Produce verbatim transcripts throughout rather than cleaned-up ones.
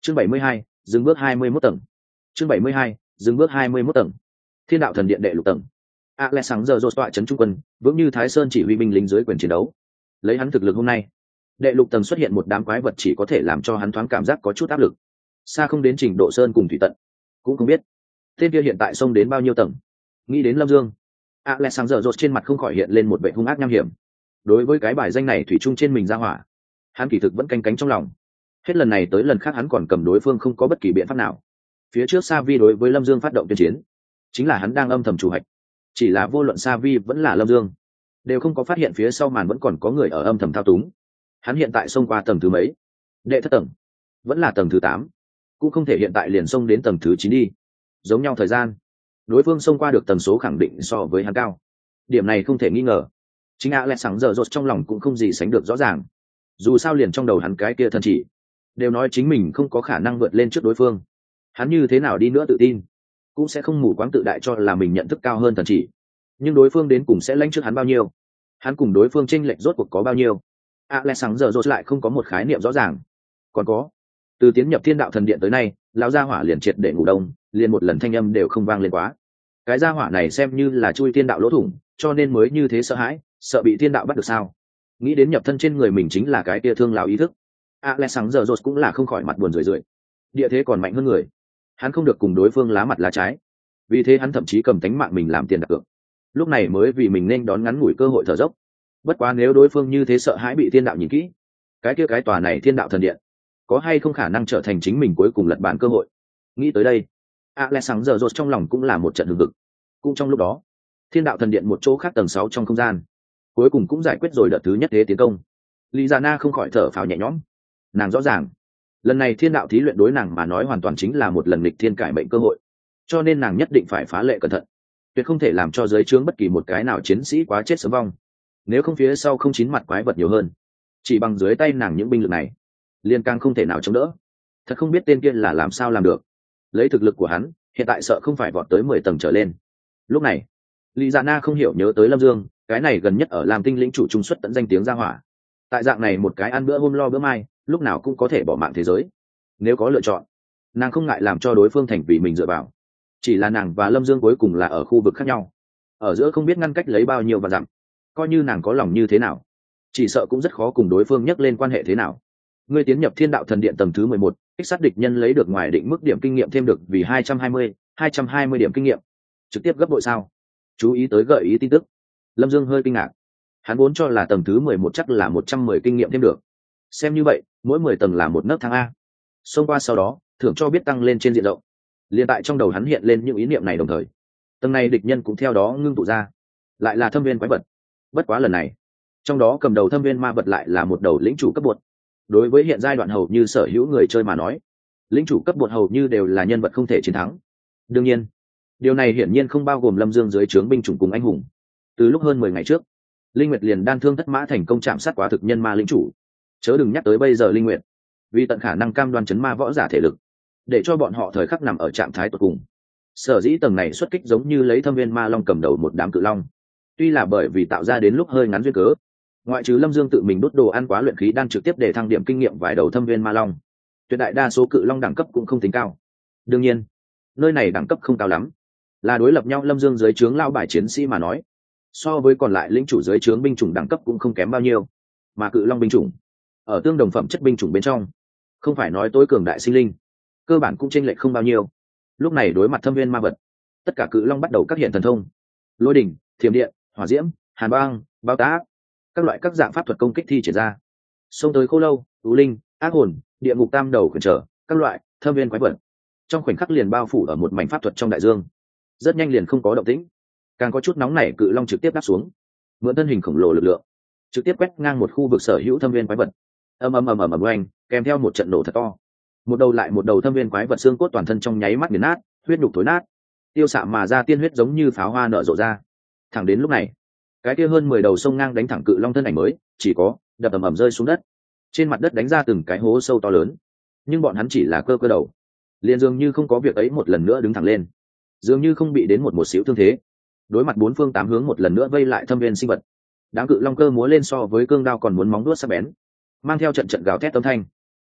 chương bảy mươi hai, dừng bước hai mươi mốt tầng. chương bảy mươi hai, dừng bước hai mươi mốt tầng. Thiên đạo thần điện đệ lục tầng. Alexander Joshua trấn trung quân, vững như Thái Sơn chỉ huy binh lính dưới quyền chiến đấu. Lấy hắn thực lực hôm nay, đệ lục tầng xuất hiện một đám quái vật chỉ có thể làm cho hắn thoáng cảm giác có chút áp lực. Xa không đến trình độ sơn cùng thủy tận, cũng không biết tên kia hiện tại xông đến bao nhiêu tầng. Nghĩ đến Lâm Dương, Alexander Joshua trên mặt không khỏi hiện lên một vẻ hung ác nham hiểm. Đối với cái bài danh này thủy chung trên mình ra hỏa, hắn kỳ thực vẫn canh cánh trong lòng. Hết lần này tới lần khác hắn còn cầm đối phương không có bất kỳ biện pháp nào. Phía trước Sa Vi đối với Lâm Dương phát động tuyên chiến, chính là hắn đang âm thầm chủ hạch. Chỉ là vô luận Sa Vi vẫn là Lâm Dương, đều không có phát hiện phía sau màn vẫn còn có người ở âm thầm thao túng. Hắn hiện tại xông qua tầng thứ mấy? Đệ thất tầng, vẫn là tầng thứ tám, cũng không thể hiện tại liền xông đến tầng thứ chín đi. Giống nhau thời gian, đối phương xông qua được tần số khẳng định so với hắn cao. Điểm này không thể nghi ngờ. Chính Alexander Joshua trong lòng cũng không gì sánh được rõ ràng. Dù sao liền trong đầu hắn cái kia thần chỉ đều nói chính mình không có khả năng vượt lên trước đối phương. Hắn như thế nào đi nữa tự tin, cũng sẽ không mù quáng tự đại cho là mình nhận thức cao hơn thần chỉ. Nhưng đối phương đến cùng sẽ lãnh trước hắn bao nhiêu? Hắn cùng đối phương chênh lệch rốt cuộc có bao nhiêu? Alexander Joshua lại không có một khái niệm rõ ràng. Còn có, từ tiến nhập Thiên đạo thần điện tới nay, lão gia hỏa liền triệt để ngủ đông, liền một lần thanh âm đều không vang lên quá. Cái gia hỏa này xem như là chui thiên đạo lỗ thủng, cho nên mới như thế sợ hãi, sợ bị thiên đạo bắt được sao? Nghĩ đến nhập thân trên người mình chính là cái kia thương lão ý thức, Alexander Joshua cũng là không khỏi mặt buồn rười rượi. Địa thế còn mạnh hơn người, hắn không được cùng đối phương lá mặt lá trái, vì thế hắn thậm chí cầm tánh mạng mình làm tiền đặt cược. Lúc này mới vì mình nên đón ngắn ngủi cơ hội thở dốc. Bất quá nếu đối phương như thế sợ hãi bị thiên đạo nhìn kỹ, cái kia cái tòa này Thiên đạo thần điện có hay không khả năng trở thành chính mình cuối cùng lật bản cơ hội? Nghĩ tới đây, Alexander Joshua trong lòng cũng là một trận hừng hực. Cũng trong lúc đó, Thiên đạo thần điện một chỗ khác tầng sáu trong không gian, cuối cùng cũng giải quyết rồi đợt thứ nhất thế tiến công. Lý Già Na không khỏi thở phào nhẹ nhõm. Nàng rõ ràng, lần này thiên đạo thí luyện đối nàng mà nói hoàn toàn chính là một lần nghịch thiên cải mệnh cơ hội, cho nên nàng nhất định phải phá lệ cẩn thận, tuyệt không thể làm cho dưới trướng bất kỳ một cái nào chiến sĩ quá chết sớm vong. Nếu không phía sau không chín mặt quái vật nhiều hơn, chỉ bằng dưới tay nàng những binh lực này, liên càng không thể nào chống đỡ. Thật không biết tên kia là làm sao làm được. Lấy thực lực của hắn, hiện tại sợ không phải vọt tới mười tầng trở lên. Lúc này, Lý Dạ Na không hiểu nhớ tới Lâm Dương, cái này gần nhất ở Lam Tinh lĩnh chủ trung xuất tận danh tiếng ra hỏa. Tại dạng này một cái ăn bữa hôm lo bữa mai, lúc nào cũng có thể bỏ mạng thế giới. Nếu có lựa chọn, nàng không ngại làm cho đối phương thành vì mình dựa vào. Chỉ là nàng và Lâm Dương cuối cùng là ở khu vực khác nhau, ở giữa không biết ngăn cách lấy bao nhiêu và dặm. Coi như nàng có lòng như thế nào, chỉ sợ cũng rất khó cùng đối phương nhắc lên quan hệ thế nào. Ngươi tiến nhập Thiên đạo thần điện tầng thứ mười một, kích sát địch nhân lấy được ngoài định mức điểm kinh nghiệm thêm được vì hai trăm hai mươi, hai trăm hai mươi điểm kinh nghiệm. Trực tiếp gấp bội sao? Chú ý tới gợi ý tin tức. Lâm Dương hơi kinh ngạc. Hắn vốn cho là tầng thứ mười một chắc là một trăm mười kinh nghiệm thêm được. Xem như vậy, mỗi mười tầng là một nấc thang a. Xông qua sau đó, thưởng cho biết tăng lên trên diện rộng. Liên tại trong đầu hắn hiện lên những ý niệm này đồng thời, tầng này địch nhân cũng theo đó ngưng tụ ra, lại là thâm viên quái vật. Bất quá lần này, trong đó cầm đầu thâm viên ma vật lại là một đầu lĩnh chủ cấp bột. Đối với hiện giai đoạn hầu như sở hữu người chơi mà nói, lĩnh chủ cấp bột hầu như đều là nhân vật không thể chiến thắng. Đương nhiên, điều này hiển nhiên không bao gồm Lâm Dương dưới trướng binh chủng cùng anh hùng. Từ lúc hơn mười ngày trước, Linh Nguyệt liền đan thương thất mã thành công chạm sát quá thực nhân ma lĩnh chủ. Chớ đừng nhắc tới bây giờ Linh Nguyệt, vì tận khả năng cam đoan chấn ma võ giả thể lực, để cho bọn họ thời khắc nằm ở trạng thái tuyệt cùng. Sở dĩ tầng này xuất kích giống như lấy thâm viên ma long cầm đầu một đám cự long. Tuy là bởi vì tạo ra đến lúc hơi ngắn duyên cớ, ngoại trừ Lâm Dương tự mình đốt đồ ăn quá luyện khí đang trực tiếp để thăng điểm kinh nghiệm vài đầu thâm viên ma long, tuyệt đại đa số cự long đẳng cấp cũng không tính cao. Đương nhiên, nơi này đẳng cấp không cao lắm, là đối lập nhau Lâm Dương dưới trướng lao bài chiến sĩ mà nói, so với còn lại lĩnh chủ dưới trướng binh chủng đẳng cấp cũng không kém bao nhiêu. Mà cự long binh chủng ở tương đồng phẩm chất binh chủng bên trong, không phải nói tối cường đại sinh linh, cơ bản cũng chênh lệch không bao nhiêu. Lúc này đối mặt thâm viên ma vật, tất cả cự long bắt đầu các hiện thần thông, lôi đỉnh, thiểm điện, hỏa diễm, hàn băng, bao tá, các loại các dạng pháp thuật công kích thi triển ra. Xông tới khô lâu, tú linh, ác hồn, địa ngục tam đầu khẩn trở, các loại thâm viên quái vật, trong khoảnh khắc liền bao phủ ở một mảnh pháp thuật trong đại dương. Rất nhanh liền không có động tĩnh, càng có chút nóng nảy cự long trực tiếp đáp xuống, mượn thân hình khổng lồ lực lượng, trực tiếp quét ngang một khu vực sở hữu thâm viên quái vật. Ầm ầm ầm ầm ầm oanh, kèm theo một trận nổ thật to. Một đầu lại một đầu thâm viên quái vật xương cốt toàn thân trong nháy mắt nghiền nát, huyết nhục thối nát, tiêu xạ mà ra tiên huyết giống như pháo hoa nở rộ ra. Thẳng đến lúc này, cái kia hơn mười đầu sông ngang đánh thẳng cự long thân ảnh mới chỉ có đập ầm ầm rơi xuống đất, trên mặt đất đánh ra từng cái hố sâu to lớn. Nhưng bọn hắn chỉ là cơ cơ đầu, liền dường như không có việc ấy một lần nữa đứng thẳng lên, dường như không bị đến một một xíu thương thế. Đối mặt bốn phương tám hướng một lần nữa vây lại thâm viên sinh vật, đám cự long cơ múa lên so với cương đao còn muốn móng đuốt sắc bén, mang theo trận trận gào thét âm thanh.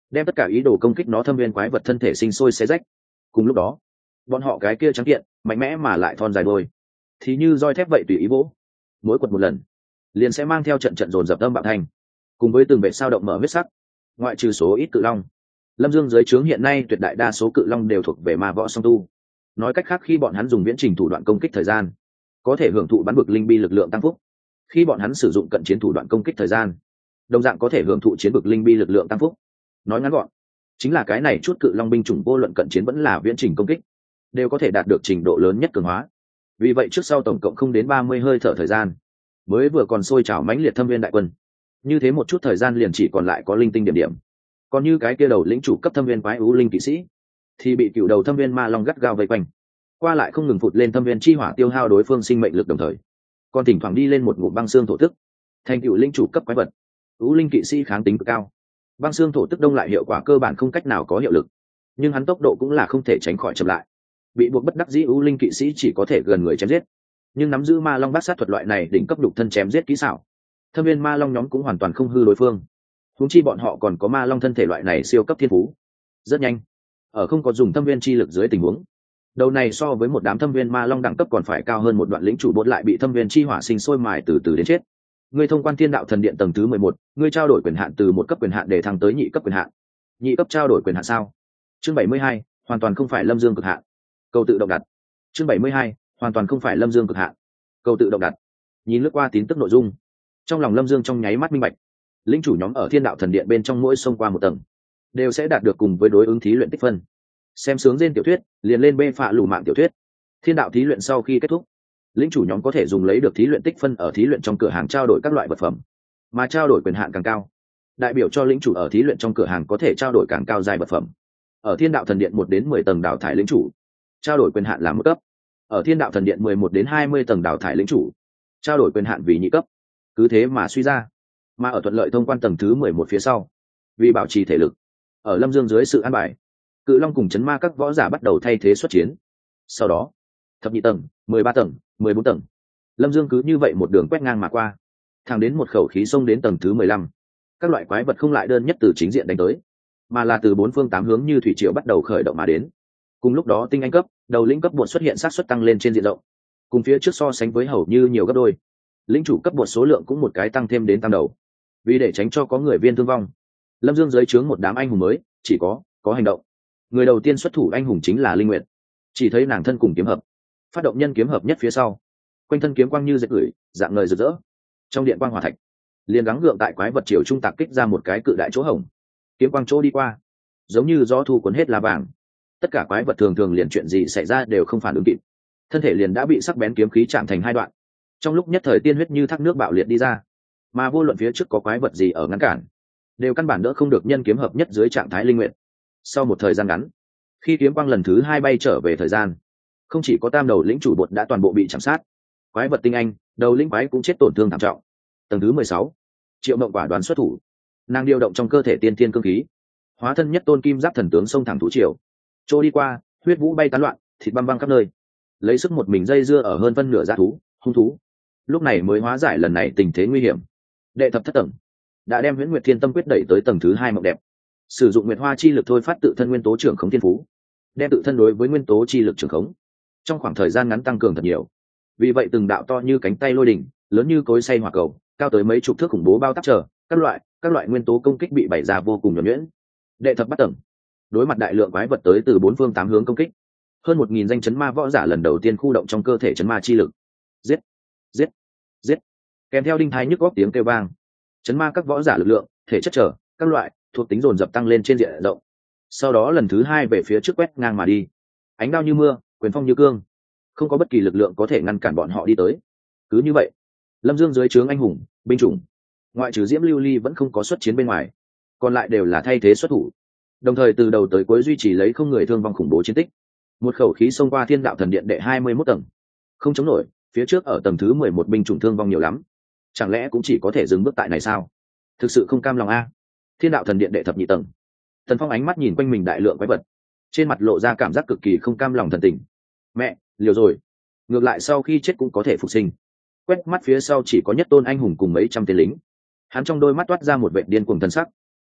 đem tất cả ý đồ công kích nó thâm viên quái vật thân thể sinh sôi xé rách. Cùng lúc đó, bọn họ cái kia trắng kiện mạnh mẽ mà lại thon dài đôi thì như roi thép vậy tùy ý vỗ, mỗi quật một lần liền sẽ mang theo trận trận dồn dập âm bạo thành, cùng với từng vệ sao động mở huyết sắc. Ngoại trừ số ít cự long, lâm dương dưới trướng hiện nay tuyệt đại đa số cự long đều thuộc về ma võ song tu. Nói cách khác, khi bọn hắn dùng viễn trình thủ đoạn công kích thời gian, có thể hưởng thụ bắn vực linh bi lực lượng tăng phúc. Khi bọn hắn sử dụng cận chiến thủ đoạn công kích thời gian, đồng dạng có thể hưởng thụ chiến vực linh bi lực lượng tăng phúc. Nói ngắn gọn, chính là cái này chút cự long binh chủng vô luận cận chiến vẫn là viễn trình công kích, đều có thể đạt được trình độ lớn nhất cường hóa. Vì vậy trước sau tổng cộng không đến ba mươi hơi thở thời gian, mới vừa còn sôi trào mãnh liệt thâm viên đại quân, như thế một chút thời gian liền chỉ còn lại có linh tinh điểm điểm. Còn như cái kia đầu lĩnh chủ cấp thâm viên quái ú linh kỵ sĩ, thì bị cựu đầu thâm viên ma long gắt gao vây quanh, qua lại không ngừng phụt lên thâm viên chi hỏa tiêu hao đối phương sinh mệnh lực, đồng thời còn thỉnh thoảng đi lên một ngụm băng xương thổ tức. Thành cựu linh chủ cấp quái vật, ú linh kỵ sĩ kháng tính cực cao, băng xương thổ tức đông lại hiệu quả cơ bản không cách nào có hiệu lực, nhưng hắn tốc độ cũng là không thể tránh khỏi chậm lại. Bị buộc bất đắc dĩ, ú linh kỵ sĩ chỉ có thể gần người chém giết, nhưng nắm giữ ma long bát sát thuật loại này đỉnh cấp đục thân chém giết kỹ xảo, thâm viên ma long nhóm cũng hoàn toàn không hư đối phương. Huống chi bọn họ còn có ma long thân thể loại này siêu cấp thiên phú. Rất nhanh, ở không có dùng thâm viên chi lực dưới tình huống, đầu này so với một đám thâm viên ma long đẳng cấp còn phải cao hơn một đoạn lĩnh chủ bốt lại bị thâm viên chi hỏa sinh sôi mài từ từ đến chết. Ngươi thông quan thiên đạo thần điện tầng thứ mười một, ngươi trao đổi quyền hạn từ một cấp quyền hạn để thăng tới nhị cấp quyền hạn. Nhị cấp trao đổi quyền hạn sao? Chương bảy mươi hai, hoàn toàn không phải lâm dương cực hạn. Câu tự động đặt. Chương bảy mươi hai, hoàn toàn không phải lâm dương cực hạn. Câu tự động đặt. Nhìn lướt qua tin tức nội dung, trong lòng lâm dương trong nháy mắt minh bạch, lĩnh chủ nhóm ở thiên đạo thần điện bên trong mỗi xông qua một tầng, đều sẽ đạt được cùng với đối ứng thí luyện tích phân. Xem sướng trên tiểu thuyết, liền lên bê phạ lù mạng tiểu thuyết. Thiên đạo thí luyện sau khi kết thúc, lĩnh chủ nhóm có thể dùng lấy được thí luyện tích phân ở thí luyện trong cửa hàng trao đổi các loại vật phẩm, mà trao đổi quyền hạn càng cao, đại biểu cho lĩnh chủ ở thí luyện trong cửa hàng có thể trao đổi càng cao dài vật phẩm. Ở thiên đạo thần điện một đến mười tầng đào thải lĩnh chủ, trao đổi quyền hạn là một cấp. Ở thiên đạo thần điện mười một đến hai mươi tầng đào thải lĩnh chủ, trao đổi quyền hạn vì nhị cấp. Cứ thế mà suy ra, mà ở thuận lợi thông quan tầng thứ mười một phía sau, vì bảo trì thể lực, ở lâm dương dưới sự an bài, cự long cùng chấn ma các võ giả bắt đầu thay thế xuất chiến. Sau đó thập nhị tầng, mười ba tầng, mười bốn tầng, lâm dương cứ như vậy một đường quét ngang mà qua, thẳng đến một khẩu khí xông đến tầng thứ mười lăm. Các loại quái vật không lại đơn nhất từ chính diện đánh tới, mà là từ bốn phương tám hướng như thủy triều bắt đầu khởi động mà đến. Cùng lúc đó tinh anh cấp, đầu lĩnh cấp bột xuất hiện sát suất tăng lên trên diện rộng, cùng phía trước so sánh với hầu như nhiều gấp đôi. Lĩnh chủ cấp bột số lượng cũng một cái tăng thêm đến tam đầu. Vì để tránh cho có người viên thương vong, lâm dương dưới trướng một đám anh hùng mới, chỉ có có hành động. Người đầu tiên xuất thủ anh hùng chính là Linh Nguyệt. Chỉ thấy nàng thân cùng kiếm hợp, phát động nhân kiếm hợp nhất phía sau, quanh thân kiếm quang như dệt gửi, dạng ngời rực rỡ. Trong điện quang hỏa thạch, liền gắng gượng tại quái vật triều trung tạc kích ra một cái cự đại chỗ hổng. Kiếm quang chỗ đi qua, giống như gió thu cuốn hết lá vàng. Tất cả quái vật thường thường liền chuyện gì xảy ra đều không phản ứng kịp, thân thể liền đã bị sắc bén kiếm khí chạm thành hai đoạn. Trong lúc nhất thời tiên huyết như thác nước bạo liệt đi ra, mà vô luận phía trước có quái vật gì ở ngăn cản, đều căn bản đỡ không được nhân kiếm hợp nhất dưới trạng thái linh nguyện. Sau một thời gian ngắn, khi kiếm quang lần thứ hai bay trở về thời gian, không chỉ có tam đầu lĩnh chủ bột đã toàn bộ bị chạm sát, quái vật tinh anh đầu lĩnh quái cũng chết tổn thương thảm trọng. Tầng thứ mười sáu, Triệu Mộng quả đoán xuất thủ, nàng điều động trong cơ thể tiên thiên cương khí, hóa thân nhất tôn kim giáp thần tướng xông thẳng thủ triều. Trôi đi qua, huyết vũ bay tán loạn, thịt băng băng khắp nơi, lấy sức một mình dây dưa ở hơn phân nửa dã thú hung thú, lúc này mới hóa giải lần này tình thế nguy hiểm. Đệ thập thất tầng đã đem Huyễn Nguyệt Thiên Tâm quyết đẩy tới tầng thứ hai mộng đẹp, sử dụng nguyệt hoa chi lực thôi phát tự thân nguyên tố trưởng khống thiên phú, đem tự thân đối với nguyên tố chi lực trưởng khống trong khoảng thời gian ngắn tăng cường thật nhiều. Vì vậy từng đạo to như cánh tay lôi đỉnh, lớn như cối xay hỏa cầu, cao tới mấy chục thước khủng bố bao tác trở các loại các loại nguyên tố công kích bị bày ra vô cùng nhuần nhuyễn. Đệ thập bát tầng, đối mặt đại lượng quái vật tới từ bốn phương tám hướng công kích, hơn một nghìn danh chấn ma võ giả lần đầu tiên khu động trong cơ thể chấn ma chi lực, giết giết giết, kèm theo đinh thái nhức góc tiếng kêu vang. Chấn ma các võ giả lực lượng, thể chất trở các loại thuộc tính dồn dập tăng lên trên diện rộng. Sau đó lần thứ hai về phía trước quét ngang mà đi, ánh đao như mưa, quyền phong như cương, không có bất kỳ lực lượng có thể ngăn cản bọn họ đi tới. Cứ như vậy, lâm dương dưới trướng anh hùng binh chủng, ngoại trừ Diễm Lưu Ly vẫn không có xuất chiến bên ngoài, còn lại đều là thay thế xuất thủ, đồng thời từ đầu tới cuối duy trì lấy không người thương vong khủng bố chiến tích. Một khẩu khí xông qua thiên đạo thần điện đệ hai mươi mốt tầng, không chống nổi. Phía trước ở tầng thứ mười một binh chủng thương vong nhiều lắm, chẳng lẽ cũng chỉ có thể dừng bước tại này sao? Thực sự không cam lòng a. Thiên đạo thần điện đệ thập nhị tầng, Tần Phong ánh mắt nhìn quanh mình đại lượng quái vật, trên mặt lộ ra cảm giác cực kỳ không cam lòng thần tình. Mẹ, liều rồi, ngược lại sau khi chết cũng có thể phục sinh. Quét mắt phía sau chỉ có nhất tôn anh hùng cùng mấy trăm tên lính, hắn trong đôi mắt toát ra một vẻ điên cuồng thần sắc.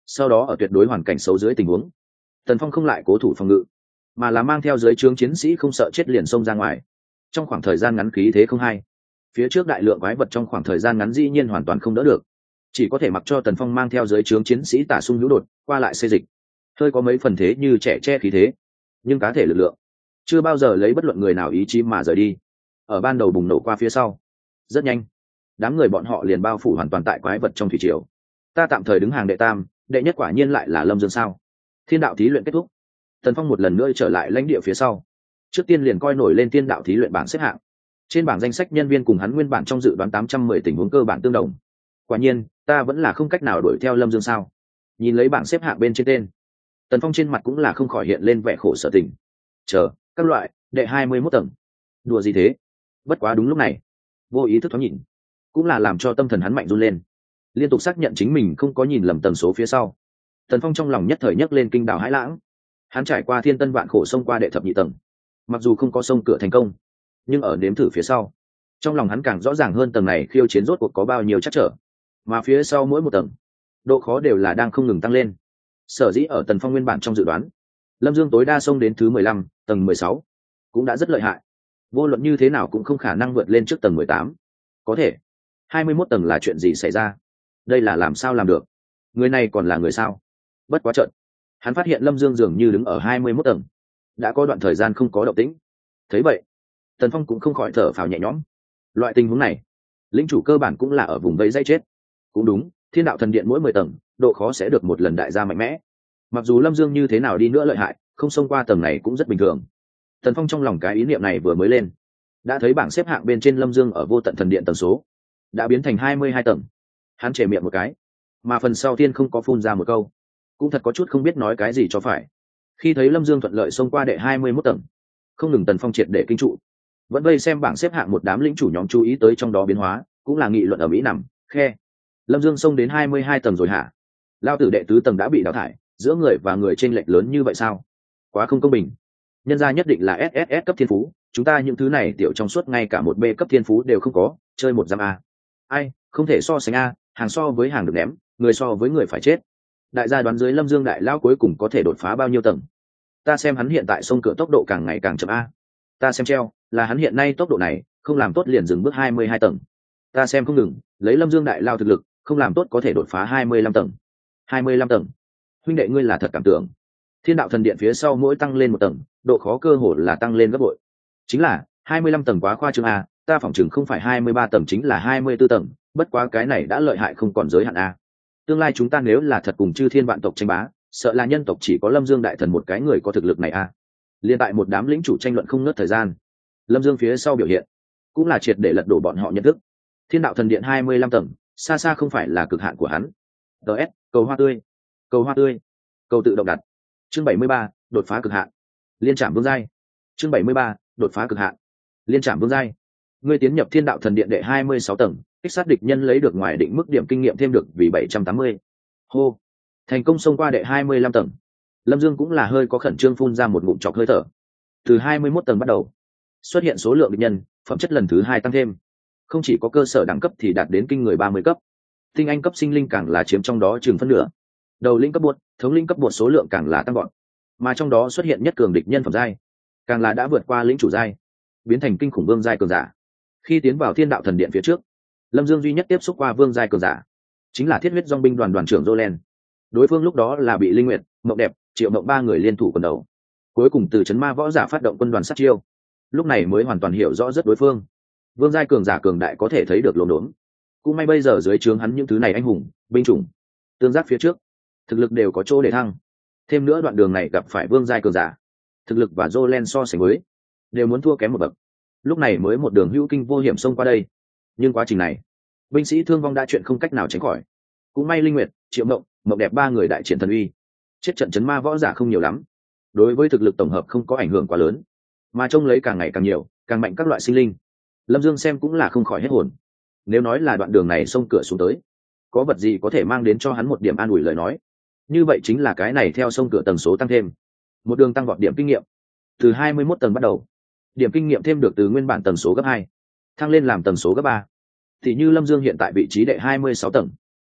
sau đó ở tuyệt đối hoàn cảnh xấu dưới tình huống, Tần Phong không lại cố thủ phòng ngự, mà là mang theo dưới trướng chiến sĩ không sợ chết liền xông ra ngoài. Trong khoảng thời gian ngắn khí thế không hay, phía trước đại lượng quái vật trong khoảng thời gian ngắn dĩ nhiên hoàn toàn không đỡ được, chỉ có thể mặc cho Tần Phong mang theo dưới trướng chiến sĩ tả xung hữu đột qua lại xê dịch, hơi có mấy phần thế như trẻ che khí thế, nhưng cá thể lực lượng chưa bao giờ lấy bất luận người nào ý chí mà rời đi. Ở ban đầu bùng nổ qua phía sau, rất nhanh đám người bọn họ liền bao phủ hoàn toàn tại quái vật trong thủy triều. Ta tạm thời đứng hàng đệ tam, đệ nhất quả nhiên lại là Lâm Dương sao? Thiên đạo thí luyện kết thúc, Tần Phong một lần nữa trở lại lãnh địa phía sau, trước tiên liền coi nổi lên thiên đạo thí luyện bảng xếp hạng. Trên bảng danh sách nhân viên cùng hắn nguyên bản trong dự đoán tám trăm mười tình huống cơ bản tương đồng. Quả nhiên, ta vẫn là không cách nào đuổi theo Lâm Dương sao? Nhìn lấy bảng xếp hạng bên trên tên, Tần Phong trên mặt cũng là không khỏi hiện lên vẻ khổ sở tình. Chờ, các loại, đệ hai mươi mốt tầng. Đùa gì thế? Bất quá đúng lúc này, vô ý thức thoáng nhìn, cũng là làm cho tâm thần hắn mạnh run lên. Liên tục xác nhận chính mình không có nhìn lầm tần số phía sau, Tần Phong trong lòng nhất thời nhấc lên kinh đảo hãi lãng. Hắn trải qua thiên tân vạn khổ xông qua đệ thập nhị tầng, mặc dù không có xông cửa thành công, nhưng ở nếm thử phía sau, trong lòng hắn càng rõ ràng hơn tầng này khiêu chiến rốt cuộc có bao nhiêu chắc trở, mà phía sau mỗi một tầng độ khó đều là đang không ngừng tăng lên. Sở dĩ ở Tần Phong nguyên bản trong dự đoán, Lâm Dương tối đa xông đến thứ mười lăm, tầng mười sáu cũng đã rất lợi hại, vô luận như thế nào cũng không khả năng vượt lên trước tầng mười tám. Có thể hai mươi mốt tầng là chuyện gì xảy ra? Đây là làm sao làm được? Người này còn là người sao? Bất quá trận, hắn phát hiện Lâm Dương dường như đứng ở hai mươi mốt tầng, đã có đoạn thời gian không có động tĩnh. Thấy vậy, Tần Phong cũng không khỏi thở phào nhẹ nhõm. Loại tình huống này, lĩnh chủ cơ bản cũng là ở vùng vây dây chết. Cũng đúng, thiên đạo thần điện mỗi mười tầng, độ khó sẽ được một lần đại gia mạnh mẽ. Mặc dù Lâm Dương như thế nào đi nữa lợi hại, không xông qua tầng này cũng rất bình thường. Tần Phong trong lòng cái ý niệm này vừa mới lên, đã thấy bảng xếp hạng bên trên Lâm Dương ở vô tận thần điện tầng số đã biến thành hai mươi hai tầng. Hắn chề miệng một cái, mà phần sau tiên không có phun ra một câu, cũng thật có chút không biết nói cái gì cho phải. Khi thấy Lâm Dương thuận lợi xông qua đệ hai mươi mốt tầng, không ngừng Tần Phong triệt để kinh trụ. Vẫn vây xem bảng xếp hạng một đám lĩnh chủ nhóm chú ý tới trong đó biến hóa, cũng là nghị luận ở mỹ nằm khe. Lâm Dương xông đến hai mươi hai tầng rồi hả? Lao tử đệ tứ tầng đã bị đào thải, giữa người và người chênh lệch lớn như vậy sao? Quá không công bình. Nhân gia nhất định là ét ét ét cấp thiên phú, chúng ta những thứ này tiểu trong suốt ngay cả một B cấp thiên phú đều không có, chơi một giam a. Ai, không thể so sánh a, hàng so với hàng được ném, người so với người phải chết. Đại gia đoán dưới Lâm Dương đại lao cuối cùng có thể đột phá bao nhiêu tầng? Ta xem hắn hiện tại xông cửa tốc độ càng ngày càng chậm a. Ta xem treo, là hắn hiện nay tốc độ này, không làm tốt liền dừng bước hai mươi hai tầng. Ta xem không ngừng, lấy Lâm Dương đại lao thực lực, không làm tốt có thể đột phá hai mươi lăm tầng. hai mươi lăm tầng. Huynh đệ ngươi là thật cảm tưởng. Thiên đạo thần điện phía sau mỗi tăng lên một tầng, độ khó cơ hồ là tăng lên gấp bội. Chính là hai mươi lăm tầng quá khoa trương a, ta phỏng chừng không phải hai mươi ba tầng chính là hai mươi tư tầng, bất quá cái này đã lợi hại không còn giới hạn a. Tương lai chúng ta nếu là thật cùng chư thiên vạn tộc tranh bá, sợ là nhân tộc chỉ có Lâm Dương đại thần một cái người có thực lực này a. Liên tại một đám lĩnh chủ tranh luận không ngớt thời gian, Lâm Dương phía sau biểu hiện cũng là triệt để lật đổ bọn họ nhận thức. Thiên đạo thần điện hai mươi lăm tầng, xa xa không phải là cực hạn của hắn. ds cầu hoa tươi, cầu hoa tươi, cầu tự động đặt. Chương bảy mươi ba, đột phá cực hạn. Liên trảm vương giai. Chương bảy mươi ba, đột phá cực hạn. Liên trảm vương giai. Ngươi tiến nhập thiên đạo thần điện đệ hai mươi sáu tầng, kích sát địch nhân lấy được ngoài định mức điểm kinh nghiệm thêm được vì bảy trăm tám mươi. Hô. Thành công xông qua đệ hai mươi lăm tầng. Lâm Dương cũng là hơi có khẩn trương phun ra một ngụm trọc hơi thở. Từ hai mươi mốt tầng bắt đầu, xuất hiện số lượng địch nhân, phẩm chất lần thứ hai tăng thêm. Không chỉ có cơ sở đẳng cấp thì đạt đến kinh người ba mươi cấp. Tinh anh cấp sinh linh càng là chiếm trong đó chừng phân nửa. Đầu linh cấp bột, thống linh cấp bột số lượng càng là tăng gọn, mà trong đó xuất hiện nhất cường địch nhân phẩm giai, càng là đã vượt qua lĩnh chủ giai, biến thành kinh khủng vương giai cường giả. Khi tiến vào thiên đạo thần điện phía trước, Lâm Dương duy nhất tiếp xúc qua vương giai cường giả, chính là thiết huyết dòng binh đoàn đoàn trưởng Jolen. Đối phương lúc đó là bị Linh Nguyệt, Mộng Đẹp, Triệu Mộng ba người liên thủ quần đầu, cuối cùng từ chấn ma võ giả phát động quân đoàn sát chiêu, lúc này mới hoàn toàn hiểu rõ rất đối phương. Vương giai cường giả cường đại có thể thấy được lồn đốn, cũng may bây giờ dưới trướng hắn những thứ này anh hùng binh chủng tương giác phía trước, thực lực đều có chỗ để thăng. Thêm nữa đoạn đường này gặp phải vương giai cường giả, thực lực và Jolen so sánh với đều muốn thua kém một bậc. Lúc này mới một đường hữu kinh vô hiểm xông qua đây, nhưng quá trình này binh sĩ thương vong đã chuyện không cách nào tránh khỏi. Cũng may Linh Nguyệt, Triệu Mộng, Mộng Đẹp ba người đại triển thần uy, chết trận chấn ma võ giả không nhiều lắm, đối với thực lực tổng hợp không có ảnh hưởng quá lớn, mà trông lấy càng ngày càng nhiều càng mạnh các loại sinh linh. Lâm Dương xem cũng là không khỏi hết hồn. Nếu nói là đoạn đường này xông cửa xuống tới, có vật gì có thể mang đến cho hắn một điểm an ủi lời nói, như vậy chính là cái này theo sông cửa tầng số tăng thêm, một đường tăng vọt điểm kinh nghiệm. Từ hai mươi mốt tầng bắt đầu, điểm kinh nghiệm thêm được từ nguyên bản tầng số gấp hai thăng lên làm tầng số gấp ba. Thì như Lâm Dương hiện tại vị trí đệ hai mươi sáu tầng,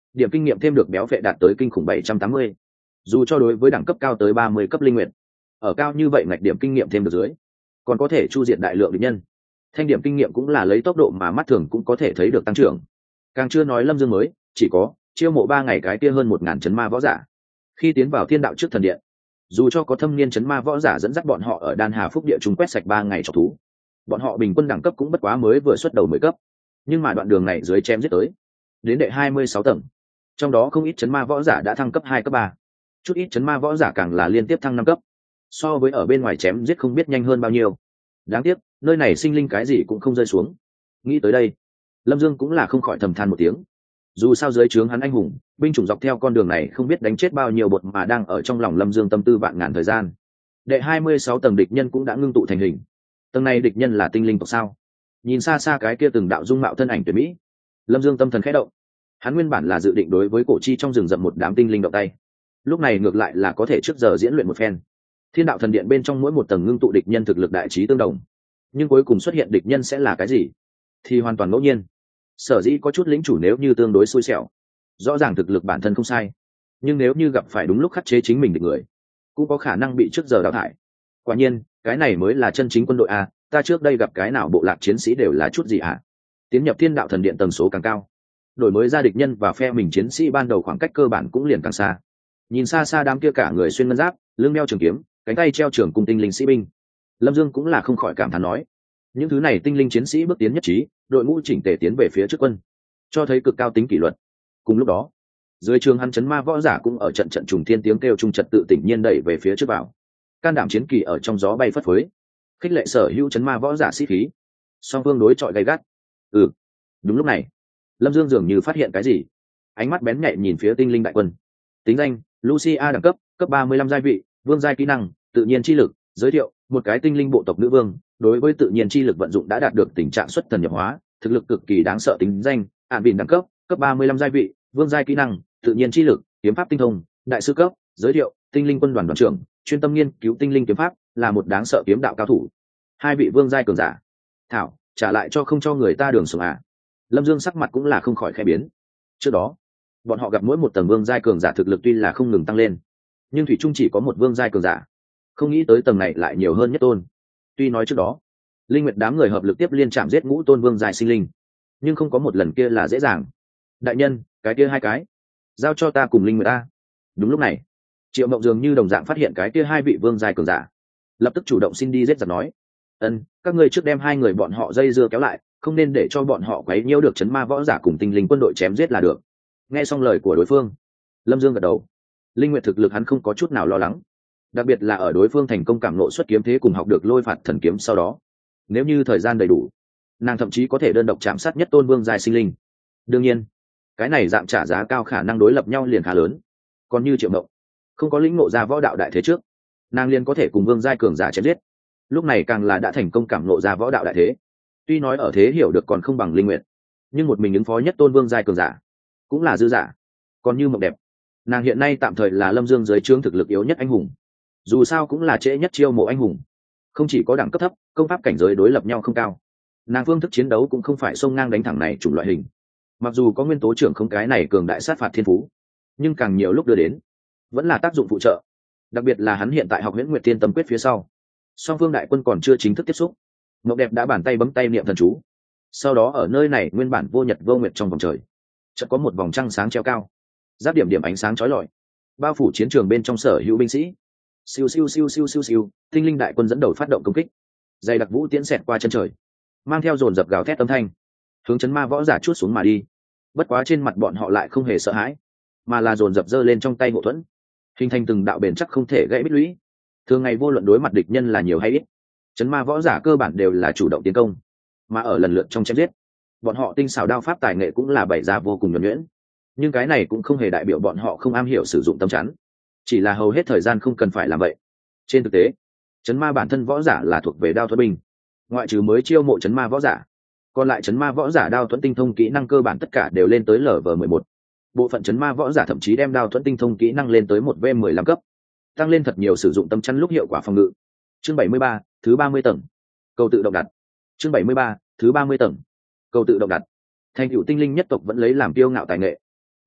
điểm kinh nghiệm thêm được béo vệ đạt tới kinh khủng bảy trăm tám mươi. Dù cho đối với đẳng cấp cao tới ba mươi cấp linh nguyện, ở cao như vậy ngạch điểm kinh nghiệm thêm được dưới, còn có thể chu diệt đại lượng địch nhân. Thanh điểm kinh nghiệm cũng là lấy tốc độ mà mắt thường cũng có thể thấy được tăng trưởng. Càng chưa nói Lâm Dương mới chỉ có chiêu mộ ba ngày cái kia hơn một ngàn chấn ma võ giả. Khi tiến vào thiên đạo trước thần điện, dù cho có thâm niên chấn ma võ giả dẫn dắt bọn họ ở Đan Hà Phúc địa chúng quét sạch ba ngày trọc thú, bọn họ bình quân đẳng cấp cũng bất quá mới vừa xuất đầu mười cấp. Nhưng mà đoạn đường này dưới chém giết tới đến đệ hai mươi sáu tầng, trong đó không ít chấn ma võ giả đã thăng cấp hai cấp ba, chút ít chấn ma võ giả càng là liên tiếp thăng năm cấp, so với ở bên ngoài chém giết không biết nhanh hơn bao nhiêu. Đáng tiếc nơi này sinh linh cái gì cũng không rơi xuống. Nghĩ tới đây, Lâm Dương cũng là không khỏi thầm than một tiếng. Dù sao dưới trướng hắn anh hùng binh chủng dọc theo con đường này không biết đánh chết bao nhiêu bột, mà đang ở trong lòng Lâm Dương tâm tư vạn ngàn thời gian. Đệ hai mươi sáu tầng địch nhân cũng đã ngưng tụ thành hình. Tầng này địch nhân là tinh linh tộc sao? Nhìn xa xa cái kia từng đạo dung mạo thân ảnh tuyệt mỹ, Lâm Dương tâm thần khẽ động. Hắn nguyên bản là dự định đối với cổ chi trong rừng rậm một đám tinh linh động tay, lúc này ngược lại là có thể trước giờ diễn luyện một phen. Thiên đạo thần điện bên trong mỗi một tầng ngưng tụ địch nhân thực lực đại trí tương đồng, nhưng cuối cùng xuất hiện địch nhân sẽ là cái gì thì hoàn toàn ngẫu nhiên. Sở dĩ có chút lĩnh chủ nếu như tương đối xui xẻo, rõ ràng thực lực bản thân không sai, nhưng nếu như gặp phải đúng lúc khắc chế chính mình địch người, cũng có khả năng bị trước giờ đào thải. Quả nhiên cái này mới là chân chính quân đội a. Ta trước đây gặp cái nào bộ lạc chiến sĩ đều là chút gì ạ? Tiến nhập thiên đạo thần điện tầng số càng cao, đổi mới ra địch nhân và phe mình chiến sĩ ban đầu khoảng cách cơ bản cũng liền càng xa. Nhìn xa xa đám kia cả người xuyên ngân giáp, lưng đeo trường kiếm, cánh tay treo trường cung tinh linh sĩ binh, Lâm Dương cũng là không khỏi cảm thán nói, những thứ này tinh linh chiến sĩ bước tiến nhất trí, đội ngũ chỉnh tề tiến về phía trước quân, cho thấy cực cao tính kỷ luật. Cùng lúc đó, dưới trường hắn chấn ma võ giả cũng ở trận trận trùng thiên tiếng kêu trung trật tự tỉnh nhiên đẩy về phía trước vào, can đảm chiến kỳ ở trong gió bay phất phới, khích lệ sở hữu chấn ma võ giả sĩ khí. Song phương đối chọi gay gắt. Ừ, đúng lúc này, Lâm Dương dường như phát hiện cái gì, ánh mắt bén nhạy nhìn phía tinh linh đại quân. Tính danh: Lucia, đẳng cấp cấp ba mươi lăm giai vị, vương giai kỹ năng tự nhiên chi lực. Giới thiệu: một cái tinh linh bộ tộc nữ vương, đối với tự nhiên chi lực vận dụng đã đạt được tình trạng xuất thần nhập hóa, thực lực cực kỳ đáng sợ. Tính danh: Ản Bìn, đẳng cấp cấp ba mươi lăm giai vị, vương giai kỹ năng tự nhiên chi lực, kiếm pháp tinh thông, đại sư cấp. Giới thiệu: tinh linh quân đoàn đoàn trưởng, chuyên tâm nghiên cứu tinh linh kiếm pháp, là một đáng sợ kiếm đạo cao thủ. Hai vị vương giai cường giả. Thảo, trả lại cho không cho người ta đường sống à? Lâm Dương sắc mặt cũng là không khỏi khẽ biến. Trước đó bọn họ gặp mỗi một tầng vương giai cường giả thực lực tuy là không ngừng tăng lên, nhưng thủy trung chỉ có một vương giai cường giả, không nghĩ tới tầng này lại nhiều hơn nhất tôn. Tuy nói trước đó linh nguyệt đám người hợp lực tiếp liên chạm giết ngũ tôn vương giai sinh linh, nhưng không có một lần kia là dễ dàng. Đại nhân, cái kia hai cái giao cho ta cùng linh nguyệt ta. Đúng lúc này, Triệu Mộng dường như đồng dạng phát hiện cái kia hai vị vương giai cường giả, lập tức chủ động xin đi giết giặc nói, ân, các ngươi trước đem hai người bọn họ dây dưa kéo lại, không nên để cho bọn họ quấy nhiễu được chấn ma võ giả cùng tinh linh quân đội chém giết là được. Nghe xong lời của đối phương, Lâm Dương gật đầu. Linh nguyệt thực lực hắn không có chút nào lo lắng, đặc biệt là ở đối phương thành công cảm ngộ xuất kiếm thế cùng học được lôi phạt thần kiếm sau đó, nếu như thời gian đầy đủ, nàng thậm chí có thể đơn độc chạm sát nhất tôn vương giai sinh linh. Đương nhiên cái này dạng trả giá cao khả năng đối lập nhau liền khá lớn. Còn như Triệu Mộng không có lĩnh ngộ ra võ đạo đại thế trước, nàng liền có thể cùng vương giai cường giả chém giết, lúc này càng là đã thành công cảm ngộ ra võ đạo đại thế. Tuy nói ở thế hiểu được còn không bằng linh nguyệt, nhưng một mình ứng phó nhất tôn vương giai cường giả cũng là dư giả. Còn như Mộng Đẹp, nàng hiện nay tạm thời là Lâm Dương dưới trướng thực lực yếu nhất anh hùng, dù sao cũng là trễ nhất chiêu mộ anh hùng, không chỉ có đẳng cấp thấp, công pháp cảnh giới đối lập nhau không cao, nàng phương thức chiến đấu cũng không phải xông ngang đánh thẳng này chủng loại hình. Mặc dù có nguyên tố trưởng không cái này cường đại sát phạt thiên phú, nhưng càng nhiều lúc đưa đến vẫn là tác dụng phụ trợ. Đặc biệt là hắn hiện tại học Huyễn Nguyệt Thiên Tâm Quyết phía sau, song phương đại quân còn chưa chính thức tiếp xúc, Mộng Đẹp đã bàn tay bấm tay niệm thần chú, sau đó ở nơi này nguyên bản vô nhật vô nguyệt trong vòng trời, chợt có một vòng trăng sáng treo cao, giáp điểm điểm ánh sáng chói lọi, bao phủ chiến trường bên trong sở hữu binh sĩ. Siêu siêu siêu siêu siêu siêu, tinh linh đại quân dẫn đầu phát động công kích, dày đặc vũ tiễn xẹt qua chân trời, mang theo dồn dập gào thét âm thanh, hướng chấn ma võ giả chuốt xuống mà đi. Bất quá trên mặt bọn họ lại không hề sợ hãi, mà là dồn dập giơ lên trong tay hộ thuẫn, hình thành từng đạo bền chắc không thể gãy bích lũy. Thường ngày vô luận đối mặt địch nhân là nhiều hay ít, chấn ma võ giả cơ bản đều là chủ động tiến công, mà ở lần lượt trong chém giết, bọn họ tinh xảo đao pháp tài nghệ cũng là bày ra vô cùng nhuần nhuyễn. Nhưng cái này cũng không hề đại biểu bọn họ không am hiểu sử dụng tâm chắn, chỉ là hầu hết thời gian không cần phải làm vậy. Trên thực tế, chấn ma bản thân võ giả là thuộc về đao thuẫn binh, ngoại trừ mới chiêu mộ chấn ma võ giả, còn lại chấn ma võ giả đao thuẫn tinh thông kỹ năng cơ bản tất cả đều lên tới lv mười một. Bộ phận chấn ma võ giả thậm chí đem đao thuẫn tinh thông kỹ năng lên tới một v mười lăm cấp, tăng lên thật nhiều sử dụng tâm chắn lúc hiệu quả phòng ngự. Chương bảy mươi ba, thứ ba mươi tầng, cầu tự động đặt. Chương bảy mươi ba, thứ ba mươi tầng, cầu tự động đặt. Thành tựu tinh linh nhất tộc vẫn lấy làm kiêu ngạo tài nghệ,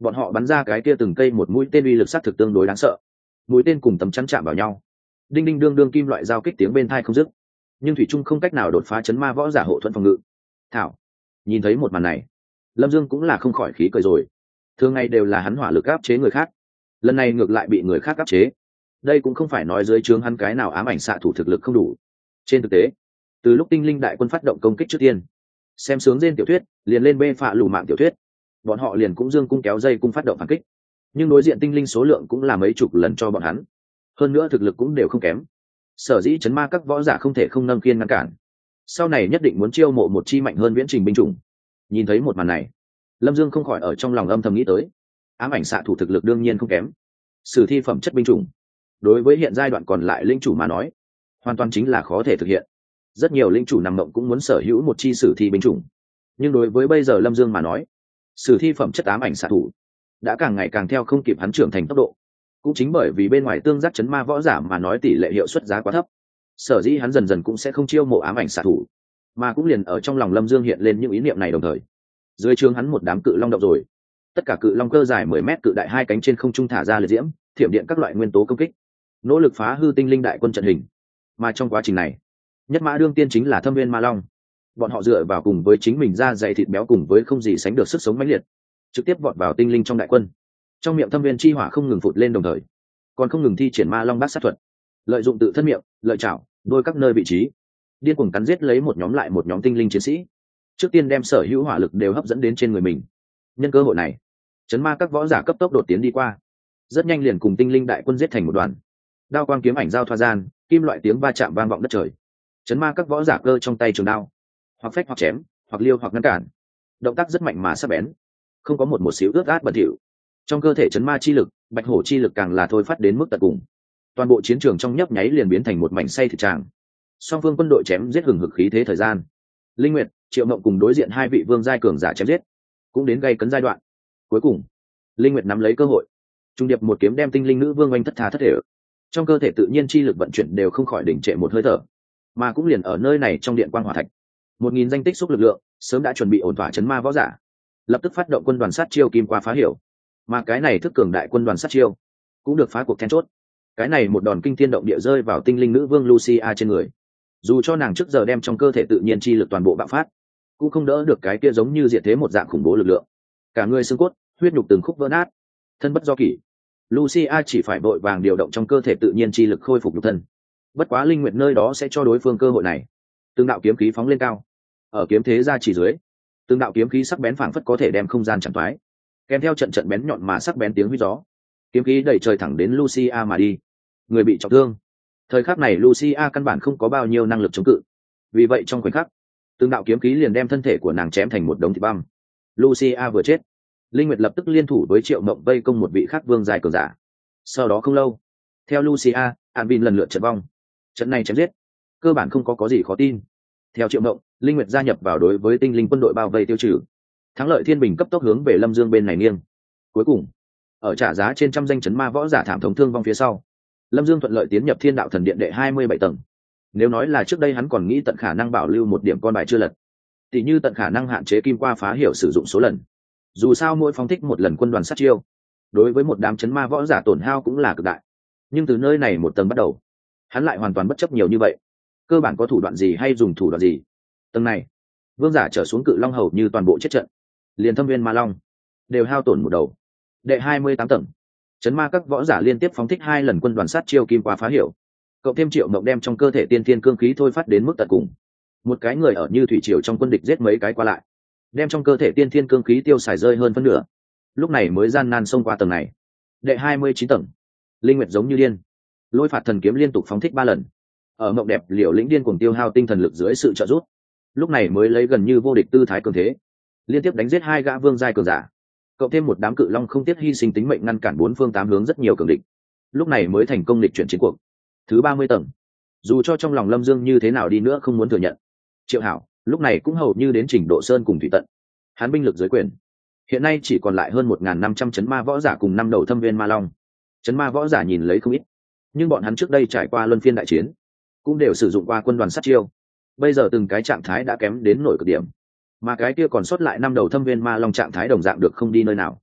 bọn họ bắn ra cái kia từng cây một mũi tên uy lực sát thực tương đối đáng sợ. Mũi tên cùng tấm chắn chạm vào nhau, đinh đinh đương đương kim loại giao kích tiếng bên tai không dứt, nhưng thủy trung không cách nào đột phá chấn ma võ giả hộ thuẫn phòng ngự. Thảo, nhìn thấy một màn này, Lâm Dương cũng là không khỏi khí cười rồi. Thường ngày đều là hắn hỏa lực áp chế người khác, lần này ngược lại bị người khác áp chế. Đây cũng không phải nói dưới trướng hắn cái nào ám ảnh xạ thủ thực lực không đủ. Trên thực tế, từ lúc tinh linh đại quân phát động công kích trước tiên, xem sướng trên tiểu thuyết liền lên bê phạ lù mạng tiểu thuyết, bọn họ liền cũng dương cung kéo dây cung phát động phản kích, nhưng đối diện tinh linh số lượng cũng là mấy chục lần cho bọn hắn, hơn nữa thực lực cũng đều không kém. Sở dĩ chấn ma các võ giả không thể không nâng khiên ngăn cản, sau này nhất định muốn chiêu mộ một chi mạnh hơn viễn trình binh chủng. Nhìn thấy một màn này, Lâm Dương không khỏi ở trong lòng âm thầm nghĩ tới, ám ảnh xạ thủ thực lực đương nhiên không kém, sử thi phẩm chất binh chủng đối với hiện giai đoạn còn lại linh chủ mà nói hoàn toàn chính là khó thể thực hiện. Rất nhiều linh chủ nằm mộng cũng muốn sở hữu một chi sử thi binh chủng, nhưng đối với bây giờ Lâm Dương mà nói, sử thi phẩm chất ám ảnh xạ thủ đã càng ngày càng theo không kịp hắn trưởng thành tốc độ. Cũng chính bởi vì bên ngoài tương giác chấn ma võ giả mà nói tỷ lệ hiệu suất giá quá thấp, sở dĩ hắn dần dần cũng sẽ không chiêu mộ ám ảnh xạ thủ, mà cũng liền ở trong lòng Lâm Dương hiện lên những ý niệm này. Đồng thời dưới trướng hắn một đám cự long động rồi, tất cả cự long cơ dài mười mét, cự đại hai cánh trên không trung thả ra liệt diễm, thiểm điện các loại nguyên tố công kích, nỗ lực phá hư tinh linh đại quân trận hình. Mà trong quá trình này, nhất mã đương tiên chính là Thâm Viên Ma Long. Bọn họ dựa vào cùng với chính mình da dày thịt béo cùng với không gì sánh được sức sống mãnh liệt, trực tiếp vọt vào tinh linh trong đại quân. Trong miệng Thâm Viên chi hỏa không ngừng phụt lên, đồng thời còn không ngừng thi triển Ma Long bát sát thuật, lợi dụng tự thân miệng, lợi chảo, đôi các nơi vị trí, điên cuồng cắn giết lấy một nhóm lại một nhóm tinh linh chiến sĩ. Trước tiên đem sở hữu hỏa lực đều hấp dẫn đến trên người mình. Nhân cơ hội này, chấn ma các võ giả cấp tốc đột tiến đi qua, rất nhanh liền cùng tinh linh đại quân giết thành một đoàn. Đao quang kiếm ảnh giao thoa gian, kim loại tiếng va chạm vang vọng đất trời. Chấn ma các võ giả cơ trong tay trường đao, hoặc phách hoặc chém, hoặc liêu hoặc ngăn cản, động tác rất mạnh mà sắc bén, không có một một xíu ướt át bẩn thỉu. Trong cơ thể chấn ma chi lực, bạch hổ chi lực càng là thôi phát đến mức tận cùng. Toàn bộ chiến trường trong nhấp nháy liền biến thành một mảnh say thịt tràng. Song phương quân đội chém giết hừng hực khí thế thời gian, Linh Nguyệt, Triệu Mộng cùng đối diện hai vị vương giai cường giả chém giết, cũng đến gây cấn giai đoạn. Cuối cùng, Linh Nguyệt nắm lấy cơ hội, trung điệp một kiếm đem tinh linh nữ vương oanh thất tha thất thể. Trong cơ thể tự nhiên chi lực vận chuyển đều không khỏi đình trệ một hơi thở, mà cũng liền ở nơi này trong điện quang hỏa thạch, một nghìn danh tích xúc lực lượng sớm đã chuẩn bị ổn thỏa chấn ma võ giả, lập tức phát động quân đoàn sát chiêu kim qua phá hiểu. Mà cái này thức cường đại quân đoàn sát chiêu cũng được phá cuộc then chốt. Cái này một đòn kinh thiên động địa rơi vào tinh linh nữ vương Lucia trên người, dù cho nàng trước giờ đem trong cơ thể tự nhiên chi lực toàn bộ bạo phát, cũng không đỡ được cái kia giống như diệt thế một dạng khủng bố lực lượng. Cả người xương cốt, huyết nhục từng khúc vỡ nát, thân bất do kỷ. Lucia chỉ phải vội vàng điều động trong cơ thể tự nhiên chi lực khôi phục nhục thân. Bất quá Linh Nguyệt nơi đó sẽ cho đối phương cơ hội này. Từng đạo kiếm khí phóng lên cao, ở kiếm thế ra chỉ dưới, từng đạo kiếm khí sắc bén phảng phất có thể đem không gian chặn toái, kèm theo trận trận bén nhọn mà sắc bén tiếng huýt gió, kiếm khí đẩy trời thẳng đến Lucia mà đi. Người bị trọng thương. Thời khắc này Lucia căn bản không có bao nhiêu năng lực chống cự, vì vậy trong khoảnh khắc, từng đạo kiếm khí liền đem thân thể của nàng chém thành một đống thịt băm. Lucia vừa chết, Linh Nguyệt lập tức liên thủ với Triệu Mộng vây công một vị khác vương giai cường giả. Sau đó không lâu, theo Lucia, Anvin lần lượt trận vong. Trận này chém giết, cơ bản không có có gì khó tin. Theo Triệu Mộng, Linh Nguyệt gia nhập vào đối với tinh linh quân đội bao vây tiêu trừ. Thắng lợi thiên bình cấp tốc hướng về Lâm Dương bên này nghiêng. Cuối cùng, ở trả giá trên trăm danh chấn ma võ giả thảm thống thương vong phía sau, Lâm Dương thuận lợi tiến nhập Thiên Đạo Thần Điện đệ hai mươi bảy tầng. Nếu nói là trước đây hắn còn nghĩ tận khả năng bảo lưu một điểm con bài chưa lật, tỉ như tận khả năng hạn chế kim qua phá hiểu sử dụng số lần. Dù sao mỗi phóng thích một lần quân đoàn sát chiêu, đối với một đám chấn ma võ giả tổn hao cũng là cực đại. Nhưng từ nơi này một tầng bắt đầu, hắn lại hoàn toàn bất chấp nhiều như vậy. Cơ bản có thủ đoạn gì hay dùng thủ đoạn gì, tầng này vương giả trở xuống cự long hầu như toàn bộ chết trận, liền Thâm Viên Ma Long đều hao tổn một đầu. Đệ hai mươi tám tầng, chấn ma các võ giả liên tiếp phóng thích hai lần quân đoàn sát chiêu kim qua phá hiểu, cộng thêm Triệu Mộng đem trong cơ thể tiên thiên cương khí thôi phát đến mức tận cùng. Một cái người ở như thủy triều trong quân địch giết mấy cái qua lại, đem trong cơ thể tiên thiên cương khí tiêu xài rơi hơn phân nửa, lúc này mới gian nan xông qua tầng này. Đệ hai mươi chín tầng, Linh Nguyệt giống như điên, lôi phạt thần kiếm liên tục phóng thích ba lần, ở mộng đẹp liều lĩnh điên cuồng tiêu hao tinh thần lực dưới sự trợ giúp, lúc này mới lấy gần như vô địch tư thái cường thế, liên tiếp đánh giết hai gã vương giai cường giả, cộng thêm một đám cự long không tiếc hy sinh tính mệnh ngăn cản bốn phương tám hướng rất nhiều cường địch, lúc này mới thành công lịch chuyển chiến cuộc. Thứ ba mươi tầng, dù cho trong lòng Lâm Dương như thế nào đi nữa không muốn thừa nhận, Triệu Hảo lúc này cũng hầu như đến trình độ sơn cùng thủy tận. Hắn binh lực dưới quyền hiện nay chỉ còn lại hơn một nghìn năm trăm chấn ma võ giả cùng năm đầu Thâm Viên Ma Long. Chấn ma võ giả nhìn lấy không ít, nhưng bọn hắn trước đây trải qua luân phiên đại chiến, cũng đều sử dụng qua quân đoàn sát chiêu, bây giờ từng cái trạng thái đã kém đến nổi cực điểm, mà cái kia còn sót lại năm đầu Thâm Viên Ma Long trạng thái đồng dạng được không đi nơi nào.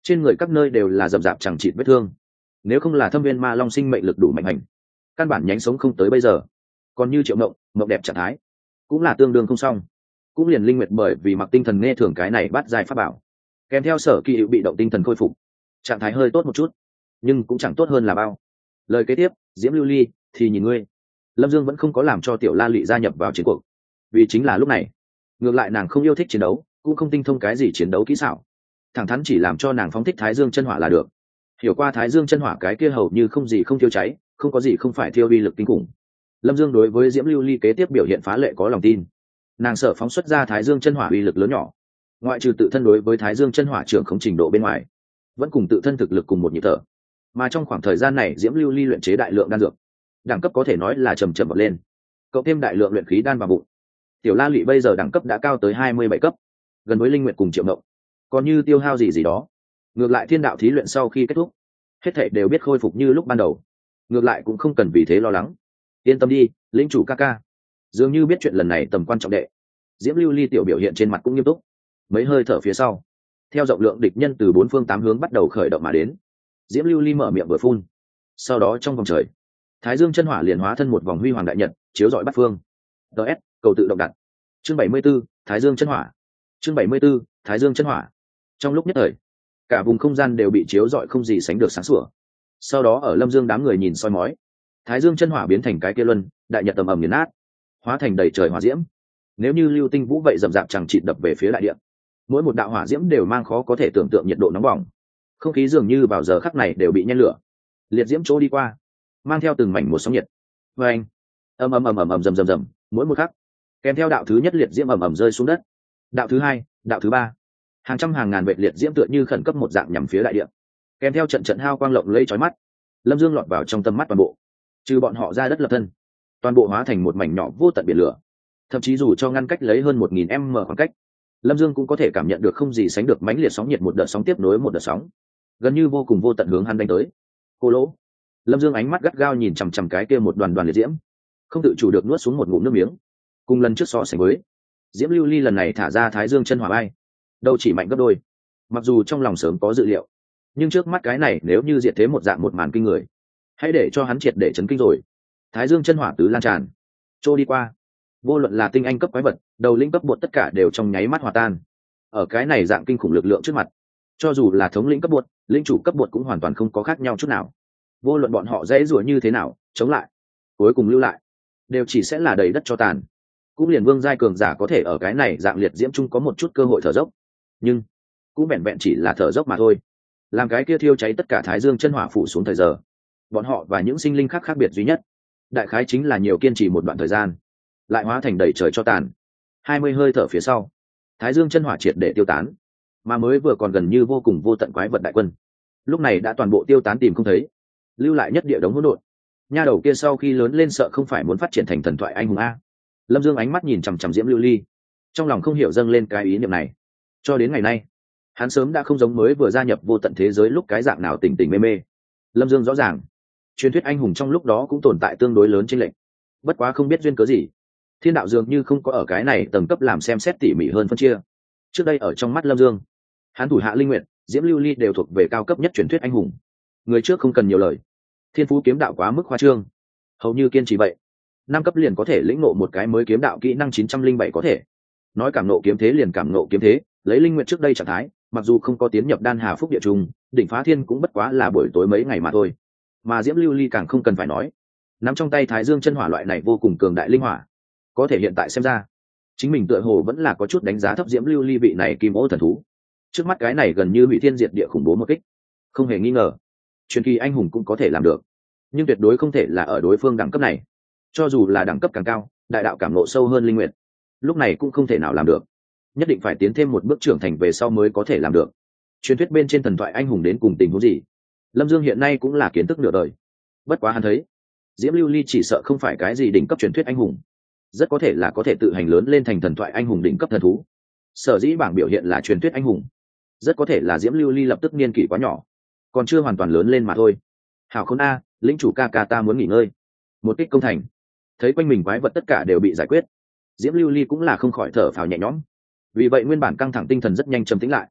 trên người các nơi đều là rậm rạp chẳng chịt vết thương. Nếu không là thâm viên ma long sinh mệnh lực đủ mạnh hành, căn bản nhánh sống không tới bây giờ. Còn như Triệu Mộng, mộng đẹp trạng thái cũng là tương đương không xong. Cũng liền linh nguyệt bởi vì mặc tinh thần nghe thường cái này bắt dài pháp bảo, kèm theo sở kỳ hiệu bị động tinh thần khôi phục, trạng thái hơi tốt một chút, nhưng cũng chẳng tốt hơn là bao. Lời kế tiếp, Diễm Lưu Ly thì nhìn ngươi. Lâm Dương vẫn không có làm cho Tiểu La Lị gia nhập vào chiến cuộc, vì chính là lúc này, ngược lại nàng không yêu thích chiến đấu, cũng không tinh thông cái gì chiến đấu kỹ xảo, thẳng thắn chỉ làm cho nàng phóng thích Thái Dương chân hỏa là được. Hiểu qua Thái Dương chân hỏa cái kia hầu như không gì không tiêu cháy, không có gì không phải thiêu uy lực kinh khủng. Lâm Dương đối với Diễm Lưu Ly kế tiếp biểu hiện phá lệ có lòng tin. Nàng sở phóng xuất ra Thái Dương chân hỏa uy lực lớn nhỏ, ngoại trừ tự thân đối với Thái Dương chân hỏa trưởng không trình độ bên ngoài, vẫn cùng tự thân thực lực cùng một nhịp thở. Mà trong khoảng thời gian này Diễm Lưu Ly luyện chế đại lượng đan dược, đẳng cấp có thể nói là trầm trầm bật lên. Cộng thêm đại lượng luyện khí đan vào bụng, Tiểu La Lị bây giờ đẳng cấp đã cao tới hai mươi bảy cấp, gần với Linh Nguyệt cùng Triệu Mộng. Còn như tiêu hao gì gì đó, ngược lại thiên đạo thí luyện sau khi kết thúc, hết thảy đều biết khôi phục như lúc ban đầu, ngược lại cũng không cần vì thế lo lắng. Yên tâm đi, lĩnh chủ ca ca. Dường như biết chuyện lần này tầm quan trọng đệ, Diễm Lưu Ly tiểu biểu hiện trên mặt cũng nghiêm túc. Mấy hơi thở phía sau, theo rộng lượng địch nhân từ bốn phương tám hướng bắt đầu khởi động mà đến, Diễm Lưu Ly mở miệng vừa phun, sau đó trong vòng trời, Thái Dương chân hỏa liền hóa thân một vòng huy hoàng đại nhật, chiếu rọi bát phương. ds cầu tự động đặt. Chương bảy mươi 74, Thái Dương chân hỏa. Chương bảy mươi 74, Thái Dương chân hỏa. Trong lúc nhất thời, cả vùng không gian đều bị chiếu rọi không gì sánh được sáng sủa. Sau đó ở Lâm Dương đám người nhìn soi mói, Thái Dương chân hỏa biến thành cái kia luân, đại nhật tầm ầm nghiền nát, hóa thành đầy trời hỏa diễm. Nếu như lưu tinh vũ vậy rầm rạp chẳng chịt đập về phía đại địa, mỗi một đạo hỏa diễm đều mang khó có thể tưởng tượng nhiệt độ nóng bỏng. Không khí dường như vào giờ khắc này đều bị nhen lửa, liệt diễm chỗ đi qua, mang theo từng mảnh một sóng nhiệt. Và anh, ầm ầm ầm ầm ầm rầm rầm rầm, mỗi một khắc, kèm theo đạo thứ nhất liệt diễm ầm ầm rơi xuống đất, đạo thứ hai, đạo thứ ba, hàng trăm hàng ngàn vệt liệt diễm tựa như khẩn cấp một dạng nhằm phía đại địa, kèm theo trận trận hao quang lộng lẫy chói mắt. Lâm Dương lọt vào trong tầm mắt toàn bộ, trừ bọn họ ra đất lập thân, toàn bộ hóa thành một mảnh nhỏ vô tận biển lửa. Thậm chí dù cho ngăn cách lấy hơn một nghìn m khoảng cách, Lâm Dương cũng có thể cảm nhận được không gì sánh được mãnh liệt sóng nhiệt, một đợt sóng tiếp nối một đợt sóng, gần như vô cùng vô tận hướng hắn đánh tới. Cô lỗ. Lâm Dương ánh mắt gắt gao nhìn chằm chằm cái kia một đoàn đoàn liệt diễm, không tự chủ được nuốt xuống một ngụm nước miếng. Cùng lần trước so sánh với, Diễm Lưu Ly lần này thả ra Thái Dương chân hỏa bay, đâu chỉ mạnh gấp đôi. Mặc dù trong lòng sớm có dự liệu, nhưng trước mắt cái này nếu như diệt thế một dạng một màn kinh người, hãy để cho hắn triệt để chấn kinh rồi. Thái Dương chân hỏa tứ lan tràn, trôi đi qua, vô luận là tinh anh cấp quái vật, đầu lĩnh cấp bột, tất cả đều trong nháy mắt hòa tan. Ở cái này dạng kinh khủng lực lượng trước mặt, cho dù là thống lĩnh cấp bột, lĩnh chủ cấp bột cũng hoàn toàn không có khác nhau chút nào. Vô luận bọn họ dễ rủa như thế nào chống lại, cuối cùng lưu lại đều chỉ sẽ là đầy đất cho tàn. Cũng liền vương giai cường giả có thể ở cái này dạng liệt diễm chung có một chút cơ hội thở dốc, nhưng cũng vẹn vẹn chỉ là thở dốc mà thôi. Làm cái kia thiêu cháy tất cả Thái Dương chân hỏa phủ xuống thời giờ, bọn họ và những sinh linh khác khác biệt duy nhất, đại khái chính là nhiều kiên trì một đoạn thời gian, lại hóa thành đầy trời cho tàn. Hai mươi hơi thở phía sau, Thái Dương chân hỏa triệt để tiêu tán, mà mới vừa còn gần như vô cùng vô tận quái vật đại quân, lúc này đã toàn bộ tiêu tán tìm không thấy, lưu lại nhất địa đống hỗn độn. Nha đầu kia sau khi lớn lên sợ không phải muốn phát triển thành thần thoại anh hùng a. Lâm Dương ánh mắt nhìn chằm chằm Diễm Lưu Ly, trong lòng không hiểu dâng lên cái ý niệm này. Cho đến ngày nay, hắn sớm đã không giống mới vừa gia nhập vô tận thế giới lúc cái dạng nào tỉnh tỉnh mê mê. Lâm Dương rõ ràng, truyền thuyết anh hùng trong lúc đó cũng tồn tại tương đối lớn chênh lệch. Bất quá không biết duyên cớ gì, thiên đạo dường như không có ở cái này tầng cấp làm xem xét tỉ mỉ hơn phân chia. Trước đây ở trong mắt Lâm Dương, hắn thủ hạ Linh Nguyệt, Diễm Lưu Ly đều thuộc về cao cấp nhất truyền thuyết anh hùng. Người trước không cần nhiều lời, thiên phú kiếm đạo quá mức khoa trương, hầu như kiên trì vậy, năm cấp liền có thể lĩnh ngộ một cái mới kiếm đạo kỹ năng chín trăm linh bảy có thể. Nói cảm nộ kiếm thế liền cảm nộ kiếm thế, lấy Linh Nguyệt trước đây trạng thái, mặc dù không có tiến nhập đan hà phúc địa trung, đỉnh phá thiên cũng bất quá là buổi tối mấy ngày mà thôi. Mà Diễm Lưu Ly càng không cần phải nói, nắm trong tay Thái Dương chân hỏa loại này vô cùng cường đại linh hỏa, có thể hiện tại xem ra, chính mình tựa hồ vẫn là có chút đánh giá thấp Diễm Lưu Ly vị này kim ô thần thú. Trước mắt cái này gần như hủy thiên diệt địa khủng bố một kích, không hề nghi ngờ, truyền kỳ anh hùng cũng có thể làm được, nhưng tuyệt đối không thể là ở đối phương đẳng cấp này. Cho dù là đẳng cấp càng cao, đại đạo cảm nộ sâu hơn Linh Nguyệt, lúc này cũng không thể nào làm được, nhất định phải tiến thêm một bước trưởng thành về sau mới có thể làm được. Truyền thuyết bên trên thần thoại anh hùng đến cùng tình huống gì, Lâm Dương hiện nay cũng là kiến thức nửa đời. Bất quá hắn thấy, Diễm Lưu Ly chỉ sợ không phải cái gì đỉnh cấp truyền thuyết anh hùng, rất có thể là có thể tự hành lớn lên thành thần thoại anh hùng đỉnh cấp thần thú. Sở dĩ bảng biểu hiện là truyền thuyết anh hùng, rất có thể là Diễm Lưu Ly lập tức niên kỷ quá nhỏ, còn chưa hoàn toàn lớn lên mà thôi. Hảo Khôn a, lĩnh chủ ca ca ta muốn nghỉ ngơi. Một kích công thành, thấy quanh mình quái vật tất cả đều bị giải quyết, Diễm Lưu Ly cũng là không khỏi thở phào nhẹ nhõm. Vì vậy nguyên bản căng thẳng tinh thần rất nhanh trầm tĩnh lại.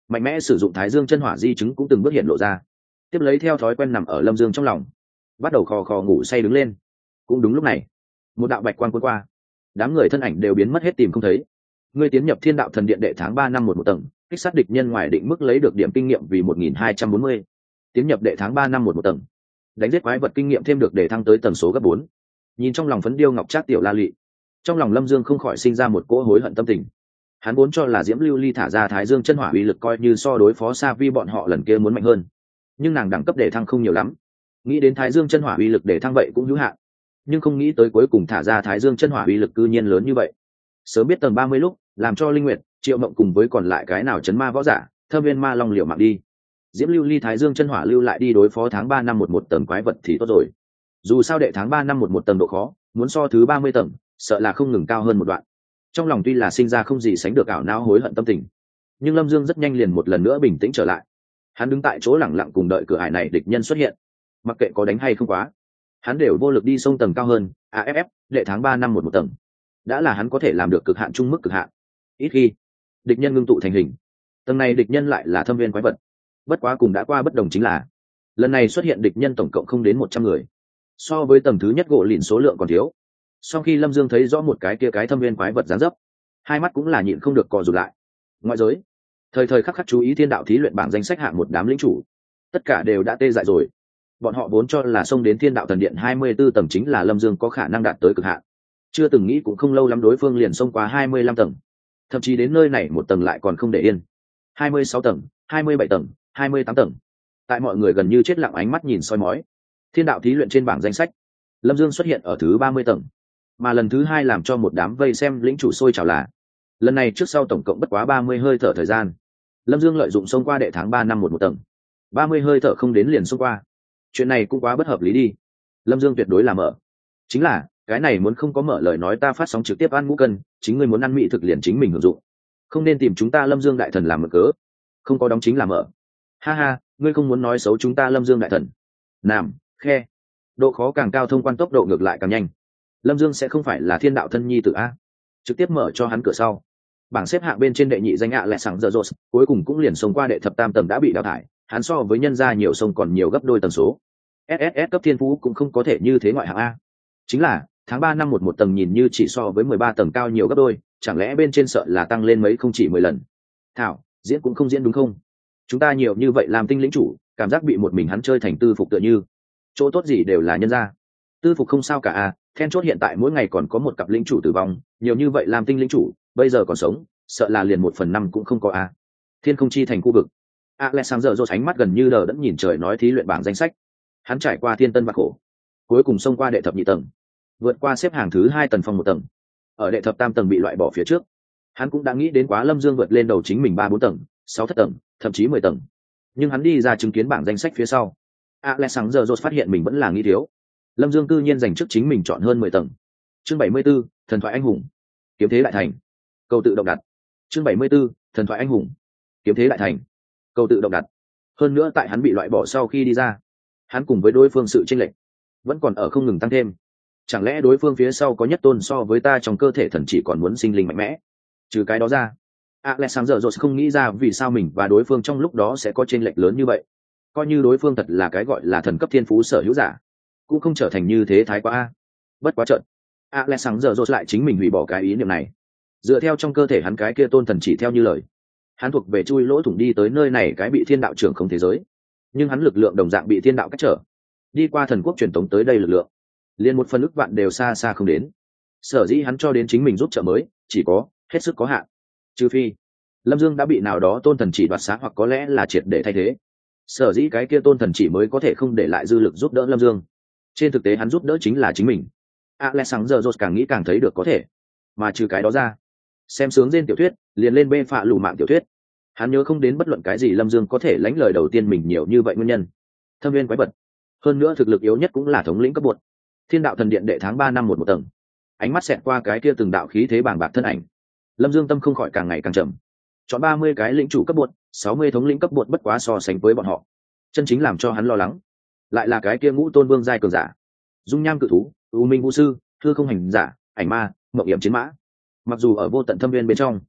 mạnh mẽ sử dụng thái dương chân hỏa di chứng cũng từng bước hiện lộ ra. Tiếp lấy theo thói quen nằm ở Lâm Dương trong lòng, bắt đầu khò khò ngủ say đứng lên. Cũng đúng lúc này, một đạo bạch quang cuốn qua, đám người thân ảnh đều biến mất hết tìm không thấy. Ngươi tiến nhập Thiên Đạo Thần Điện đệ tháng ba năm một một tầng, kích sát địch nhân ngoài định mức lấy được điểm kinh nghiệm vì một nghìn hai trăm bốn mươi. Tiến nhập đệ tháng ba năm một một tầng, đánh giết quái vật kinh nghiệm thêm được để thăng tới tần số gấp bốn. Nhìn trong lòng phấn điêu ngọc trác tiểu La Lị, trong lòng Lâm Dương không khỏi sinh ra một cỗ hối hận tâm tình. Hắn vốn cho là Diễm Lưu Ly thả ra Thái Dương chân hỏa uy lực coi như so đối phó Sa Vi bọn họ lần kia muốn mạnh hơn, nhưng nàng đẳng cấp để thăng không nhiều lắm. Nghĩ đến Thái Dương chân hỏa uy lực để thăng vậy cũng hữu hạn, nhưng không nghĩ tới cuối cùng thả ra Thái Dương chân hỏa uy lực cư nhiên lớn như vậy. Sớm biết tầng ba mươi lúc, làm cho Linh Nguyệt, Triệu Mộng cùng với còn lại cái nào chấn ma võ giả, Thâm Viên Ma Long liều mạng đi. Diễm Lưu Ly Thái Dương chân hỏa lưu lại đi đối phó tháng ba năm một một tầng quái vật thì tốt rồi. Dù sao đệ tháng ba năm một một tầng độ khó, muốn so thứ ba mươi tầng, sợ là không ngừng cao hơn một đoạn. Trong lòng tuy là sinh ra không gì sánh được ảo não hối hận tâm tình, nhưng Lâm Dương rất nhanh liền một lần nữa bình tĩnh trở lại. Hắn đứng tại chỗ lẳng lặng cùng đợi cửa ải này địch nhân xuất hiện. Mặc kệ có đánh hay không quá, hắn đều vô lực đi sông tầng cao hơn. a ép ép đệ tháng ba năm một một tầng đã là hắn có thể làm được cực hạn trung mức cực hạn. Ít khi địch nhân ngưng tụ thành hình, tầng này địch nhân lại là thâm viên quái vật. Bất quá cùng đã qua bất đồng chính là lần này xuất hiện địch nhân tổng cộng không đến một trăm người, so với tầng thứ nhất gỗ lìn số lượng còn thiếu. Sau khi Lâm Dương thấy rõ một cái kia cái thâm viên quái vật dáng dấp, hai mắt cũng là nhịn không được cò rụt lại. Ngoại giới thời thời khắc khắc chú ý Thiên Đạo thí luyện bảng danh sách hạng một đám lĩnh chủ, tất cả đều đã tê dại rồi. Bọn họ vốn cho là xông đến Thiên Đạo Thần Điện hai mươi b ố tầng chính là Lâm Dương có khả năng đạt tới cực hạn, chưa từng nghĩ cũng không lâu lắm đối phương liền xông qua hai mươi lăm tầng, thậm chí đến nơi này một tầng lại còn không để yên. hai mươi sáu tầng, hai mươi bảy tầng, hai mươi tám tầng. Tại mọi người gần như chết lặng ánh mắt nhìn soi mói, Thiên Đạo thí luyện trên bảng danh sách, Lâm Dương xuất hiện ở thứ ba mươi tầng. Mà lần thứ hai làm cho một đám vây xem lĩnh chủ sôi trào là lần này trước sau tổng cộng bất quá ba mươi hơi thở thời gian, Lâm Dương lợi dụng xông qua đệ tháng ba năm một một tầng, ba mươi hơi thở không đến liền xông qua. Chuyện này cũng quá bất hợp lý đi. Lâm Dương tuyệt đối là mở, chính là cái này muốn không có mở lời nói ta phát sóng trực tiếp ăn ngũ cân, chính ngươi muốn ăn mỹ thực liền chính mình hưởng dụng, không nên tìm chúng ta Lâm Dương đại thần làm mở cớ. Không có đóng chính là mở. Ha ha, ngươi không muốn nói xấu chúng ta Lâm Dương đại thần. Nam, khe. Độ khó càng cao thông quan tốc độ ngược lại càng nhanh. Lâm Dương sẽ không phải là Thiên Đạo thân nhi tử a? Trực tiếp mở cho hắn cửa sau. Bảng xếp hạng bên trên đệ nhị danh ạ lẹ sẵn giờ rột, cuối cùng cũng liền xông qua đệ thập tam tầng đã bị đào thải. Hắn so với nhân gia nhiều sông còn nhiều gấp đôi tần số. ét ét ét cấp thiên phú cũng không có thể như thế ngoại hạng a. Chính là tháng ba năm một một tầng nhìn như chỉ so với mười ba tầng cao nhiều gấp đôi, chẳng lẽ bên trên sợ là tăng lên mấy không chỉ mười lần. Thảo, diễn cũng không diễn đúng không? Chúng ta nhiều như vậy làm tinh lĩnh chủ, cảm giác bị một mình hắn chơi thành tư phục tựa như. Chỗ tốt gì đều là nhân gia. Tư phục không sao cả a, then chốt hiện tại mỗi ngày còn có một cặp lĩnh chủ tử vong, nhiều như vậy làm tinh lĩnh chủ, bây giờ còn sống, sợ là liền một phần năm cũng không có a. Thiên không chi thành khu vực. Alexander Rose ánh mắt gần như đờ đẫn nhìn trời nói thí luyện bảng danh sách. Hắn trải qua thiên tân và khổ, cuối cùng xông qua đệ thập nhị tầng, vượt qua xếp hàng thứ hai tần phong một tầng. Ở đệ thập tam tầng bị loại bỏ phía trước, hắn cũng đã nghĩ đến quá Lâm Dương vượt lên đầu chính mình ba bốn tầng, sáu thất tầng, thậm chí mười tầng. Nhưng hắn đi ra chứng kiến bảng danh sách phía sau, Alexander Rose phát hiện mình vẫn là nghĩ thiếu. Lâm Dương cư nhiên giành trước chính mình chọn hơn mười tầng. Chương bảy mươi b ố, thần thoại anh hùng, kiếm thế đại thành, câu tự động đặt. Chương bảy mươi b ố, thần thoại anh hùng, kiếm thế đại thành, câu tự động đặt. Hơn nữa tại hắn bị loại bỏ sau khi đi ra, hắn cùng với đối phương sự chênh lệch vẫn còn ở không ngừng tăng thêm. Chẳng lẽ đối phương phía sau có nhất tôn so với ta trong cơ thể thần chỉ còn muốn sinh linh mạnh mẽ? Trừ cái đó ra, Alexander Rose không nghĩ ra vì sao mình và đối phương trong lúc đó sẽ có chênh lệch lớn như vậy. Coi như đối phương thật là cái gọi là thần cấp thiên phú sở hữu giả, cũng không trở thành như thế thái quá a. Bất quá trận, Alexander Rose lại chính mình hủy bỏ cái ý niệm này. Dựa theo trong cơ thể hắn cái kia tôn thần chỉ theo như lời, hắn thuộc về chui lỗ thủng đi tới nơi này cái bị thiên đạo trưởng không thế giới, nhưng hắn lực lượng đồng dạng bị thiên đạo cách trở, đi qua thần quốc truyền tống tới đây lực lượng liền một phần ức vạn đều xa xa không đến. Sở dĩ hắn cho đến chính mình giúp trợ mới chỉ có hết sức có hạn, trừ phi Lâm Dương đã bị nào đó tôn thần chỉ đoạt xá hoặc có lẽ là triệt để thay thế. Sở dĩ cái kia tôn thần chỉ mới có thể không để lại dư lực giúp đỡ Lâm Dương. Trên thực tế hắn giúp đỡ chính là chính mình. Alexander Rose càng nghĩ càng thấy được có thể. Mà trừ cái đó ra, xem sướng trên tiểu thuyết liền lên bê phạ lù mạng tiểu thuyết, hắn nhớ không đến bất luận cái gì Lâm Dương có thể lãnh lời đầu tiên mình nhiều như vậy nguyên nhân. Thâm viên quái vật, hơn nữa thực lực yếu nhất cũng là thống lĩnh cấp bột. Thiên Đạo thần điện đệ tháng ba năm một một tầng. Ánh mắt xẹt qua cái kia từng đạo khí thế bàng bạc thân ảnh, Lâm Dương tâm không khỏi càng ngày càng chậm. Chọn ba mươi cái lĩnh chủ cấp bột, sáu mươi thống lĩnh cấp bột bất quá so sánh với bọn họ. Chân chính làm cho hắn lo lắng, lại là cái kia ngũ tôn vương giai cường giả. Dung nham cự thú, u minh vũ sư, thư không hành giả, ảnh ma, mộng hiểm chiến mã. Mặc dù ở vô tận thâm viên bên trong,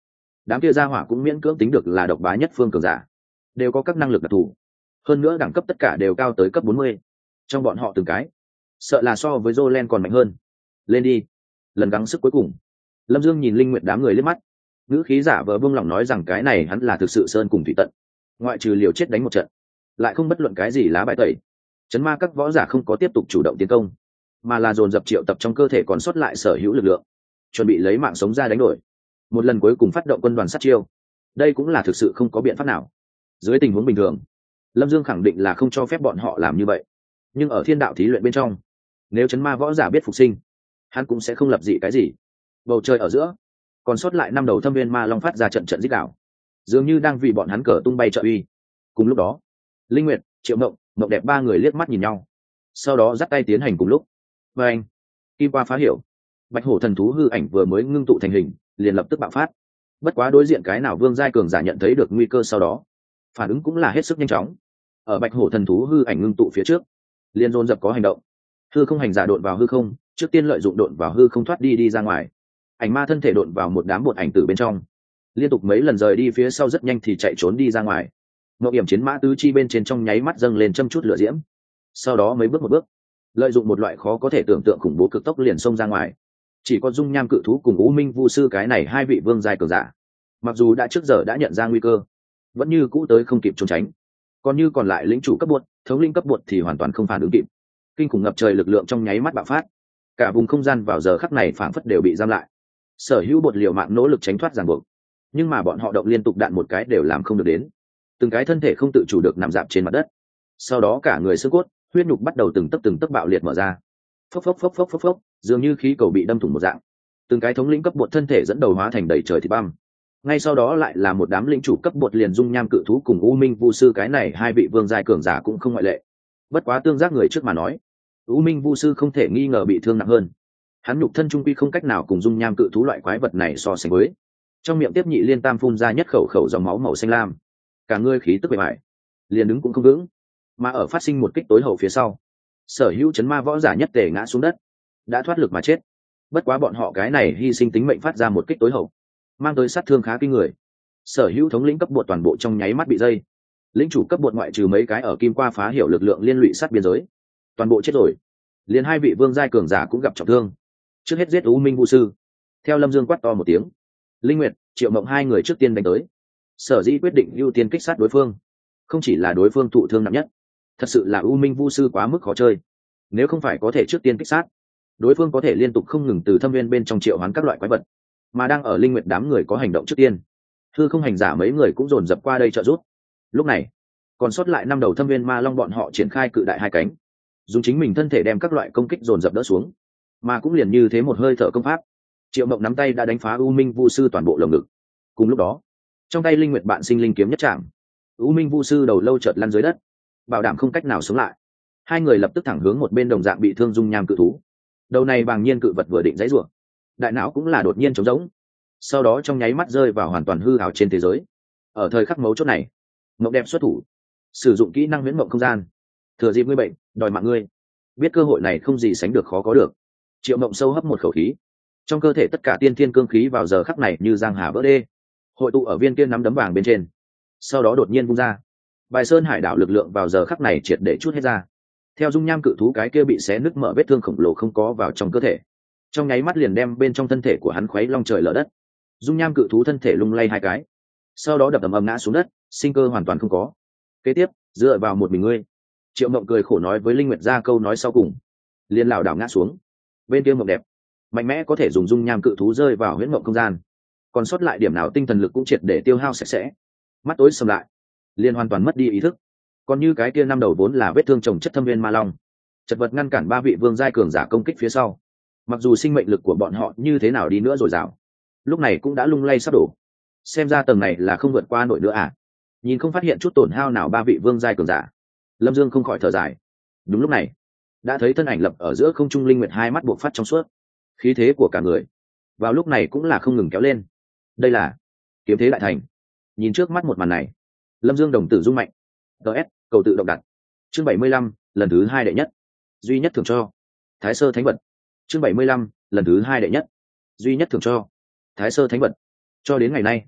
đám kia gia hỏa cũng miễn cưỡng tính được là độc bá nhất phương cường giả, đều có các năng lực đặc thù, hơn nữa đẳng cấp tất cả đều cao tới cấp bốn mươi. Trong bọn họ từng cái sợ là so với Jolen còn mạnh hơn. Lên đi, lần gắng sức cuối cùng. Lâm Dương nhìn Linh Nguyệt đám người liếc mắt, ngữ khí giả vờ buông lòng nói rằng cái này hắn là thực sự sơn cùng thủy tận, ngoại trừ liều chết đánh một trận, lại không bất luận cái gì lá bài tẩy. Chấn ma các võ giả không có tiếp tục chủ động tiến công, mà là dồn dập triệu tập trong cơ thể còn sót lại sở hữu lực lượng, chuẩn bị lấy mạng sống ra đánh đổi, một lần cuối cùng phát động quân đoàn sát chiêu. Đây cũng là thực sự không có biện pháp nào. Dưới tình huống bình thường, Lâm Dương khẳng định là không cho phép bọn họ làm như vậy, nhưng ở thiên đạo thí luyện bên trong, nếu chấn ma võ giả biết phục sinh, hắn cũng sẽ không lập dị cái gì. Bầu trời ở giữa còn sót lại năm đầu thâm viên ma long phát ra trận trận rít đảo, dường như đang vì bọn hắn cờ tung bay trợ uy. Cùng lúc đó, Linh Nguyệt, Triệu Mộng, Mộng Đẹp ba người liếc mắt nhìn nhau, sau đó dắt tay tiến hành cùng lúc. Và anh, kim qua phá hiểu, bạch hổ thần thú hư ảnh vừa mới ngưng tụ thành hình, liền lập tức bạo phát. Bất quá đối diện cái nào vương giai cường giả nhận thấy được nguy cơ sau đó, phản ứng cũng là hết sức nhanh chóng. Ở bạch hổ thần thú hư ảnh ngưng tụ phía trước, liền dồn dập có hành động. Hư không hành giả độn vào hư không, trước tiên lợi dụng độn vào hư không thoát đi đi ra ngoài. Ảnh ma thân thể độn vào một đám bột ảnh tử bên trong, liên tục mấy lần rời đi phía sau rất nhanh thì chạy trốn đi ra ngoài. Ngọc Điểm chiến mã tứ chi bên trên trong nháy mắt dâng lên châm chút lửa diễm, sau đó mấy bước một bước, lợi dụng một loại khó có thể tưởng tượng khủng bố cực tốc liền xông ra ngoài. Chỉ có dung nham cự thú cùng U Minh Vu sư cái này hai vị vương giai cường giả, mặc dù đã trước giờ đã nhận ra nguy cơ, vẫn như cũ tới không kịp trốn tránh. Còn như còn lại lĩnh chủ cấp bột, thống linh cấp bột thì hoàn toàn không phản ứng kịp. Kinh khủng ngập trời lực lượng trong nháy mắt bạo phát, cả vùng không gian vào giờ khắc này phảng phất đều bị giam lại. Sở hữu bột liều mạng nỗ lực tránh thoát ràng buộc, nhưng mà bọn họ động liên tục đạn một cái đều làm không được đến. Từng cái thân thể không tự chủ được nằm dạp trên mặt đất, sau đó cả người xương cốt, huyết nhục bắt đầu từng tấc từng tấc bạo liệt mở ra. Phốc phốc phốc phốc phốc phốc, dường như khí cầu bị đâm thủng một dạng. Từng cái thống lĩnh cấp bột thân thể dẫn đầu hóa thành đầy trời thịt băm. Ngay sau đó lại là một đám lĩnh chủ cấp bột liền dung nham cự thú cùng U Minh Vu sư cái này hai vị vương giai cường giả cũng không ngoại lệ. Bất quá tương giác người trước mà nói, U Minh Vu sư không thể nghi ngờ bị thương nặng hơn. Hắn nhục thân trung quy không cách nào cùng dung nham cự thú loại quái vật này so sánh với. Trong miệng tiếp nhị liên tam phun ra nhất khẩu khẩu dòng máu màu xanh lam, cả người khí tức bề bại, liền đứng cũng không vững. Mà ở phát sinh một kích tối hậu phía sau, sở hữu chấn ma võ giả nhất tề ngã xuống đất, đã thoát lực mà chết. Bất quá bọn họ cái này hy sinh tính mệnh phát ra một kích tối hậu, mang tới sát thương khá kinh người. Sở hữu thống lĩnh cấp bột toàn bộ trong nháy mắt bị dây, lĩnh chủ cấp bột ngoại trừ mấy cái ở kim qua phá hiểu lực lượng liên lụy sát biên giới, toàn bộ chết rồi. Liền hai vị vương giai cường giả cũng gặp trọng thương. Trước hết giết U Minh Vu sư. Theo Lâm Dương quát to một tiếng, Linh Nguyệt, Triệu Mộng hai người trước tiên đánh tới. Sở dĩ quyết định ưu tiên kích sát đối phương, không chỉ là đối phương thụ thương nặng nhất, thật sự là U Minh Vu sư quá mức khó chơi. Nếu không phải có thể trước tiên kích sát, đối phương có thể liên tục không ngừng từ thâm viên bên trong triệu hoán các loại quái vật, mà đang ở Linh Nguyệt đám người có hành động trước tiên, hư không hành giả mấy người cũng dồn dập qua đây trợ giúp. Lúc này còn sót lại năm đầu thâm viên ma long, bọn họ triển khai cự đại hai cánh, dùng chính mình thân thể đem các loại công kích dồn dập đỡ xuống. Mà cũng liền như thế một hơi thở công pháp, Triệu Mộng nắm tay đã đánh phá U Minh Vu sư toàn bộ lồng ngực. Cùng lúc đó, trong tay Linh Nguyệt bạn sinh linh kiếm nhất chạm, U Minh Vu sư đầu lâu chợt lăn dưới đất, bảo đảm không cách nào sống lại. Hai người lập tức thẳng hướng một bên đồng dạng bị thương dung nham cự thú. Đầu này bàng nhiên cự vật vừa định giãy giụa, đại não cũng là đột nhiên trống rỗng, sau đó trong nháy mắt rơi vào hoàn toàn hư ảo trên thế giới. Ở thời khắc mấu chốt này, Mộng Đẹp xuất thủ, sử dụng kỹ năng huyễn mộng không gian, thừa dịp ngươi bệnh, đòi mạng ngươi. Biết cơ hội này không gì sánh được khó có được, Triệu Mộng sâu hấp một khẩu khí, trong cơ thể tất cả tiên thiên cương khí vào giờ khắc này như giang hà vỡ đê, hội tụ ở viên kia nắm đấm vàng bên trên, sau đó đột nhiên vung ra. Bài sơn hải đảo lực lượng vào giờ khắc này triệt để chút hết ra. Theo dung nham cự thú cái kia bị xé nứt mở vết thương khổng lồ không có vào trong cơ thể, trong nháy mắt liền đem bên trong thân thể của hắn khuấy long trời lở đất. Dung nham cự thú thân thể lung lay hai cái, sau đó đập ầm ầm ngã xuống đất, sinh cơ hoàn toàn không có. Kế tiếp, dựa vào một mình ngươi. Triệu Mộng cười khổ nói với Linh Nguyệt ra câu nói sau cùng, liền lảo đảo ngã xuống. Bên kia Mộng Đẹp mạnh mẽ có thể dùng dung nham cự thú rơi vào huyễn mộng không gian, còn sót lại điểm nào tinh thần lực cũng triệt để tiêu hao sạch sẽ, mắt tối sầm lại, liền hoàn toàn mất đi ý thức. Còn như cái kia năm đầu vốn là vết thương chồng chất thâm viên ma long, chật vật ngăn cản ba vị vương giai cường giả công kích phía sau. Mặc dù sinh mệnh lực của bọn họ như thế nào đi nữa rồi dào, lúc này cũng đã lung lay sắp đổ. Xem ra tầng này là không vượt qua nổi nữa à? Nhìn không phát hiện chút tổn hao nào ba vị vương giai cường giả, Lâm Dương không khỏi thở dài. Đúng lúc này, đã thấy thân ảnh lập ở giữa không trung Linh Nguyệt hai mắt buộc phát trong suốt, khí thế của cả người vào lúc này cũng là không ngừng kéo lên. Đây là kiếm thế đại thành. Nhìn trước mắt một màn này, Lâm Dương đồng tử rung mạnh. ts cầu tự động đặt. Chương bảy mươi lăm, lần thứ hai đệ nhất, duy nhất thưởng cho Thái Sơ Thánh Vật. Chương bảy mươi lăm, lần thứ hai đệ nhất, duy nhất thưởng cho Thái Sơ Thánh Vật. Cho đến ngày nay,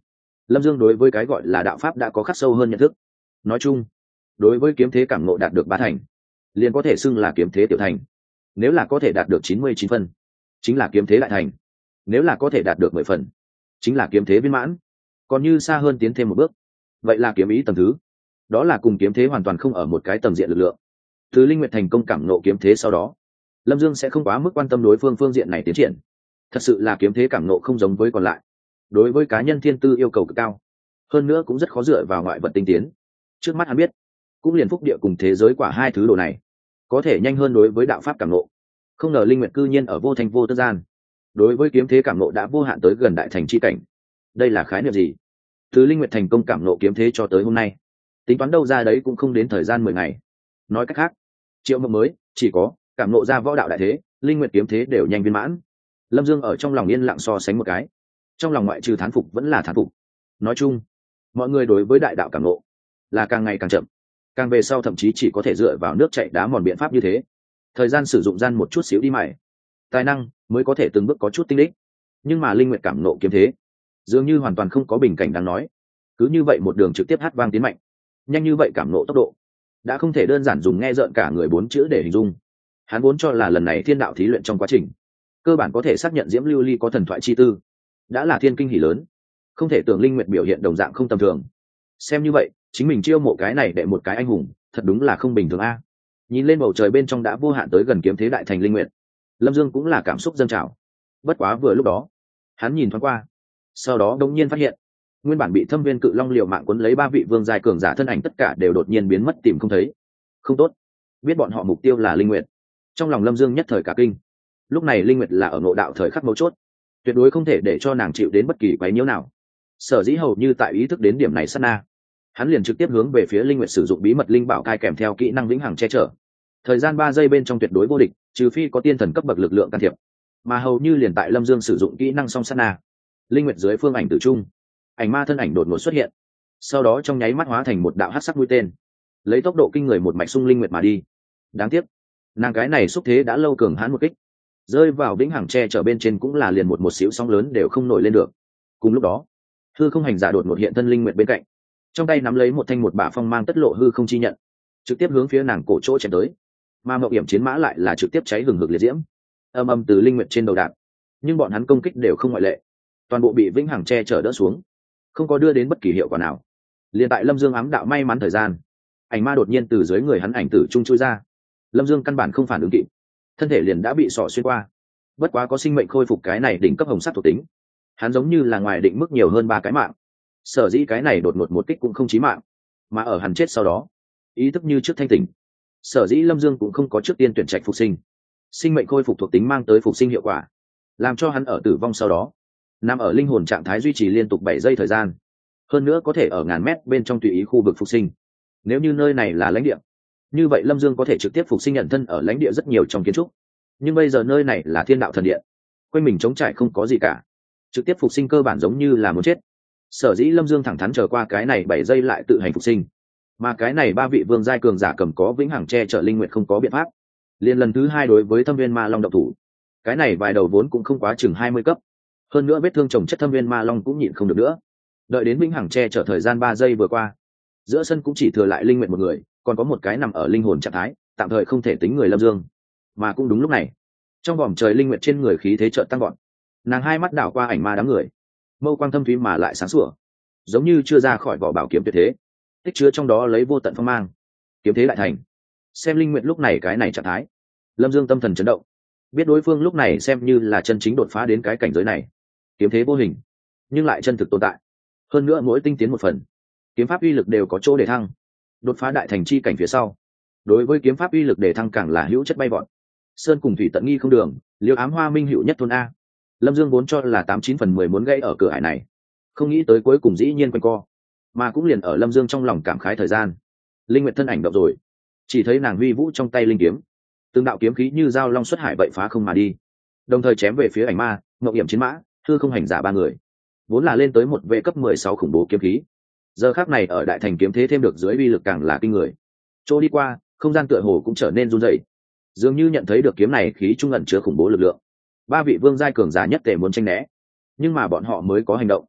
Lâm Dương đối với cái gọi là đạo pháp đã có khắc sâu hơn nhận thức. Nói chung, đối với kiếm thế cảm ngộ đạt được ba thành, liền có thể xưng là kiếm thế tiểu thành. Nếu là có thể đạt được chín mươi chín phân, chính là kiếm thế đại thành. Nếu là có thể đạt được mười phần, chính là kiếm thế viên mãn. Còn như xa hơn tiến thêm một bước, vậy là kiếm ý tầng thứ. Đó là cùng kiếm thế hoàn toàn không ở một cái tầng diện lực lượng. Từ Linh Nguyệt thành công cảm ngộ kiếm thế sau đó, Lâm Dương sẽ không quá mức quan tâm đối phương phương diện này tiến triển. Thật sự là kiếm thế cảm ngộ không giống với còn lại. Đối với cá nhân thiên tư yêu cầu cực cao, hơn nữa cũng rất khó dựa vào ngoại vật tinh tiến. Trước mắt hắn biết, cũng liền phúc địa cùng thế giới quả hai thứ đồ này có thể nhanh hơn đối với đạo pháp cảm ngộ. Không ngờ Linh Nguyệt cư nhiên ở vô thành vô tức gian, đối với kiếm thế cảm ngộ đã vô hạn tới gần đại thành chi cảnh. Đây là khái niệm gì? Từ Linh Nguyệt thành công cảm ngộ kiếm thế cho tới hôm nay, tính toán đâu ra đấy cũng không đến thời gian mười ngày. Nói cách khác, Triệu Mộng mới chỉ có cảm ngộ ra võ đạo đại thế, Linh Nguyệt kiếm thế đều nhanh viên mãn. Lâm Dương ở trong lòng yên lặng so sánh một cái, trong lòng ngoại trừ thán phục vẫn là thán phục. Nói chung, mọi người đối với đại đạo cảm ngộ là càng ngày càng chậm, càng về sau thậm chí chỉ có thể dựa vào nước chảy đá mòn biện pháp như thế. Thời gian sử dụng gian một chút xíu đi mày, tài năng mới có thể từng bước có chút tinh đích. Nhưng mà Linh Nguyệt cảm ngộ kiếm thế dường như hoàn toàn không có bình cảnh đáng nói, cứ như vậy một đường trực tiếp hát vang tiến mạnh. Nhanh như vậy cảm ngộ tốc độ đã không thể đơn giản dùng nghe rợn cả người bốn chữ để hình dung. Hắn vốn cho là lần này thiên đạo thí luyện trong quá trình cơ bản có thể xác nhận Diễm Lưu Ly có thần thoại chi tư, đã là thiên kinh hỉ lớn. Không thể tưởng Linh Nguyệt biểu hiện đồng dạng không tầm thường. Xem như vậy, chính mình chiêu mộ cái này để một cái anh hùng, thật đúng là không bình thường a. Nhìn lên bầu trời bên trong đã vô hạn tới gần kiếm thế đại thành Linh Nguyệt, Lâm Dương cũng là cảm xúc dâng trào. Bất quá vừa lúc đó, hắn nhìn thoáng qua, sau đó đột nhiên phát hiện, nguyên bản bị Thâm Viên Cự Long liều mạng cuốn lấy ba vị vương giai cường giả thân ảnh tất cả đều đột nhiên biến mất tìm không thấy. Không tốt, biết bọn họ mục tiêu là Linh Nguyệt. Trong lòng Lâm Dương nhất thời cả kinh. Lúc này Linh Nguyệt là ở ngộ đạo thời khắc mấu chốt, tuyệt đối không thể để cho nàng chịu đến bất kỳ quấy nhiễu nào. Sở dĩ hầu như tại ý thức đến điểm này sát na, hắn liền trực tiếp hướng về phía Linh Nguyệt sử dụng bí mật linh bảo cai kèm theo kỹ năng vĩnh hằng che chở. Thời gian ba giây bên trong tuyệt đối vô địch, trừ phi có tiên thần cấp bậc lực lượng can thiệp. Mà hầu như liền tại Lâm Dương sử dụng kỹ năng song sát na, Linh Nguyệt dưới phương ảnh tử trung, ảnh ma thân ảnh đột ngột xuất hiện, sau đó trong nháy mắt hóa thành một đạo hắc sắc mũi tên, lấy tốc độ kinh người một mạch xung Linh Nguyệt mà đi. Đáng tiếc, nàng cái này xúc thế đã lâu cường hãn một kích, rơi vào vĩnh hằng che chở bên trên cũng là liền một một xíu sóng lớn đều không nổi lên được. Cùng lúc đó, hư không hành giả đột ngột hiện thân Linh Nguyệt bên cạnh, trong tay nắm lấy một thanh một bả phong mang tất lộ hư không chi nhận, trực tiếp hướng phía nàng cổ chỗ chém tới. Mà Mộng Hiểm chiến mã lại là trực tiếp cháy hừng hực liệt diễm, âm âm từ Linh Nguyệt trên đầu đạn, nhưng bọn hắn công kích đều không ngoại lệ, toàn bộ bị vĩnh hằng che chở đỡ xuống, không có đưa đến bất kỳ hiệu quả nào. Liên tại Lâm Dương ám đạo may mắn thời gian, ảnh ma đột nhiên từ dưới người hắn ảnh tử trung chui ra. Lâm Dương căn bản không phản ứng kịp, thân thể liền đã bị sọ xuyên qua. Bất quá có sinh mệnh khôi phục cái này đỉnh cấp hồng sắc thuộc tính, hắn giống như là ngoài định mức nhiều hơn ba cái mạng. Sở dĩ cái này đột ngột một kích cũng không chí mạng, mà ở hắn chết sau đó, ý thức như trước thanh tỉnh. Sở dĩ Lâm Dương cũng không có trước tiên tuyển trạch phục sinh. Sinh mệnh khôi phục thuộc tính mang tới phục sinh hiệu quả, làm cho hắn ở tử vong sau đó nằm ở linh hồn trạng thái duy trì liên tục bảy giây thời gian, hơn nữa có thể ở ngàn mét bên trong tùy ý khu vực phục sinh. Nếu như nơi này là lãnh địa, như vậy Lâm Dương có thể trực tiếp phục sinh nhận thân ở lãnh địa rất nhiều trong kiến trúc. Nhưng bây giờ nơi này là Thiên Đạo Thần Điện, quanh mình trống trải không có gì cả, trực tiếp phục sinh cơ bản giống như là muốn chết. Sở dĩ Lâm Dương thẳng thắn chờ qua cái này bảy giây lại tự hành phục sinh. Mà cái này ba vị vương giai cường giả cầm có vĩnh hằng che chở Linh Nguyệt không có biện pháp, liền lần thứ hai đối với Thâm Viên Ma Long động thủ. Cái này vài đầu vốn cũng không quá chừng hai mươi cấp, hơn nữa vết thương chồng chất Thâm Viên Ma Long cũng nhịn không được nữa. Đợi đến vĩnh hằng che chở thời gian ba giây vừa qua, giữa sân cũng chỉ thừa lại Linh Nguyệt một người, còn có một cái nằm ở linh hồn trạng thái, tạm thời không thể tính người Lâm Dương. Mà cũng đúng lúc này, trong vòm trời Linh Nguyệt trên người khí thế chợt tăng gọn, nàng hai mắt đảo qua ảnh ma đám người, mâu quang thâm thúy mà lại sáng sủa, giống như chưa ra khỏi vỏ bảo kiếm tuyệt thế, tích chứa trong đó lấy vô tận phong mang. Kiếm thế đại thành. Xem Linh Nguyệt lúc này cái này trạng thái, Lâm Dương tâm thần chấn động, biết đối phương lúc này xem như là chân chính đột phá đến cái cảnh giới này. Kiếm thế vô hình, nhưng lại chân thực tồn tại. Hơn nữa mỗi tinh tiến một phần, kiếm pháp uy lực đều có chỗ để thăng. Đột phá đại thành chi cảnh phía sau, đối với kiếm pháp uy lực để thăng càng là hữu chất bay vọt. Sơn cùng thủy tận nghi không đường, liêu ám hoa minh hữu nhất thôn a. Lâm Dương vốn cho là tám chín phần mười muốn gãy ở cửa ải này, không nghĩ tới cuối cùng dĩ nhiên quanh co. Mà cũng liền ở Lâm Dương trong lòng cảm khái thời gian, Linh Nguyệt thân ảnh động rồi, chỉ thấy nàng huy vũ trong tay linh kiếm, từng đạo kiếm khí như dao long xuất hải vậy phá không mà đi, đồng thời chém về phía ảnh ma, Ngọc Hiểm chiến mã, hư không hành giả ba người. Vốn là lên tới một vệ cấp mười sáu khủng bố kiếm khí, giờ khắc này ở đại thành kiếm thế thêm được dưới uy lực càng là kinh người. Chỗ đi qua, không gian tựa hồ cũng trở nên run rẩy, dường như nhận thấy được kiếm này khí trung ẩn chứa khủng bố lực lượng. Ba vị vương giai cường giả nhất tề muốn tranh né, nhưng mà bọn họ mới có hành động,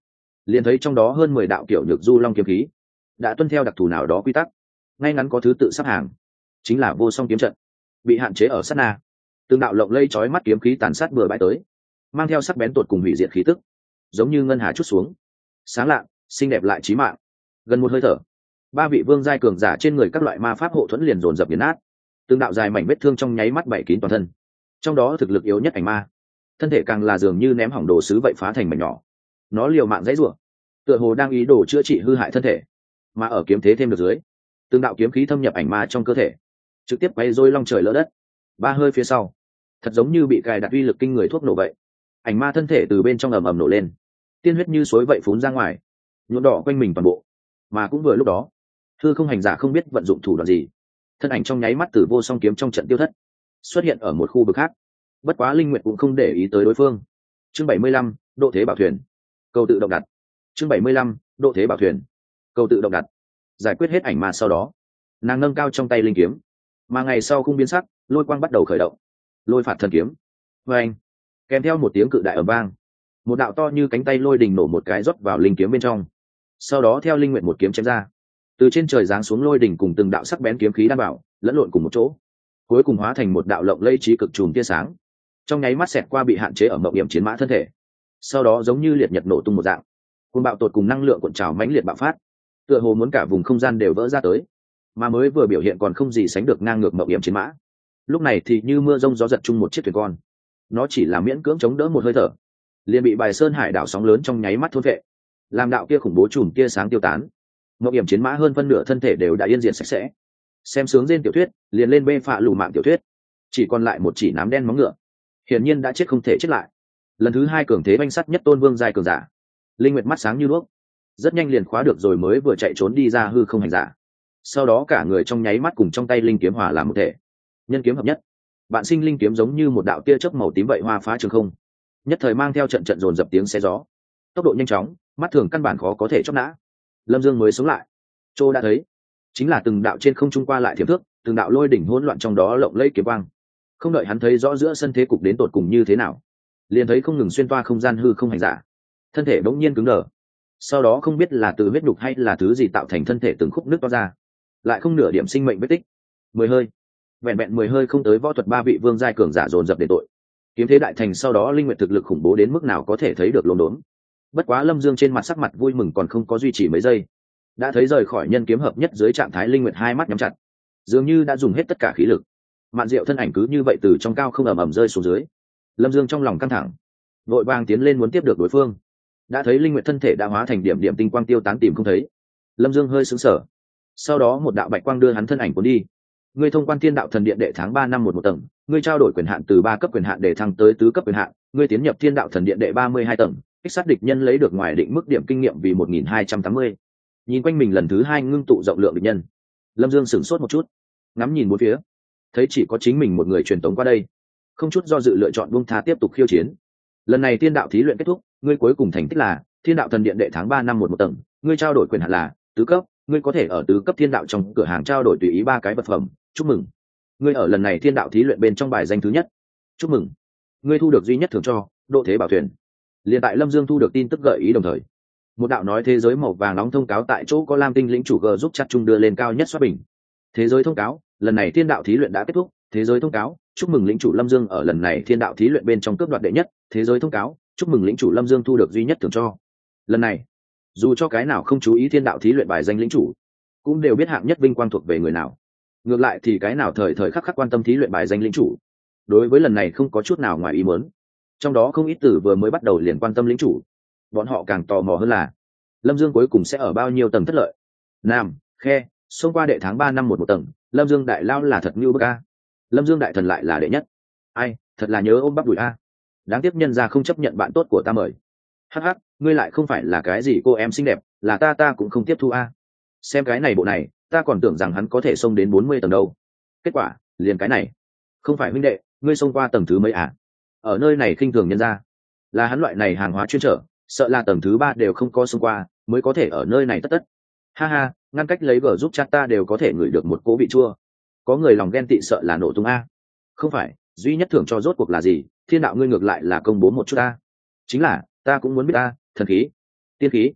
liền thấy trong đó hơn mười đạo kiểu nhược du long kiếm khí đã tuân theo đặc thù nào đó quy tắc, ngay ngắn có thứ tự sắp hàng, chính là vô song kiếm trận. Bị hạn chế ở sát na, từng đạo lộng lây chói mắt kiếm khí tàn sát bừa bãi tới, mang theo sắc bén tột cùng hủy diệt khí tức, giống như ngân hà chút xuống, sáng lạng, xinh đẹp lại chí mạng. Gần một hơi thở, ba vị vương giai cường giả trên người các loại ma pháp hộ thuẫn liền dồn dập nghiền nát, từng đạo dài mảnh vết thương trong nháy mắt bảy kín toàn thân. Trong đó thực lực yếu nhất ảnh ma, thân thể càng là dường như ném hỏng đồ sứ vậy phá thành mảnh nhỏ. Nó liều mạng dãy rủa, tựa hồ đang ý đồ chữa trị hư hại thân thể, mà ở kiếm thế thêm được dưới, từng đạo kiếm khí thâm nhập ảnh ma trong cơ thể, trực tiếp quay rối long trời lỡ đất. Ba hơi phía sau, thật giống như bị cài đặt uy lực kinh người thuốc nổ vậy, ảnh ma thân thể từ bên trong ầm ầm nổ lên, tiên huyết như suối vậy phún ra ngoài, nhuộm đỏ quanh mình toàn bộ. Mà cũng vừa lúc đó, hư không hành giả không biết vận dụng thủ đoạn gì, thân ảnh trong nháy mắt từ vô song kiếm trong trận tiêu thất, xuất hiện ở một khu vực khác. Bất quá linh nguyệt cũng không để ý tới đối phương. Chương bảy mươi lăm, độ thế bảo thuyền, câu tự động đặt. Chương bảy mươi lăm, độ thế bảo thuyền, câu tự động đặt. Giải quyết hết ảnh ma sau đó, nàng nâng cao trong tay linh kiếm, mà ngày sau khung biến sắc, lôi quang bắt đầu khởi động. Lôi phạt thần kiếm. Và anh, kèm theo một tiếng cự đại ầm vang, một đạo to như cánh tay lôi đình nổ một cái rót vào linh kiếm bên trong. Sau đó theo linh nguyệt một kiếm chém ra, từ trên trời giáng xuống lôi đình cùng từng đạo sắc bén kiếm khí đan bảo lẫn lộn cùng một chỗ, cuối cùng hóa thành một đạo lộng lẫy trí cực chùm tia sáng, trong nháy mắt xẹt qua bị hạn chế ở mộng hiểm chiến mã thân thể. Sau đó giống như liệt nhật nổ tung một dạng, cuồng bạo tột cùng năng lượng cuộn trào mãnh liệt bạo phát, tựa hồ muốn cả vùng không gian đều vỡ ra tới. Mà mới vừa biểu hiện còn không gì sánh được ngang ngược mộng hiểm chiến mã, lúc này thì như mưa rông gió giật chung một chiếc thuyền con, nó chỉ là miễn cưỡng chống đỡ một hơi thở, liền bị bài sơn hải đảo sóng lớn trong nháy mắt thôn vệ, làm đạo kia khủng bố chùm tia sáng tiêu tán. Mộng hiểm chiến mã hơn phân nửa thân thể đều đã yên diệt sạch sẽ. Xem sướng trên tiểu thuyết liền lên bê phạ lù mạng tiểu thuyết, chỉ còn lại một chỉ nám đen móng ngựa, hiển nhiên đã chết không thể chết lại. Lần thứ hai cường thế banh sắt nhất tôn vương giai cường giả, linh nguyệt mắt sáng như đuốc, rất nhanh liền khóa được rồi mới vừa chạy trốn đi ra hư không hành giả. Sau đó cả người trong nháy mắt cùng trong tay linh kiếm hòa làm một thể, nhân kiếm hợp nhất. Bạn sinh linh kiếm giống như một đạo tia chớp màu tím vậy hoa phá trường không, nhất thời mang theo trận trận dồn dập tiếng xé gió, tốc độ nhanh chóng, mắt thường căn bản khó có thể chóp nã. Lâm Dương mới sống lại, Trô đã thấy, chính là từng đạo trên không trung qua lại thiểm thước, từng đạo lôi đỉnh hỗn loạn trong đó lộng lẫy kiếm quang. Không đợi hắn thấy rõ giữa sân thế cục đến tột cùng như thế nào, liền thấy không ngừng xuyên toa không gian hư không hành giả, thân thể bỗng nhiên cứng đờ. Sau đó không biết là từ huyết nhục hay là thứ gì tạo thành thân thể từng khúc nứt toa ra, lại không nửa điểm sinh mệnh vết tích. Mười hơi, vẹn vẹn mười hơi không tới võ thuật ba vị vương giai cường giả dồn dập để tội. Kiếm thế đại thành sau đó linh nguyệt thực lực khủng bố đến mức nào có thể thấy được lồn đốn. Bất quá Lâm Dương trên mặt sắc mặt vui mừng còn không có duy trì mấy giây, đã thấy rời khỏi nhân kiếm hợp nhất dưới trạng thái linh nguyệt hai mắt nhắm chặt, dường như đã dùng hết tất cả khí lực. Mạn Diệu thân ảnh cứ như vậy từ trong cao không ầm ầm rơi xuống dưới. Lâm Dương trong lòng căng thẳng, vội vàng tiến lên muốn tiếp được đối phương. Đã thấy linh nguyệt thân thể đã hóa thành điểm điểm tinh quang tiêu tán tìm không thấy. Lâm Dương hơi sững sờ, sau đó một đạo bạch quang đưa hắn thân ảnh cuốn đi. Ngươi thông quan Thiên Đạo Thần Điện đệ tháng ba năm một một tầng, ngươi trao đổi quyền hạn từ ba cấp quyền hạn để thăng tới tứ cấp quyền hạn, ngươi tiến nhập Thiên Đạo Thần Điện đệ ba mươi hai tầng, kích sát địch nhân lấy được ngoài định mức điểm kinh nghiệm vì một nghìn hai trăm tám mươi. Nhìn quanh mình lần thứ hai ngưng tụ rộng lượng địch nhân, Lâm Dương sửng sốt một chút, ngắm nhìn bốn phía, thấy chỉ có chính mình một người truyền tống qua đây, không chút do dự lựa chọn buông tha tiếp tục khiêu chiến. Lần này Thiên Đạo thí luyện kết thúc, ngươi cuối cùng thành tích là Thiên Đạo Thần Điện đệ tháng ba năm một một tầng, ngươi trao đổi quyền hạn là tứ cấp, ngươi có thể ở tứ cấp thiên đạo trong cửa hàng trao đổi tùy ý ba cái vật phẩm. Chúc mừng, ngươi ở lần này Thiên Đạo thí luyện bên trong bài danh thứ nhất. Chúc mừng, ngươi thu được duy nhất thưởng cho độ thế bảo thuyền. Liên tại Lâm Dương thu được tin tức gợi ý đồng thời, một đạo nói thế giới màu vàng nóng thông cáo tại chỗ có Lam Tinh lĩnh chủ G giúp chat chung đưa lên cao nhất xoát bình. Thế giới thông cáo, lần này Thiên Đạo thí luyện đã kết thúc. Thế giới thông cáo, chúc mừng lĩnh chủ Lâm Dương ở lần này Thiên Đạo thí luyện bên trong cướp đoạt đệ nhất. Thế giới thông cáo, chúc mừng lĩnh chủ Lâm Dương thu được duy nhất thưởng cho. Lần này, dù cho cái nào không chú ý Thiên Đạo thí luyện bài danh lĩnh chủ, cũng đều biết hạng nhất vinh quang thuộc về người nào. Ngược lại thì cái nào thời thời khắc khắc quan tâm thí luyện bài danh lĩnh chủ, đối với lần này không có chút nào ngoài ý muốn. Trong đó không ít tử vừa mới bắt đầu liền quan tâm lĩnh chủ, bọn họ càng tò mò hơn là Lâm Dương cuối cùng sẽ ở bao nhiêu tầng thất lợi. Nam, khe, xông qua đệ tháng ba năm một một tầng, Lâm Dương đại lao là thật như bức a. Lâm Dương đại thần lại là đệ nhất. Ai, thật là nhớ ôm bắp đùi a. Đáng tiếc nhân ra không chấp nhận bạn tốt của ta mời. Hắc hắc, ngươi lại không phải là cái gì cô em xinh đẹp, là ta ta cũng không tiếp thu a. Xem cái này bộ này, ta còn tưởng rằng hắn có thể xông đến bốn mươi tầng đâu. Kết quả, liền cái này. Không phải huynh đệ, ngươi xông qua tầng thứ mấy à? Ở nơi này khinh thường nhân ra. Là hắn loại này hàng hóa chuyên trở, sợ là tầng thứ ba đều không có xông qua, mới có thể ở nơi này tất tất. Ha ha, ngăn cách lấy vở giúp chat ta đều có thể ngửi được một cỗ vị chua. Có người lòng ghen tị sợ là nổ tung a. Không phải, duy nhất thưởng cho rốt cuộc là gì? Thiên đạo ngươi ngược lại là công bố một chút a. Chính là, ta cũng muốn biết a, thần khí, tiên khí,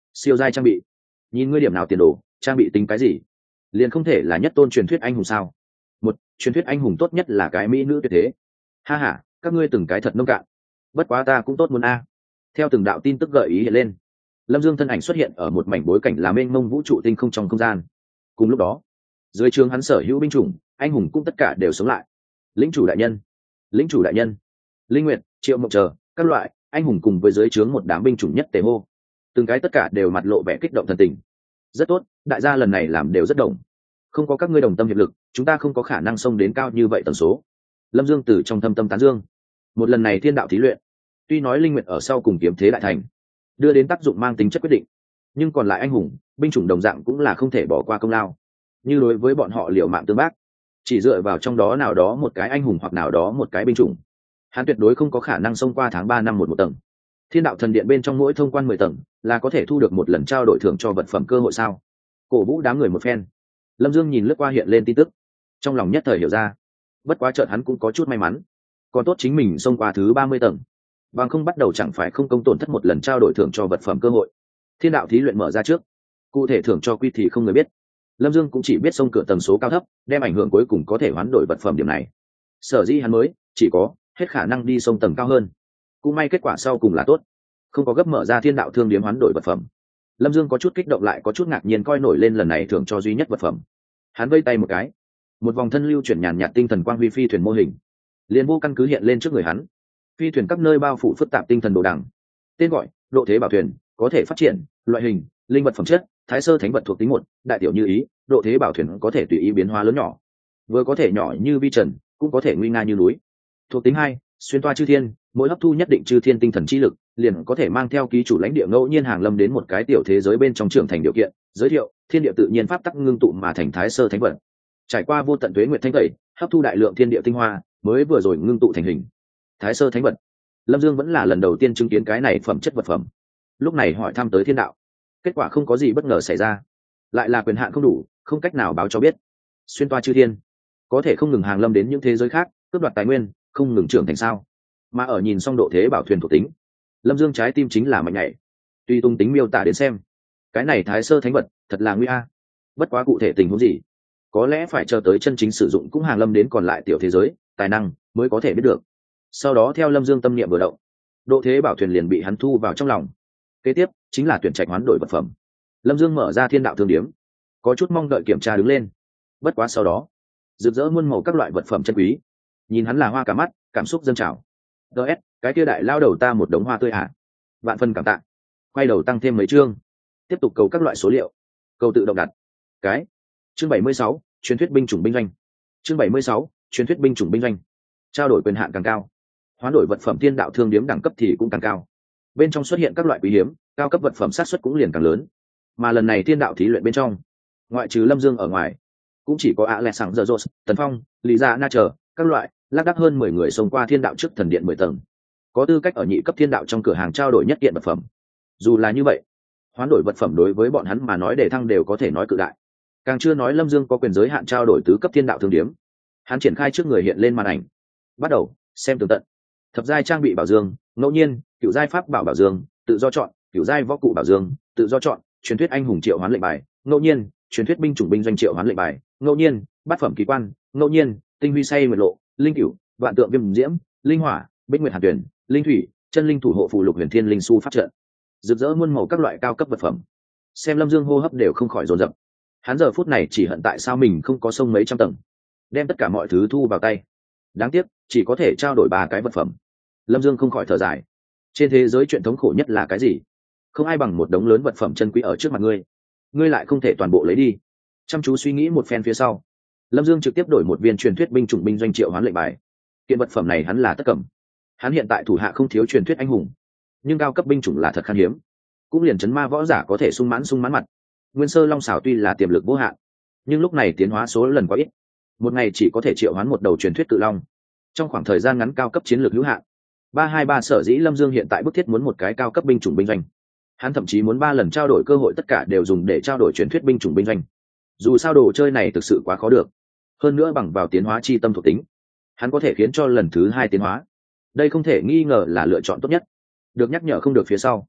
siêu giai trang bị, nhìn ngươi điểm nào tiền đồ, trang bị tính cái gì, liền không thể là nhất tôn truyền thuyết anh hùng sao? Một truyền thuyết anh hùng tốt nhất là cái mỹ nữ tuyệt thế. Ha ha, các ngươi từng cái thật nông cạn. Bất quá ta cũng tốt muốn a. Theo từng đạo tin tức gợi ý hiện lên, Lâm Dương thân ảnh xuất hiện ở một mảnh bối cảnh là mênh mông vũ trụ tinh không trong không gian. Cùng lúc đó, dưới trường hắn sở hữu binh chủng, anh hùng cũng tất cả đều sống lại. Lĩnh chủ đại nhân, lĩnh chủ đại nhân, Linh Nguyệt, Triệu Mộng chờ các loại anh hùng cùng với dưới trướng một đám binh chủng nhất tề hô, từng cái tất cả đều mặt lộ vẻ kích động thần tình. Rất tốt, đại gia lần này làm đều rất đồng. Không có các ngươi đồng tâm hiệp lực, chúng ta không có khả năng xông đến cao như vậy tần số. Lâm Dương từ trong thâm tâm tán dương. Một lần này thiên đạo thí luyện, tuy nói Linh Nguyệt ở sau cùng kiếm thế đại thành, đưa đến tác dụng mang tính chất quyết định, nhưng còn lại anh hùng, binh chủng đồng dạng cũng là không thể bỏ qua công lao. Như đối với bọn họ liều mạng tương bác, chỉ dựa vào trong đó nào đó một cái anh hùng hoặc nào đó một cái binh chủng, hắn tuyệt đối không có khả năng xông qua tháng ba năm một một tầng. Thiên đạo thần điện bên trong mỗi thông quan mười tầng là có thể thu được một lần trao đổi thưởng cho vật phẩm cơ hội sao? Cổ vũ đám người một phen. Lâm Dương nhìn lướt qua hiện lên tin tức, trong lòng nhất thời hiểu ra. Bất quá chợt hắn cũng có chút may mắn, còn tốt chính mình xông qua thứ ba mươi tầng, bằng không bắt đầu chẳng phải không công tổn thất một lần trao đổi thưởng cho vật phẩm cơ hội. Thiên đạo thí luyện mở ra trước, cụ thể thưởng cho quy thì không người biết. Lâm Dương cũng chỉ biết xông cửa tầng số cao thấp, đem ảnh hưởng cuối cùng có thể hoán đổi vật phẩm điểm này. Sở dĩ hắn mới chỉ có hết khả năng đi xông tầng cao hơn. Cũng may kết quả sau cùng là tốt, không có gấp mở ra thiên đạo thương điếm hoán đổi vật phẩm. Lâm Dương có chút kích động lại có chút ngạc nhiên coi nổi lên lần này thưởng cho duy nhất vật phẩm. Hắn vây tay một cái, một vòng thân lưu chuyển nhàn nhạt tinh thần quang huy phi thuyền mô hình liền vô căn cứ hiện lên trước người hắn. Phi thuyền các nơi bao phủ phức tạp tinh thần đồ đằng, tên gọi độ thế bảo thuyền, có thể phát triển loại hình linh vật phẩm chất thái sơ thánh vật thuộc tính một, đại tiểu như ý, độ thế bảo thuyền có thể tùy ý biến hóa lớn nhỏ, vừa có thể nhỏ như vi trần cũng có thể nguy nga như núi. Thuộc tính hai, xuyên toa chư thiên, mỗi hấp thu nhất định chư thiên tinh thần chi lực liền có thể mang theo ký chủ lãnh địa ngẫu nhiên hàng lâm đến một cái tiểu thế giới bên trong trưởng thành điều kiện. Giới thiệu: thiên địa tự nhiên pháp tắc ngưng tụ mà thành thái sơ thánh vật, trải qua vô tận tuế nguyệt thanh tẩy, hấp thu đại lượng thiên địa tinh hoa mới vừa rồi ngưng tụ thành hình. Thái sơ thánh vật, Lâm Dương vẫn là lần đầu tiên chứng kiến cái này phẩm chất vật phẩm. Lúc này hỏi thăm tới thiên đạo, kết quả không có gì bất ngờ xảy ra, lại là quyền hạn không đủ, không cách nào báo cho biết. Xuyên toa chư thiên, có thể không ngừng hàng lâm đến những thế giới khác, cướp đoạt tài nguyên, không ngừng trưởng thành sao? Mà ở nhìn xong độ thế bảo thuyền thuộc tính, Lâm Dương trái tim chính là mạnh nhảy. Tuy tung tính miêu tả đến xem, cái này thái sơ thánh vật thật là nguy a. Bất quá cụ thể tình huống gì, có lẽ phải chờ tới chân chính sử dụng cũng hàng lâm đến còn lại tiểu thế giới, tài năng mới có thể biết được. Sau đó theo Lâm Dương tâm niệm vừa động, độ thế bảo thuyền liền bị hắn thu vào trong lòng. Kế tiếp chính là tuyển trạch hoán đổi vật phẩm. Lâm Dương mở ra thiên đạo thương điếm, có chút mong đợi kiểm tra đứng lên. Bất quá sau đó, rực rỡ muôn màu các loại vật phẩm chân quý, nhìn hắn là hoa cả mắt, cảm xúc dâng trào. ds cái kia đại lao đầu ta một đống hoa tươi hả? Vạn phân cảm tạ. Quay đầu tăng thêm mấy chương, tiếp tục cầu các loại số liệu, cầu tự động đặt. Cái chương bảy mươi sáu, truyền thuyết binh chủng binh doanh. Chương bảy mươi sáu, truyền thuyết binh chủng binh doanh. Trao đổi quyền hạn càng cao, hoán đổi vật phẩm thiên đạo thương điếm đẳng cấp thì cũng càng cao. Bên trong xuất hiện các loại quý hiếm, cao cấp vật phẩm sát xuất cũng liền càng lớn. Mà lần này thiên đạo thí luyện bên trong, ngoại trừ Lâm Dương ở ngoài, cũng chỉ có Alexander Jones, Tần Phong, Lý Gia Na chờ các loại lác đác hơn mười người xông qua thiên đạo trước thần điện mười tầng, có tư cách ở nhị cấp thiên đạo trong cửa hàng trao đổi nhất kiện vật phẩm. Dù là như vậy, hoán đổi vật phẩm đối với bọn hắn mà nói để thăng đều có thể nói cự đại. Càng chưa nói Lâm Dương có quyền giới hạn trao đổi tứ cấp thiên đạo thương điếm. Hắn triển khai trước người hiện lên màn ảnh, bắt đầu xem tường tận. Thập giai trang bị bảo dương, ngẫu nhiên, cựu giai pháp bảo bảo dương, tự do chọn, cựu giai võ cụ bảo dương, tự do chọn, truyền thuyết anh hùng triệu hoán lệnh bài, ngẫu nhiên, truyền thuyết binh chủng binh doanh triệu hoán lệnh bài, ngẫu nhiên, bát phẩm kỳ quan, ngẫu nhiên, tinh huy say nguyệt lộ, linh cửu, vạn tượng viêm diễm, linh hỏa, bích nguyệt hàn tuyển, linh thủy, chân linh thủ hộ phù lục huyền thiên linh su pháp trận, rực rỡ muôn màu các loại cao cấp vật phẩm. Xem Lâm Dương hô hấp đều không khỏi dồn dập. Hắn giờ phút này chỉ hận tại sao mình không có sông mấy trăm tầng, đem tất cả mọi thứ thu vào tay. Đáng tiếc chỉ có thể trao đổi ba cái vật phẩm. Lâm Dương không khỏi thở dài. Trên thế giới chuyện thống khổ nhất là cái gì? Không ai bằng một đống lớn vật phẩm chân quý ở trước mặt ngươi, ngươi lại không thể toàn bộ lấy đi. Chăm chú suy nghĩ một phen phía sau, Lâm Dương trực tiếp đổi một viên truyền thuyết binh chủng binh doanh triệu hoán lệnh bài. Kiện vật phẩm này hắn là tất cầm. Hắn hiện tại thủ hạ không thiếu truyền thuyết anh hùng, nhưng cao cấp binh chủng là thật khan hiếm, cũng liền chấn ma võ giả có thể sung mãn sung mãn mặt. Nguyên sơ long xảo tuy là tiềm lực vô hạn, nhưng lúc này tiến hóa số lần quá ít, một ngày chỉ có thể triệu hoán một đầu truyền thuyết cự long. Trong khoảng thời gian ngắn cao cấp chiến lược hữu hạn, ba hai ba sở dĩ Lâm Dương hiện tại bức thiết muốn một cái cao cấp binh chủng binh doanh. Hắn thậm chí muốn ba lần trao đổi cơ hội tất cả đều dùng để trao đổi truyền thuyết binh chủng binh doanh. Dù sao đồ chơi này thực sự quá khó được, hơn nữa bằng vào tiến hóa chi tâm thuộc tính, hắn có thể khiến cho lần thứ hai tiến hóa. Đây không thể nghi ngờ là lựa chọn tốt nhất. Được nhắc nhở không được phía sau,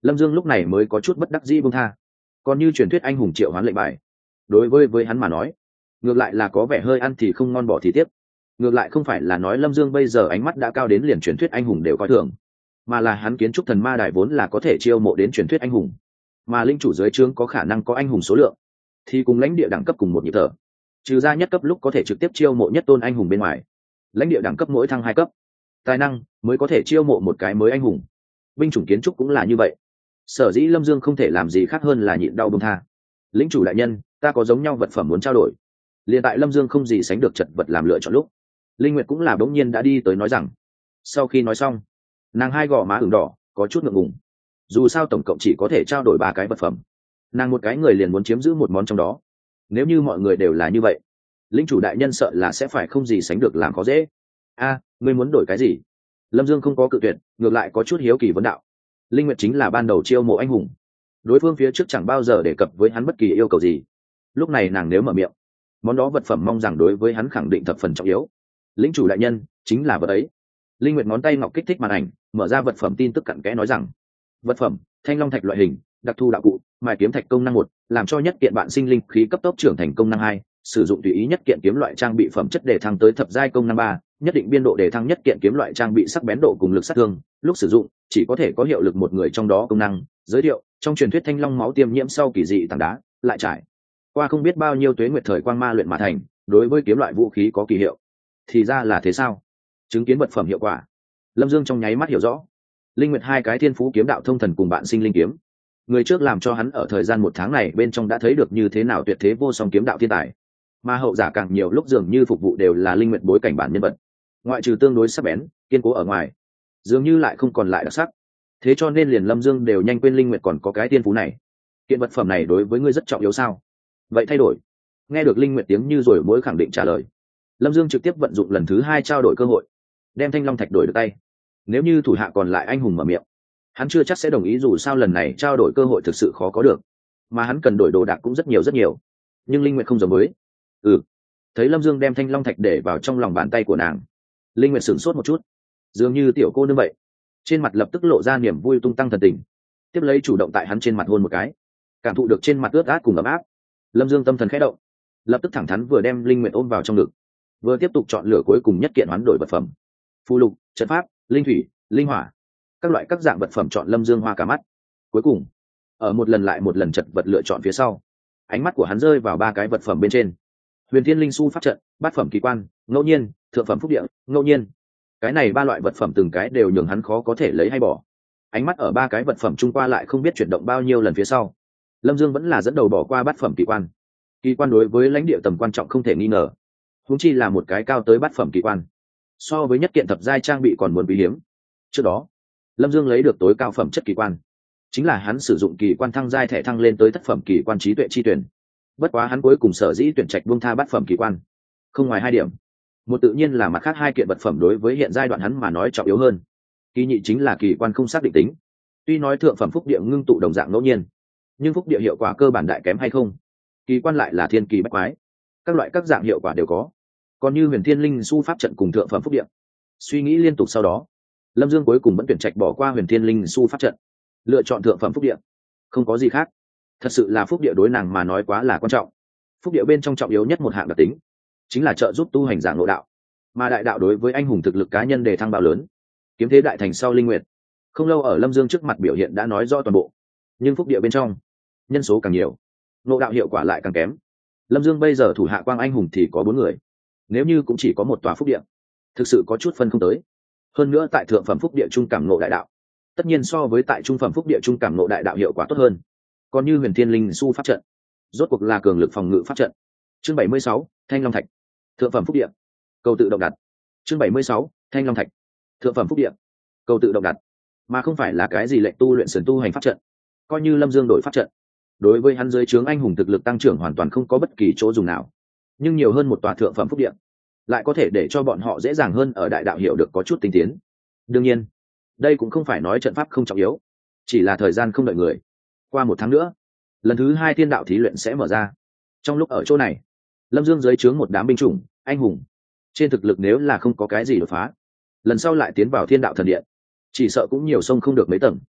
Lâm Dương lúc này mới có chút bất đắc dĩ buông tha. Còn như truyền thuyết anh hùng triệu hoán lệnh bài, đối với với hắn mà nói, ngược lại là có vẻ hơi ăn thì không ngon bỏ thì tiếp. Ngược lại không phải là nói Lâm Dương bây giờ ánh mắt đã cao đến liền truyền thuyết anh hùng đều coi thường, mà là hắn kiến trúc thần ma đài vốn là có thể chiêu mộ đến truyền thuyết anh hùng, mà linh chủ dưới trướng có khả năng có anh hùng số lượng, thì cùng lãnh địa đẳng cấp cùng một nhịp thở. Trừ ra nhất cấp lúc có thể trực tiếp chiêu mộ nhất tôn anh hùng bên ngoài, lãnh địa đẳng cấp mỗi thăng hai cấp, tài năng mới có thể chiêu mộ một cái mới anh hùng. Binh chủng kiến trúc cũng là như vậy. Sở dĩ Lâm Dương không thể làm gì khác hơn là nhịn đau buông tha. Lĩnh chủ đại nhân, ta có giống nhau vật phẩm muốn trao đổi. Liền tại Lâm Dương không gì sánh được chật vật làm lựa chọn lúc, Linh Nguyệt cũng là bỗng nhiên đã đi tới nói rằng. Sau khi nói xong, nàng hai gò má ửng đỏ, có chút ngượng ngùng. Dù sao tổng cộng chỉ có thể trao đổi ba cái vật phẩm, nàng một cái người liền muốn chiếm giữ một món trong đó. Nếu như mọi người đều là như vậy, Linh chủ đại nhân sợ là sẽ phải không gì sánh được làm khó dễ. A, ngươi muốn đổi cái gì? Lâm Dương không có cự tuyệt, ngược lại có chút hiếu kỳ vấn đạo. Linh Nguyệt chính là ban đầu chiêu mộ anh hùng, đối phương phía trước chẳng bao giờ đề cập với hắn bất kỳ yêu cầu gì. Lúc này nàng nếu mở miệng, món đó vật phẩm mong rằng đối với hắn khẳng định thập phần trọng yếu. Lĩnh chủ đại nhân, chính là vật ấy. Linh Nguyệt ngón tay ngọc kích thích màn ảnh, mở ra vật phẩm tin tức cặn kẽ nói rằng. Vật phẩm, thanh long thạch loại hình, đặc thù đạo cụ, mài kiếm thạch công năng một, làm cho nhất kiện bạn sinh linh khí cấp tốc trưởng thành công năng hai, sử dụng tùy ý nhất kiện kiếm loại trang bị phẩm chất để thăng tới thập giai công năng ba, nhất định biên độ để thăng nhất kiện kiếm loại trang bị sắc bén độ cùng lực sát thương, lúc sử dụng chỉ có thể có hiệu lực một người trong đó công năng. Giới thiệu, trong truyền thuyết thanh long máu tiêm nhiễm sau kỳ dị tảng đá, lại trải qua không biết bao nhiêu tuế nguyệt thời quang ma luyện mà thành, đối với kiếm loại vũ khí có kỳ hiệu. Thì ra là thế sao? Chứng kiến vật phẩm hiệu quả, Lâm Dương trong nháy mắt hiểu rõ. Linh Nguyệt hai cái thiên phú kiếm đạo thông thần cùng bạn sinh linh kiếm, người trước làm cho hắn ở thời gian một tháng này bên trong đã thấy được như thế nào tuyệt thế vô song kiếm đạo thiên tài, mà hậu giả càng nhiều lúc dường như phục vụ đều là Linh Nguyệt bối cảnh bản nhân vật, ngoại trừ tương đối sắc bén kiên cố ở ngoài, dường như lại không còn lại đặc sắc. Thế cho nên liền Lâm Dương đều nhanh quên Linh Nguyệt còn có cái thiên phú này. Kiện vật phẩm này đối với ngươi rất trọng yếu sao? Vậy thay đổi. Nghe được Linh Nguyệt tiếng như rồi mỗi khẳng định trả lời, Lâm Dương trực tiếp vận dụng lần thứ hai trao đổi cơ hội, đem thanh long thạch đổi được tay. Nếu như thủ hạ còn lại anh hùng mở miệng, hắn chưa chắc sẽ đồng ý, dù sao lần này trao đổi cơ hội thực sự khó có được, mà hắn cần đổi đồ đạc cũng rất nhiều rất nhiều. Nhưng Linh Nguyệt không giống với. Ừ. Thấy Lâm Dương đem thanh long thạch để vào trong lòng bàn tay của nàng, Linh Nguyệt sửng sốt một chút, dường như tiểu cô nương vậy, trên mặt lập tức lộ ra niềm vui tung tăng thần tình, tiếp lấy chủ động tại hắn trên mặt hôn một cái, cảm thụ được trên mặt ướt át cùng ấm áp. Lâm Dương tâm thần khẽ động, lập tức thẳng thắn vừa đem Linh Nguyệt ôm vào trong ngực, vừa tiếp tục chọn lựa cuối cùng nhất kiện hoán đổi vật phẩm. Phù lục, trận pháp, linh thủy, linh hỏa, các loại các dạng vật phẩm chọn Lâm Dương hoa cả mắt. Cuối cùng, ở một lần lại một lần chật vật lựa chọn phía sau, ánh mắt của hắn rơi vào ba cái vật phẩm bên trên: Huyền Thiên Linh Su pháp trận, bát phẩm kỳ quan, ngẫu nhiên, thượng phẩm phúc địa, ngẫu nhiên. Cái này ba loại vật phẩm từng cái đều nhường hắn khó có thể lấy hay bỏ. Ánh mắt ở ba cái vật phẩm trung qua lại không biết chuyển động bao nhiêu lần phía sau, Lâm Dương vẫn là dẫn đầu bỏ qua bát phẩm kỳ quan. Kỳ quan đối với lãnh địa tầm quan trọng không thể nghi ngờ, huống chi là một cái cao tới bát phẩm kỳ quan, so với nhất kiện thập giai trang bị còn muốn quý hiếm. Trước đó, Lâm Dương lấy được tối cao phẩm chất kỳ quan, chính là hắn sử dụng kỳ quan thăng giai thẻ thăng lên tới thất phẩm kỳ quan trí tuệ chi tuyển. Bất quá hắn cuối cùng sở dĩ tuyển trạch buông tha bát phẩm kỳ quan, không ngoài hai điểm. Một tự nhiên là mặt khác hai kiện vật phẩm đối với hiện giai đoạn hắn mà nói trọng yếu hơn. Kỳ nhị chính là kỳ quan không xác định tính. Tuy nói thượng phẩm phúc địa ngưng tụ đồng dạng ngẫu nhiên, nhưng phúc địa hiệu quả cơ bản đại kém hay không, kỳ quan lại là thiên kỳ bách quái, các loại các dạng hiệu quả đều có. Còn như Huyền Thiên Linh Su pháp trận cùng thượng phẩm phúc địa, suy nghĩ liên tục sau đó, Lâm Dương cuối cùng vẫn tuyển trạch bỏ qua Huyền Thiên Linh Su pháp trận, lựa chọn thượng phẩm phúc địa. Không có gì khác, thật sự là phúc địa đối nàng mà nói quá là quan trọng. Phúc địa bên trong trọng yếu nhất một hạng đặc tính, chính là trợ giúp tu hành giả ngộ đạo, mà đại đạo đối với anh hùng thực lực cá nhân đề thăng bao lớn. Kiếm thế đại thành sau Linh Nguyệt, không lâu ở Lâm Dương trước mặt biểu hiện đã nói rõ toàn bộ. Nhưng phúc địa bên trong, nhân số càng nhiều, ngộ đạo hiệu quả lại càng kém. Lâm Dương bây giờ thủ hạ quang anh hùng thì có bốn người, nếu như cũng chỉ có một tòa phúc địa, thực sự có chút phân không tới. Hơn nữa tại thượng phẩm phúc địa trung cảm ngộ đại đạo, tất nhiên so với tại trung phẩm phúc địa trung cảm ngộ đại đạo hiệu quả tốt hơn. Còn như Huyền Thiên Linh Su pháp trận, rốt cuộc là cường lực phòng ngự pháp trận. Chương bảy mươi sáu, Thanh Long Thạch, thượng phẩm phúc địa, cầu tự động đặt. Chương bảy mươi sáu, Thanh Long Thạch, thượng phẩm phúc địa, cầu tự động đặt, mà không phải là cái gì lệnh tu luyện sườn tu hành pháp trận. Coi như Lâm Dương đổi pháp trận, đối với hắn dưới trướng anh hùng thực lực tăng trưởng hoàn toàn không có bất kỳ chỗ dùng nào. Nhưng nhiều hơn một tòa thượng phẩm phúc địa, lại có thể để cho bọn họ dễ dàng hơn ở đại đạo hiểu được có chút tinh tiến. Đương nhiên, đây cũng không phải nói trận pháp không trọng yếu, chỉ là thời gian không đợi người. Qua một tháng nữa, lần thứ hai thiên đạo thí luyện sẽ mở ra. Trong lúc ở chỗ này, Lâm Dương dưới trướng một đám binh chủng anh hùng, trên thực lực nếu là không có cái gì đột phá, lần sau lại tiến vào thiên đạo thần điện, chỉ sợ cũng nhiều sông không được mấy tầng.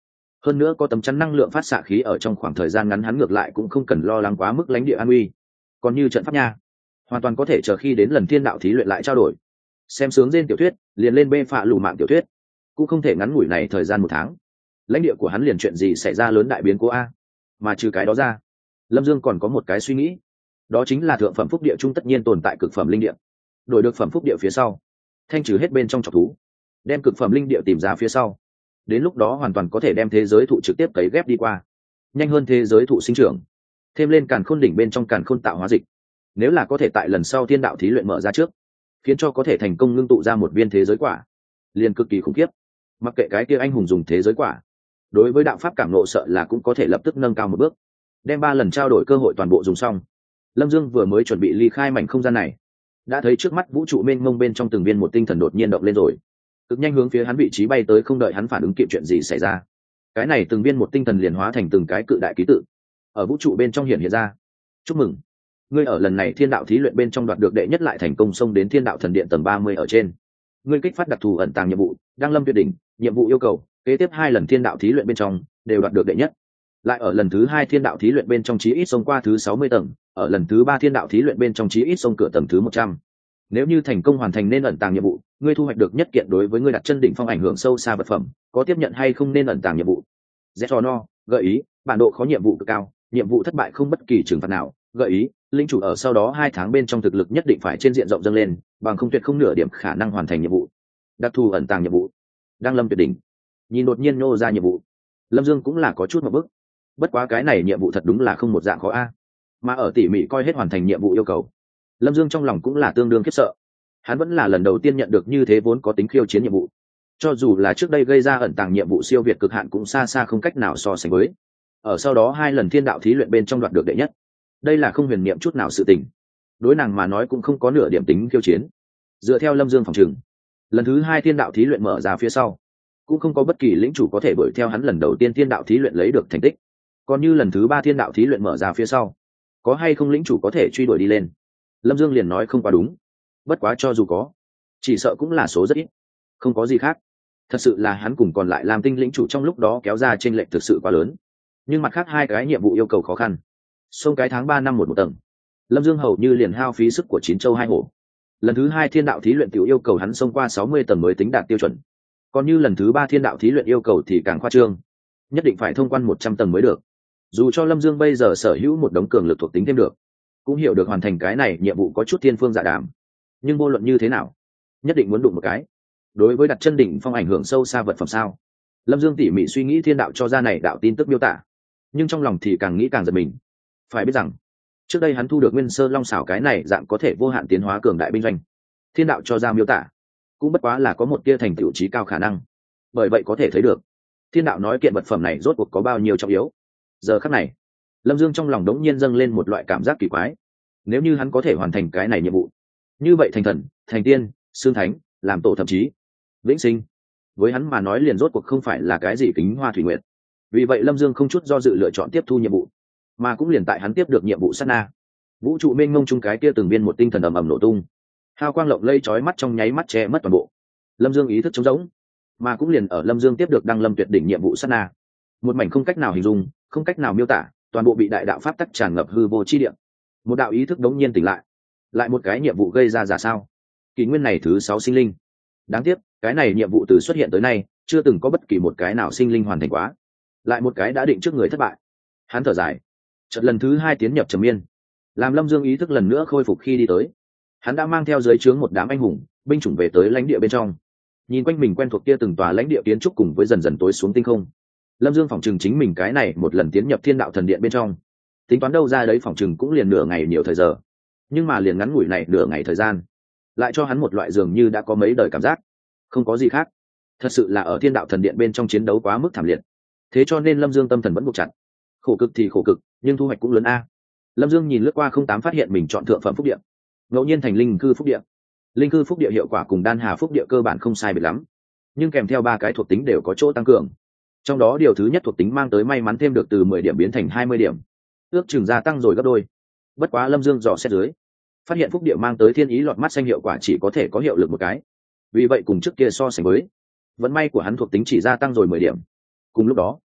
hơn nữa có tấm chắn năng lượng phát xạ khí ở trong khoảng thời gian ngắn hắn ngược lại cũng không cần lo lắng quá mức lãnh địa an uy. Còn như trận pháp nha, hoàn toàn có thể chờ khi đến lần thiên đạo thí luyện lại trao đổi. Xem sướng trên tiểu thuyết liền lên bê phạ lù mạng tiểu thuyết, cũng không thể ngắn ngủi này thời gian một tháng lãnh địa của hắn liền chuyện gì xảy ra lớn đại biến cố a. Mà trừ cái đó ra, Lâm Dương còn có một cái suy nghĩ, đó chính là thượng phẩm phúc địa trung tất nhiên tồn tại cực phẩm linh địa, đổi được phẩm phúc địa phía sau thanh trừ hết bên trong trọc thú, đem cực phẩm linh địa tìm ra phía sau, đến lúc đó hoàn toàn có thể đem thế giới thụ trực tiếp cấy ghép đi qua, nhanh hơn thế giới thụ sinh trưởng, thêm lên càn khôn đỉnh bên trong càn khôn tạo hóa dịch. Nếu là có thể tại lần sau thiên đạo thí luyện mở ra trước khiến cho có thể thành công ngưng tụ ra một viên thế giới quả, liền cực kỳ khủng khiếp. Mặc kệ cái kia anh hùng dùng thế giới quả, đối với đạo pháp cảm nộ sợ là cũng có thể lập tức nâng cao một bước, đem ba lần trao đổi cơ hội toàn bộ dùng xong. Lâm Dương vừa mới chuẩn bị ly khai mảnh không gian này, đã thấy trước mắt vũ trụ mênh mông bên trong từng viên một tinh thần đột nhiên động lên rồi, cực nhanh hướng phía hắn vị trí bay tới, không đợi hắn phản ứng kịp chuyện gì xảy ra, cái này từng viên một tinh thần liền hóa thành từng cái cự đại ký tự ở vũ trụ bên trong hiện hiện ra. Chúc mừng, ngươi ở lần này thiên đạo thí luyện bên trong đoạt được đệ nhất, lại thành công xông đến thiên đạo thần điện tầng ba mươi ở trên. Ngươi kích phát đặc thù ẩn tàng nhiệm vụ đăng lâm tuyệt đỉnh, nhiệm vụ yêu cầu kế tiếp hai lần thiên đạo thí luyện bên trong đều đoạt được đệ nhất, lại ở lần thứ hai thiên đạo thí luyện bên trong chí ít xông qua thứ sáu mươi tầng, ở lần thứ ba thiên đạo thí luyện bên trong chí ít xông cửa tầng thứ một trăm. Nếu như thành công hoàn thành nên ẩn tàng nhiệm vụ, ngươi thu hoạch được nhất kiện đối với ngươi đặt chân đỉnh phong ảnh hưởng sâu xa vật phẩm, có tiếp nhận hay không nên ẩn tàng nhiệm vụ. Zero no, gợi ý, bản độ khó nhiệm vụ cực cao, nhiệm vụ thất bại không bất kỳ trừng phạt nào, gợi ý, linh chủ ở sau đó hai tháng bên trong thực lực nhất định phải trên diện rộng dâng lên, bằng không tuyệt không nửa điểm khả năng hoàn thành nhiệm vụ. Đặc thù ẩn tàng nhiệm vụ đang lâm tuyệt đỉnh. Nhìn đột nhiên nô ra nhiệm vụ, Lâm Dương cũng là có chút một bức. Bất quá cái này nhiệm vụ thật đúng là không một dạng khó a. Mà ở tỉ mỉ coi hết hoàn thành nhiệm vụ yêu cầu, Lâm Dương trong lòng cũng là tương đương khiếp sợ. Hắn vẫn là lần đầu tiên nhận được như thế vốn có tính khiêu chiến nhiệm vụ, cho dù là trước đây gây ra ẩn tàng nhiệm vụ siêu việt cực hạn cũng xa xa không cách nào so sánh với ở sau đó hai lần thiên đạo thí luyện bên trong đoạt được đệ nhất. Đây là không huyền niệm chút nào sự tình, đối nàng mà nói cũng không có nửa điểm tính khiêu chiến. Dựa theo Lâm Dương phòng trừng, lần thứ hai thiên đạo thí luyện mở ra phía sau cũng không có bất kỳ lĩnh chủ có thể đuổi theo hắn lần đầu tiên thiên đạo thí luyện lấy được thành tích. Còn như lần thứ ba thiên đạo thí luyện mở ra phía sau, có hay không lĩnh chủ có thể truy đuổi đi lên, Lâm Dương liền nói không quá đúng. Bất quá cho dù có, chỉ sợ cũng là số rất ít, không có gì khác. Thật sự là hắn cùng còn lại làm tinh lĩnh chủ trong lúc đó kéo ra chênh lệch thực sự quá lớn. Nhưng mặt khác hai cái nhiệm vụ yêu cầu khó khăn, xông cái tháng ba năm một một tầng, Lâm Dương hầu như liền hao phí sức của chín châu hai hổ. Lần thứ hai thiên đạo thí luyện tiểu yêu cầu hắn xông qua sáu mươi tầng mới tính đạt tiêu chuẩn. Còn như lần thứ ba thiên đạo thí luyện yêu cầu thì càng khoa trương, nhất định phải thông quan một trăm tầng mới được. Dù cho Lâm Dương bây giờ sở hữu một đống cường lực thuộc tính thêm được, cũng hiểu được hoàn thành cái này nhiệm vụ có chút thiên phương dạ đàm, nhưng vô luận như thế nào nhất định muốn đụng một cái. Đối với đặt chân đỉnh phong ảnh hưởng sâu xa vật phẩm sao, Lâm Dương tỉ mỉ suy nghĩ thiên đạo cho ra này đạo tin tức miêu tả, nhưng trong lòng thì càng nghĩ càng giật mình. Phải biết rằng trước đây hắn thu được nguyên sơ long xảo cái này dạng có thể vô hạn tiến hóa cường đại binh doanh, thiên đạo cho ra miêu tả cũng bất quá là có một tia thành tựu trí cao khả năng. Bởi vậy có thể thấy được thiên đạo nói kiện vật phẩm này rốt cuộc có bao nhiêu trọng yếu. Giờ khắc này Lâm Dương trong lòng đống nhiên dâng lên một loại cảm giác kỳ quái. Nếu như hắn có thể hoàn thành cái này nhiệm vụ, như vậy thành thần, thành tiên, xương thánh, làm tổ, thậm chí vĩnh sinh, với hắn mà nói liền rốt cuộc không phải là cái gì kính hoa thủy nguyệt. Vì vậy Lâm Dương không chút do dự lựa chọn tiếp thu nhiệm vụ. Mà cũng liền tại hắn tiếp được nhiệm vụ sát na, vũ trụ mênh mông chung cái kia từng viên một tinh thần ầm ầm nổ tung, hào quang lộng lây chói mắt trong nháy mắt che mất toàn bộ. Lâm Dương ý thức trống rỗng. Mà cũng liền ở Lâm Dương tiếp được đăng lâm tuyệt đỉnh nhiệm vụ sát na, một mảnh không cách nào hình dung, không cách nào miêu tả, toàn bộ bị đại đạo pháp tắc tràn ngập hư vô chi địa. Một đạo ý thức đống nhiên tỉnh lại. Lại một cái nhiệm vụ gây ra giả sao? Kỷ nguyên này thứ sáu sinh linh. Đáng tiếc, cái này nhiệm vụ từ xuất hiện tới nay, chưa từng có bất kỳ một cái nào sinh linh hoàn thành quá. Lại một cái đã định trước người thất bại. Hắn thở dài. Chợt lần thứ hai tiến nhập trầm miên, làm Lâm Dương ý thức lần nữa khôi phục khi đi tới. Hắn đã mang theo dưới trướng một đám anh hùng, binh chủng về tới lãnh địa bên trong. Nhìn quanh mình quen thuộc kia từng tòa lãnh địa kiến trúc cùng với dần dần tối xuống tinh không, Lâm Dương phỏng chừng chính mình cái này một lần tiến nhập thiên đạo thần điện bên trong, tính toán đâu ra đấy phỏng chừng cũng liền nửa ngày nhiều thời giờ. Nhưng mà liền ngắn ngủi này nửa ngày thời gian, lại cho hắn một loại dường như đã có mấy đời cảm giác. Không có gì khác, thật sự là ở thiên đạo thần điện bên trong chiến đấu quá mức thảm liệt. Thế cho nên Lâm Dương tâm thần vẫn buộc chặt. Khổ cực thì khổ cực, nhưng thu hoạch cũng lớn a. Lâm Dương nhìn lướt qua không tám phát hiện mình chọn thượng phẩm phúc địa, ngẫu nhiên thành linh cư phúc địa. Linh cư phúc địa hiệu quả cùng đan hà phúc địa cơ bản không sai biệt lắm, nhưng kèm theo ba cái thuộc tính đều có chỗ tăng cường. Trong đó điều thứ nhất thuộc tính mang tới may mắn thêm được từ mười điểm biến thành hai mươi điểm, ước chừng gia tăng rồi gấp đôi. Bất quá Lâm Dương dò xét dưới, phát hiện phúc địa mang tới thiên ý lọt mắt xanh hiệu quả chỉ có thể có hiệu lực một cái. Vì vậy cùng trước kia so sánh với, vận may của hắn thuộc tính chỉ gia tăng rồi mười điểm. Cùng lúc đó,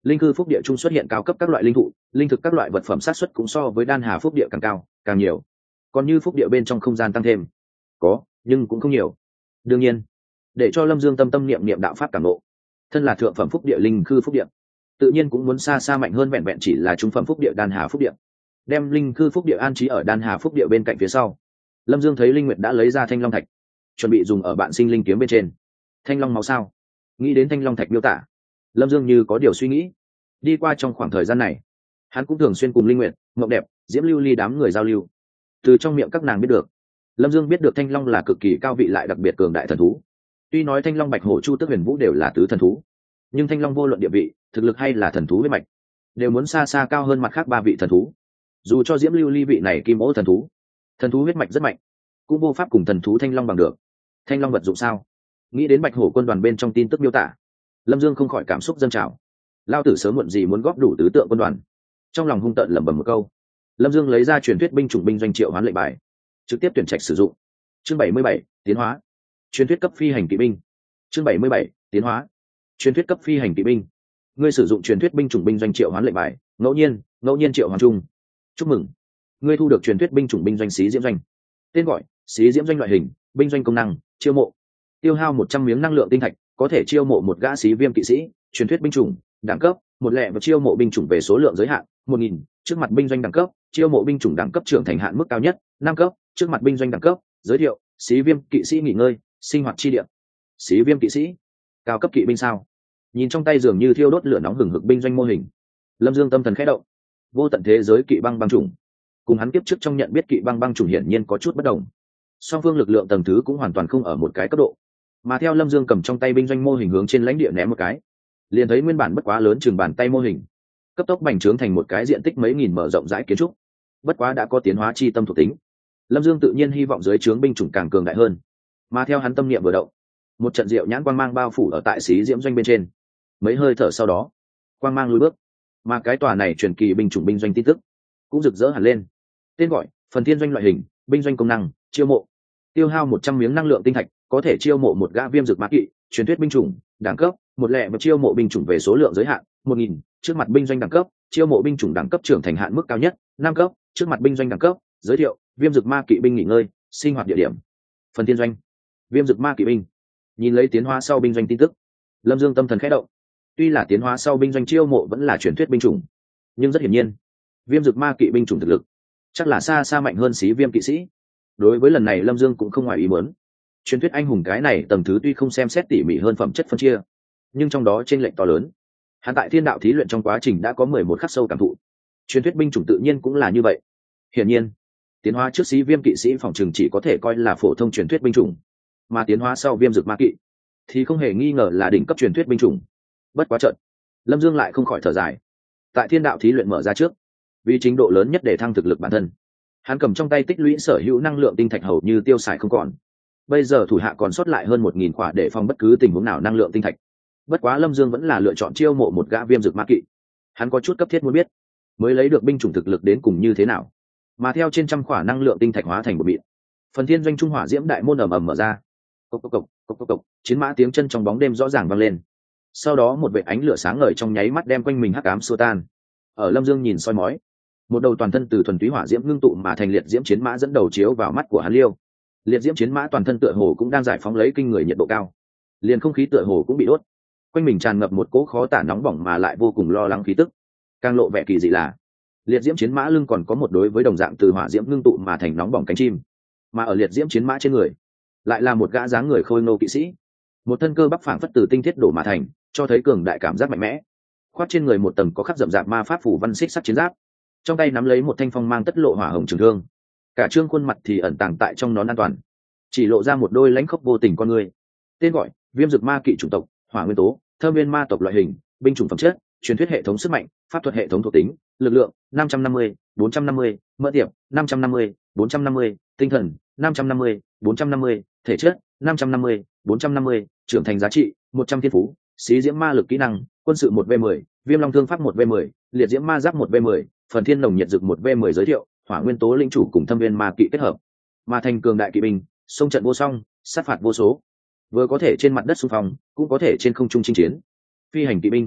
Linh cư phúc địa trung xuất hiện cao cấp các loại linh thụ, linh thực các loại vật phẩm sát xuất cũng so với đan hà phúc địa càng cao càng nhiều. Còn như phúc địa bên trong không gian tăng thêm có, nhưng cũng không nhiều. Đương nhiên, để cho Lâm Dương tâm tâm niệm niệm đạo pháp cảm ngộ, thân là thượng phẩm phúc địa linh cư phúc địa, tự nhiên cũng muốn xa xa mạnh hơn vẹn vẹn chỉ là trung phẩm phúc địa đan hà phúc địa. Đem linh cư phúc địa an trí ở đan hà phúc địa bên cạnh phía sau, Lâm Dương thấy Linh Nguyệt đã lấy ra thanh long thạch, chuẩn bị dùng ở bạn sinh linh kiếm bên trên. Thanh long máu sao? Nghĩ đến thanh long thạch miêu tả, Lâm Dương như có điều suy nghĩ. Đi qua trong khoảng thời gian này, hắn cũng thường xuyên cùng Linh Nguyệt, Mộng Đẹp, Diễm Lưu Ly đám người giao lưu. Từ trong miệng các nàng biết được, Lâm Dương biết được thanh long là cực kỳ cao vị lại đặc biệt cường đại thần thú. Tuy nói thanh long, bạch hổ, chu tước, huyền vũ đều là tứ thần thú, nhưng thanh long vô luận địa vị, thực lực hay là thần thú huyết mạch, đều muốn xa xa cao hơn mặt khác ba vị thần thú. Dù cho Diễm Lưu Ly vị này kim ố thần thú, thần thú huyết mạch rất mạnh, cũng vô pháp cùng thần thú thanh long bằng được. Thanh long vật dụng sao? Nghĩ đến bạch hổ quân đoàn bên trong tin tức miêu tả, Lâm Dương không khỏi cảm xúc dâng trào. Lao tử sớm muộn gì muốn góp đủ tứ tượng quân đoàn. Trong lòng hung tợn lẩm bẩm một câu, Lâm Dương lấy ra truyền thuyết binh chủng binh doanh triệu hoán lệnh bài, trực tiếp tuyển trạch sử dụng. Chương bảy mươi bảy, tiến hóa. Truyền thuyết cấp phi hành kỵ binh. Chương bảy mươi bảy, tiến hóa. Truyền thuyết cấp phi hành kỵ binh. Ngươi sử dụng truyền thuyết binh chủng binh doanh triệu hoán lệnh bài, ngẫu nhiên, ngẫu nhiên triệu hoán chung. Chúc mừng, ngươi thu được truyền thuyết binh chủng binh doanh xí diễm doanh. Tên gọi: xí diễm doanh. loại hình: binh doanh. công năng: chiêu mộ. Tiêu hao một trăm miếng năng lượng tinh thạch, có thể chiêu mộ một gã xí viêm kỵ sĩ. Truyền thuyết binh chủng: đẳng cấp một lẻ và chiêu mộ binh chủng về số lượng giới hạn một nghìn. Trước mặt binh doanh đẳng cấp: chiêu mộ binh chủng đẳng cấp trưởng thành hạn mức cao nhất năm cấp. Trước mặt binh doanh đẳng cấp: giới thiệu: xí viêm kỵ sĩ nghỉ ngơi, sinh hoạt chi địa. Xí viêm kỵ sĩ, cao cấp kỵ binh sao? Nhìn trong tay dường như thiêu đốt lửa nóng hừng hực binh doanh mô hình, Lâm Dương tâm thần khẽ động. Vô tận thế giới kỵ băng băng chủng, cùng hắn tiếp trước trong nhận biết kỵ băng băng chủng hiển nhiên có chút bất đồng. Song phương lực lượng tầng thứ cũng hoàn toàn không ở một cái cấp độ. Mà theo Lâm Dương cầm trong tay binh doanh mô hình hướng trên lãnh địa ném một cái, liền thấy nguyên bản bất quá lớn chừng bàn tay mô hình cấp tốc bành trướng thành một cái diện tích mấy nghìn mở rộng rãi kiến trúc. Bất quá đã có tiến hóa chi tâm thuộc tính, Lâm Dương tự nhiên hy vọng dưới trướng binh chủng càng cường đại hơn. Mà theo hắn tâm niệm vừa động, một trận diệu nhãn quang mang bao phủ ở tại xí diễm doanh bên trên. Mấy hơi thở sau đó, quang mang lùi bước, mà cái tòa này truyền kỳ binh chủng binh doanh tin tức cũng rực rỡ hẳn lên. Tên gọi: phần thiên doanh. loại hình: binh doanh. công năng: chiêu mộ. Tiêu hao một trăm miếng năng lượng tinh thạch, có thể chiêu mộ một gã viêm dược mã kỵ. Truyền thuyết binh chủng: đẳng cấp một lẻ và chiêu mộ binh chủng về số lượng giới hạn một nghìn. Trước mặt binh doanh đẳng cấp: chiêu mộ binh chủng đẳng cấp trưởng thành hạn mức cao nhất năm cấp. Trước mặt binh doanh đẳng cấp: giới thiệu: viêm dược ma kỵ binh nghỉ ngơi, sinh hoạt địa điểm. Phần thiên doanh, viêm dược ma kỵ binh. Nhìn lấy tiến hóa sau binh doanh tin tức, Lâm Dương tâm thần khẽ động. Tuy là tiến hóa sau binh doanh chiêu mộ vẫn là truyền thuyết binh chủng, nhưng rất hiển nhiên, viêm dược ma kỵ binh chủng thực lực chắc là xa xa mạnh hơn xí viêm kỵ sĩ. Đối với lần này Lâm Dương cũng không ngoài ý muốn. Truyền thuyết anh hùng cái này tầng thứ tuy không xem xét tỉ mỉ hơn phẩm chất phân chia, nhưng trong đó chênh lệch to lớn. Hắn tại thiên đạo thí luyện trong quá trình đã có mười một khắc sâu cảm thụ. Truyền thuyết binh chủng tự nhiên cũng là như vậy. Hiển nhiên, tiến hóa trước xí viêm kỵ sĩ phòng trường chỉ có thể coi là phổ thông truyền thuyết binh chủng, mà tiến hóa sau viêm dược ma kỵ thì không hề nghi ngờ là đỉnh cấp truyền thuyết binh chủng. Bất quá trận, Lâm Dương lại không khỏi thở dài. Tại thiên đạo thí luyện mở ra trước, vì trình độ lớn nhất để thăng thực lực bản thân, hắn cầm trong tay tích lũy sở hữu năng lượng tinh thạch hầu như tiêu xài không còn. Bây giờ thủ hạ còn sót lại hơn một nghìn khỏa để phòng bất cứ tình huống nào năng lượng tinh thạch. Bất quá Lâm Dương vẫn là lựa chọn chiêu mộ một gã viêm dược ma kỵ. Hắn có chút cấp thiết muốn biết, mới lấy được binh chủng thực lực đến cùng như thế nào. Mà theo trên trăm khỏa năng lượng tinh thạch hóa thành một mịn, phần thiên doanh trung hỏa diễm đại môn ầm ầm mở ra. Cộc cộc cộc, cộc cộc cộc, chiến mã tiếng chân trong bóng đêm rõ ràng vang lên. Sau đó một vệt ánh lửa sáng ngời trong nháy mắt đem quanh mình hắc ám xua tan. Ở Lâm Dương nhìn soi mói, một đầu toàn thân từ thuần túy hỏa diễm ngưng tụ mà thành liệt diễm chiến mã dẫn đầu chiếu vào mắt của hắn liêu. Liệt diễm chiến mã toàn thân tựa hồ cũng đang giải phóng lấy kinh người nhiệt độ cao, liền không khí tựa hồ cũng bị đốt, quanh mình tràn ngập một cỗ khó tả nóng bỏng mà lại vô cùng lo lắng khí tức. Càng lộ vẻ kỳ dị là, liệt diễm chiến mã lưng còn có một đối với đồng dạng từ hỏa diễm ngưng tụ mà thành nóng bỏng cánh chim, mà ở liệt diễm chiến mã trên người lại là một gã dáng người khôi ngô kỵ sĩ, một thân cơ bắp phảng phất từ tinh thiết đổ mà thành, cho thấy cường đại cảm giác mạnh mẽ. Khoác trên người một tầng có khắc rậm rạp ma pháp phủ văn xích sắt chiến giáp, trong tay nắm lấy một thanh phong mang tất lộ hỏa hồng trường thương, cả trương khuôn mặt thì ẩn tàng tại trong nón an toàn, chỉ lộ ra một đôi lãnh khốc vô tình con người. Tên gọi: viêm dược ma kỵ chủng tộc, hỏa nguyên tố, thâm viên ma tộc. loại hình: binh chủng phẩm chất: truyền thuyết hệ thống sức mạnh, pháp thuật hệ thống thuộc tính, lực lượng năm trăm năm mươi, bốn trăm năm mươi, mẫn tiệp năm trăm năm mươi, bốn trăm năm mươi, tinh thần năm trăm năm mươi, bốn trăm năm mươi, thể chất năm trăm năm mươi, bốn trăm năm mươi, trưởng thành giá trị một trăm thiên phú, xí diễm ma lực kỹ năng, quân sự một v mười, viêm long thương pháp một v mười, liệt diễm ma giáp một v mười, phần thiên nồng nhiệt dực một v mười. giới thiệu: hỏa nguyên tố linh chủ cùng thâm viên ma kỵ kết hợp, mà thành cường đại kỵ binh, sông trận vô song, sát phạt vô số, vừa có thể trên mặt đất xung phong, cũng có thể trên không trung chinh chiến. Phi hành kỵ binh,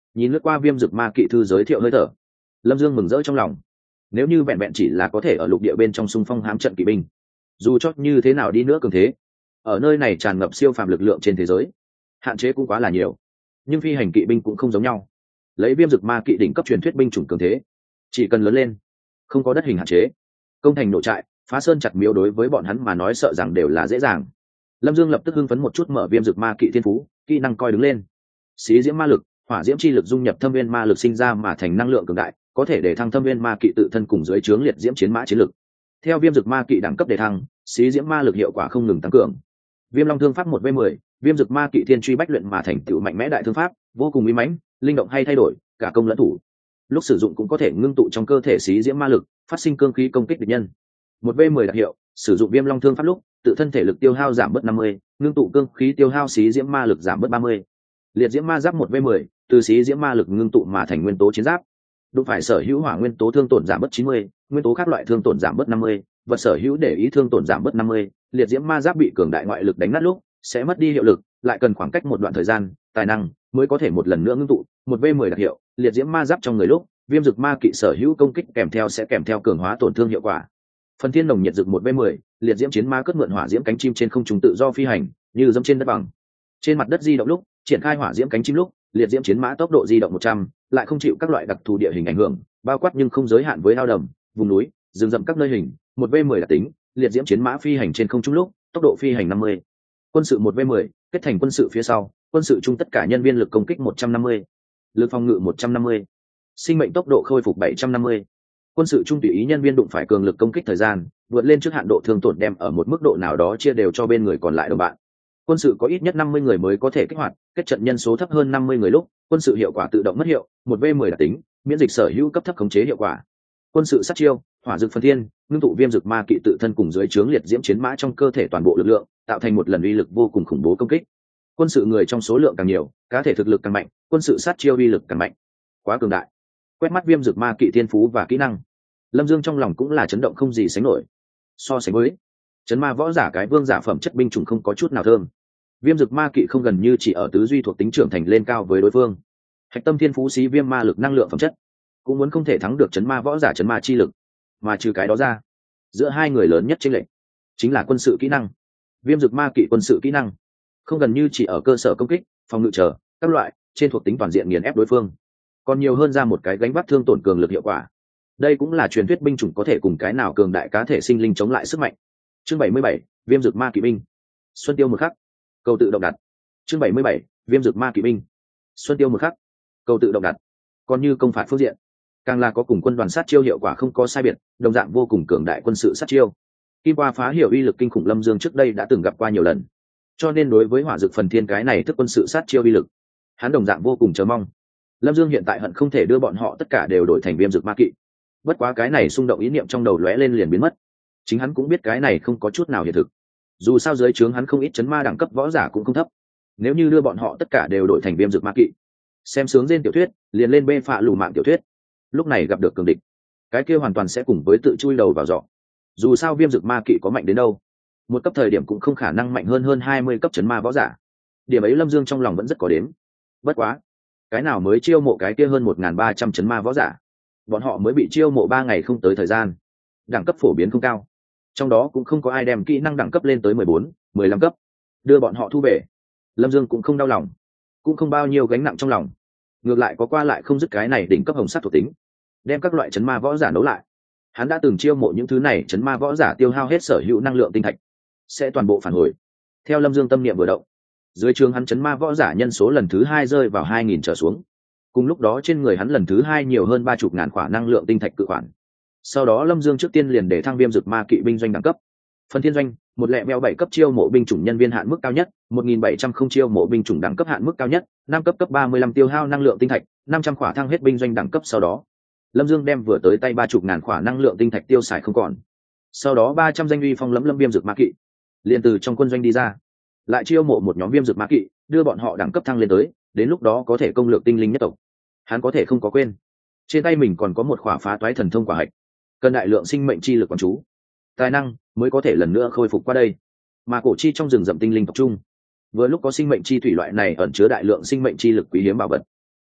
Nhìn lướt qua viêm dực ma kỵ thư giới thiệu hơi thở, Lâm Dương mừng rỡ trong lòng. Nếu như vẹn vẹn chỉ là có thể ở lục địa bên trong xung phong hám trận kỵ binh, dù cho như thế nào đi nữa cường thế, ở nơi này tràn ngập siêu phàm lực lượng trên thế giới, hạn chế cũng quá là nhiều. Nhưng phi hành kỵ binh cũng không giống nhau. Lấy viêm dực ma kỵ đỉnh cấp truyền thuyết binh chủng cường thế, chỉ cần lớn lên, không có đất hình hạn chế, công thành nổ trại, phá sơn chặt miếu đối với bọn hắn mà nói sợ rằng đều là dễ dàng. Lâm Dương lập tức hưng phấn một chút, mở viêm dực ma kỵ thiên phú, kỹ năng coi đứng lên. Xí diễm ma lực, hỏa diễm chi lực dung nhập thâm viên ma lực sinh ra mà thành năng lượng cường đại, có thể để thăng thâm viên ma kỵ tự thân cùng dưới trướng liệt diễm chiến mã chiến lực. Theo viêm dực ma kỵ đẳng cấp đề thăng, xí diễm ma lực hiệu quả không ngừng tăng cường. Viêm long thương pháp một v mười, viêm dực ma kỵ thiên truy bách luyện mà thành tựu mạnh mẽ đại thương pháp, vô cùng uy mãnh, linh động hay thay đổi, cả công lẫn thủ. Lúc sử dụng cũng có thể ngưng tụ trong cơ thể xí diễm ma lực, phát sinh cương khí công kích địch nhân. một v mười đặc hiệu, sử dụng viêm long thương pháp lúc, tự thân thể lực tiêu hao giảm bớt năm mươi, ngưng tụ cương khí tiêu hao xí diễm ma lực giảm bớt ba mươi. Liệt diễm ma giáp một v mười, từ xí diễm ma lực ngưng tụ mà thành nguyên tố chiến giáp. Đụng phải sở hữu hỏa nguyên tố thương tổn giảm bớt chín mươi, nguyên tố các loại thương tổn giảm bớt năm mươi, vật sở hữu để ý thương tổn giảm bớt năm mươi. Liệt diễm ma giáp bị cường đại ngoại lực đánh nát lúc, sẽ mất đi hiệu lực, lại cần khoảng cách một đoạn thời gian, tài năng mới có thể một lần nữa ngưng tụ. một v mười đặc hiệu, liệt diễm ma giáp trong người lúc, viêm dực ma kỵ sở hữu công kích kèm theo sẽ kèm theo cường hóa tổn thương hiệu quả. Phần thiên nồng nhiệt dực một v mười, liệt diễm chiến ma cất mượn hỏa diễm cánh chim trên không trung tự do phi hành, như dẫm trên đất bằng. Trên mặt đất di động lúc, triển khai hỏa diễm cánh chim lúc, liệt diễm chiến mã tốc độ di động một trăm, lại không chịu các loại đặc thù địa hình ảnh hưởng, bao quát nhưng không giới hạn với ao đầm, vùng núi, rừng rậm các nơi hình. một v mười đặc tính, liệt diễm chiến mã phi hành trên không trung lúc, tốc độ phi hành năm mươi. Quân sự một v mười, kết thành quân sự phía sau, quân sự chung tất cả nhân viên lực công kích một trăm năm mươi, lực phòng ngự một trăm năm mươi, sinh mệnh tốc độ khôi phục bảy trăm năm mươi. Quân sự chung tùy ý nhân viên đụng phải cường lực công kích thời gian, vượt lên trước hạn độ thương tổn đem ở một mức độ nào đó chia đều cho bên người còn lại đồng bạn. Quân sự có ít nhất năm mươi người mới có thể kích hoạt, kết trận nhân số thấp hơn năm mươi người lúc, quân sự hiệu quả tự động mất hiệu, một v mười đặc tính, miễn dịch sở hữu cấp thấp khống chế hiệu quả. Quân sự sát chiêu, hỏa dực phần thiên, ngưng tụ viêm dực ma kỵ tự thân cùng dưới trướng liệt diễm chiến mã trong cơ thể toàn bộ lực lượng, tạo thành một lần uy lực vô cùng khủng bố công kích. Quân sự người trong số lượng càng nhiều, cá thể thực lực càng mạnh, quân sự sát chiêu uy lực càng mạnh. Quá cường đại. Quét mắt viêm dực ma kỵ thiên phú và kỹ năng, Lâm Dương trong lòng cũng là chấn động không gì sánh nổi. So sánh với chấn ma võ giả, cái vương giả phẩm chất binh chủng không có chút nào thơm. Viêm dực ma kỵ không gần như chỉ ở tứ duy thuộc tính trưởng thành lên cao với đối phương. Hạch tâm thiên phú xí viêm ma lực năng lượng phẩm chất, cũng muốn không thể thắng được chấn ma võ giả chấn ma chi lực. Mà trừ cái đó ra, giữa hai người lớn nhất chênh lệch chính là quân sự kỹ năng. Viêm dực ma kỵ quân sự kỹ năng không gần như chỉ ở cơ sở công kích, phòng ngự chờ các loại trên thuộc tính toàn diện nghiền ép đối phương, còn nhiều hơn ra một cái gánh vác thương tổn cường lực hiệu quả. Đây cũng là truyền thuyết binh chủng có thể cùng cái nào cường đại cá thể sinh linh chống lại sức mạnh. Chương bảy mươi bảy, viêm dực ma kỵ binh. Xuân tiêu một khắc, cầu tự động đặt. Chương bảy mươi bảy, viêm dực ma kỵ binh. Xuân tiêu một khắc, cầu tự động đặt. Còn như công phạt phương diện, càng là có cùng quân đoàn sát chiêu hiệu quả không có sai biệt, đồng dạng vô cùng cường đại quân sự sát chiêu. Kim qua phá hiểu uy lực kinh khủng Lâm Dương trước đây đã từng gặp qua nhiều lần, cho nên đối với hỏa dực phần thiên cái này thức quân sự sát chiêu uy lực, hắn đồng dạng vô cùng chờ mong. Lâm Dương hiện tại hận không thể đưa bọn họ tất cả đều đổi thành viêm dực ma kỵ. Bất quá cái này xung động ý niệm trong đầu lóe lên liền biến mất. Chính hắn cũng biết cái này không có chút nào hiện thực. Dù sao dưới trướng hắn không ít chấn ma đẳng cấp võ giả cũng không thấp. Nếu như đưa bọn họ tất cả đều đổi thành viêm dực ma kỵ, xem sướng trên tiểu thuyết, liền lên bê phạ lù mạng tiểu thuyết. Lúc này gặp được cường địch, cái kia hoàn toàn sẽ cùng với tự chui đầu vào giỏ. Dù sao viêm dực ma kỵ có mạnh đến đâu, một cấp thời điểm cũng không khả năng mạnh hơn hơn hai mươi cấp chấn ma võ giả. Điểm ấy Lâm Dương trong lòng vẫn rất có đếm. Bất quá, cái nào mới chiêu mộ cái kia hơn một nghìn ba trăm chấn ma võ giả? Bọn họ mới bị chiêu mộ ba ngày không tới thời gian, đẳng cấp phổ biến không cao, trong đó cũng không có ai đem kỹ năng đẳng cấp lên tới mười bốn, mười lăm cấp. Đưa bọn họ thu về, Lâm Dương cũng không đau lòng, cũng không bao nhiêu gánh nặng trong lòng. Ngược lại có qua lại không dứt cái này đỉnh cấp hồng sắt thuộc tính, đem các loại chấn ma võ giả nấu lại. Hắn đã từng chiêu mộ những thứ này chấn ma võ giả tiêu hao hết sở hữu năng lượng tinh thạch, sẽ toàn bộ phản hồi. Theo Lâm Dương tâm niệm vừa động, dưới trường hắn chấn ma võ giả nhân số lần thứ hai rơi vào hai nghìn trở xuống. Cùng lúc đó trên người hắn lần thứ hai nhiều hơn ba chục ngàn khỏa năng lượng tinh thạch cự khoản. Sau đó Lâm Dương trước tiên liền để thăng viêm dực ma kỵ binh doanh đẳng cấp. Phần thiên doanh, một lẹ mèo bảy cấp chiêu mộ binh chủng nhân viên hạn mức cao nhất, một nghìn bảy trăm không chiêu mộ binh chủng đẳng cấp hạn mức cao nhất, năm cấp cấp ba mươi lăm tiêu hao năng lượng tinh thạch, năm trăm khỏa thăng hết binh doanh đẳng cấp. Sau đó Lâm Dương đem vừa tới tay ba chục ngàn khỏa năng lượng tinh thạch tiêu xài không còn. Sau đó ba trăm danh uy phong lẫm lâm viêm dực ma kỵ liền từ trong quân doanh đi ra, lại chiêu mộ một nhóm viêm dực ma kỵ, đưa bọn họ đẳng cấp thăng lên tới, đến lúc đó có thể công lược tinh linh nhất tộc. Hắn có thể không có quên, trên tay mình còn có một khỏa phá toái thần thông quả hạch, cần đại lượng sinh mệnh chi lực quán chú, tài năng mới có thể lần nữa khôi phục qua đây. Mà cổ chi trong rừng rậm tinh linh tộc trung, vừa lúc có sinh mệnh chi thủy loại này ẩn chứa đại lượng sinh mệnh chi lực quý hiếm bảo vật.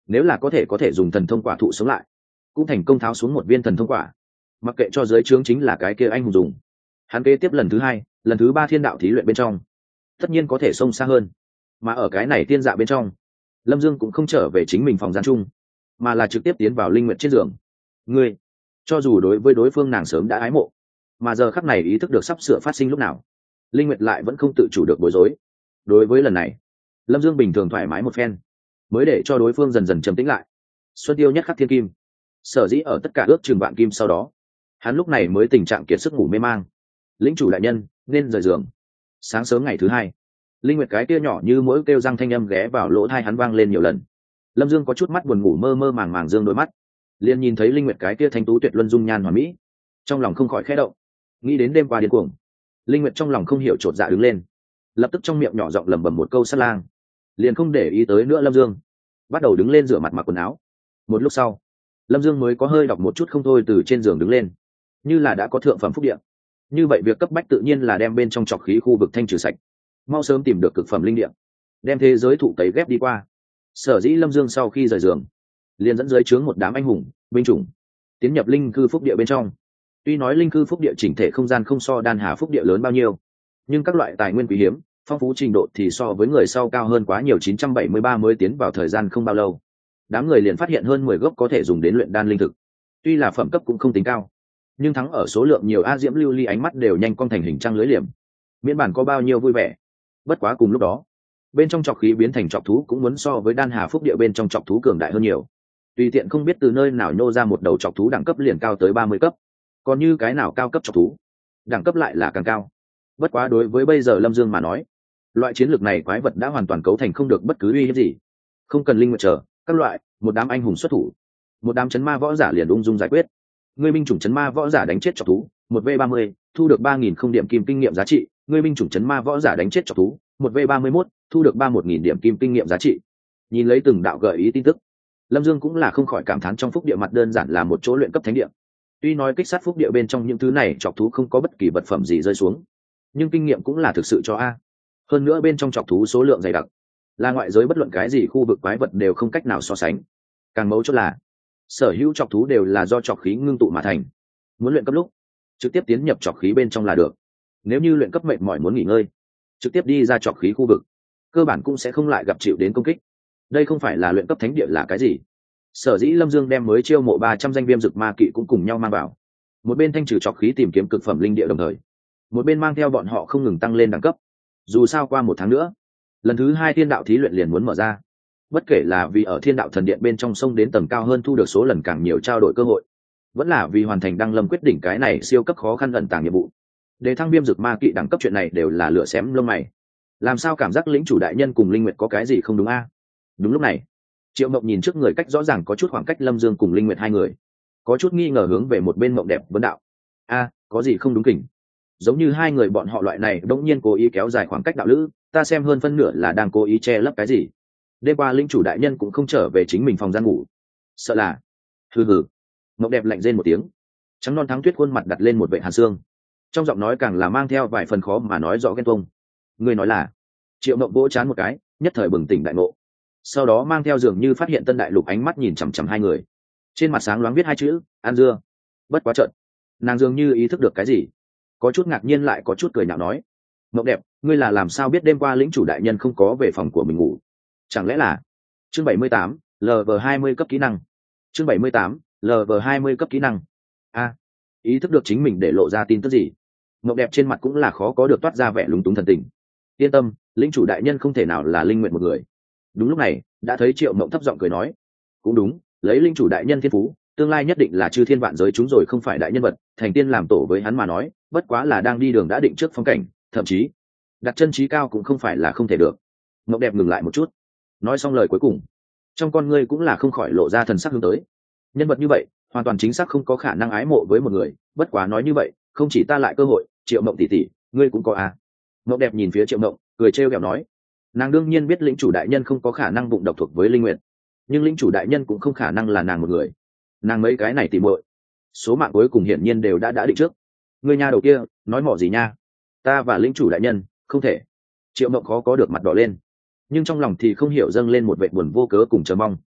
nếu là có thể có thể dùng thần thông quả thụ sống lại, cũng thành công tháo xuống một viên thần thông quả, mặc kệ cho dưới trướng chính là cái kia anh hùng dùng. Hắn kế tiếp lần thứ hai, lần thứ ba thiên đạo thí luyện bên trong, tất nhiên có thể xông xa hơn. Mà ở cái này tiên dạ bên trong, Lâm Dương cũng không trở về chính mình phòng gian chung, mà là trực tiếp tiến vào Linh Nguyệt trên giường. Ngươi, cho dù đối với đối phương nàng sớm đã ái mộ, mà giờ khắc này ý thức được sắp sửa phát sinh lúc nào, Linh Nguyệt lại vẫn không tự chủ được bối rối. Đối với lần này, Lâm Dương bình thường thoải mái một phen, mới để cho đối phương dần dần trầm tĩnh lại. Xuân tiêu nhất khắc thiên kim, sở dĩ ở tất cả ước chừng vạn kim sau đó, hắn lúc này mới tình trạng kiệt sức ngủ mê mang. Lĩnh chủ đại nhân nên rời giường. Sáng sớm ngày thứ hai, Linh Nguyệt cái kia nhỏ như mỗi kêu răng thanh âm ghé vào lỗ tai hắn vang lên nhiều lần. Lâm Dương có chút mắt buồn ngủ mơ mơ màng màng dương đôi mắt, liền nhìn thấy Linh Nguyệt cái kia thanh tú tuyệt luân dung nhan hoàn mỹ, trong lòng không khỏi khẽ động. Nghĩ đến đêm qua điên cuồng, Linh Nguyệt trong lòng không hiểu chột dạ đứng lên, lập tức trong miệng nhỏ giọng lẩm bẩm một câu sát lang, liền không để ý tới nữa Lâm Dương, bắt đầu đứng lên rửa mặt mặc quần áo. Một lúc sau, Lâm Dương mới có hơi đọc một chút không thôi từ trên giường đứng lên, như là đã có thượng phẩm phúc địa. Như vậy việc cấp bách tự nhiên là đem bên trong trọc khí khu vực thanh trừ sạch, mau sớm tìm được cực phẩm linh địa, đem thế giới thụ tẩy ghép đi qua. Sở dĩ Lâm Dương sau khi rời giường, liền dẫn dưới trướng một đám anh hùng binh chủng tiến nhập linh cư phúc địa bên trong. Tuy nói linh cư phúc địa chỉnh thể không gian không so đan hà phúc địa lớn bao nhiêu, nhưng các loại tài nguyên quý hiếm phong phú trình độ thì so với người sau cao hơn quá nhiều. Chín trăm bảy mươi ba mới tiến vào thời gian không bao lâu, đám người liền phát hiện hơn mười gốc có thể dùng đến luyện đan linh thực. Tuy là phẩm cấp cũng không tính cao, nhưng thắng ở số lượng nhiều. A Diễm lưu ly ánh mắt đều nhanh cong thành hình trăng lưới liềm, miễn bản có bao nhiêu vui vẻ. Bất quá cùng lúc đó, bên trong trọc khí biến thành trọc thú cũng muốn so với đan hà phúc địa bên trong trọc thú cường đại hơn nhiều. Tùy tiện không biết từ nơi nào nhô ra một đầu trọc thú đẳng cấp liền cao tới ba mươi cấp, còn như cái nào cao cấp trọc thú đẳng cấp lại là càng cao. Bất quá đối với bây giờ Lâm Dương mà nói, loại chiến lược này quái vật đã hoàn toàn cấu thành không được bất cứ uy hiếp gì. Không cần linh nguyệt chờ các loại, một đám anh hùng xuất thủ, một đám chấn ma võ giả liền ung dung giải quyết. Ngươi binh chủng chấn ma võ giả đánh chết trọc thú, một v ba mươi, thu được ba nghìn không điểm kim kinh nghiệm giá trị. Ngươi binh chủng chấn ma võ giả đánh chết trọc thú, một v ba mươi mốt, thu được ba một nghìn điểm kim kinh nghiệm giá trị. Nhìn lấy từng đạo gợi ý tin tức, Lâm Dương cũng là không khỏi cảm thán trong phúc địa mặt đơn giản là một chỗ luyện cấp thánh địa. Tuy nói kích sát phúc địa bên trong những thứ này trọc thú không có bất kỳ vật phẩm gì rơi xuống, nhưng kinh nghiệm cũng là thực sự cho a. Hơn nữa bên trong trọc thú số lượng dày đặc, là ngoại giới bất luận cái gì khu vực quái vật đều không cách nào so sánh. Càng mấu chốt là sở hữu trọc thú đều là do trọc khí ngưng tụ mà thành, muốn luyện cấp lúc trực tiếp tiến nhập trọc khí bên trong là được. Nếu như luyện cấp mệt mỏi muốn nghỉ ngơi, trực tiếp đi ra trọc khí khu vực, cơ bản cũng sẽ không lại gặp chịu đến công kích. Đây không phải là luyện cấp thánh địa là cái gì. Sở dĩ Lâm Dương đem mới chiêu mộ ba trăm danh viêm dực ma kỵ cũng cùng nhau mang vào, một bên thanh trừ trọc khí tìm kiếm cực phẩm linh địa, đồng thời một bên mang theo bọn họ không ngừng tăng lên đẳng cấp. Dù sao qua một tháng nữa, lần thứ hai thiên đạo thí luyện liền muốn mở ra. Bất kể là vì ở thiên đạo thần điện bên trong sông đến tầng cao hơn thu được số lần càng nhiều trao đổi cơ hội, vẫn là vì hoàn thành đăng lâm quyết đỉnh cái này siêu cấp khó khăn ẩn tàng nhiệm vụ, để thăng viêm dực ma kỵ đẳng cấp, chuyện này đều là lửa xém lông mày. Làm sao cảm giác lĩnh chủ đại nhân cùng linh nguyệt có cái gì không đúng a? Đúng lúc này, Triệu Mộng nhìn trước người cách rõ ràng có chút khoảng cách Lâm Dương cùng linh nguyệt hai người, có chút nghi ngờ hướng về một bên Mộng Đẹp vấn đạo: a, có gì không đúng kỉnh? Giống như hai người bọn họ loại này đống nhiên cố ý kéo dài khoảng cách đạo lữ, ta xem hơn phân nửa là đang cố ý che lấp cái gì. Đêm qua lĩnh chủ đại nhân cũng không trở về chính mình phòng gian ngủ, sợ là... hừ hừ. Mộng Đẹp lạnh rên một tiếng, trắng non thắng tuyết khuôn mặt đặt lên một vệ hàn xương, trong giọng nói càng là mang theo vài phần khó mà nói rõ ghen tuông. Người nói là... Triệu Mộng vỗ chán một cái, nhất thời bừng tỉnh đại ngộ, sau đó mang theo dường như phát hiện tân đại lục ánh mắt nhìn chằm chằm hai người, trên mặt sáng loáng viết hai chữ: An dưa. Bất quá trận, nàng dường như ý thức được cái gì, có chút ngạc nhiên lại có chút cười nhạo nói: Mộng Đẹp, ngươi là làm sao biết đêm qua lĩnh chủ đại nhân không có về phòng của mình ngủ? Chẳng lẽ là... Chương bảy mươi tám, L V hai mươi cấp kỹ năng. Chương bảy mươi tám, L V hai mươi cấp kỹ năng. A, ý thức được chính mình để lộ ra tin tức gì? Mộng Đẹp trên mặt cũng là khó có được toát ra vẻ lúng túng thần tình. Yên tâm, lĩnh chủ đại nhân không thể nào là linh nguyện một người. Đúng lúc này, đã thấy Triệu Mộng thấp giọng cười nói: cũng đúng, lấy linh chủ đại nhân thiên phú, tương lai nhất định là chư thiên vạn giới chúng rồi không phải đại nhân vật, thành tiên làm tổ với hắn mà nói, bất quá là đang đi đường đã định trước phong cảnh, thậm chí đặt chân trí cao cũng không phải là không thể được. Mộng Đẹp ngừng lại một chút, nói xong lời cuối cùng, trong con ngươi cũng là không khỏi lộ ra thần sắc hướng tới. Nhân vật như vậy, hoàn toàn chính xác không có khả năng ái mộ với một người, bất quá nói như vậy, không chỉ ta lại cơ hội, Triệu Mộng tỷ tỷ, ngươi cũng có à? Mộng Đẹp nhìn phía Triệu Mộng, cười trêu ghẹo nói: nàng đương nhiên biết lĩnh chủ đại nhân không có khả năng bụng độc thuộc với linh nguyện, nhưng lĩnh chủ đại nhân cũng không khả năng là nàng một người. Nàng mấy cái này tìm muội, số mạng cuối cùng hiển nhiên đều đã đã định trước. Người nhà đầu kia nói mỏ gì nha? Ta và lĩnh chủ đại nhân không thể. Triệu Mộng khó có được mặt đỏ lên, nhưng trong lòng thì không hiểu dâng lên một vệ buồn vô cớ cùng chờ mong.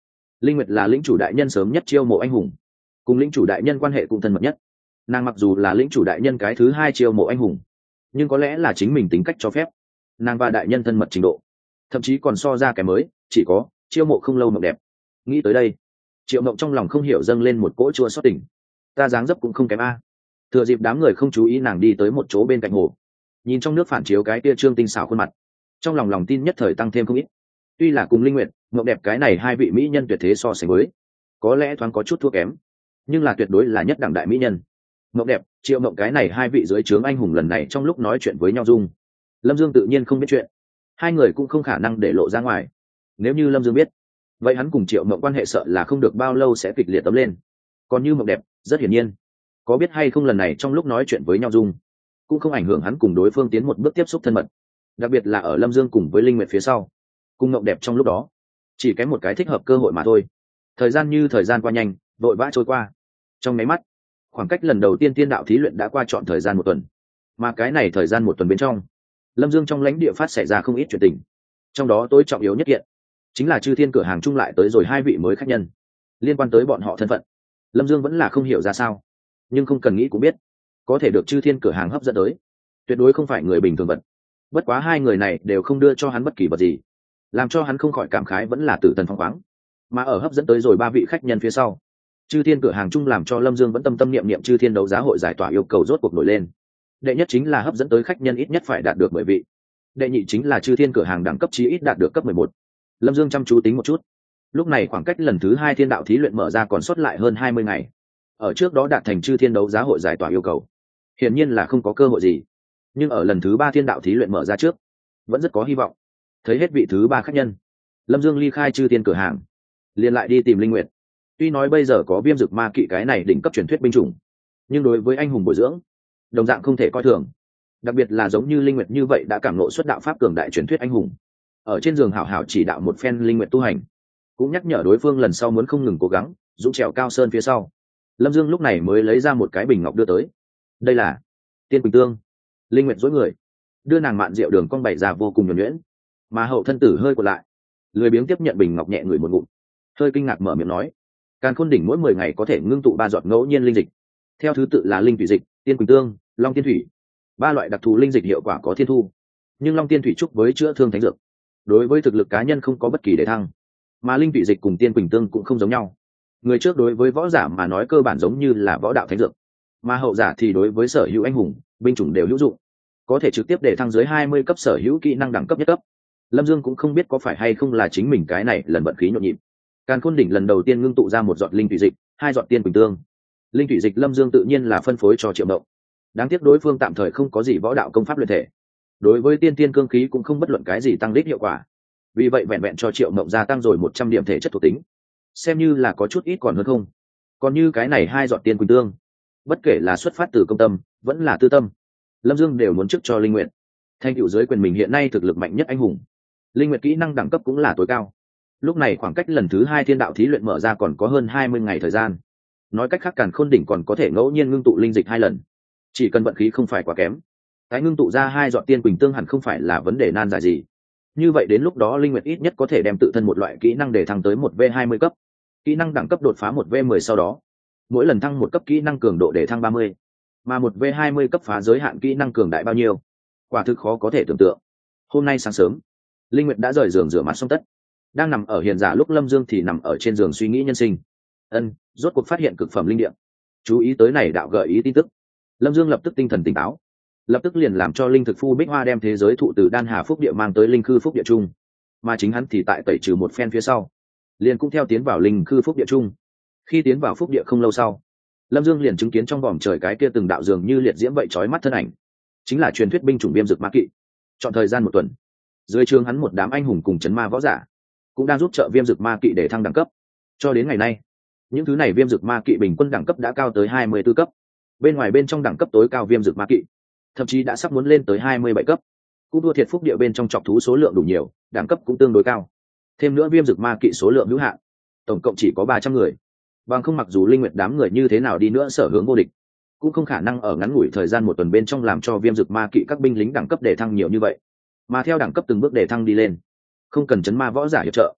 Linh Nguyệt là lĩnh chủ đại nhân sớm nhất chiêu mộ anh hùng, cùng lĩnh chủ đại nhân quan hệ cũng thân mật nhất. Nàng mặc dù là lĩnh chủ đại nhân cái thứ hai chiêu mộ anh hùng, nhưng có lẽ là chính mình tính cách cho phép, nàng và đại nhân thân mật trình độ thậm chí còn so ra cái mới chỉ có chiêu mộ không lâu mộng đẹp. Nghĩ tới đây, Triệu Mộng trong lòng không hiểu dâng lên một cỗ chua xót tỉnh. Ta dáng dấp cũng không kém a. Thừa dịp đám người không chú ý, nàng đi tới một chỗ bên cạnh hồ, nhìn trong nước phản chiếu cái tia trương tinh xảo khuôn mặt, trong lòng lòng tin nhất thời tăng thêm không ít. Tuy là cùng Linh Nguyệt, Mộng đẹp cái này hai vị mỹ nhân tuyệt thế so sánh với, có lẽ thoáng có chút thua kém, nhưng là tuyệt đối là nhất đẳng đại mỹ nhân. Mộng đẹp, Triệu Mộng cái này hai vị dưới trướng anh hùng lần này trong lúc nói chuyện với nhau dung, Lâm Dương tự nhiên không biết chuyện, hai người cũng không khả năng để lộ ra ngoài. Nếu như Lâm Dương biết, vậy hắn cùng Triệu Mộng quan hệ sợ là không được bao lâu sẽ kịch liệt tấm lên. Còn như Mộng đẹp, rất hiển nhiên, có biết hay không lần này trong lúc nói chuyện với nhau dung, cũng không ảnh hưởng hắn cùng đối phương tiến một bước tiếp xúc thân mật, đặc biệt là ở Lâm Dương cùng với Linh Nguyệt phía sau, cùng Mộng đẹp trong lúc đó chỉ kém một cái thích hợp cơ hội mà thôi. Thời gian như thời gian qua nhanh, vội vã trôi qua. Trong mấy mắt, khoảng cách lần đầu tiên tiên đạo thí luyện đã qua trọn thời gian một tuần, mà cái này thời gian một tuần bên trong, Lâm Dương trong lãnh địa phát xảy ra không ít chuyện tình. Trong đó tối trọng yếu nhất kiện chính là Chư Thiên cửa hàng chung lại tới rồi hai vị mới khách nhân. Liên quan tới bọn họ thân phận, Lâm Dương vẫn là không hiểu ra sao, nhưng không cần nghĩ cũng biết, có thể được Chư Thiên cửa hàng hấp dẫn tới, tuyệt đối không phải người bình thường vật. Bất quá hai người này đều không đưa cho hắn bất kỳ vật gì, làm cho hắn không khỏi cảm khái vẫn là tử thần phong khoáng. Mà ở hấp dẫn tới rồi ba vị khách nhân phía sau, Chư Thiên cửa hàng chung làm cho Lâm Dương vẫn tâm tâm niệm niệm Chư Thiên đấu giá hội giải tỏa yêu cầu rốt cuộc nổi lên. Đệ nhất chính là hấp dẫn tới khách nhân ít nhất phải đạt được mười vị. Đệ nhị chính là Chư Thiên cửa hàng đẳng cấp chí ít đạt được cấp mười một. Lâm Dương chăm chú tính một chút, lúc này khoảng cách lần thứ hai thiên đạo thí luyện mở ra còn sót lại hơn hai mươi ngày. Ở trước đó đạt thành Chư Thiên đấu giá hội giải tỏa yêu cầu, hiển nhiên là không có cơ hội gì. Nhưng ở lần thứ ba thiên đạo thí luyện mở ra trước, vẫn rất có hy vọng. Thấy hết vị thứ ba khách nhân, Lâm Dương ly khai Chư Thiên cửa hàng, liền lại đi tìm Linh Nguyệt. Tuy nói bây giờ có Viêm Dực Ma Kỵ cái này đỉnh cấp truyền thuyết binh chủng, nhưng đối với anh hùng bồi dưỡng, đồng dạng không thể coi thường. Đặc biệt là giống như Linh Nguyệt như vậy đã cảm ngộ xuất đạo pháp cường đại truyền thuyết anh hùng, ở trên giường hảo hảo chỉ đạo một phen Linh Nguyệt tu hành, cũng nhắc nhở đối phương lần sau muốn không ngừng cố gắng, dũng trèo cao sơn phía sau. Lâm Dương lúc này mới lấy ra một cái bình ngọc đưa tới. Đây là Tiên Quỳnh Tương. Linh Nguyệt dối người, đưa nàng mạn rượu đường cong bày ra vô cùng nhuần nhuyễn, mà hậu thân tử hơi quật lại, lười biếng tiếp nhận bình ngọc nhẹ ngửi một ngụm, hơi kinh ngạc mở miệng nói: Càn Khôn đỉnh mỗi mười ngày có thể ngưng tụ ba giọt ngẫu nhiên linh dịch, theo thứ tự là linh thủy dịch, tiên quỳnh tương, long tiên thủy. Ba loại đặc thù linh dịch hiệu quả có thiên thu, nhưng long tiên thủy trúc với chữa thương thánh dược, đối với thực lực cá nhân không có bất kỳ đề thăng, mà linh thủy dịch cùng tiên quỳnh tương cũng không giống nhau. Người trước đối với võ giả mà nói cơ bản giống như là võ đạo thánh dược, mà hậu giả thì đối với sở hữu anh hùng, binh chủng đều hữu dụng, có thể trực tiếp để thăng dưới hai mươi cấp sở hữu kỹ năng đẳng cấp nhất cấp. Lâm Dương cũng không biết có phải hay không là chính mình cái này lần vận khí nhộn nhịp. Càn Khôn đỉnh lần đầu tiên ngưng tụ ra một giọt linh thủy dịch, hai giọt tiên quỳnh tương. Linh thủy dịch Lâm Dương tự nhiên là phân phối cho Triệu Mộng. Đáng tiếc đối phương tạm thời không có gì võ đạo công pháp luyện thể, đối với tiên tiên cương khí cũng không bất luận cái gì tăng đích hiệu quả. Vì vậy vẹn vẹn cho Triệu Mộng gia tăng rồi một trăm điểm thể chất thuộc tính, xem như là có chút ít còn hơn không. Còn như cái này hai giọt tiên quỳnh tương, bất kể là xuất phát từ công tâm vẫn là tư tâm, Lâm Dương đều muốn trước cho Linh Nguyệt. Thanh tựu dưới quyền mình hiện nay thực lực mạnh nhất anh hùng, Linh Nguyệt kỹ năng đẳng cấp cũng là tối cao. Lúc này khoảng cách lần thứ hai thiên đạo thí luyện mở ra còn có hơn hai mươi ngày thời gian. Nói cách khác Càn Khôn đỉnh còn có thể ngẫu nhiên ngưng tụ linh dịch hai lần, chỉ cần vận khí không phải quá kém, tái ngưng tụ ra hai giọt tiên quỳnh tương hẳn không phải là vấn đề nan giải gì. Như vậy đến lúc đó Linh Nguyệt ít nhất có thể đem tự thân một loại kỹ năng để thăng tới một v hai mươi cấp, kỹ năng đẳng cấp đột phá một v mười, sau đó mỗi lần thăng một cấp kỹ năng cường độ để thăng ba mươi, mà một v hai mươi cấp phá giới hạn kỹ năng cường đại bao nhiêu, quả thực khó có thể tưởng tượng. Hôm nay sáng sớm, Linh Nguyệt đã rời giường rửa mặt xong tất, đang nằm ở hiền giả lúc Lâm Dương thì nằm ở trên giường suy nghĩ nhân sinh. Ân, rốt cuộc phát hiện cực phẩm linh địa. Chú ý tới này đạo gợi ý tin tức, Lâm Dương lập tức tinh thần tỉnh táo, lập tức liền làm cho linh thực phu Bích Hoa đem thế giới thụ từ Đan Hà phúc địa mang tới linh khư phúc địa trung, mà chính hắn thì tại tẩy trừ một phen phía sau, liền cũng theo tiến vào linh khư phúc địa trung. Khi tiến vào phúc địa không lâu sau, Lâm Dương liền chứng kiến trong vòm trời cái kia từng đạo dường như liệt diễm vậy chói mắt thân ảnh, chính là truyền thuyết binh chủng Viêm Dực Ma Kỵ. Chọn thời gian một tuần, dưới trường hắn một đám anh hùng cùng chấn ma võ giả cũng đang giúp trợ Viêm Dực Ma Kỵ để thăng đẳng cấp. Cho đến ngày nay, những thứ này Viêm Dực Ma Kỵ bình quân đẳng cấp đã cao tới hai mươi tư cấp, bên ngoài bên trong đẳng cấp tối cao Viêm Dực Ma Kỵ thậm chí đã sắp muốn lên tới hai mươi bảy cấp. Cũng đua thiệt phúc địa bên trong chọc thú số lượng đủ nhiều, đẳng cấp cũng tương đối cao. Thêm nữa Viêm Dực Ma Kỵ số lượng hữu hạn, tổng cộng chỉ có ba trăm người. Bằng không mặc dù Linh Nguyệt đám người như thế nào đi nữa sở hướng vô địch, cũng không khả năng ở ngắn ngủi thời gian một tuần bên trong làm cho Viêm Dực Ma Kỵ các binh lính đẳng cấp để thăng nhiều như vậy. Mà theo đẳng cấp từng bước để thăng đi lên, không cần chấn ma võ giả hiệp trợ,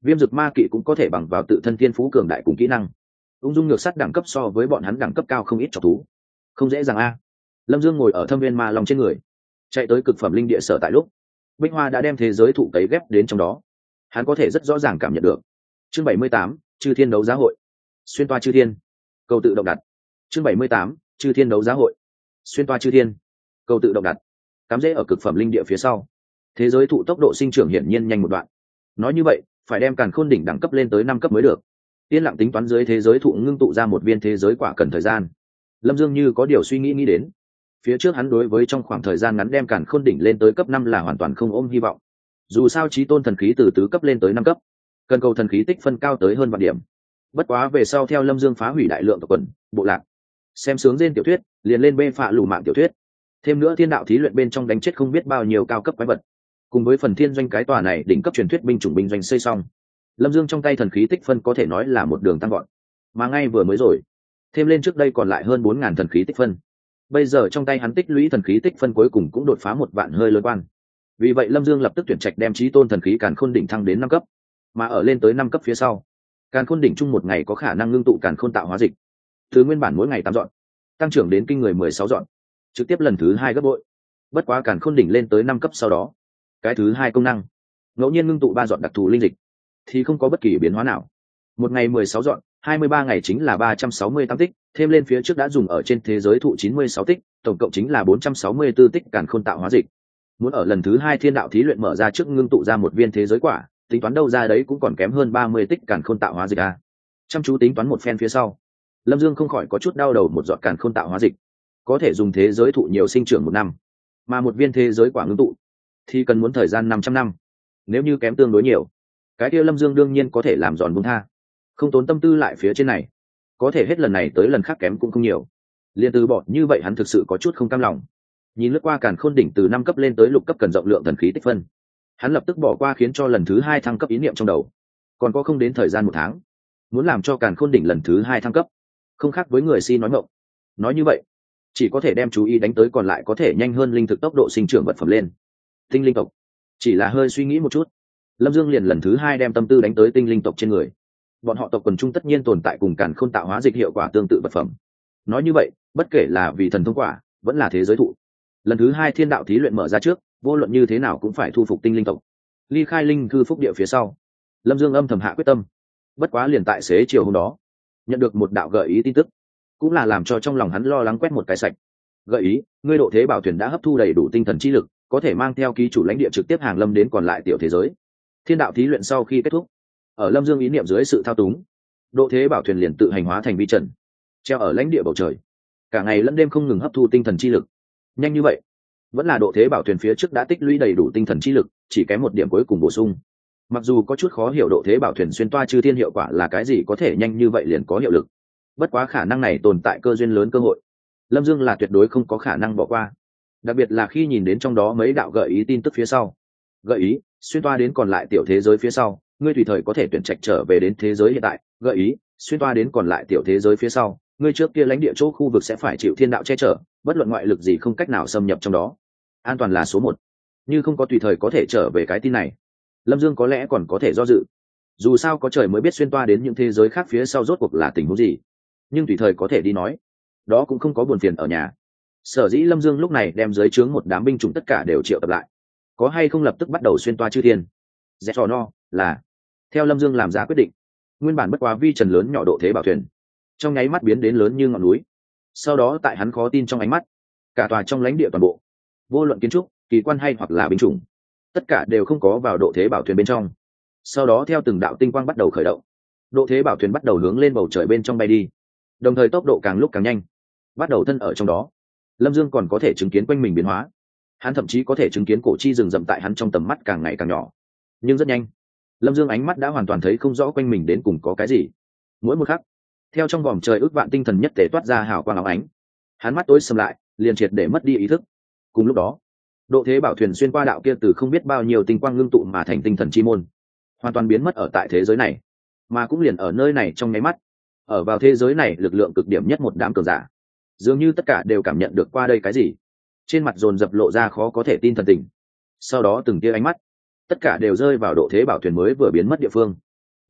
Viêm dực ma kỵ cũng có thể bằng vào tự thân thiên phú cường đại cùng kỹ năng ung dung ngược sắt đẳng cấp so với bọn hắn đẳng cấp cao không ít cho thú, không dễ dàng a. Lâm Dương ngồi ở thâm viên ma long trên người, chạy tới cực phẩm linh địa sở tại lúc Bích Hoa đã đem thế giới thụ cấy ghép đến trong đó, hắn có thể rất rõ ràng cảm nhận được. Chương bảy mươi tám, chư thiên đấu giá hội. Xuyên toa chư thiên, câu tự động đặt. Chương bảy mươi tám, chư thiên đấu giá hội. Xuyên toa chư thiên, câu tự động đặt. Cắm rễ ở cực phẩm linh địa phía sau, thế giới thụ tốc độ sinh trưởng hiển nhiên nhanh một đoạn. Nói như vậy, phải đem càn khôn đỉnh đẳng cấp lên tới năm cấp mới được. Yên lặng tính toán dưới thế giới thụ ngưng tụ ra một viên thế giới quả cần thời gian. Lâm Dương như có điều suy nghĩ nghĩ đến. Phía trước hắn đối với trong khoảng thời gian ngắn đem càn khôn đỉnh lên tới cấp năm là hoàn toàn không ôm hy vọng. Dù sao chí tôn thần khí từ tứ cấp lên tới năm cấp, cần cầu thần khí tích phân cao tới hơn vạn điểm. Bất quá về sau theo Lâm Dương phá hủy đại lượng tộc quần, bộ lạc, xem sướng trên tiểu thuyết, liền lên bê phạ lù mạng tiểu thuyết. Thêm nữa thiên đạo thí luyện bên trong đánh chết không biết bao nhiêu cao cấp quái vật. Cùng với phần thiên doanh cái tòa này đỉnh cấp truyền thuyết binh chủng binh doanh xây xong, Lâm Dương trong tay thần khí tích phân có thể nói là một đường tăng gọn. Mà ngay vừa mới rồi, thêm lên trước đây còn lại hơn bốn ngàn thần khí tích phân. Bây giờ trong tay hắn tích lũy thần khí tích phân cuối cùng cũng đột phá một vạn hơi lớn quan. Vì vậy Lâm Dương lập tức tuyển trạch đem chí tôn thần khí càn khôn đỉnh thăng đến năm cấp, mà ở lên tới năm cấp phía sau, càn khôn đỉnh chung một ngày có khả năng ngưng tụ càn khôn tạo hóa dịch, từ nguyên bản mỗi ngày tám dọn tăng trưởng đến kinh người mười sáu dọn, trực tiếp lần thứ hai gấp bội. Bất quá càn khôn đỉnh lên tới năm cấp sau đó, cái thứ hai công năng ngẫu nhiên ngưng tụ ba dọn đặc thù linh dịch thì không có bất kỳ biến hóa nào. Một ngày mười sáu dọn, hai mươi ba ngày chính là ba trăm sáu mươi tám tích, thêm lên phía trước đã dùng ở trên thế giới thụ chín mươi sáu tích, tổng cộng chính là bốn trăm sáu mươi tư tích càn khôn tạo hóa dịch. Muốn ở lần thứ hai thiên đạo thí luyện mở ra trước ngưng tụ ra một viên thế giới quả, tính toán đâu ra đấy cũng còn kém hơn ba mươi tích càn khôn tạo hóa dịch a. Chăm chú tính toán một phen phía sau, Lâm Dương không khỏi có chút đau đầu, một giọt càn khôn tạo hóa dịch có thể dùng thế giới thụ nhiều sinh trưởng một năm, mà một viên thế giới quả ngưng tụ thì cần muốn thời gian năm trăm năm. Nếu như kém tương đối nhiều, cái kia Lâm Dương đương nhiên có thể làm giòn buông tha, không tốn tâm tư lại phía trên này. Có thể hết lần này tới lần khác kém cũng không nhiều, liền từ bỏ như vậy hắn thực sự có chút không cam lòng. Nhìn lướt qua càn khôn đỉnh từ năm cấp lên tới lục cấp cần rộng lượng thần khí tích phân, hắn lập tức bỏ qua khiến cho lần thứ hai thăng cấp ý niệm trong đầu. Còn có không đến thời gian một tháng, muốn làm cho càn khôn đỉnh lần thứ hai thăng cấp, không khác với người si nói ngọng. Nói như vậy, chỉ có thể đem chú ý đánh tới còn lại có thể nhanh hơn linh thực tốc độ sinh trưởng vật phẩm lên. Tinh linh tộc. Chỉ là hơi suy nghĩ một chút, Lâm Dương liền lần thứ hai đem tâm tư đánh tới tinh linh tộc trên người. Bọn họ tộc quần chung tất nhiên tồn tại cùng càn khôn tạo hóa dịch hiệu quả tương tự vật phẩm. Nói như vậy, bất kể là vì thần thông quả vẫn là thế giới thụ, lần thứ hai thiên đạo thí luyện mở ra trước, vô luận như thế nào cũng phải thu phục tinh linh tộc. Ly khai linh cư phúc địa phía sau, Lâm Dương âm thầm hạ quyết tâm. Bất quá liền tại xế chiều hôm đó, nhận được một đạo gợi ý tin tức, cũng là làm cho trong lòng hắn lo lắng quét một cái sạch. Gợi ý: ngươi độ thế bảo thuyền đã hấp thu đầy đủ tinh thần chi lực, có thể mang theo ký chủ lãnh địa trực tiếp hàng lâm đến còn lại tiểu thế giới. Thiên đạo thí luyện sau khi kết thúc, ở Lâm Dương ý niệm dưới sự thao túng, độ thế bảo thuyền liền tự hành hóa thành vi trần, treo ở lãnh địa bầu trời, cả ngày lẫn đêm không ngừng hấp thu tinh thần chi lực. Nhanh như vậy, vẫn là độ thế bảo thuyền phía trước đã tích lũy đầy đủ tinh thần chi lực, chỉ kém một điểm cuối cùng bổ sung. Mặc dù có chút khó hiểu độ thế bảo thuyền xuyên toa chư thiên hiệu quả là cái gì có thể nhanh như vậy liền có hiệu lực, bất quá khả năng này tồn tại cơ duyên lớn cơ hội, Lâm Dương là tuyệt đối không có khả năng bỏ qua. Đặc biệt là khi nhìn đến trong đó mấy đạo gợi ý tin tức phía sau. Gợi ý: xuyên toa đến còn lại tiểu thế giới phía sau, ngươi tùy thời có thể tuyển trạch trở về đến thế giới hiện tại. Gợi ý: xuyên toa đến còn lại tiểu thế giới phía sau, ngươi trước kia lãnh địa chỗ khu vực sẽ phải chịu thiên đạo che chở, bất luận ngoại lực gì không cách nào xâm nhập trong đó. An toàn là số một. Như không có tùy thời có thể trở về cái tin này, Lâm Dương có lẽ còn có thể do dự. Dù sao có trời mới biết xuyên toa đến những thế giới khác phía sau rốt cuộc là tình huống gì. Nhưng tùy thời có thể đi nói, đó cũng không có buồn phiền ở nhà. Sở dĩ Lâm Dương lúc này đem dưới trướng một đám binh chủng tất cả đều triệu tập lại. Có hay không lập tức bắt đầu xuyên toa chư thiên? Dẹp trò no, là. Theo Lâm Dương làm ra quyết định, nguyên bản bất quá vi trần lớn nhỏ độ thế bảo thuyền, trong nháy mắt biến đến lớn như ngọn núi. Sau đó tại hắn khó tin trong ánh mắt, cả tòa trong lãnh địa toàn bộ, vô luận kiến trúc, kỳ quan hay hoặc là binh chủng, tất cả đều không có vào độ thế bảo thuyền bên trong. Sau đó theo từng đạo tinh quang bắt đầu khởi động, độ thế bảo thuyền bắt đầu hướng lên bầu trời bên trong bay đi, đồng thời tốc độ càng lúc càng nhanh, bắt đầu thân ở trong đó. Lâm Dương còn có thể chứng kiến quanh mình biến hóa, hắn thậm chí có thể chứng kiến cổ chi rừng rậm tại hắn trong tầm mắt càng ngày càng nhỏ. Nhưng rất nhanh, Lâm Dương ánh mắt đã hoàn toàn thấy không rõ quanh mình đến cùng có cái gì. Mỗi một khắc, theo trong vòm trời ước vạn tinh thần nhất thể toát ra hào quang óng ánh, hắn mắt tối sầm lại, liền triệt để mất đi ý thức. Cùng lúc đó, độ thế bảo thuyền xuyên qua đạo kia từ không biết bao nhiêu tinh quang ngưng tụ mà thành tinh thần chi môn, hoàn toàn biến mất ở tại thế giới này, mà cũng liền ở nơi này trong nháy mắt, ở vào thế giới này lực lượng cực điểm nhất một đám cường giả, dường như tất cả đều cảm nhận được qua đây cái gì, trên mặt dồn dập lộ ra khó có thể tin thần tình. Sau đó từng tia ánh mắt, tất cả đều rơi vào độ thế bảo thuyền mới vừa biến mất địa phương.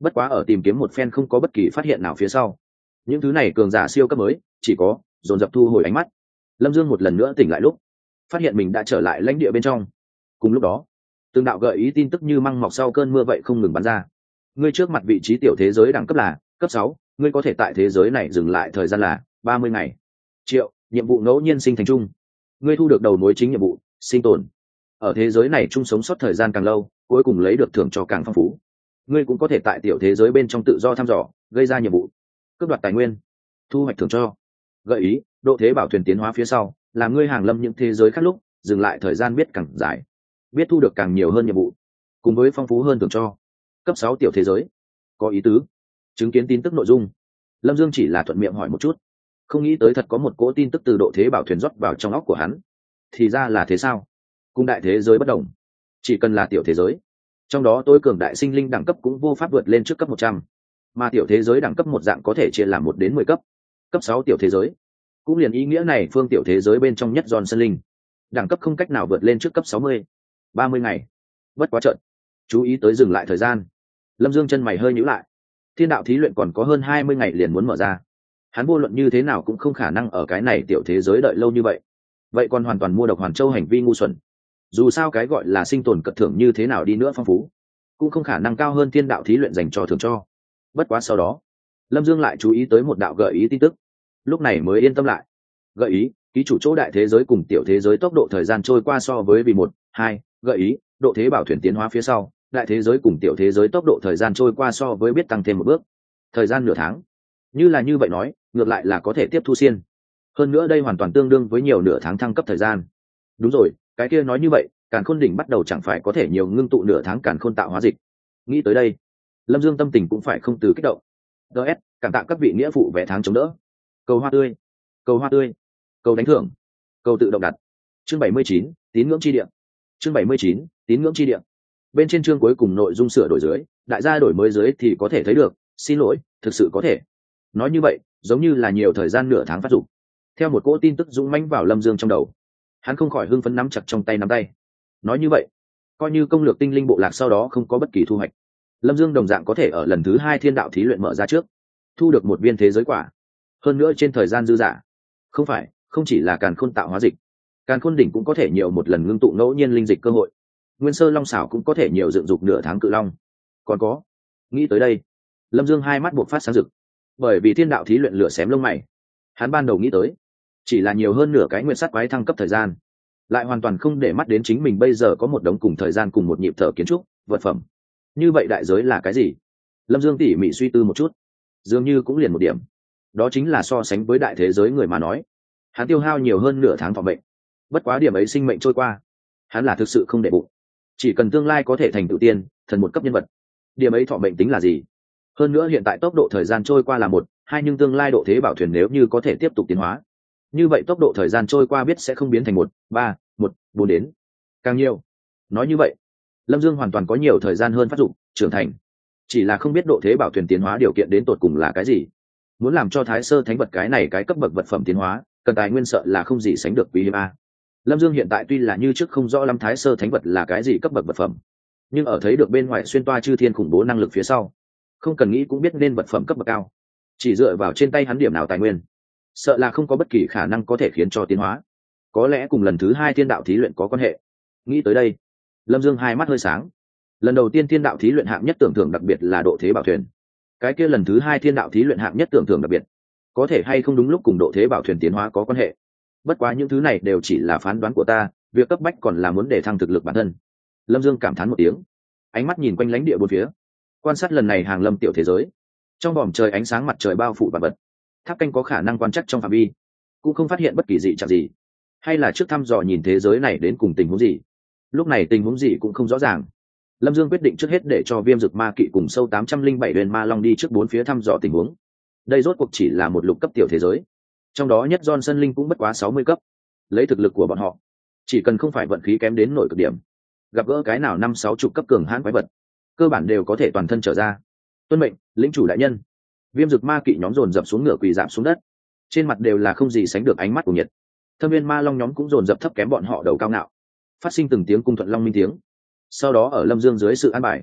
bất quá ở tìm kiếm một phen không có bất kỳ phát hiện nào phía sau, những thứ này cường giả siêu cấp mới chỉ có dồn dập thu hồi ánh mắt. Lâm Dương một lần nữa tỉnh lại lúc phát hiện mình đã trở lại lãnh địa bên trong. Cùng lúc đó, từng đạo gợi ý tin tức như măng mọc sau cơn mưa vậy không ngừng bắn ra. Ngươi trước mặt vị trí tiểu thế giới đẳng cấp là cấp sáu, ngươi có thể tại thế giới này dừng lại thời gian là ba mươi ngày. Triệu, nhiệm vụ ngẫu nhiên sinh thành chung. Ngươi thu được đầu mối chính nhiệm vụ, sinh tồn. Ở thế giới này chung sống sót thời gian càng lâu, cuối cùng lấy được thưởng cho càng phong phú. Ngươi cũng có thể tại tiểu thế giới bên trong tự do thăm dò, gây ra nhiệm vụ, cướp đoạt tài nguyên, thu hoạch thưởng cho. Gợi ý, độ thế bảo thuyền tiến hóa phía sau, là ngươi hàng lâm những thế giới khác lúc, dừng lại thời gian biết càng dài, biết thu được càng nhiều hơn nhiệm vụ, cùng với phong phú hơn thưởng cho. Cấp sáu tiểu thế giới. Có ý tứ. Chứng kiến tin tức nội dung, Lâm Dương chỉ là thuận miệng hỏi một chút, không nghĩ tới thật có một cỗ tin tức từ độ thế bảo thuyền rót vào trong óc của hắn. Thì ra là thế sao? Cùng đại thế giới bất đồng, chỉ cần là tiểu thế giới, trong đó tối cường đại sinh linh đẳng cấp cũng vô pháp vượt lên trước cấp một trăm, mà tiểu thế giới đẳng cấp một dạng có thể chia làm một đến mười cấp. Cấp sáu tiểu thế giới cũng liền ý nghĩa này phương tiểu thế giới bên trong nhất giòn sân linh đẳng cấp không cách nào vượt lên trước cấp sáu mươi. ba mươi ngày. Bất quá trận, chú ý tới dừng lại thời gian, Lâm Dương chân mày hơi nhíu lại. Thiên đạo thí luyện còn có hơn hai mươi ngày liền muốn mở ra, hắn vô luận như thế nào cũng không khả năng ở cái này tiểu thế giới đợi lâu như vậy. Vậy còn hoàn toàn mua độc hoàn châu hành vi ngu xuẩn. Dù sao cái gọi là sinh tồn cật thưởng như thế nào đi nữa phong phú, cũng không khả năng cao hơn thiên đạo thí luyện dành cho thưởng cho. Bất quá sau đó, Lâm Dương lại chú ý tới một đạo gợi ý tin tức, lúc này mới yên tâm lại. Gợi ý, ký chủ chỗ đại thế giới cùng tiểu thế giới tốc độ thời gian trôi qua so với vì một hai. Gợi ý, độ thế bảo thuyền tiến hóa phía sau, đại thế giới cùng tiểu thế giới tốc độ thời gian trôi qua so với biết tăng thêm một bước, thời gian nửa tháng. Như là như vậy nói, ngược lại là có thể tiếp thu xiên. Hơn nữa đây hoàn toàn tương đương với nhiều nửa tháng thăng cấp thời gian. Đúng rồi, cái kia nói như vậy, càn khôn đỉnh bắt đầu chẳng phải có thể nhiều ngưng tụ nửa tháng càn khôn tạo hóa dịch. Nghĩ tới đây, Lâm Dương tâm tình cũng phải không từ kích động. ds cảm tạ các vị nghĩa phụ vé tháng chống đỡ. Cầu hoa tươi, cầu hoa tươi, cầu đánh thưởng, cầu tự động đặt. Chương bảy mươi chín, tín ngưỡng chi địa. Chương bảy mươi chín, tín ngưỡng chi địa. Bên trên chương cuối cùng nội dung sửa đổi dưới, đại gia đổi mới dưới thì có thể thấy được, xin lỗi, thực sự có thể. Nói như vậy, giống như là nhiều thời gian nửa tháng phát dụng. Theo một cỗ tin tức dũng mãnh vào Lâm Dương trong đầu, hắn không khỏi hưng phấn nắm chặt trong tay nắm tay. Nói như vậy, coi như công lược tinh linh bộ lạc sau đó không có bất kỳ thu hoạch, Lâm Dương đồng dạng có thể ở lần thứ hai thiên đạo thí luyện mở ra trước, thu được một viên thế giới quả. Hơn nữa trên thời gian dư dả, không phải, không chỉ là càn khôn tạo hóa dịch, càn khôn đỉnh cũng có thể nhiều một lần ngưng tụ ngẫu nhiên linh dịch cơ hội. Nguyên sơ long xảo cũng có thể nhiều dựng dục nửa tháng cự long. Còn có, nghĩ tới đây, Lâm Dương hai mắt buộc phát sáng rực, bởi vì thiên đạo thí luyện lửa xém lông mày. Hắn ban đầu nghĩ tới chỉ là nhiều hơn nửa cái nguyên sắt quái thăng cấp thời gian, lại hoàn toàn không để mắt đến chính mình bây giờ có một đống cùng thời gian cùng một nhịp thở kiến trúc vật phẩm. Như vậy đại giới là cái gì? Lâm Dương tỉ mỉ suy tư một chút, dường như cũng liền một điểm, đó chính là so sánh với đại thế giới người mà nói, hắn tiêu hao nhiều hơn nửa tháng thọ mệnh. Bất quá điểm ấy sinh mệnh trôi qua, hắn là thực sự không để bụng. Chỉ cần tương lai có thể thành tựu tiên thần một cấp nhân vật, điểm ấy thọ mệnh tính là gì? Hơn nữa hiện tại tốc độ thời gian trôi qua là một hai, nhưng tương lai độ thế bảo thuyền nếu như có thể tiếp tục tiến hóa, như vậy tốc độ thời gian trôi qua biết sẽ không biến thành một ba một bốn đến càng nhiều. Nói như vậy, Lâm Dương hoàn toàn có nhiều thời gian hơn phát dụng trưởng thành, chỉ là không biết độ thế bảo thuyền tiến hóa điều kiện đến tột cùng là cái gì. Muốn làm cho thái sơ thánh vật cái này cái cấp bậc vật phẩm tiến hóa, cần tài nguyên sợ là không gì sánh được quý hiếm a. Lâm Dương hiện tại tuy là như trước không rõ lắm thái sơ thánh vật là cái gì cấp bậc vật phẩm, nhưng ở thấy được bên ngoài xuyên toa chư thiên khủng bố năng lực phía sau, không cần nghĩ cũng biết nên vật phẩm cấp bậc cao. Chỉ dựa vào trên tay hắn điểm nào tài nguyên, sợ là không có bất kỳ khả năng có thể khiến cho tiến hóa. Có lẽ cùng lần thứ hai thiên đạo thí luyện có quan hệ. Nghĩ tới đây, Lâm Dương hai mắt hơi sáng. Lần đầu tiên thiên đạo thí luyện hạng nhất tưởng thưởng đặc biệt là độ thế bảo thuyền, cái kia lần thứ hai thiên đạo thí luyện hạng nhất tưởng thưởng đặc biệt có thể hay không đúng lúc cùng độ thế bảo thuyền tiến hóa có quan hệ. Bất quá những thứ này đều chỉ là phán đoán của ta, việc cấp bách còn là muốn để thăng thực lực bản thân. Lâm Dương cảm thán một tiếng, ánh mắt nhìn quanh lãnh địa bốn phía, quan sát lần này hàng lâm tiểu thế giới. Trong vòm trời ánh sáng mặt trời bao phủ vạn vật, tháp canh có khả năng quan trắc trong phạm vi, cũng không phát hiện bất kỳ dị trạng gì. Hay là trước thăm dò nhìn thế giới này đến cùng tình huống gì? Lúc này tình huống gì cũng không rõ ràng. Lâm Dương quyết định trước hết để cho Viêm Dực Ma Kỵ cùng sâu tám trăm linh bảy huyền ma long đi trước bốn phía thăm dò tình huống. Đây rốt cuộc chỉ là một lục cấp tiểu thế giới, trong đó nhất Johnson Linh cũng bất quá sáu mươi cấp. Lấy thực lực của bọn họ, chỉ cần không phải vận khí kém đến nổi cực điểm, gặp gỡ cái nào năm sáu chục cấp cường hãn quái vật, cơ bản đều có thể toàn thân trở ra. Tuân mệnh, lĩnh chủ đại nhân. Viêm Dực Ma Kỵ nhóm dồn dập xuống ngựa quỳ rạp xuống đất, trên mặt đều là không gì sánh được ánh mắt của nhiệt. Thâm viên ma long nhóm cũng dồn dập thấp kém bọn họ đầu cao ngạo, phát sinh từng tiếng cung thuận long minh tiếng. Sau đó ở Lâm Dương dưới sự an bài,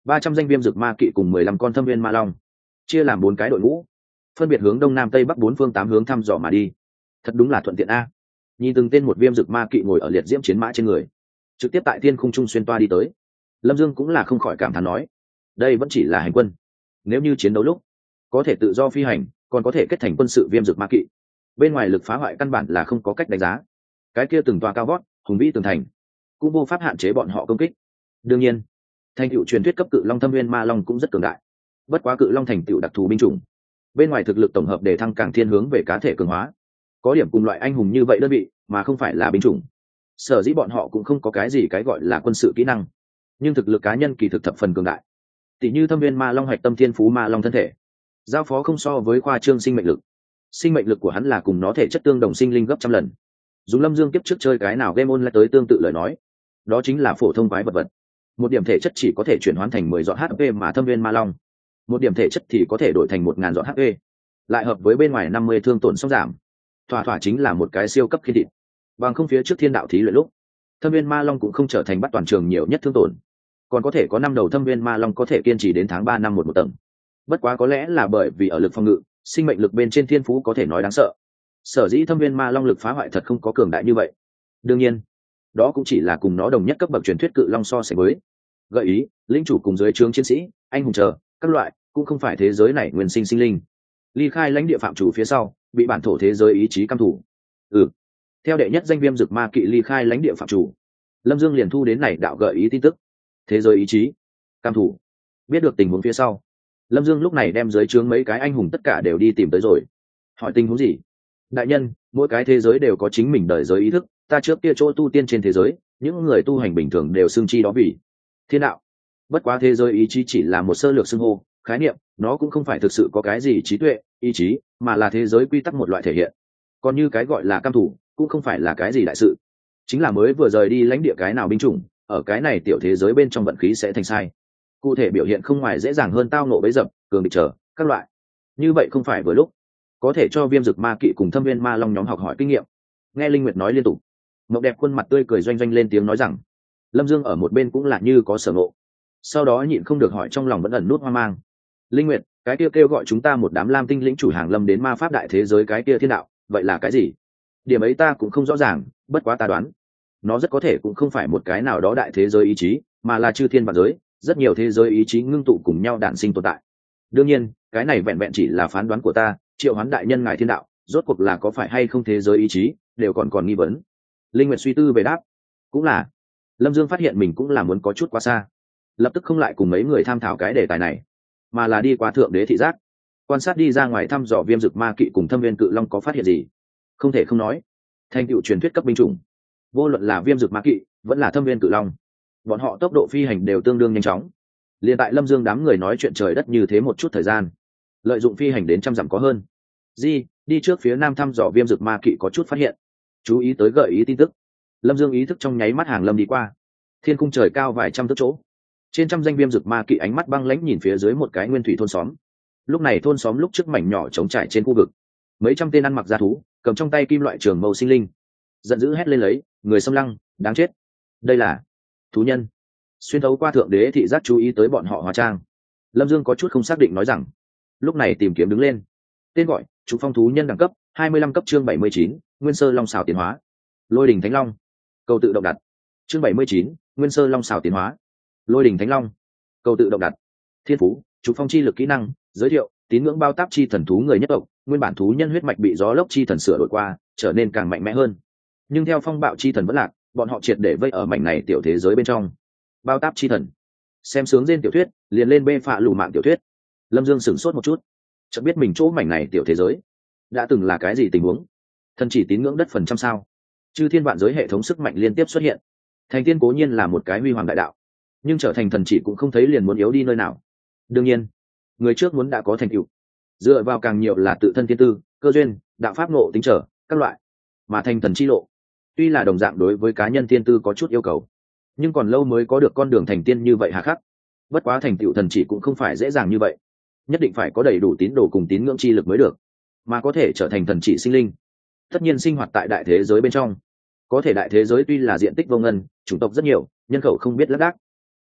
ba trăm danh viêm dược ma kỵ cùng mười lăm con thâm viên ma long chia làm bốn cái đội ngũ, phân biệt hướng đông nam tây bắc bốn phương tám hướng thăm dò mà đi. Thật đúng là thuận tiện a. Nhìn từng tên một viêm dược ma kỵ ngồi ở liệt diễm chiến mã trên người, trực tiếp tại thiên khung trung xuyên toa đi tới. Lâm Dương cũng là không khỏi cảm thán nói, đây vẫn chỉ là hành quân, nếu như chiến đấu lúc có thể tự do phi hành, còn có thể kết thành quân sự viêm dược ma kỵ, bên ngoài lực phá hoại căn bản là không có cách đánh giá. Cái kia từng tòa cao vót hùng vĩ tường thành cũng vô pháp hạn chế bọn họ công kích. Đương nhiên, thành tựu truyền thuyết cấp cự long thâm viên ma long cũng rất cường đại. Bất quá cự long thành tựu đặc thù binh chủng, bên ngoài thực lực tổng hợp để thăng càng thiên hướng về cá thể cường hóa, có điểm cùng loại anh hùng như vậy đơn vị mà không phải là binh chủng. Sở dĩ bọn họ cũng không có cái gì cái gọi là quân sự kỹ năng, nhưng thực lực cá nhân kỳ thực thập phần cường đại. Tỷ như thâm viên ma long hạch tâm thiên phú ma long thân thể, giao phó không so với khoa trương sinh mệnh lực. Sinh mệnh lực của hắn là cùng nó thể chất tương đồng sinh linh gấp trăm lần. Dùng Lâm Dương kiếp trước chơi cái nào game online tới tương tự lời nói, đó chính là phổ thông quái vật vật. Một điểm thể chất chỉ có thể chuyển hóa thành mười giọt hát pê, mà thâm viên ma long một điểm thể chất thì có thể đổi thành một ngàn giọt hát pê, lại hợp với bên ngoài năm mươi thương tổn song giảm, thỏa thỏa chính là một cái siêu cấp khi thịt. Bằng không phía trước thiên đạo thí luyện lúc, thâm viên ma long cũng không trở thành bắt toàn trường nhiều nhất thương tổn, còn có thể có năm đầu thâm viên ma long có thể kiên trì đến tháng ba năm một một tầng. Bất quá có lẽ là bởi vì ở lực phòng ngự, sinh mệnh lực bên trên thiên phú có thể nói đáng sợ, sở dĩ thâm viên ma long lực phá hoại thật không có cường đại như vậy. Đương nhiên, đó cũng chỉ là cùng nó đồng nhất cấp bậc truyền thuyết cự long so sánh với. Gợi ý, linh chủ cùng dưới trướng chiến sĩ, anh hùng chờ các loại cũng không phải thế giới này nguyên sinh sinh linh. Ly khai lãnh địa phạm chủ phía sau, bị bản thổ thế giới ý chí căm thủ. Ừ, theo đệ nhất danh viêm dược ma kỵ ly khai lãnh địa phạm chủ, Lâm Dương liền thu đến này đạo gợi ý tin tức. Thế giới ý chí căm thủ. Biết được tình huống phía sau, Lâm Dương lúc này đem dưới trướng mấy cái anh hùng tất cả đều đi tìm tới rồi. Hỏi tình huống gì? Đại nhân, mỗi cái thế giới đều có chính mình đời giới ý thức, ta trước kia chỗ tu tiên trên thế giới, những người tu hành bình thường đều xưng chi đó vì thiên đạo. Bất quá thế giới ý chí chỉ là một sơ lược xưng hô, khái niệm, nó cũng không phải thực sự có cái gì trí tuệ, ý chí, mà là thế giới quy tắc một loại thể hiện. Còn như cái gọi là cam thủ, cũng không phải là cái gì đại sự, chính là mới vừa rời đi lãnh địa cái nào binh chủng, ở cái này tiểu thế giới bên trong vận khí sẽ thành sai. Cụ thể biểu hiện không ngoài dễ dàng hơn tao nộ bấy dập, cường địch trở các loại. Như vậy không phải vừa lúc có thể cho viêm dực ma kỵ cùng thâm viên ma long nhóm học hỏi kinh nghiệm. Nghe Linh Nguyệt nói liên tục, Mộng Đẹp khuôn mặt tươi cười doanh doanh lên tiếng nói rằng, Lâm Dương ở một bên cũng là như có sở ngộ. Sau đó nhịn không được hỏi trong lòng vẫn ẩn nút hoang mang, Linh Nguyệt, cái kia kêu gọi chúng ta một đám lam tinh lĩnh chủ hàng lâm đến ma pháp đại thế giới cái kia thiên đạo, vậy là cái gì? Điểm ấy ta cũng không rõ ràng, bất quá ta đoán, nó rất có thể cũng không phải một cái nào đó đại thế giới ý chí, mà là chư thiên vạn giới, rất nhiều thế giới ý chí ngưng tụ cùng nhau đản sinh tồn tại. Đương nhiên, cái này vẹn vẹn chỉ là phán đoán của ta, Triệu Hoán đại nhân ngài thiên đạo, rốt cuộc là có phải hay không thế giới ý chí, đều còn còn nghi vấn. Linh Nguyệt suy tư về đáp, cũng là. Lâm Dương phát hiện mình cũng là muốn có chút quá xa, lập tức không lại cùng mấy người tham thảo cái đề tài này, mà là đi qua thượng đế thị giác, quan sát đi ra ngoài thăm dò viêm dực ma kỵ cùng thâm viên cự long có phát hiện gì. Không thể không nói, thành tựu truyền thuyết cấp binh chủng, vô luận là viêm dực ma kỵ vẫn là thâm viên cự long, bọn họ tốc độ phi hành đều tương đương nhanh chóng. Liên tại Lâm Dương đám người nói chuyện trời đất như thế một chút thời gian, lợi dụng phi hành đến trăm dặm có hơn. Di đi trước phía nam thăm dò viêm dực ma kỵ có chút phát hiện, chú ý tới gợi ý tin tức. Lâm Dương ý thức trong nháy mắt hàng lâm đi qua thiên khung trời cao vài trăm thước chỗ, trên trăm danh viêm dực ma kỵ ánh mắt băng lãnh nhìn phía dưới một cái nguyên thủy thôn xóm. Lúc này thôn xóm lúc trước mảnh nhỏ trống trải trên khu vực, mấy trăm tên ăn mặc da thú cầm trong tay kim loại trường mâu sinh linh, giận dữ hét lên lấy, người xâm lăng, đáng chết. Đây là thú nhân. Xuyên thấu qua thượng đế thị giác chú ý tới bọn họ hóa trang, Lâm Dương có chút không xác định nói rằng, lúc này tìm kiếm đứng lên. Tên gọi trục phong thú nhân đẳng cấp hai mươi lăm cấp, chương bảy mươi chín, nguyên sơ long xào tiến hóa. Lôi đỉnh thánh long, cầu tự động đặt. Chương bảy mươi chín, nguyên sơ long xào tiến hóa. Lôi đỉnh thánh long, cầu tự động đặt. Thiên phú trục phong chi lực kỹ năng giới thiệu, tín ngưỡng bao táp chi thần thú người nhất tộc, nguyên bản thú nhân huyết mạch bị gió lốc chi thần sửa đổi qua, trở nên càng mạnh mẽ hơn, nhưng theo phong bạo chi thần vẫn lạc, bọn họ triệt để vây ở mảnh này tiểu thế giới bên trong. Bao táp chi thần, xem sướng trên tiểu thuyết liền lên bê phạ lù mạng tiểu thuyết. Lâm Dương sửng sốt một chút, chợt biết mình chỗ mảnh này tiểu thế giới đã từng là cái gì tình huống. Thần chỉ tín ngưỡng đất phần trăm sao? Chư thiên vạn giới hệ thống sức mạnh liên tiếp xuất hiện. Thành tiên cố nhiên là một cái huy hoàng đại đạo, nhưng trở thành thần chỉ cũng không thấy liền muốn yếu đi nơi nào. Đương nhiên, người trước muốn đã có thành tựu, dựa vào càng nhiều là tự thân thiên tư, cơ duyên, đạo pháp ngộ tính trở các loại, mà thành thần chi lộ tuy là đồng dạng đối với cá nhân thiên tư có chút yêu cầu, nhưng còn lâu mới có được con đường thành tiên như vậy hà khắc. Bất quá thành tựu thần chỉ cũng không phải dễ dàng như vậy, nhất định phải có đầy đủ tín đồ cùng tín ngưỡng chi lực mới được, mà có thể trở thành thần chỉ sinh linh tất nhiên sinh hoạt tại đại thế giới bên trong. Có thể đại thế giới tuy là diện tích vô ngân, chủng tộc rất nhiều, nhân khẩu không biết lác đác,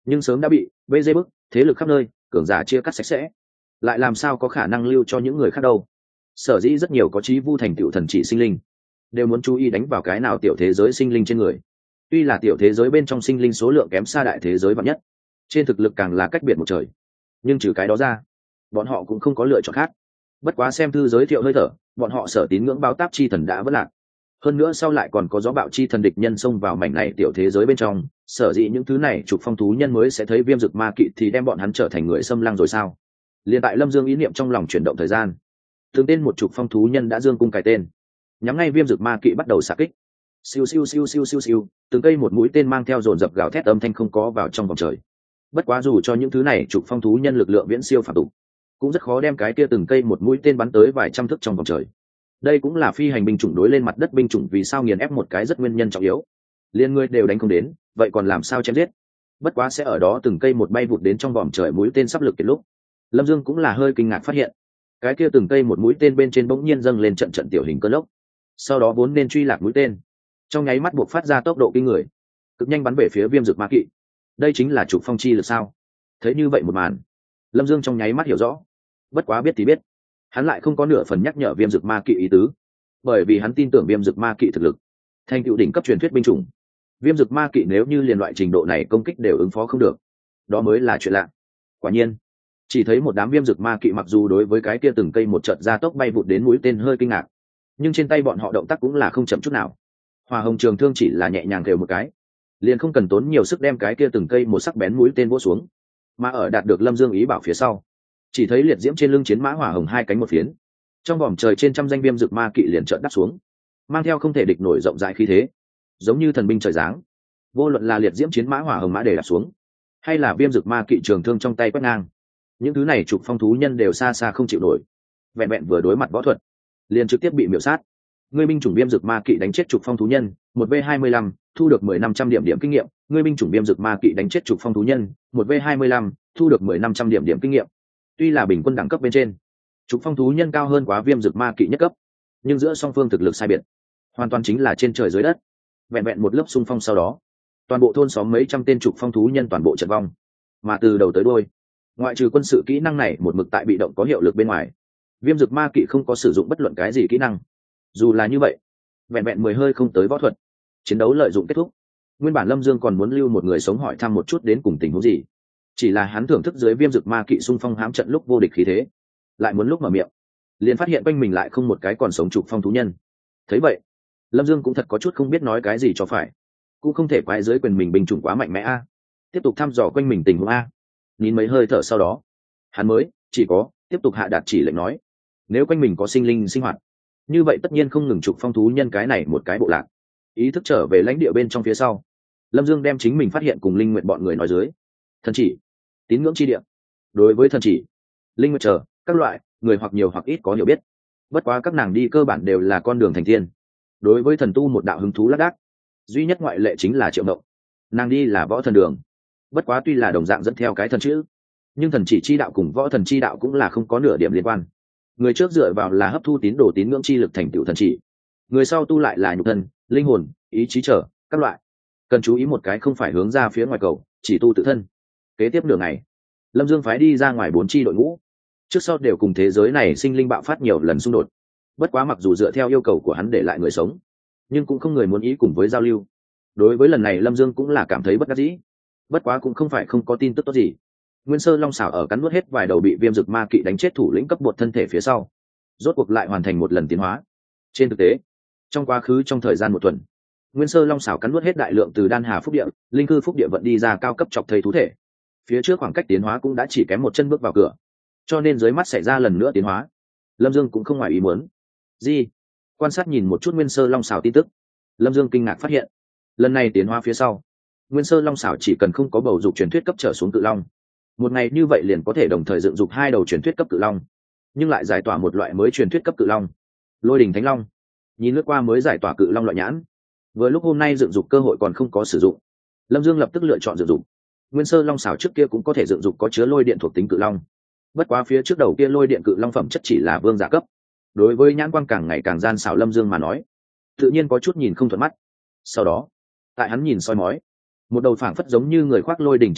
nhưng sớm đã bị bê dê bức, thế lực khắp nơi, cường giả chia cắt sạch sẽ, lại làm sao có khả năng lưu cho những người khác đâu. Sở dĩ rất nhiều có chí vu thành tựu thần chỉ sinh linh đều muốn chú ý đánh vào cái nào tiểu thế giới sinh linh trên người. Tuy là tiểu thế giới bên trong sinh linh số lượng kém xa đại thế giới vạn nhất, trên thực lực càng là cách biệt một trời, nhưng trừ cái đó ra bọn họ cũng không có lựa chọn khác. Bất quá xem thư giới thiệu hơi thở, bọn họ sở tín ngưỡng báo táp chi thần đã vất lạc, hơn nữa sau lại còn có gió bạo chi thần địch nhân xông vào mảnh này tiểu thế giới bên trong, sở dĩ những thứ này trục phong thú nhân mới sẽ thấy viêm dực ma kỵ thì đem bọn hắn trở thành người xâm lăng rồi sao. Liên tại Lâm Dương ý niệm trong lòng chuyển động thời gian, từng tên một trục phong thú nhân đã dương cung cài tên, nhắm ngay viêm dực ma kỵ bắt đầu xạ kích. Siêu siêu siêu siêu siêu siêu, từng cây một mũi tên mang theo dồn dập gào thét âm thanh không có vào trong vòng trời. Bất quá dù cho những thứ này trục phong thú nhân lực lượng viễn siêu phạm tục, cũng rất khó đem cái kia từng cây một mũi tên bắn tới vài trăm thước trong vòng trời. Đây cũng là phi hành binh chủng đối lên mặt đất binh chủng vì sao nghiền ép một cái rất nguyên nhân trọng yếu. Liên ngươi đều đánh không đến, vậy còn làm sao chém giết? Bất quá sẽ ở đó từng cây một bay vụt đến trong vòm trời mũi tên sắp lực kết lúc, Lâm Dương cũng là hơi kinh ngạc phát hiện, cái kia từng cây một mũi tên bên trên bỗng nhiên dâng lên trận trận tiểu hình cơn lốc. Sau đó vốn nên truy lạc mũi tên, trong nháy mắt buộc phát ra tốc độ kinh người, cực nhanh bắn về phía viêm dực ma kỵ. Đây chính là trục phong chi lực sao? Thấy như vậy một màn, Lâm Dương trong nháy mắt hiểu rõ. Bất quá biết thì biết, hắn lại không có nửa phần nhắc nhở viêm dực ma kỵ ý tứ, bởi vì hắn tin tưởng viêm dực ma kỵ thực lực, thành tựu đỉnh cấp truyền thuyết binh chủng. Viêm dực ma kỵ nếu như liền loại trình độ này công kích đều ứng phó không được, đó mới là chuyện lạ. Quả nhiên, chỉ thấy một đám viêm dực ma kỵ mặc dù đối với cái kia từng cây một trận ra tốc bay vụt đến mũi tên hơi kinh ngạc, nhưng trên tay bọn họ động tác cũng là không chậm chút nào. Hỏa hồng trường thương chỉ là nhẹ nhàng kêu một cái, liền không cần tốn nhiều sức đem cái kia từng cây một sắc bén mũi tên vỗ xuống. Mà ở đạt được Lâm Dương ý bảo phía sau, chỉ thấy liệt diễm trên lưng chiến mã hỏa hồng hai cánh một phiến, trong vòm trời trên trăm danh viêm dực ma kỵ liền trợn đáp xuống, mang theo không thể địch nổi rộng rãi khí thế, giống như thần binh trời giáng. Vô luận là liệt diễm chiến mã hỏa hồng mã để đạp xuống, hay là viêm dực ma kỵ trường thương trong tay quét ngang, những thứ này trục phong thú nhân đều xa xa không chịu nổi. Vẹn vẹn vừa đối mặt võ thuật, liền trực tiếp bị miểu sát. Ngươi binh chủng viêm dực ma kỵ đánh chết trục phong thú nhân, một v hai mươi lăm, thu được mười năm trăm điểm điểm kinh nghiệm. Ngươi binh chủng viêm dực ma kỵ đánh chết trục phong thú nhân, một v hai mươi lăm, thu được mười năm trăm điểm điểm kinh nghiệm. Tuy là bình quân đẳng cấp bên trên, trục phong thú nhân cao hơn quá viêm dực ma kỵ nhất cấp, nhưng giữa song phương thực lực sai biệt, hoàn toàn chính là trên trời dưới đất. Vẹn vẹn một lớp xung phong sau đó, toàn bộ thôn xóm mấy trăm tên trục phong thú nhân toàn bộ trận vong. Mà từ đầu tới đuôi, ngoại trừ quân sự kỹ năng này một mực tại bị động có hiệu lực bên ngoài, viêm dực ma kỵ không có sử dụng bất luận cái gì kỹ năng. Dù là như vậy, vẹn vẹn mười hơi không tới võ thuật, chiến đấu lợi dụng kết thúc. Nguyên bản Lâm Dương còn muốn lưu một người sống hỏi thăm một chút đến cùng tình huống gì, chỉ là hắn thưởng thức dưới viêm dực ma kỵ xung phong hám trận lúc vô địch khí thế, lại muốn lúc mở miệng, liền phát hiện quanh mình lại không một cái còn sống trục phong thú nhân. Thấy vậy, Lâm Dương cũng thật có chút không biết nói cái gì cho phải, cũng không thể quái dưới quyền mình binh chủng quá mạnh mẽ a. Tiếp tục thăm dò quanh mình tình huống a. Nín mấy hơi thở sau đó, hắn mới chỉ có tiếp tục hạ đạt chỉ lệnh nói, nếu quanh mình có sinh linh sinh hoạt, như vậy tất nhiên không ngừng trục phong thú nhân cái này một cái bộ lạc. Ý thức trở về lãnh địa bên trong phía sau, Lâm Dương đem chính mình phát hiện cùng linh nguyện bọn người nói dưới. Thần chỉ, tín ngưỡng chi địa. Đối với thần chỉ, linh nguyện chờ các loại người hoặc nhiều hoặc ít có hiểu biết, bất quá các nàng đi cơ bản đều là con đường thành tiên. Đối với thần tu một đạo hứng thú lác đác, duy nhất ngoại lệ chính là Triệu Mộng, nàng đi là võ thần đường. Bất quá tuy là đồng dạng dẫn theo cái thần chữ, nhưng thần chỉ chi đạo cùng võ thần chi đạo cũng là không có nửa điểm liên quan. Người trước dựa vào là hấp thu tín đồ tín ngưỡng chi lực thành tựu thần chỉ, người sau tu lại là nhục thân, linh hồn, ý chí trở các loại. Cần chú ý một cái không phải hướng ra phía ngoài cầu, chỉ tu tự thân. Kế tiếp nửa ngày, Lâm Dương phái đi ra ngoài bốn chi đội ngũ, trước sau đều cùng thế giới này sinh linh bạo phát nhiều lần xung đột. Bất quá mặc dù dựa theo yêu cầu của hắn để lại người sống, nhưng cũng không người muốn ý cùng với giao lưu. Đối với lần này Lâm Dương cũng là cảm thấy bất đắc dĩ. Bất quá cũng không phải không có tin tức tốt gì. Nguyên Sơ Long xảo ở cắn nuốt hết vài đầu bị viêm dực ma kỵ đánh chết thủ lĩnh cấp bột thân thể phía sau, rốt cuộc lại hoàn thành một lần tiến hóa. Trên thực tế, trong quá khứ trong thời gian một tuần, Nguyên Sơ Long xảo cắn nuốt hết đại lượng từ đan hà phúc địa, linh cư phúc địa vận đi ra cao cấp chọc thây thú thể. Phía trước khoảng cách tiến hóa cũng đã chỉ kém một chân bước vào cửa, cho nên dưới mắt xảy ra lần nữa tiến hóa. Lâm Dương cũng không ngoài ý muốn. Gì? Quan sát nhìn một chút Nguyên Sơ Long xảo tin tức, Lâm Dương kinh ngạc phát hiện, lần này tiến hóa phía sau, Nguyên Sơ Long xảo chỉ cần không có bầu dục truyền thuyết cấp trở xuống cự long, một ngày như vậy liền có thể đồng thời dựng dục hai đầu truyền thuyết cấp cự long, nhưng lại giải tỏa một loại mới truyền thuyết cấp cự long, Lôi Đình Thánh Long. Nhìn lướt qua mới giải tỏa cự long loại nhãn, vừa lúc hôm nay dựng dục cơ hội còn không có sử dụng, Lâm Dương lập tức lựa chọn dựng dục. Nguyên Sơ Long xảo trước kia cũng có thể dựng dục có chứa lôi điện thuộc tính cự long, bất quá phía trước đầu kia lôi điện cự long phẩm chất chỉ là vương giả cấp, đối với nhãn quang càng ngày càng gian xảo Lâm Dương mà nói, tự nhiên có chút nhìn không thuận mắt. Sau đó, tại hắn nhìn soi mói, một đầu phảng phất giống như người khoác lôi đỉnh chiến giáp,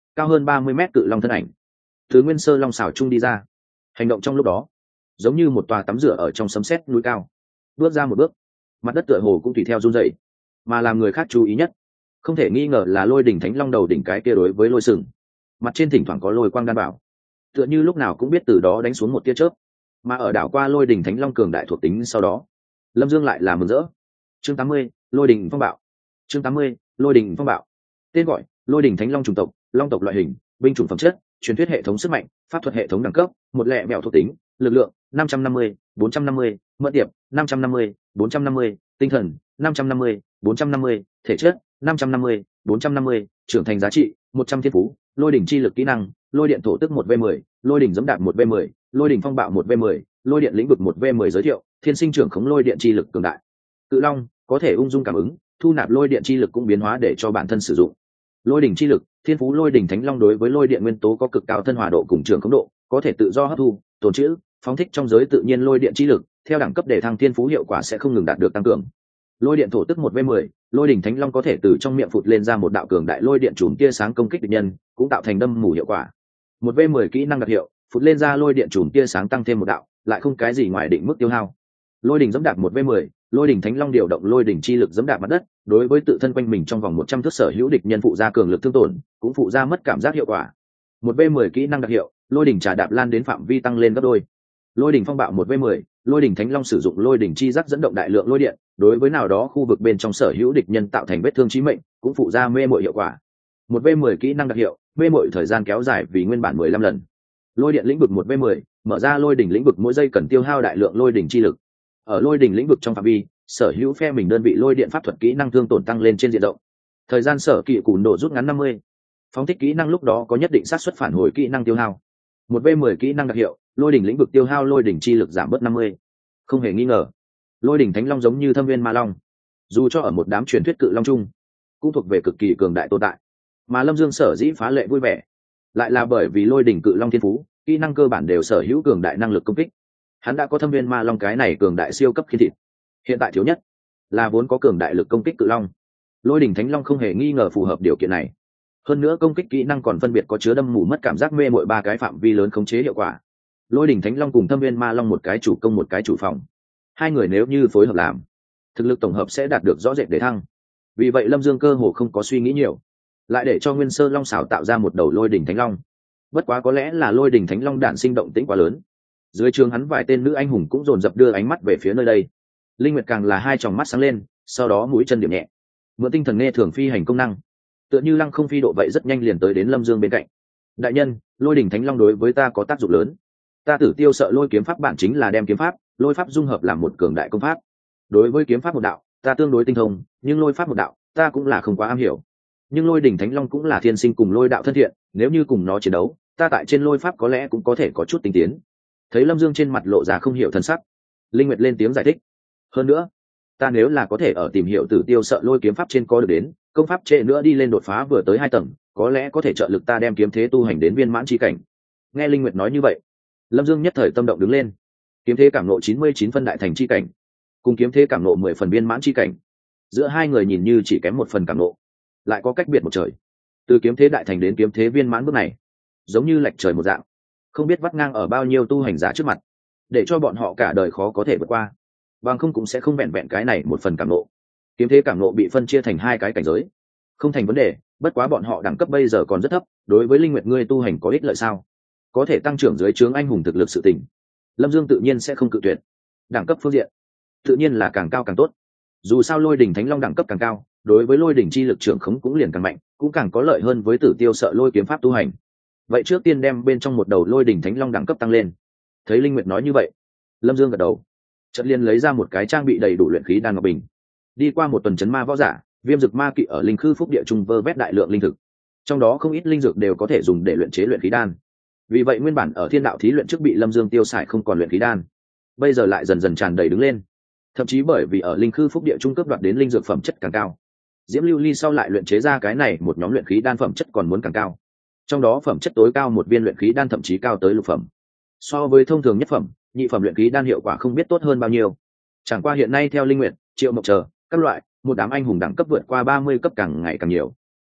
cao hơn ba mươi mét cự long thân ảnh từ nguyên sơ long xảo trung đi ra. Hành động trong lúc đó giống như một tòa tắm rửa ở trong sấm sét núi cao. Bước ra một bước, mặt đất tựa hồ cũng tùy theo run rẩy. Mà làm người khác chú ý nhất, không thể nghi ngờ là lôi đỉnh thánh long đầu đỉnh cái kia đối với lôi sừng, mặt trên thỉnh thoảng có lôi quang đan bảo, tựa như lúc nào cũng biết từ đó đánh xuống một tia chớp. Mà ở đảo qua lôi đỉnh thánh long cường đại thuộc tính sau đó, Lâm Dương lại là mừng rỡ. Chương tám mươi, lôi đỉnh phong bạo. Chương tám mươi, lôi đỉnh phong bạo. Tên gọi: lôi đỉnh thánh long chủng tộc, long tộc loại hình, binh chủng phẩm chất, truyền thuyết hệ thống sức mạnh, pháp thuật hệ thống đẳng cấp, một lẻ mẹo thuộc tính, lực lượng năm trăm năm mươi, bốn trăm năm mươi, mẫn tiệp năm trăm năm mươi, bốn trăm năm mươi, tinh thần năm trăm năm mươi, bốn trăm năm mươi, thể chất năm trăm năm mươi, bốn trăm năm mươi, trưởng thành giá trị một trăm thiên phú, lôi đỉnh chi lực kỹ năng, lôi điện thổ tức một v mười, lôi đỉnh giẫm đạp một v mười, lôi đỉnh phong bạo một v mười, lôi điện lĩnh vực một v mười. Giới thiệu: thiên sinh trưởng khống lôi điện chi lực cường đại. Cự long có thể ung dung cảm ứng, thu nạp lôi điện chi lực cũng biến hóa để cho bản thân sử dụng. Lôi đỉnh chi lực, thiên phú lôi đỉnh thánh long đối với lôi điện nguyên tố có cực cao thân hòa độ cùng trường khống độ, có thể tự do hấp thu, tồn trữ, phóng thích trong giới tự nhiên lôi điện chi lực, theo đẳng cấp để thăng thiên phú hiệu quả sẽ không ngừng đạt được tăng cường. Lôi điện thổ tức một v mười, lôi đỉnh thánh long có thể từ trong miệng phụt lên ra một đạo cường đại lôi điện chùm tia sáng công kích địch nhân, cũng tạo thành đâm mù hiệu quả. một v mười kỹ năng đặc hiệu, phụt lên ra lôi điện chùm tia sáng tăng thêm một đạo, lại không cái gì ngoài định mức tiêu hao. Lôi đỉnh giẫm đạp một v mười, lôi đỉnh thánh long điều động lôi đỉnh chi lực giẫm đạp mặt đất, đối với tự thân quanh mình trong vòng một trăm thước sở hữu địch nhân phụ ra cường lực thương tổn, cũng phụ ra mất cảm giác hiệu quả. một v mười kỹ năng đặc hiệu, lôi đỉnh trà đạp lan đến phạm vi tăng lên gấp đôi. Lôi đỉnh phong bạo một v mười, lôi đỉnh thánh long sử dụng lôi đỉnh chi giác dẫn động đại lượng lôi điện, đối với nào đó khu vực bên trong sở hữu địch nhân tạo thành vết thương chí mệnh, cũng phụ ra mê muội hiệu quả. một v mười kỹ năng đặc hiệu, mê muội thời gian kéo dài vì nguyên bản mười lăm lần. Lôi điện lĩnh vực một v mười, mở ra lôi đỉnh lĩnh vực mỗi giây cần tiêu hao đại lượng lôi đỉnh chi lực. Ở lôi đỉnh lĩnh vực trong phạm vi, sở hữu phe mình đơn vị lôi điện pháp thuật kỹ năng thương tổn tăng lên trên diện rộng. Thời gian sở kỵ cùn độ rút ngắn năm mươi. Phóng thích kỹ năng lúc đó có nhất định xác suất phản hồi kỹ năng tiêu hao. một v mười kỹ năng đặc hiệu, lôi đỉnh lĩnh vực tiêu hao lôi đỉnh chi lực giảm bớt năm mươi. Không hề nghi ngờ, lôi đỉnh thánh long giống như thâm viên ma long, dù cho ở một đám truyền thuyết cự long chung, cũng thuộc về cực kỳ cường đại tồn tại. Mà Lâm Dương sở dĩ phá lệ vui vẻ, lại là bởi vì lôi đỉnh cự long thiên phú, kỹ năng cơ bản đều sở hữu cường đại năng lực công kích. Hắn đã có thâm viên ma long cái này cường đại siêu cấp khiên thịt. Hiện tại thiếu nhất là vốn có cường đại lực công kích cự long. Lôi đỉnh thánh long không hề nghi ngờ phù hợp điều kiện này. Hơn nữa công kích kỹ năng còn phân biệt có chứa đâm mù mất cảm giác mê mội ba cái phạm vi lớn khống chế hiệu quả. Lôi đỉnh thánh long cùng thâm viên ma long một cái chủ công một cái chủ phòng, hai người nếu như phối hợp làm, thực lực tổng hợp sẽ đạt được rõ rệt để thăng. Vì vậy Lâm Dương cơ hồ không có suy nghĩ nhiều, lại để cho nguyên sơ long xảo tạo ra một đầu lôi đỉnh thánh long. Bất quá có lẽ là lôi đỉnh thánh long đản sinh động tĩnh quá lớn, dưới trường hắn vài tên nữ anh hùng cũng dồn dập đưa ánh mắt về phía nơi đây. Linh Nguyệt càng là hai tròng mắt sáng lên, sau đó mũi chân điểm nhẹ, mượn tinh thần nghe thường phi hành công năng, tựa như lăng không phi độ vậy rất nhanh liền tới đến Lâm Dương bên cạnh. Đại nhân, lôi đỉnh thánh long đối với ta có tác dụng lớn. Ta Tử Tiêu sợ lôi kiếm pháp bản chính là đem kiếm pháp, lôi pháp dung hợp làm một cường đại công pháp. Đối với kiếm pháp một đạo, ta tương đối tinh thông, nhưng lôi pháp một đạo, ta cũng là không quá am hiểu. Nhưng lôi đỉnh thánh long cũng là thiên sinh cùng lôi đạo thân thiện, nếu như cùng nó chiến đấu, ta tại trên lôi pháp có lẽ cũng có thể có chút tinh tiến. Thấy Lâm Dương trên mặt lộ ra không hiểu thân sắc, Linh Nguyệt lên tiếng giải thích. Hơn nữa, ta nếu là có thể ở tìm hiểu Tử Tiêu sợ lôi kiếm pháp trên có được đến công pháp trệ nữa đi lên đột phá vừa tới hai tầng, có lẽ có thể trợ lực ta đem kiếm thế tu hành đến viên mãn chi cảnh. Nghe Linh Nguyệt nói như vậy, Lâm Dương nhất thời tâm động đứng lên. Kiếm thế cảm nộ chín mươi chín phân đại thành chi cảnh, cùng kiếm thế cảm nộ mười phần viên mãn chi cảnh, giữa hai người nhìn như chỉ kém một phần cảm nộ, lại có cách biệt một trời. Từ kiếm thế đại thành đến kiếm thế viên mãn bước này, giống như lệch trời một dạng, không biết vắt ngang ở bao nhiêu tu hành giả trước mặt, để cho bọn họ cả đời khó có thể vượt qua. Bằng không cũng sẽ không vẹn vẹn cái này một phần cảm nộ. Kiếm thế cảm nộ bị phân chia thành hai cái cảnh giới, không thành vấn đề, bất quá bọn họ đẳng cấp bây giờ còn rất thấp, đối với Linh Nguyệt ngươi tu hành có ích lợi sao? Có thể tăng trưởng dưới trướng anh hùng thực lực sự tình, Lâm Dương tự nhiên sẽ không cự tuyệt. Đẳng cấp phương diện, tự nhiên là càng cao càng tốt. Dù sao lôi đỉnh thánh long đẳng cấp càng cao, đối với lôi đỉnh chi lực trưởng khống cũng liền càng mạnh, cũng càng có lợi hơn với Tử Tiêu sợ lôi kiếm pháp tu hành. Vậy trước tiên đem bên trong một đầu lôi đỉnh thánh long đẳng cấp tăng lên. Thấy Linh Nguyệt nói như vậy, Lâm Dương gật đầu, chợt liền lấy ra một cái trang bị đầy đủ luyện khí đan ngọc bình. Đi qua một tuần chấn ma võ giả, Viêm Dực Ma Kỵ ở linh khư phúc địa trung vơ vét đại lượng linh thực, trong đó không ít linh dược đều có thể dùng để luyện chế luyện khí đan. Vì vậy nguyên bản ở thiên đạo thí luyện trước bị Lâm Dương tiêu xài không còn luyện khí đan, bây giờ lại dần dần tràn đầy đứng lên. Thậm chí bởi vì ở linh khư phúc địa trung cấp đoạt đến linh dược phẩm chất càng cao, Diễm Lưu Ly sau lại luyện chế ra cái này một nhóm luyện khí đan phẩm chất còn muốn càng cao. Trong đó phẩm chất tối cao một viên luyện khí đan thậm chí cao tới lục phẩm. So với thông thường nhất phẩm, nhị phẩm luyện khí đan hiệu quả không biết tốt hơn bao nhiêu. Chẳng qua hiện nay theo Linh Nguyệt, Triệu Mộc chờ các loại, một đám anh hùng đẳng cấp vượt qua ba mươi cấp càng ngày càng nhiều.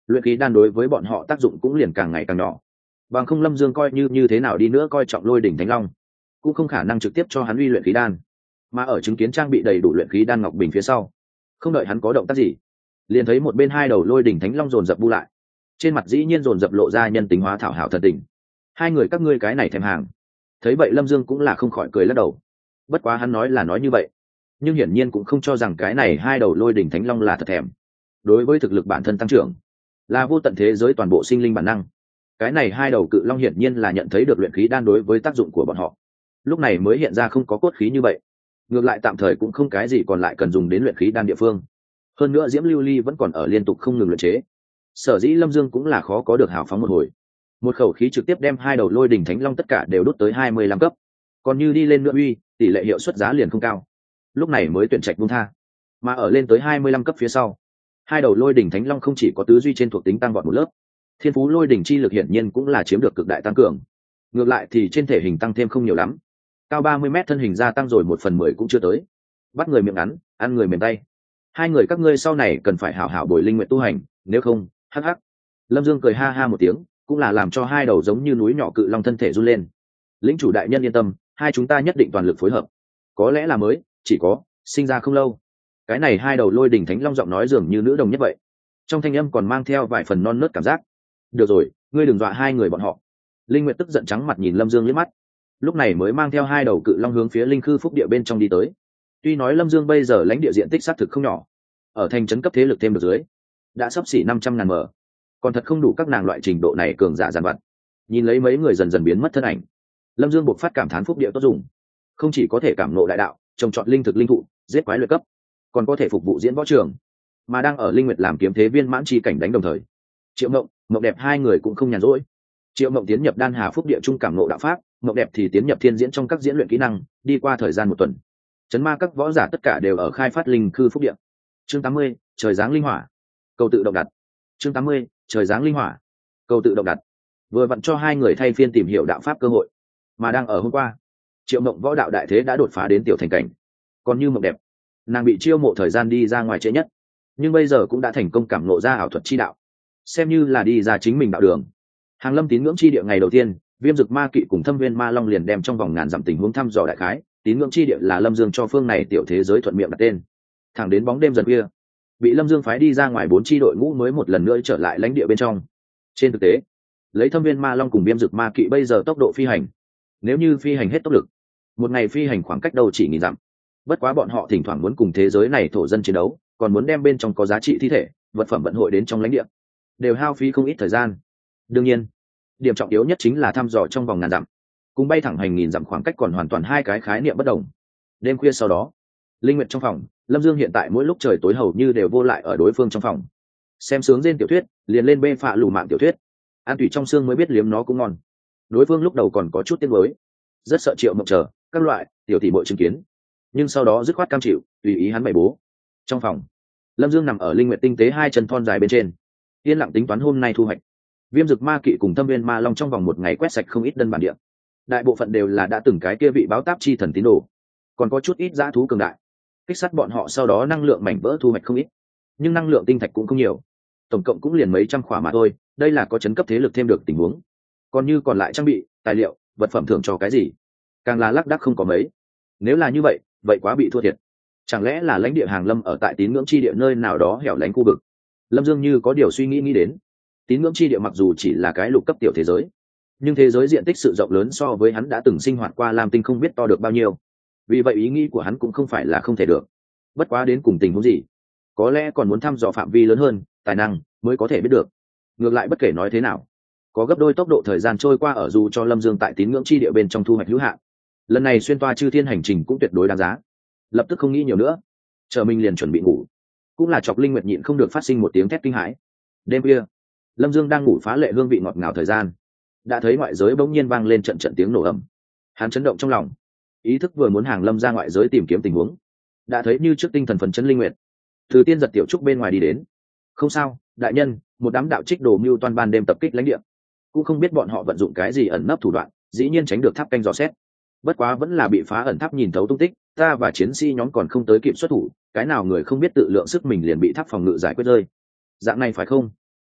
luyện khí đan đối với bọn họ tác dụng cũng liền càng ngày càng nhỏ. Bằng không Lâm Dương coi như như thế nào đi nữa coi trọng Lôi đỉnh Thánh Long, cũng không khả năng trực tiếp cho hắn uy luyện khí đan. Mà ở chứng kiến trang bị đầy đủ luyện khí đan ngọc bình phía sau, không đợi hắn có động tác gì, liền thấy một bên hai đầu Lôi đỉnh Thánh Long dồn dập bu lại, trên mặt dĩ nhiên dồn dập lộ ra nhân tính hóa thảo hảo thần tình. Hai người các ngươi cái này thèm hàng. Thấy vậy Lâm Dương cũng là không khỏi cười lắc đầu. Bất quá hắn nói là nói như vậy, nhưng hiển nhiên cũng không cho rằng cái này hai đầu Lôi đỉnh Thánh Long là thật thèm. Đối với thực lực bản thân tăng trưởng, là vô tận thế giới toàn bộ sinh linh bản năng. Cái này hai đầu cự long hiển nhiên là nhận thấy được luyện khí đan đối với tác dụng của bọn họ, lúc này mới hiện ra không có cốt khí như vậy. Ngược lại tạm thời cũng không cái gì còn lại cần dùng đến luyện khí đan địa phương. Hơn nữa diễm lưu ly vẫn còn ở liên tục không ngừng luyện chế, sở dĩ Lâm Dương cũng là khó có được hào phóng một hồi. Một khẩu khí trực tiếp đem hai đầu Lôi đỉnh Thánh Long tất cả đều đốt tới hai mươi lăm cấp. Còn như đi lên nữa uy, tỷ lệ hiệu suất giá liền không cao. Lúc này mới tuyển trạch buông tha. Mà ở lên tới hai mươi lăm cấp phía sau, hai đầu Lôi đỉnh Thánh Long không chỉ có tứ duy trên thuộc tính tăng vọt một lớp, thiên phú Lôi đỉnh chi lực hiển nhiên cũng là chiếm được cực đại tăng cường. Ngược lại thì trên thể hình tăng thêm không nhiều lắm, cao ba mươi mét thân hình gia tăng rồi một phần mười cũng chưa tới. Bắt người miệng ngắn, ăn người mềm tay. Hai người các ngươi sau này cần phải hảo hảo bồi linh nguyện tu hành, nếu không, hắc hắc. Lâm Dương cười ha ha một tiếng, cũng là làm cho hai đầu giống như núi nhỏ cự long thân thể run lên. Lĩnh chủ đại nhân yên tâm, hai chúng ta nhất định toàn lực phối hợp. Có lẽ là mới, chỉ có sinh ra không lâu. Cái này hai đầu Lôi đỉnh Thánh Long giọng nói dường như nữ đồng nhất vậy, trong thanh âm còn mang theo vài phần non nớt cảm giác. Được rồi, ngươi đừng dọa hai người bọn họ. Linh Nguyệt tức giận trắng mặt nhìn Lâm Dương liếc mắt, lúc này mới mang theo hai đầu cự long hướng phía linh khư phúc địa bên trong đi tới. Tuy nói Lâm Dương bây giờ lãnh địa diện tích xác thực không nhỏ, ở thành trấn cấp thế lực thêm được dưới đã sắp xỉ năm trăm ngàn mở, còn thật không đủ các nàng loại trình độ này cường giả giàn vặt. Nhìn lấy mấy người dần dần biến mất thân ảnh, Lâm Dương buộc phát cảm thán phúc địa tốt dùng, không chỉ có thể cảm ngộ đại đạo, trồng trọt linh thực linh thụ, giết quái luyện cấp, còn có thể phục vụ diễn võ trường. Mà đang ở Linh Nguyệt làm kiếm thế viên mãn chi cảnh đánh đồng thời, Triệu Mộng, Mộng Đẹp hai người cũng không nhàn rỗi. Triệu Mộng tiến nhập Đan Hà phúc địa trung cảm ngộ đạo pháp, Mộng Đẹp thì tiến nhập Thiên Diễn trong các diễn luyện kỹ năng. Đi qua thời gian một tuần, chấn ma các võ giả tất cả đều ở khai phát linh khư phúc địa. Chương tám mươi, trời giáng linh hỏa, cầu tự động đặt. Chương tám mươi, trời giáng linh hỏa, cầu tự động đặt. Vừa vặn cho hai người thay phiên tìm hiểu đạo pháp cơ hội. Mà đang ở hôm qua, Triệu Mộng võ đạo đại thế đã đột phá đến tiểu thành cảnh. Còn như Mộng Đẹp, nàng bị chiêu mộ thời gian đi ra ngoài trễ nhất, nhưng bây giờ cũng đã thành công cảm ngộ ra ảo thuật chi đạo, xem như là đi ra chính mình đạo đường. Hàng Lâm tín ngưỡng chi địa ngày đầu tiên, Viêm Dực Ma Kỵ cùng Thâm Viên Ma Long liền đem trong vòng ngàn dặm tình huống thăm dò đại khái. Tín ngưỡng chi địa là Lâm Dương cho phương này tiểu thế giới thuận miệng đặt tên. Thẳng đến bóng đêm dần khuya, bị Lâm Dương phái đi ra ngoài bốn chi đội ngũ mới một lần nữa trở lại lãnh địa bên trong. Trên thực tế, lấy Thâm Viên Ma Long cùng Viêm Dực Ma Kỵ bây giờ tốc độ phi hành, nếu như phi hành hết tốc lực, một ngày phi hành khoảng cách đâu chỉ nghìn dặm. Bất quá bọn họ thỉnh thoảng muốn cùng thế giới này thổ dân chiến đấu, còn muốn đem bên trong có giá trị thi thể, vật phẩm vận hội đến trong lãnh địa, đều hao phí không ít thời gian. Đương nhiên, điểm trọng yếu nhất chính là thăm dò trong vòng ngàn dặm, cùng bay thẳng hành nghìn dặm khoảng cách còn hoàn toàn hai cái khái niệm bất đồng. Đêm khuya sau đó, Linh Nguyệt trong phòng, Lâm Dương hiện tại mỗi lúc trời tối hầu như đều vô lại ở đối phương trong phòng. Xem sướng rên tiểu thuyết, liền lên bê phạ lù mạng tiểu thuyết. Ăn tủy trong xương mới biết liếm nó cũng ngon. Đối phương lúc đầu còn có chút tiếc nuối, rất sợ Triệu Mộng chờ các loại tiểu tỷ muội chứng kiến, nhưng sau đó dứt khoát cam chịu, tùy ý hắn bày bố. Trong phòng, Lâm Dương nằm ở Linh Nguyệt tinh tế hai chân thon dài bên trên, yên lặng tính toán hôm nay thu hoạch. Viêm Dực Ma Kỵ cùng Thâm Viên Ma Long trong vòng một ngày quét sạch không ít đơn bản địa, đại bộ phận đều là đã từng cái kia vị báo táp chi thần tín đồ, còn có chút ít dã thú cường đại. Kích sát bọn họ sau đó năng lượng mảnh vỡ thu hoạch không ít, nhưng năng lượng tinh thạch cũng không nhiều, tổng cộng cũng liền mấy trăm khỏa mà thôi. Đây là có chấn cấp thế lực thêm được tình huống. Còn như còn lại trang bị, tài liệu, vật phẩm thưởng cho cái gì, càng là lác đác không có mấy. Nếu là như vậy, vậy quá bị thua thiệt. Chẳng lẽ là lãnh địa Hàng Lâm ở tại tín ngưỡng chi địa nơi nào đó hẻo lánh khu vực? Lâm Dương như có điều suy nghĩ nghĩ đến. Tín ngưỡng chi địa mặc dù chỉ là cái lục cấp tiểu thế giới, nhưng thế giới diện tích sự rộng lớn so với hắn đã từng sinh hoạt qua Lam Tinh không biết to được bao nhiêu. Vì vậy ý nghĩ của hắn cũng không phải là không thể được. Bất quá đến cùng tình huống gì, có lẽ còn muốn thăm dò phạm vi lớn hơn, tài năng mới có thể biết được. Ngược lại bất kể nói thế nào, có gấp đôi tốc độ thời gian trôi qua ở dù cho Lâm Dương tại tín ngưỡng chi địa bên trong thu hoạch hữu hạn. Lần này xuyên toa chư thiên hành trình cũng tuyệt đối đáng giá. Lập tức không nghĩ nhiều nữa, chờ mình liền chuẩn bị ngủ. Cũng là chọc Linh Nguyệt nhịn không được phát sinh một tiếng thét kinh hãi. Đêm khuya, Lâm Dương đang ngủ phá lệ hương vị ngọt ngào thời gian, đã thấy ngoại giới bỗng nhiên vang lên trận trận tiếng nổ ầm. Hắn chấn động trong lòng, ý thức vừa muốn Hàng Lâm ra ngoại giới tìm kiếm tình huống, đã thấy như trước tinh thần phấn chấn Linh Nguyệt từ Tiên Giật tiểu trúc bên ngoài đi đến. Không sao, đại nhân, một đám đạo trích đồ mưu toan ban đêm tập kích lãnh địa, cũng không biết bọn họ vận dụng cái gì ẩn nấp thủ đoạn, dĩ nhiên tránh được tháp canh dò xét. Bất quá vẫn là bị phá ẩn tháp nhìn thấu tung tích, ta và chiến sĩ nhóm còn không tới kịp xuất thủ, cái nào người không biết tự lượng sức mình liền bị tháp phòng ngự giải quyết rơi. Dạng này phải không?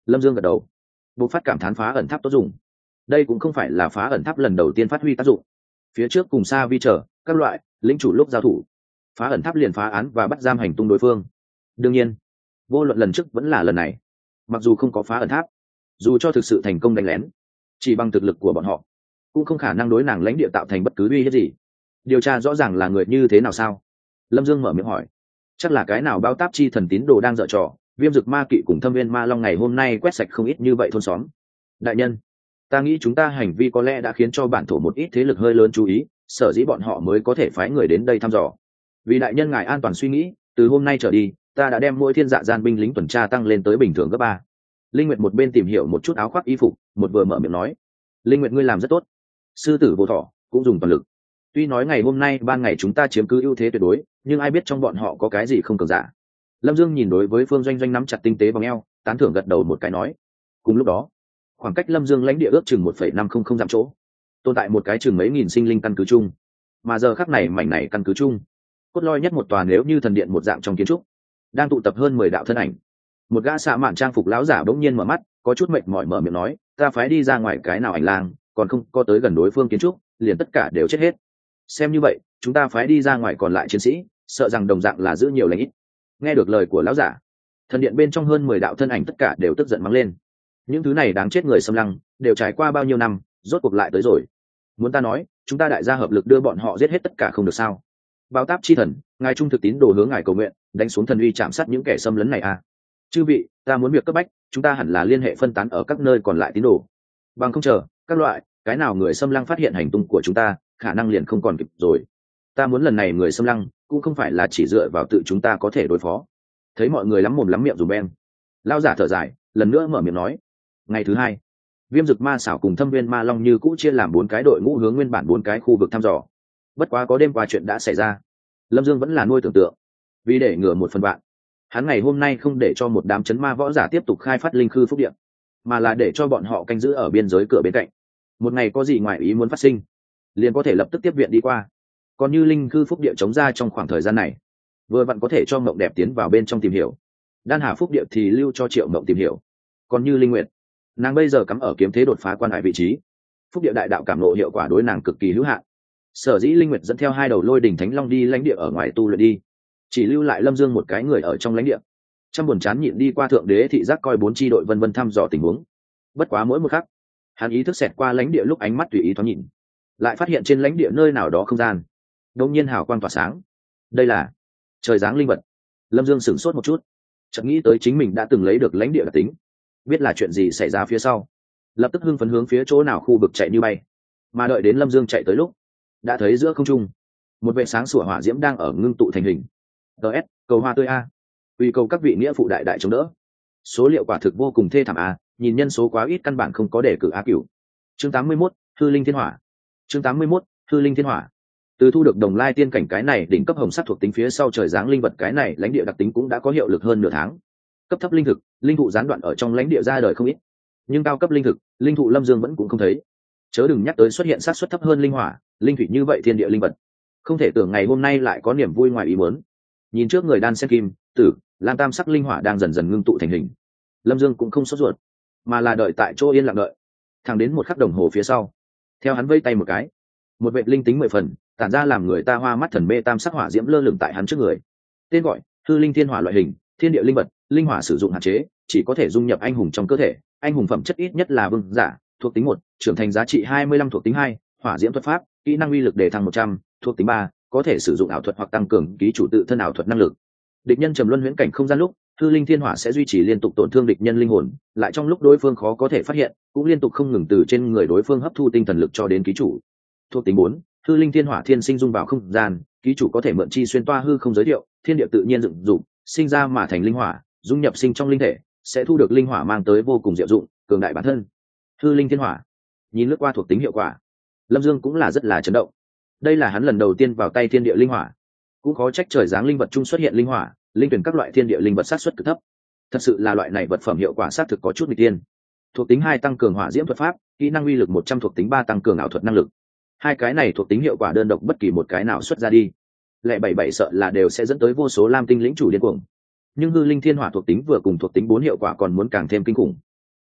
Lâm Dương gật đầu, bộ phát cảm thán phá ẩn tháp tốt dùng. Đây cũng không phải là phá ẩn tháp lần đầu tiên phát huy tác dụng. Phía trước cùng Sa Vi trở các loại lĩnh chủ lúc giao thủ, phá ẩn tháp liền phá án và bắt giam hành tung đối phương. Đương nhiên, vô luận lần trước vẫn là lần này, mặc dù không có phá ẩn tháp, dù cho thực sự thành công đánh lén, chỉ bằng thực lực của bọn họ cũng không khả năng đối nàng lãnh địa tạo thành bất cứ uy hiếp gì. Điều tra rõ ràng là người như thế nào sao? Lâm Dương mở miệng hỏi. Chắc là cái nào bao táp chi thần tín đồ đang dở trò, Viêm Dực Ma Kỵ cùng Thâm Viên Ma Long ngày hôm nay quét sạch không ít như vậy thôn xóm. Đại nhân, ta nghĩ chúng ta hành vi có lẽ đã khiến cho bản thổ một ít thế lực hơi lớn chú ý, sở dĩ bọn họ mới có thể phái người đến đây thăm dò. Vì đại nhân ngài an toàn suy nghĩ, từ hôm nay trở đi, ta đã đem mỗi thiên dạ gian binh lính tuần tra tăng lên tới bình thường cấp ba. Linh Nguyệt một bên tìm hiểu một chút áo khoác y phục, một vừa mở miệng nói. Linh Nguyệt ngươi làm rất tốt. Sư tử vô thọ cũng dùng toàn lực. Tuy nói ngày hôm nay ban ngày chúng ta chiếm cứ ưu thế tuyệt đối, nhưng ai biết trong bọn họ có cái gì không cường giả. Lâm Dương nhìn đối với Phương Doanh Doanh nắm chặt tinh tế vòng eo, tán thưởng gật đầu một cái nói. Cùng lúc đó, khoảng cách Lâm Dương lãnh địa ước chừng một phẩy năm không không dặm chỗ, tồn tại một cái chừng mấy nghìn sinh linh căn cứ chung. Mà giờ khắc này mảnh này căn cứ chung, cốt lõi nhất một tòa nếu như thần điện một dạng trong kiến trúc, đang tụ tập hơn mười đạo thân ảnh. Một gã xạ mạn trang phục lão giả bỗng nhiên mở mắt, có chút mệt mỏi mở miệng nói, ta phái đi ra ngoài cái nào ảnh lang, còn không có tới gần đối phương kiến trúc, liền tất cả đều chết hết. Xem như vậy, chúng ta phái đi ra ngoài còn lại chiến sĩ, sợ rằng đồng dạng là giữ nhiều lãnh ít. Nghe được lời của lão giả, thần điện bên trong hơn mười đạo thân ảnh tất cả đều tức giận mắng lên. Những thứ này đáng chết người xâm lăng, đều trải qua bao nhiêu năm, rốt cuộc lại tới rồi. Muốn ta nói, chúng ta đại gia hợp lực đưa bọn họ giết hết tất cả không được sao? Báo táp chi thần, ngài trung thực tín đồ hướng ngài cầu nguyện, đánh xuống thần uy chạm sát những kẻ xâm lấn này à? Chư vị, ta muốn việc cấp bách, chúng ta hẳn là liên hệ phân tán ở các nơi còn lại tín đồ. Bằng không chờ, các loại, cái nào người xâm lăng phát hiện hành tung của chúng ta, khả năng liền không còn kịp rồi. Ta muốn lần này người xâm lăng, cũng không phải là chỉ dựa vào tự chúng ta có thể đối phó. Thấy mọi người lắm mồm lắm miệng dùng ben, lao giả thở dài, lần nữa mở miệng nói. Ngày thứ hai, Viêm Dực Ma Xảo cùng Thâm Viên Ma Long như cũ chia làm bốn cái đội ngũ hướng nguyên bản bốn cái khu vực thăm dò. Bất quá có đêm qua chuyện đã xảy ra, Lâm Dương vẫn là nuôi tưởng tượng, vì để ngừa một phần vạn, hắn ngày hôm nay không để cho một đám chấn ma võ giả tiếp tục khai phát linh khư phúc điện, mà là để cho bọn họ canh giữ ở biên giới cửa bên cạnh. Một ngày có gì ngoài ý muốn phát sinh, liền có thể lập tức tiếp viện đi qua. Còn như linh khư phúc địa chống ra trong khoảng thời gian này, vừa vặn có thể cho Mộng Đẹp tiến vào bên trong tìm hiểu. Đan Hà phúc địa thì lưu cho Triệu Mộng tìm hiểu. Còn như Linh Nguyệt, nàng bây giờ cắm ở kiếm thế đột phá quan hải vị trí, phúc địa đại đạo cảm ngộ hiệu quả đối nàng cực kỳ hữu hạn. Sở dĩ Linh Nguyệt dẫn theo hai đầu lôi đỉnh thánh long đi lãnh địa ở ngoài tu luyện đi, chỉ lưu lại Lâm Dương một cái người ở trong lãnh địa. Trăm buồn chán nhịn đi qua thượng đế thị giác coi bốn chi đội vân vân thăm dò tình huống. Bất quá mỗi một khắc, hắn ý thức xẹt qua lãnh địa lúc ánh mắt tùy ý thoáng nhìn, lại phát hiện trên lãnh địa nơi nào đó không gian đột nhiên hào quang tỏa sáng. Đây là trời giáng linh vật. Lâm Dương sửng sốt một chút, chợt nghĩ tới chính mình đã từng lấy được lãnh địa đặc tính, biết là chuyện gì xảy ra phía sau, lập tức hưng phấn hướng phía chỗ nào khu vực chạy như bay. Mà đợi đến Lâm Dương chạy tới lúc, đã thấy giữa không trung một vệ sáng sủa hỏa diễm đang ở ngưng tụ thành hình. ts cầu hoa tươi a, uy cầu các vị nghĩa phụ đại đại chống đỡ. Số liệu quả thực vô cùng thê thảm a, nhìn nhân số quá ít căn bản không có để cử a cửu. Chương tám mươi mốt, hư linh thiên hỏa. Chương tám mươi mốt, hư linh thiên hỏa. Từ thu được đồng lai tiên cảnh cái này đỉnh cấp hồng sắc thuộc tính phía sau trời giáng linh vật cái này lãnh địa đặc tính cũng đã có hiệu lực hơn nửa tháng. Cấp thấp linh thực, linh thụ gián đoạn ở trong lãnh địa ra đời không ít, nhưng cao cấp linh thực, linh thụ Lâm Dương vẫn cũng không thấy. Chớ đừng nhắc tới xuất hiện sát suất thấp hơn linh hỏa, linh thủy như vậy thiên địa linh vật. Không thể tưởng ngày hôm nay lại có niềm vui ngoài ý muốn. Nhìn trước người đan sen kim, tử, lam tam sắc linh hỏa đang dần dần ngưng tụ thành hình. Lâm Dương cũng không sốt ruột, mà là đợi tại chỗ yên lặng đợi. Thẳng đến một khắc đồng hồ phía sau, theo hắn vây tay một cái, một vệ linh tính mười phần, tản ra làm người ta hoa mắt thần mê tam sắc hỏa diễm lơ lửng tại hắn trước người. Tên gọi hư linh thiên hỏa, loại hình thiên địa linh vật, linh hỏa sử dụng hạn chế, chỉ có thể dung nhập anh hùng trong cơ thể. Anh hùng phẩm chất ít nhất là vương giả, thuộc tính một, trưởng thành giá trị hai mươi lăm, thuộc tính hai, hỏa diễm thuật pháp, kỹ năng uy lực đề thăng một trăm, thuộc tính ba, có thể sử dụng ảo thuật hoặc tăng cường ký chủ tự thân ảo thuật năng lực. Địch nhân trầm luân huyễn cảnh không gian lúc, hư linh thiên hỏa sẽ duy trì liên tục tổn thương địch nhân linh hồn, lại trong lúc đối phương khó có thể phát hiện, cũng liên tục không ngừng từ trên người đối phương hấp thu tinh thần lực cho đến ký chủ. Thuộc tính bốn, hư linh thiên hỏa thiên sinh dung vào không gian, ký chủ có thể mượn chi xuyên toa hư không giới thiệu, thiên địa tự nhiên dựng dụng, sinh ra mà thành linh hỏa, dung nhập sinh trong linh thể, sẽ thu được linh hỏa mang tới vô cùng diệu dụng, cường đại bản thân. Hư linh thiên hỏa. Nhìn lướt qua thuộc tính hiệu quả, Lâm Dương cũng là rất là chấn động. Đây là hắn lần đầu tiên vào tay thiên địa linh hỏa, cũng khó trách trời giáng linh vật chung xuất hiện linh hỏa, linh tuyển các loại thiên địa linh vật sát xuất cực thấp. Thật sự là loại này vật phẩm hiệu quả sát thực có chút nghịch tiên. Thuộc tính hai tăng cường hỏa diễm thuật pháp, kỹ năng uy lực một trăm, thuộc tính ba tăng cường ảo thuật năng lực. Hai cái này thuộc tính hiệu quả đơn độc bất kỳ một cái nào xuất ra đi, lẻ bảy bảy sợ là đều sẽ dẫn tới vô số lam tinh lĩnh chủ điên cuồng. Nhưng hư linh thiên hỏa thuộc tính vừa cùng thuộc tính bốn hiệu quả còn muốn càng thêm kinh khủng,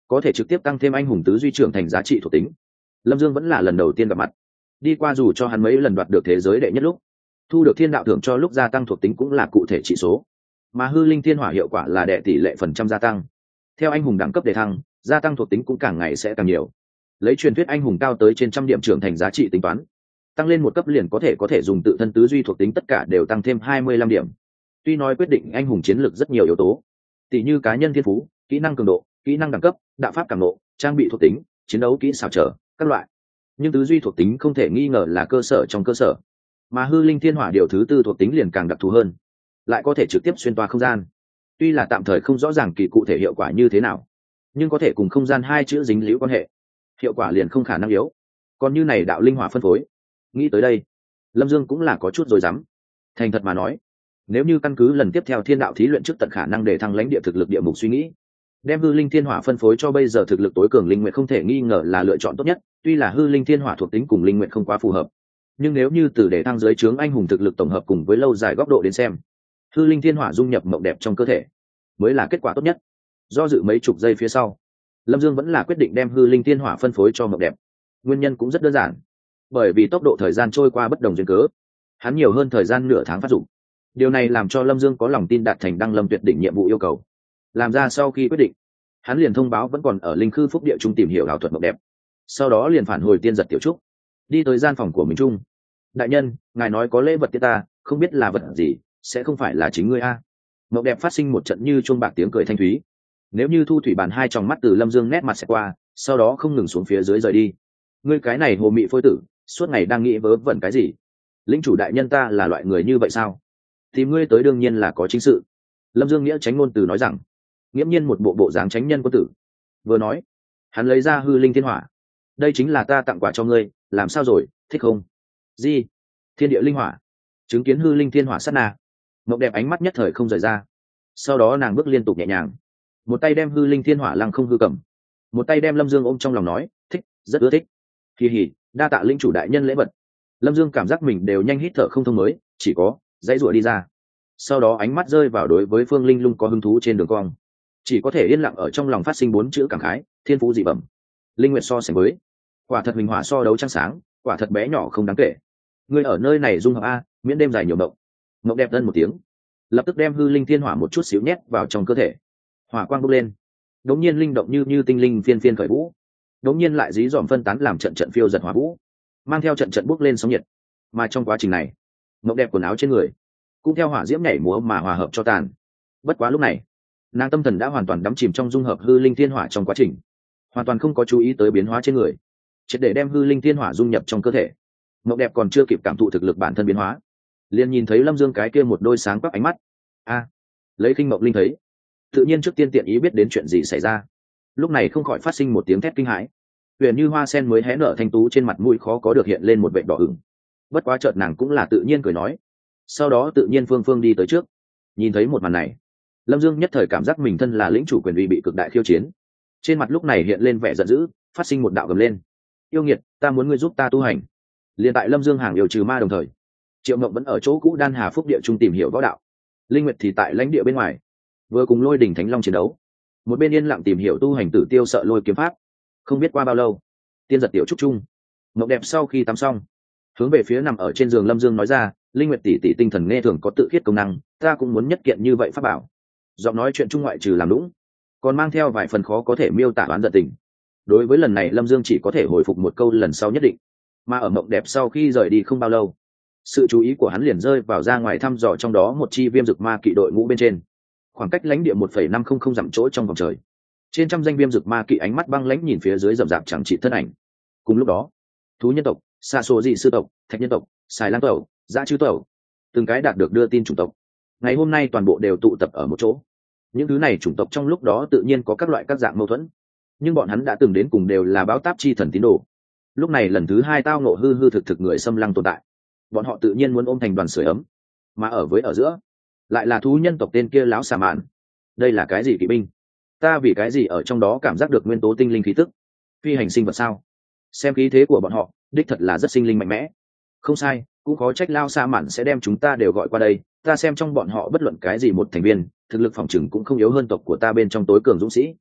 có thể trực tiếp tăng thêm anh hùng tứ duy trưởng thành giá trị thuộc tính. Lâm Dương vẫn là lần đầu tiên gặp mặt, đi qua dù cho hắn mấy lần đoạt được thế giới đệ nhất lúc, thu được thiên đạo thưởng cho lúc gia tăng thuộc tính cũng là cụ thể trị số, mà hư linh thiên hỏa hiệu quả là đệ tỷ lệ phần trăm gia tăng. Theo anh hùng đẳng cấp đề thăng, gia tăng thuộc tính cũng càng ngày sẽ càng nhiều. Lấy truyền thuyết anh hùng cao tới trên trăm điểm trưởng thành giá trị tính toán, tăng lên một cấp liền có thể có thể dùng tự thân tứ duy thuộc tính tất cả đều tăng thêm hai mươi lăm điểm. Tuy nói quyết định anh hùng chiến lược rất nhiều yếu tố, tỷ như cá nhân thiên phú, kỹ năng cường độ, kỹ năng đẳng cấp, đạo pháp cảm nộ, trang bị thuộc tính, chiến đấu kỹ xảo trở các loại, nhưng tứ duy thuộc tính không thể nghi ngờ là cơ sở trong cơ sở, mà hư linh thiên hỏa điều thứ tư thuộc tính liền càng đặc thù hơn, lại có thể trực tiếp xuyên toa không gian. Tuy là tạm thời không rõ ràng kỳ cụ thể hiệu quả như thế nào, nhưng có thể cùng không gian hai chữ dính liễu quan hệ, hiệu quả liền không khả năng yếu. Còn như này đạo linh hỏa phân phối, nghĩ tới đây Lâm Dương cũng là có chút rồi dám. Thành thật mà nói, nếu như căn cứ lần tiếp theo thiên đạo thí luyện trước tận khả năng để thăng lãnh địa thực lực địa mục suy nghĩ, đem hư linh thiên hỏa phân phối cho bây giờ thực lực tối cường linh nguyện không thể nghi ngờ là lựa chọn tốt nhất. Tuy là hư linh thiên hỏa thuộc tính cùng linh nguyện không quá phù hợp, nhưng nếu như từ để thăng dưới trướng anh hùng thực lực tổng hợp cùng với lâu dài góc độ đến xem, hư linh thiên hỏa dung nhập mộng đẹp trong cơ thể mới là kết quả tốt nhất. Do dự mấy chục giây phía sau, Lâm Dương vẫn là quyết định đem hư linh thiên hỏa phân phối cho mộng đẹp. Nguyên nhân cũng rất đơn giản, bởi vì tốc độ thời gian trôi qua bất đồng duyên cớ, hắn nhiều hơn thời gian nửa tháng phát dụng. Điều này làm cho Lâm Dương có lòng tin đạt thành đăng lâm tuyệt đỉnh nhiệm vụ yêu cầu. Làm ra sau khi quyết định, hắn liền thông báo vẫn còn ở linh khư phúc địa trung tìm hiểu ảo thuật mộng đẹp, sau đó liền phản hồi tiên giật tiểu trúc, đi tới gian phòng của mình trung. Đại nhân, ngài nói có lễ vật tiết ta, không biết là vật gì, sẽ không phải là chính ngươi a? Mộng đẹp phát sinh một trận như chuông bạc tiếng cười thanh thúy. Nếu như thu thủy bàn hai tròng mắt từ Lâm Dương nét mặt sẽ qua, sau đó không ngừng xuống phía dưới rời đi. Ngươi cái này hồ mị phôi tử, suốt ngày đang nghĩ vớ vẩn cái gì? Lĩnh chủ đại nhân ta là loại người như vậy sao? Thì ngươi tới đương nhiên là có chính sự. Lâm Dương nghĩa tránh ngôn từ nói rằng, nghiễm nhiên một bộ bộ dáng tránh nhân quân tử. Vừa nói, hắn lấy ra hư linh thiên hỏa. Đây chính là ta tặng quà cho ngươi, làm sao rồi, thích không? Gì? Thiên địa linh hỏa. Chứng kiến hư linh thiên hỏa sát na, mộng đẹp ánh mắt nhất thời không rời ra. Sau đó nàng bước liên tục nhẹ nhàng, một tay đem hư linh thiên hỏa lăng không hư cầm, một tay đem Lâm Dương ôm trong lòng nói, thích, rất ưa thích. Kỳ hỉ, đa tạ linh chủ đại nhân lễ vật. Lâm Dương cảm giác mình đều nhanh hít thở không thông mới, chỉ có dãy rủa đi ra. Sau đó ánh mắt rơi vào đối với Phương Linh Lung có hứng thú trên đường cong, chỉ có thể yên lặng ở trong lòng phát sinh bốn chữ cảm khái: thiên phú dị bẩm. Linh nguyện so sánh với, quả thật huỳnh hỏa so đấu trăng sáng, quả thật bé nhỏ không đáng kể. Ngươi ở nơi này dung hợp a, miễn đêm dài nhiều mộng. Mộng đẹp đơn một tiếng, lập tức đem hư linh thiên hỏa một chút xíu nhét vào trong cơ thể. Hỏa quang bốc lên, đống nhiên linh động như như tinh linh phiên phiên khởi vũ, đống nhiên lại dí dỏm phân tán làm trận trận phiêu giật hỏa vũ, mang theo trận trận bốc lên sóng nhiệt. Mà trong quá trình này, mộng đẹp quần áo trên người cũng theo hỏa diễm nhảy múa mà hòa hợp cho tàn. Bất quá lúc này, nàng tâm thần đã hoàn toàn đắm chìm trong dung hợp hư linh thiên hỏa trong quá trình, hoàn toàn không có chú ý tới biến hóa trên người, triệt để đem hư linh thiên hỏa dung nhập trong cơ thể. Mộng đẹp còn chưa kịp cảm thụ thực lực bản thân biến hóa, liền nhìn thấy Lâm Dương cái kia một đôi sáng quắc ánh mắt. A, lấy kinh mộng linh thấy, tự nhiên trước tiên tiện ý biết đến chuyện gì xảy ra, lúc này không khỏi phát sinh một tiếng thét kinh hãi. Huyền như hoa sen mới hé nở thanh tú trên mặt mũi khó có được hiện lên một vệt đỏ ửng. Bất quá chợt nàng cũng là tự nhiên cười nói, sau đó tự nhiên phương phương đi tới trước. Nhìn thấy một màn này, Lâm Dương nhất thời cảm giác mình thân là lĩnh chủ quyền uy bị cực đại khiêu chiến, trên mặt lúc này hiện lên vẻ giận dữ, phát sinh một đạo gầm lên: yêu nghiệt, ta muốn ngươi giúp ta tu hành. Liên tại Lâm Dương hàng yêu trừ ma đồng thời, Triệu Mộng vẫn ở chỗ cũ Đan Hà Phúc địa trung tìm hiểu võ đạo, Linh Nguyệt thì tại lãnh địa bên ngoài vừa cùng Lôi Đỉnh Thánh Long chiến đấu, một bên yên lặng tìm hiểu tu hành Tử Tiêu Sợ Lôi kiếm pháp. Không biết qua bao lâu, tiên giật tiểu trúc trung, Mộng đẹp sau khi tắm xong, hướng về phía nằm ở trên giường Lâm Dương nói ra: Linh Nguyệt tỷ tỷ tinh thần nghe thường có tự khiết công năng, ta cũng muốn nhất kiện như vậy pháp bảo. Giọng nói chuyện trung ngoại trừ làm lũng, còn mang theo vài phần khó có thể miêu tả oán giận tình. Đối với lần này Lâm Dương chỉ có thể hồi phục một câu lần sau nhất định. Mà ở Mộng đẹp sau khi rời đi không bao lâu, sự chú ý của hắn liền rơi vào ra ngoài thăm dò trong đó một chi viêm dực ma kỵ đội ngũ bên trên, khoảng cách lãnh địa một phẩy năm không không dặm chỗ trong vòng trời. Trên trăm danh viêm dực ma kỵ ánh mắt băng lãnh nhìn phía dưới rậm rạp chẳng trị thân ảnh. Cùng lúc đó, thú nhân tộc, xa số dị sư tộc, thạch nhân tộc, xài lang tộc, dã chư tộc, từng cái đạt được đưa tin chủng tộc, ngày hôm nay toàn bộ đều tụ tập ở một chỗ. Những thứ này chủng tộc trong lúc đó tự nhiên có các loại các dạng mâu thuẫn, nhưng bọn hắn đã từng đến cùng đều là báo táp chi thần tín đồ. Lúc này lần thứ hai tao nộ hư hư thực thực người xâm lăng tồn tại, bọn họ tự nhiên muốn ôm thành đoàn sưởi ấm. Mà ở với ở giữa lại là thú nhân tộc tên kia láo xà mạn. Đây là cái gì kỵ binh? Ta vì cái gì ở trong đó cảm giác được nguyên tố tinh linh khí tức? Phi hành sinh vật sao? Xem khí thế của bọn họ đích thật là rất sinh linh mạnh mẽ. Không sai, cũng có trách lao xà mạn sẽ đem chúng ta đều gọi qua đây. Ta xem trong bọn họ bất luận cái gì một thành viên, thực lực phòng chừng cũng không yếu hơn tộc của ta bên trong tối cường dũng sĩ.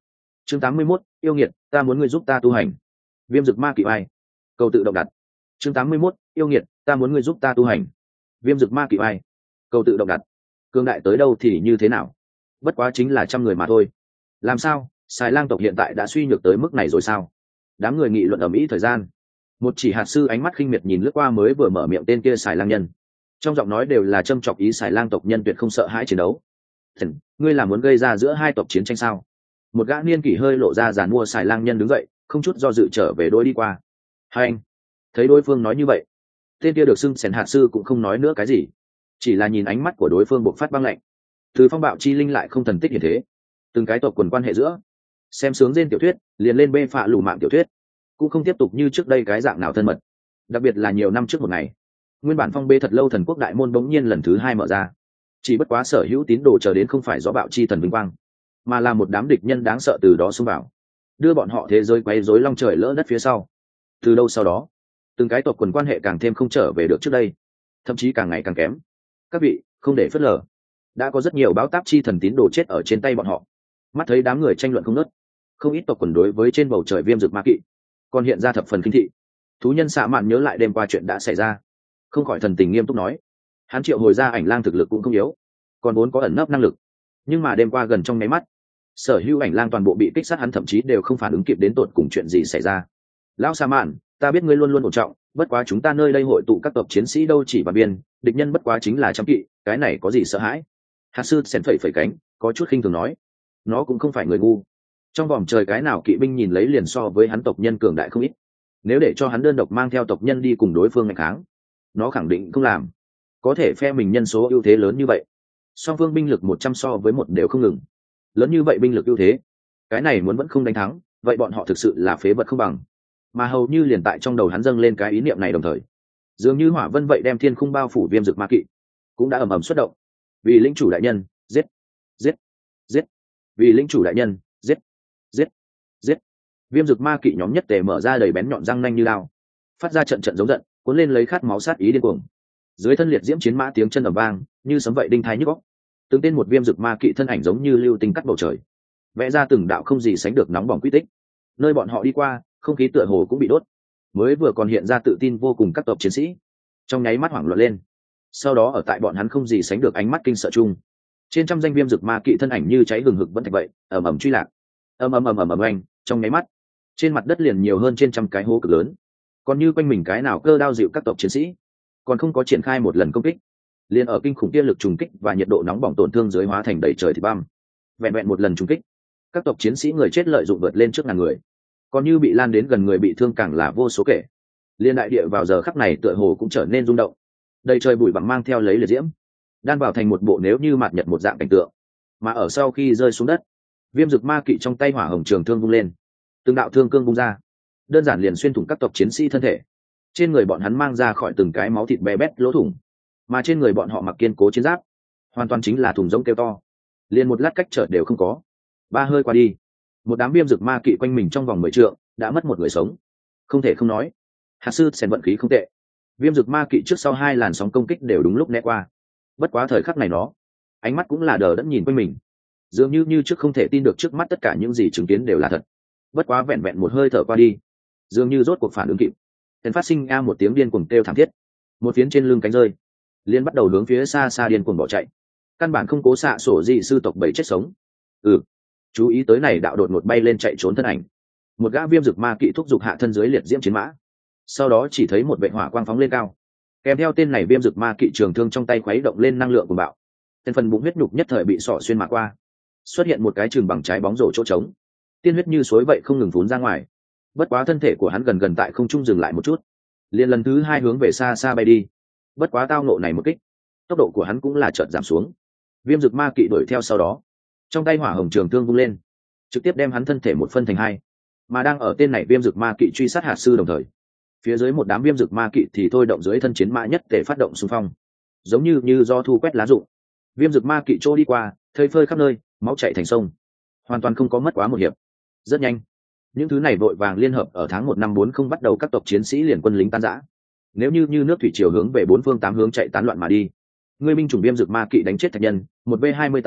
chương tám mươi mốt, yêu nghiệt, ta muốn ngươi giúp ta tu hành. Viêm Dực Ma Kỵ Ai. Cầu tự động đặt. chương tám mươi mốt, yêu nghiệt, ta muốn ngươi giúp ta tu hành. Viêm Dực Ma Kỵ Ai. Cầu tự động đặt. Cương đại tới đâu thì như thế nào? Bất quá chính là trăm người mà thôi. Làm sao? Xài Lang tộc hiện tại đã suy nhược tới mức này rồi sao? Đám người nghị luận ầm ĩ thời gian. Một chỉ hạt sư ánh mắt khinh miệt nhìn lướt qua mới vừa mở miệng tên kia Xài Lang nhân. Trong giọng nói đều là châm chọc ý Xài Lang tộc nhân tuyệt không sợ hãi chiến đấu. Thần, ngươi là muốn gây ra giữa hai tộc chiến tranh sao? Một gã niên kỷ hơi lộ ra giàn mua Xài Lang nhân đứng dậy, không chút do dự trở về đối đi qua. Hai anh, thấy đối phương nói như vậy, tên kia được xưng Sẻn hạt sư cũng không nói nữa cái gì, chỉ là nhìn ánh mắt của đối phương bộc phát băng lạnh. Từ phong bạo chi linh lại không thần tích hiện thế, từng cái tộc quần quan hệ giữa, xem sướng trên tiểu thuyết liền lên bê phạ lù mạng tiểu thuyết, cũng không tiếp tục như trước đây cái dạng nào thân mật. Đặc biệt là nhiều năm trước một ngày, nguyên bản phong bê thật lâu thần quốc đại môn bỗng nhiên lần thứ hai mở ra, chỉ bất quá sở hữu tín đồ chờ đến không phải gió bạo chi thần vinh quang, mà là một đám địch nhân đáng sợ từ đó xông vào, đưa bọn họ thế giới quay rối long trời lỡ đất phía sau. Từ đâu sau đó, từng cái tộc quần quan hệ càng thêm không trở về được trước đây, thậm chí càng ngày càng kém. Các vị không để phớt lờ, đã có rất nhiều báo táp chi thần tín đồ chết ở trên tay bọn họ. Mắt thấy đám người tranh luận không ngớt, không ít tộc quần đối với trên bầu trời Viêm Dực Ma Kỵ còn hiện ra thập phần kinh thị. Thú nhân xạ mạn nhớ lại đêm qua chuyện đã xảy ra, không khỏi thần tình nghiêm túc nói. Hắn triệu hồi ra ảnh lang thực lực cũng không yếu, còn vốn có ẩn nấp năng lực, nhưng mà đêm qua gần trong nháy mắt, sở hữu ảnh lang toàn bộ bị kích sát, hắn thậm chí đều không phản ứng kịp đến tột cùng chuyện gì xảy ra. Lão xạ mạn, ta biết ngươi luôn luôn ổn trọng, bất quá chúng ta nơi đây hội tụ các tộc chiến sĩ đâu chỉ bàn biên, địch nhân bất quá chính là trăm kỵ, cái này có gì sợ hãi? Hạt sư xén phẩy phẩy cánh, có chút khinh thường nói, nó cũng không phải người ngu, trong vòng trời cái nào kỵ binh nhìn lấy liền so với hắn tộc nhân cường đại không ít, nếu để cho hắn đơn độc mang theo tộc nhân đi cùng đối phương ngày kháng, nó khẳng định không làm. Có thể phe mình nhân số ưu thế lớn như vậy, song phương binh lực một trăm so với một đều không ngừng, lớn như vậy binh lực ưu thế, cái này muốn vẫn không đánh thắng, vậy bọn họ thực sự là phế vật không bằng. Mà hầu như liền tại trong đầu hắn dâng lên cái ý niệm này đồng thời, dường như hỏa vân vậy đem thiên khung bao phủ Viêm Dực Ma Kỵ cũng đã ầm ầm xuất động. Vì lĩnh chủ đại nhân, giết giết giết, vì lĩnh chủ đại nhân, giết giết giết. Viêm Dực Ma Kỵ nhóm nhất tề mở ra đầy bén nhọn răng nanh như lao, phát ra trận trận giống giận, cuốn lên lấy khát máu sát ý điên cuồng. Dưới thân liệt diễm chiến mã tiếng chân ầm vang như sấm vậy đinh thái nhức óc, từng tên một Viêm Dực Ma Kỵ thân ảnh giống như lưu tinh cắt bầu trời, vẽ ra từng đạo không gì sánh được nóng bỏng quy tích. Nơi bọn họ đi qua, không khí tựa hồ cũng bị đốt. Mới vừa còn hiện ra tự tin vô cùng các tộc chiến sĩ, trong nháy mắt hoảng loạn lên. Sau đó ở tại bọn hắn không gì sánh được ánh mắt kinh sợ chung, trên trăm danh Viêm Dực Ma Kỵ thân ảnh như cháy hừng hực vẫn thạch vậy, ầm ầm truy lạc. Ầm ầm ầm ầm ầm oanh, trong nháy mắt, trên mặt đất liền nhiều hơn trên trăm cái hố cực lớn. Còn như quanh mình cái nào cơ đao dịu các tộc chiến sĩ, còn không có triển khai một lần công kích, liền ở kinh khủng kia lực trùng kích và nhiệt độ nóng bỏng tổn thương dưới hóa thành đầy trời thịt băm. Vẹn vẹn một lần trùng kích, các tộc chiến sĩ người chết lợi dụng vượt lên trước ngàn người, còn như bị lan đến gần người bị thương càng là vô số kể. Liên đại địa vào giờ khắc này tựa hồ cũng trở nên rung động, đầy trời bụi bặm mang theo lấy liệt diễm, đan vào thành một bộ nếu như mạt nhật một dạng cảnh tượng. Mà ở sau khi rơi xuống đất, Viêm Dực Ma Kỵ trong tay hỏa hồng trường thương vung lên, từng đạo thương cương vung ra, đơn giản liền xuyên thủng các tộc chiến sĩ thân thể. Trên người bọn hắn mang ra khỏi từng cái máu thịt bé bét lỗ thủng, mà trên người bọn họ mặc kiên cố chiến giáp, hoàn toàn chính là thùng rỗng kêu to, liền một lát cách trở đều không có. Ba hơi qua đi, một đám Viêm Dực Ma Kỵ quanh mình trong vòng mười trượng đã mất một người sống. Không thể không nói, hạt sư xèn vận khí không tệ. Viêm Dực Ma Kỵ trước sau hai làn sóng công kích đều đúng lúc né qua. Bất quá thời khắc này nó, ánh mắt cũng là đờ đẫn nhìn quanh mình, dường như như trước không thể tin được trước mắt tất cả những gì chứng kiến đều là thật. Bất quá vẹn vẹn một hơi thở qua đi, dường như rốt cuộc phản ứng kịp, then phát sinh a một tiếng điên cuồng kêu thảm thiết, một phiến trên lưng cánh rơi, liên bắt đầu hướng phía xa xa điên cuồng bỏ chạy, căn bản không cố xạ sổ gì sư tộc bảy chết sống. Ừ, chú ý tới này đạo đột ngột bay lên chạy trốn thân ảnh, một gã Viêm Dực Ma Kỵ thúc giục hạ thân dưới liệt diễm chiến mã, sau đó chỉ thấy một vệ hỏa quang phóng lên cao, kèm theo tên này Viêm Dực Ma Kỵ trường thương trong tay khuấy động lên năng lượng của bạo, tên phần bụng huyết nhục nhất thời bị sọ xuyên mà qua, xuất hiện một cái trường bằng trái bóng rổ chỗ trống, tiên huyết như suối vậy không ngừng phún ra ngoài. Bất quá thân thể của hắn gần gần tại không trung dừng lại một chút, liền lần thứ hai hướng về xa xa bay đi. Bất quá tao nộ này một kích, tốc độ của hắn cũng là chợt giảm xuống. Viêm Dực Ma Kỵ đuổi theo sau đó, trong tay hỏa hồng trường thương vung lên, trực tiếp đem hắn thân thể một phân thành hai. Mà đang ở tên này Viêm Dực Ma Kỵ truy sát hạt sư đồng thời, phía dưới một đám Viêm Dực Ma Kỵ thì thôi động dưới thân chiến mã nhất để phát động xung phong, giống như như do thu quét lá rụng. Viêm Dực Ma Kỵ trôi đi qua, thây phơi khắp nơi, máu chảy thành sông, hoàn toàn không có mất quá một hiệp. Rất nhanh, những thứ này vội vàng liên hợp ở tháng một năm bốn không bắt đầu các tộc chiến sĩ liền quân lính tan rã. Nếu như như nước thủy triều hướng về bốn phương tám hướng chạy tán loạn mà đi. Người binh chủng Viêm Dực Ma Kỵ đánh chết thạch nhân, một v hai mươi tám,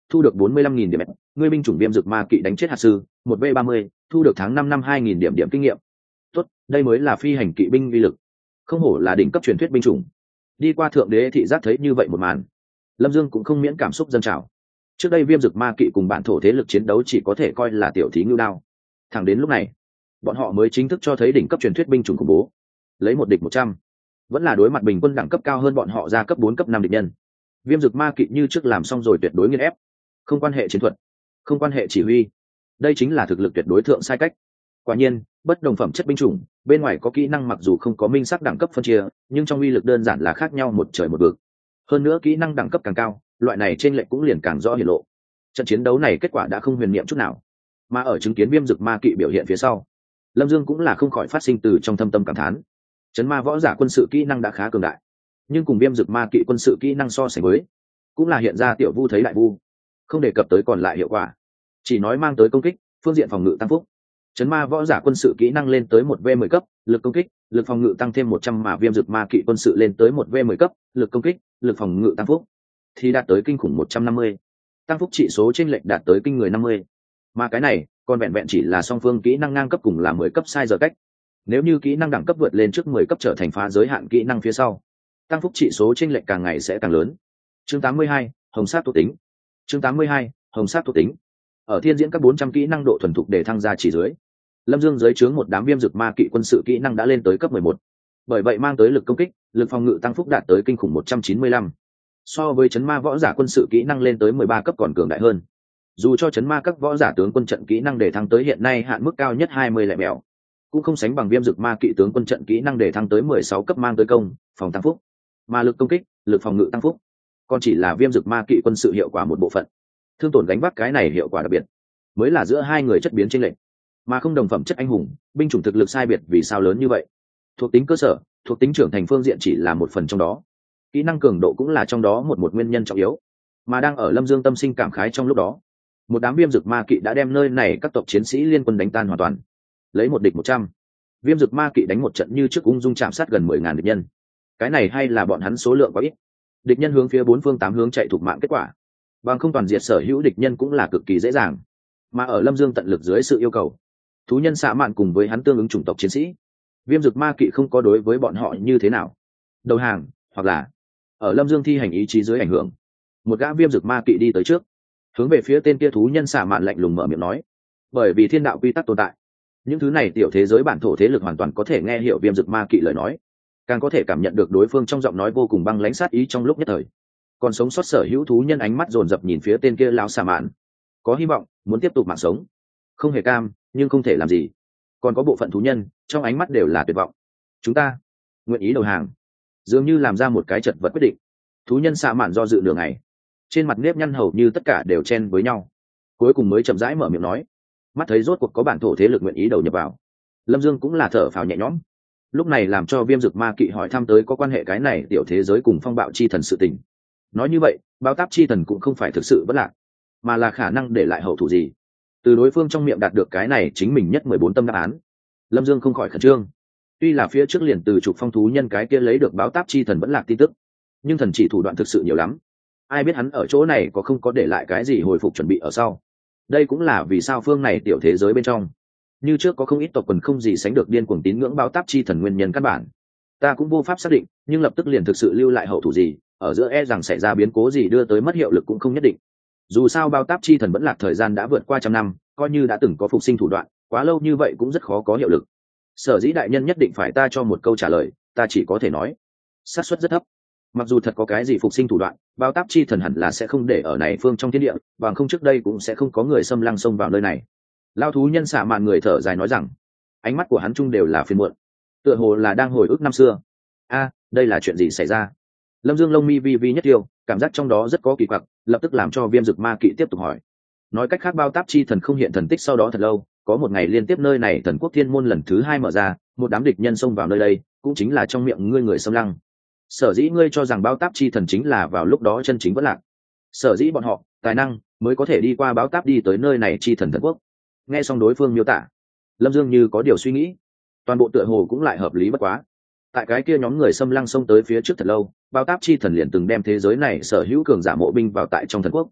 thu được bốn mươi lăm nghìn điểm. Ngươi binh chủng viêm dực ma kỵ đánh chết hạt sư, một v ba mươi, thu được tháng năm năm hai nghìn điểm điểm kinh nghiệm. Tốt, đây mới là phi hành kỵ binh uy lực. Không hổ là đỉnh cấp truyền thuyết binh chủng. Đi qua thượng đế thị giác thấy như vậy một màn, Lâm Dương cũng không miễn cảm xúc dâng trào. Trước đây viêm dực ma kỵ cùng bản thổ thế lực chiến đấu chỉ có thể coi là tiểu thí ngưu đao. Thẳng đến lúc này, bọn họ mới chính thức cho thấy đỉnh cấp truyền thuyết binh chủng khủng bố. Lấy một địch một trăm, vẫn là đối mặt bình quân đẳng cấp cao hơn bọn họ ra cấp bốn cấp năm địch nhân. Viêm dực ma kỵ như trước làm xong rồi tuyệt đối nghiền ép. Không quan hệ chiến thuật, không quan hệ chỉ huy, đây chính là thực lực tuyệt đối thượng sai cách. Quả nhiên, bất đồng phẩm chất binh chủng, bên ngoài có kỹ năng mặc dù không có minh xác đẳng cấp phân chia, nhưng trong uy lực đơn giản là khác nhau một trời một vực. Hơn nữa kỹ năng đẳng cấp càng cao, loại này trên lệnh cũng liền càng rõ hiển lộ. Trận chiến đấu này kết quả đã không huyền niệm chút nào. Mà ở chứng kiến viêm dực ma kỵ biểu hiện phía sau, Lâm Dương cũng là không khỏi phát sinh từ trong thâm tâm cảm thán. Chấn ma võ giả quân sự kỹ năng đã khá cường đại, nhưng cùng viêm dực ma kỵ quân sự kỹ năng so sánh với, cũng là hiện ra tiểu vu thấy đại vu, không đề cập tới còn lại hiệu quả, chỉ nói mang tới công kích, phương diện phòng ngự tăng phúc. Chấn ma võ giả quân sự kỹ năng lên tới một v mười cấp, lực công kích, lực phòng ngự tăng thêm một trăm, mà viêm dực ma kỵ quân sự lên tới một v mười cấp, lực công kích, lực phòng ngự tăng phúc thì đạt tới kinh khủng một trăm năm mươi. Tăng phúc trị số chênh lệch đạt tới kinh người năm mươi. Mà cái này, còn vẹn vẹn chỉ là song phương kỹ năng ngang cấp cùng là mười cấp sai giờ cách. Nếu như kỹ năng đẳng cấp vượt lên trước mười cấp trở thành phá giới hạn kỹ năng phía sau, tăng phúc trị số chênh lệch càng ngày sẽ càng lớn. Chương tám mươi hai, hồng sát thuộc tính. Chương tám mươi hai, hồng sát thuộc tính. Ở thiên diễn các bốn trăm kỹ năng độ thuần thục để thăng ra chỉ dưới, Lâm Dương dưới trướng một đám viêm dực ma kỵ quân sự kỹ năng đã lên tới cấp mười một. Bởi vậy mang tới lực công kích, lực phòng ngự tăng phúc đạt tới kinh khủng một trăm chín mươi lăm. So với chấn ma võ giả quân sự kỹ năng lên tới mười ba cấp còn cường đại hơn. Dù cho chấn ma các võ giả tướng quân trận kỹ năng để thăng tới hiện nay hạn mức cao nhất hai mươi lẻ mèo, cũng không sánh bằng viêm dực ma kỵ tướng quân trận kỹ năng để thăng tới mười sáu cấp mang tới công, phòng tăng phúc. Mà lực công kích, lực phòng ngự tăng phúc, còn chỉ là viêm dực ma kỵ quân sự hiệu quả một bộ phận. Thương tổn gánh vác cái này hiệu quả đặc biệt, mới là giữa hai người chất biến chênh lệch. Mà không đồng phẩm chất anh hùng, binh chủng thực lực sai biệt vì sao lớn như vậy? Thuộc tính cơ sở, thuộc tính trưởng thành phương diện chỉ là một phần trong đó. Kỹ năng cường độ cũng là trong đó một một nguyên nhân trọng yếu. Mà đang ở Lâm Dương tâm sinh cảm khái trong lúc đó, một đám viêm dực ma kỵ đã đem nơi này các tộc chiến sĩ liên quân đánh tan hoàn toàn. Lấy một địch một trăm, viêm dực ma kỵ đánh một trận như trước ung dung chạm sát gần mười ngàn địch nhân. Cái này hay là bọn hắn số lượng quá ít, địch nhân hướng phía bốn phương tám hướng chạy thục mạng kết quả, bằng không toàn diệt sở hữu địch nhân cũng là cực kỳ dễ dàng. Mà ở Lâm Dương tận lực dưới sự yêu cầu, thú nhân xạ mạn cùng với hắn tương ứng chủng tộc chiến sĩ, viêm dực ma kỵ không có đối với bọn họ như thế nào đầu hàng, hoặc là ở Lâm Dương thi hành ý chí dưới ảnh hưởng, một gã viêm dực ma kỵ đi tới trước, hướng về phía tên kia thú nhân xạ mạn lạnh lùng mở miệng nói. Bởi vì thiên đạo quy tắc tồn tại, những thứ này tiểu thế giới bản thổ thế lực hoàn toàn có thể nghe hiểu viêm dực ma kỵ lời nói, càng có thể cảm nhận được đối phương trong giọng nói vô cùng băng lãnh sát ý trong lúc nhất thời. Còn sống sót sở hữu thú nhân ánh mắt dồn dập nhìn phía tên kia lão xạ mạn, có hy vọng muốn tiếp tục mạng sống, không hề cam nhưng không thể làm gì. Còn có bộ phận thú nhân trong ánh mắt đều là tuyệt vọng, chúng ta nguyện ý đầu hàng. Dường như làm ra một cái chật vật quyết định, thú nhân xạ mạn do dự nửa ngày, trên mặt nếp nhăn hầu như tất cả đều chen với nhau, cuối cùng mới chậm rãi mở miệng nói. Mắt thấy rốt cuộc có bản thổ thế lực nguyện ý đầu nhập vào, Lâm Dương cũng là thở phào nhẹ nhõm. Lúc này làm cho viêm dực ma kỵ hỏi thăm tới có quan hệ cái này tiểu thế giới cùng phong bạo chi thần sự tình. Nói như vậy, bao táp chi thần cũng không phải thực sự bất lạc, mà là khả năng để lại hậu thủ gì. Từ đối phương trong miệng đạt được cái này chính mình nhất mười bốn tâm đáp án, Lâm Dương không khỏi khẩn trương. Tuy là phía trước liền từ trục phong thú nhân cái kia lấy được báo táp chi thần vẫn lạc tin tức, nhưng thần chỉ thủ đoạn thực sự nhiều lắm, ai biết hắn ở chỗ này có không có để lại cái gì hồi phục chuẩn bị ở sau. Đây cũng là vì sao phương này tiểu thế giới bên trong như trước có không ít tộc quần không gì sánh được điên cuồng tín ngưỡng báo táp chi thần nguyên nhân căn bản. Ta cũng vô pháp xác định, nhưng lập tức liền thực sự lưu lại hậu thủ gì, ở giữa e rằng xảy ra biến cố gì đưa tới mất hiệu lực cũng không nhất định. Dù sao báo táp chi thần vẫn lạc thời gian đã vượt qua trăm năm, coi như đã từng có phục sinh thủ đoạn, quá lâu như vậy cũng rất khó có hiệu lực. Sở dĩ đại nhân nhất định phải ta cho một câu trả lời, ta chỉ có thể nói xác suất rất thấp. Mặc dù thật có cái gì phục sinh thủ đoạn, báo táp chi thần hẳn là sẽ không để ở này phương trong thiên địa, bằng không trước đây cũng sẽ không có người xâm lăng xông vào nơi này. Lao thú nhân xạ mạn người thở dài nói rằng, ánh mắt của hắn chung đều là phiền muộn, tựa hồ là đang hồi ức năm xưa. A, đây là chuyện gì xảy ra? Lâm Dương lông mi vi vi nhất tiêu, cảm giác trong đó rất có kỳ quặc, lập tức làm cho viêm dực ma kỵ tiếp tục hỏi. Nói cách khác, bao táp chi thần không hiện thần tích sau đó thật lâu, có một ngày liên tiếp nơi này thần quốc thiên môn lần thứ hai mở ra, một đám địch nhân xông vào nơi đây, cũng chính là trong miệng ngươi người xâm lăng. Sở dĩ ngươi cho rằng báo táp chi thần chính là vào lúc đó chân chính vẫn lạc, sở dĩ bọn họ tài năng mới có thể đi qua báo táp đi tới nơi này chi thần thần quốc. Nghe xong đối phương miêu tả, Lâm Dương như có điều suy nghĩ, toàn bộ tựa hồ cũng lại hợp lý bất quá. Tại cái kia nhóm người xâm lăng xông tới phía trước thật lâu, báo táp chi thần liền từng đem thế giới này sở hữu cường giả mộ binh vào tại trong thần quốc.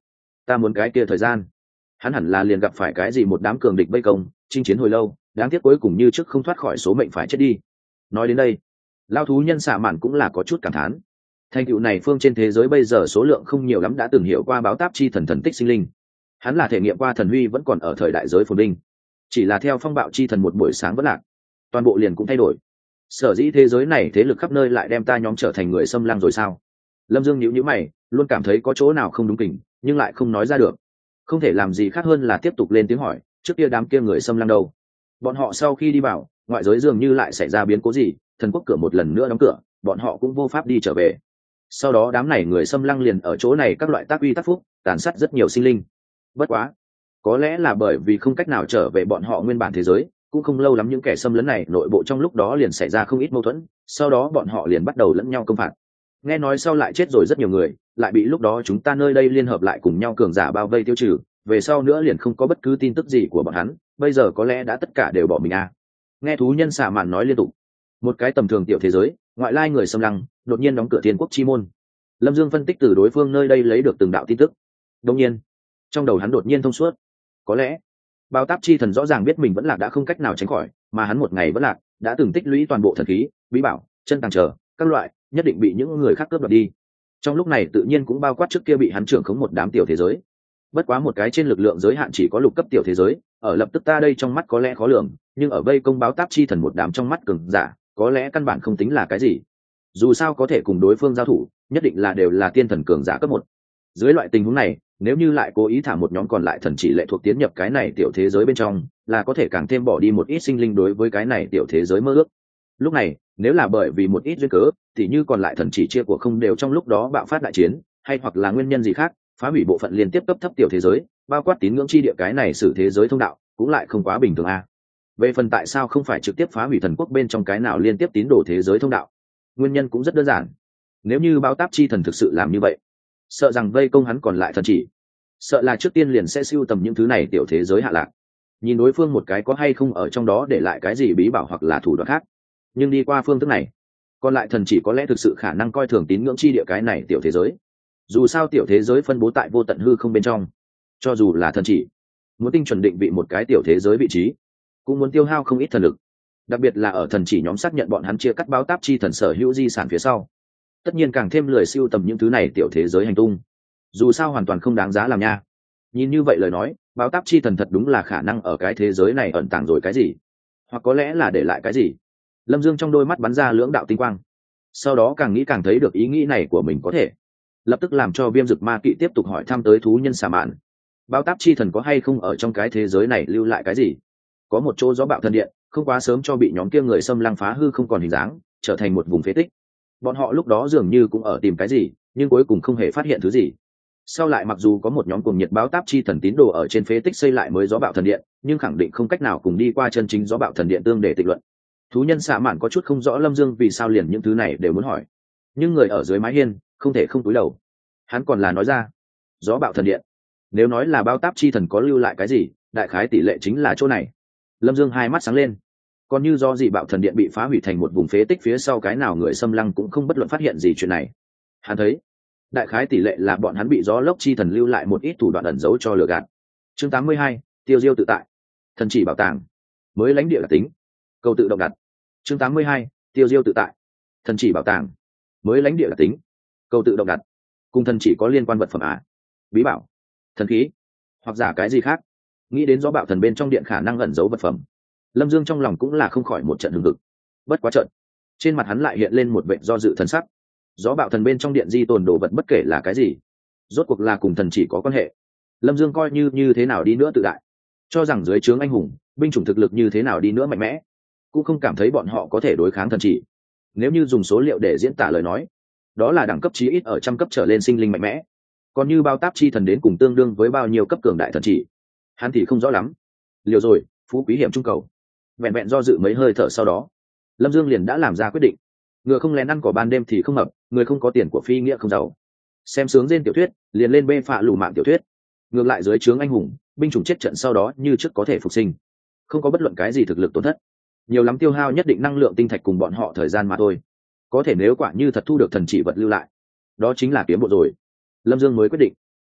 ta muốn cái kia thời gian. Hắn hẳn là liền gặp phải cái gì một đám cường địch vây công, chinh chiến hồi lâu, đáng tiếc cuối cùng như trước không thoát khỏi số mệnh phải chết đi. Nói đến đây, lao thú nhân xạ mạn cũng là có chút cảm thán. Thành tựu này phương trên thế giới bây giờ số lượng không nhiều lắm đã từng hiểu qua báo táp chi thần thần tích sinh linh. Hắn là thể nghiệm qua thần huy vẫn còn ở thời đại giới phồn vinh, chỉ là theo phong bạo chi thần một buổi sáng vẫn lạc, toàn bộ liền cũng thay đổi. Sở dĩ thế giới này thế lực khắp nơi lại đem ta nhóm trở thành người xâm lăng rồi sao? Lâm Dương nhíu nhíu mày, luôn cảm thấy có chỗ nào không đúng kỉnh, nhưng lại không nói ra được. Không thể làm gì khác hơn là tiếp tục lên tiếng hỏi, trước kia đám kia người xâm lăng đâu? Bọn họ sau khi đi vào, ngoại giới dường như lại xảy ra biến cố gì, thần quốc cửa một lần nữa đóng cửa, bọn họ cũng vô pháp đi trở về. Sau đó đám này người xâm lăng liền ở chỗ này các loại tác uy tác phúc, tàn sát rất nhiều sinh linh. Bất quá, có lẽ là bởi vì không cách nào trở về bọn họ nguyên bản thế giới, cũng không lâu lắm những kẻ xâm lấn này nội bộ trong lúc đó liền xảy ra không ít mâu thuẫn, sau đó bọn họ liền bắt đầu lẫn nhau công phạt. Nghe nói sau lại chết rồi rất nhiều người, lại bị lúc đó chúng ta nơi đây liên hợp lại cùng nhau cường giả bao vây tiêu trừ, về sau nữa liền không có bất cứ tin tức gì của bọn hắn, bây giờ có lẽ đã tất cả đều bỏ mình à. Nghe thú nhân xạ mạn nói liên tục, một cái tầm thường tiểu thế giới, ngoại lai người xâm lăng, đột nhiên đóng cửa thiên quốc chi môn. Lâm Dương phân tích từ đối phương nơi đây lấy được từng đạo tin tức. Đột nhiên, trong đầu hắn đột nhiên thông suốt. Có lẽ, Bao Táp chi thần rõ ràng biết mình vẫn lạc đã không cách nào tránh khỏi, mà hắn một ngày vẫn lạc, đã từng tích lũy toàn bộ thần khí, bí bảo, chân tàng chờ, các loại, nhất định bị những người khác cướp đoạt đi. Trong lúc này tự nhiên cũng bao quát trước kia bị hắn trưởng khống một đám tiểu thế giới. Bất quá một cái trên lực lượng giới hạn chỉ có lục cấp tiểu thế giới, ở lập tức ta đây trong mắt có lẽ khó lường, nhưng ở vây công Báo Táp chi thần một đám trong mắt cường giả, có lẽ căn bản không tính là cái gì. Dù sao có thể cùng đối phương giao thủ, nhất định là đều là tiên thần cường giả cấp một. Dưới loại tình huống này, nếu như lại cố ý thả một nhóm còn lại thần chỉ lệ thuộc tiến nhập cái này tiểu thế giới bên trong, là có thể càng thêm bỏ đi một ít sinh linh đối với cái này tiểu thế giới mơ ước. Lúc này, nếu là bởi vì một ít duyên cớ, thì như còn lại thần chỉ chia của không đều trong lúc đó bạo phát đại chiến, hay hoặc là nguyên nhân gì khác, phá hủy bộ phận liên tiếp cấp thấp tiểu thế giới, bao quát tín ngưỡng chi địa cái này xử thế giới thông đạo, cũng lại không quá bình thường a. Về phần tại sao không phải trực tiếp phá hủy thần quốc bên trong cái nào liên tiếp tín đồ thế giới thông đạo, nguyên nhân cũng rất đơn giản. Nếu như Báo Táp chi thần thực sự làm như vậy, sợ rằng vây công hắn còn lại thần chỉ, sợ là trước tiên liền sẽ sưu tầm những thứ này tiểu thế giới hạ lạc, nhìn đối phương một cái có hay không ở trong đó để lại cái gì bí bảo hoặc là thủ đoạn khác. Nhưng đi qua phương thức này, còn lại thần chỉ có lẽ thực sự khả năng coi thường tín ngưỡng chi địa cái này tiểu thế giới. Dù sao tiểu thế giới phân bố tại vô tận hư không bên trong, cho dù là thần chỉ muốn tinh chuẩn định vị một cái tiểu thế giới vị trí, cũng muốn tiêu hao không ít thần lực, đặc biệt là ở thần chỉ nhóm xác nhận bọn hắn chia cắt Báo Táp chi thần sở hữu di sản phía sau, tất nhiên càng thêm lười siêu tầm những thứ này tiểu thế giới hành tung. Dù sao hoàn toàn không đáng giá làm nha. Nhìn như vậy lời nói, Báo Táp chi thần thật đúng là khả năng ở cái thế giới này ẩn tàng rồi cái gì, hoặc có lẽ là để lại cái gì. Lâm Dương trong đôi mắt bắn ra lưỡng đạo tinh quang, sau đó càng nghĩ càng thấy được ý nghĩ này của mình có thể, lập tức làm cho Viêm Dực Ma Kỵ tiếp tục hỏi thăm tới thú nhân xà mạn. Báo Táp chi thần có hay không ở trong cái thế giới này lưu lại cái gì? Có một chỗ gió bạo thần điện, không quá sớm cho bị nhóm kia người xâm lăng phá hư không còn hình dáng, trở thành một vùng phế tích. Bọn họ lúc đó dường như cũng ở tìm cái gì, nhưng cuối cùng không hề phát hiện thứ gì. Sau lại mặc dù có một nhóm cùng nhiệt Báo Táp chi thần tín đồ ở trên phế tích xây lại mới gió bạo thần điện, nhưng khẳng định không cách nào cùng đi qua chân chính gió bạo thần điện tương để tịch luận. Thú nhân xạ mạn có chút không rõ Lâm Dương vì sao liền những thứ này đều muốn hỏi, nhưng người ở dưới mái hiên không thể không cúi đầu. Hắn còn là nói ra, gió bạo thần điện, nếu nói là Báo Táp chi thần có lưu lại cái gì, đại khái tỷ lệ chính là chỗ này. Lâm Dương hai mắt sáng lên. Còn như do gì bạo thần điện bị phá hủy thành một vùng phế tích phía sau cái nào người xâm lăng cũng không bất luận phát hiện gì chuyện này. Hắn thấy đại khái tỷ lệ là bọn hắn bị gió lốc chi thần lưu lại một ít thủ đoạn ẩn giấu cho lừa gạt. Chương tám mươi hai, tiêu diêu tự tại, thần chỉ bảo tàng, mới lãnh địa là tính, câu tự động đặt. Chương tám mươi hai, tiêu diêu tự tại, thần chỉ bảo tàng, mới lãnh địa là tính, câu tự động đặt. Cùng thần chỉ có liên quan vật phẩm à? Bí bảo, thần khí, hoặc giả cái gì khác? Nghĩ đến gió bạo thần bên trong điện khả năng ẩn giấu vật phẩm, Lâm Dương trong lòng cũng là không khỏi một trận hừng hực. Bất quá trận, trên mặt hắn lại hiện lên một vẻ do dự thần sắc. Gió bạo thần bên trong điện di tồn đồ vật bất kể là cái gì, rốt cuộc là cùng thần chỉ có quan hệ. Lâm Dương coi như như thế nào đi nữa tự đại, cho rằng dưới trướng anh hùng binh chủng thực lực như thế nào đi nữa mạnh mẽ, cũng không cảm thấy bọn họ có thể đối kháng thần chỉ. Nếu như dùng số liệu để diễn tả lời nói, đó là đẳng cấp chí ít ở trăm cấp trở lên sinh linh mạnh mẽ. Còn như Bao Táp chi thần đến cùng tương đương với bao nhiêu cấp cường đại thần chỉ, hắn thì không rõ lắm. Liều rồi, phú quý hiểm trung cầu. Vẹn vẹn do dự mấy hơi thở sau đó, Lâm Dương liền đã làm ra quyết định. Ngựa không lén ăn cỏ ban đêm thì không mập, người không có tiền của phi nghĩa không giàu. Xem sướng trên tiểu thuyết, liền lên bê phạ lù mạng tiểu thuyết. Ngược lại dưới trướng anh hùng, binh chủng chết trận sau đó như trước có thể phục sinh, không có bất luận cái gì thực lực tổn thất, nhiều lắm tiêu hao nhất định năng lượng tinh thạch cùng bọn họ thời gian mà thôi. Có thể nếu quả như thật thu được thần chỉ vật lưu lại, đó chính là kiếm bộ rồi. Lâm Dương mới quyết định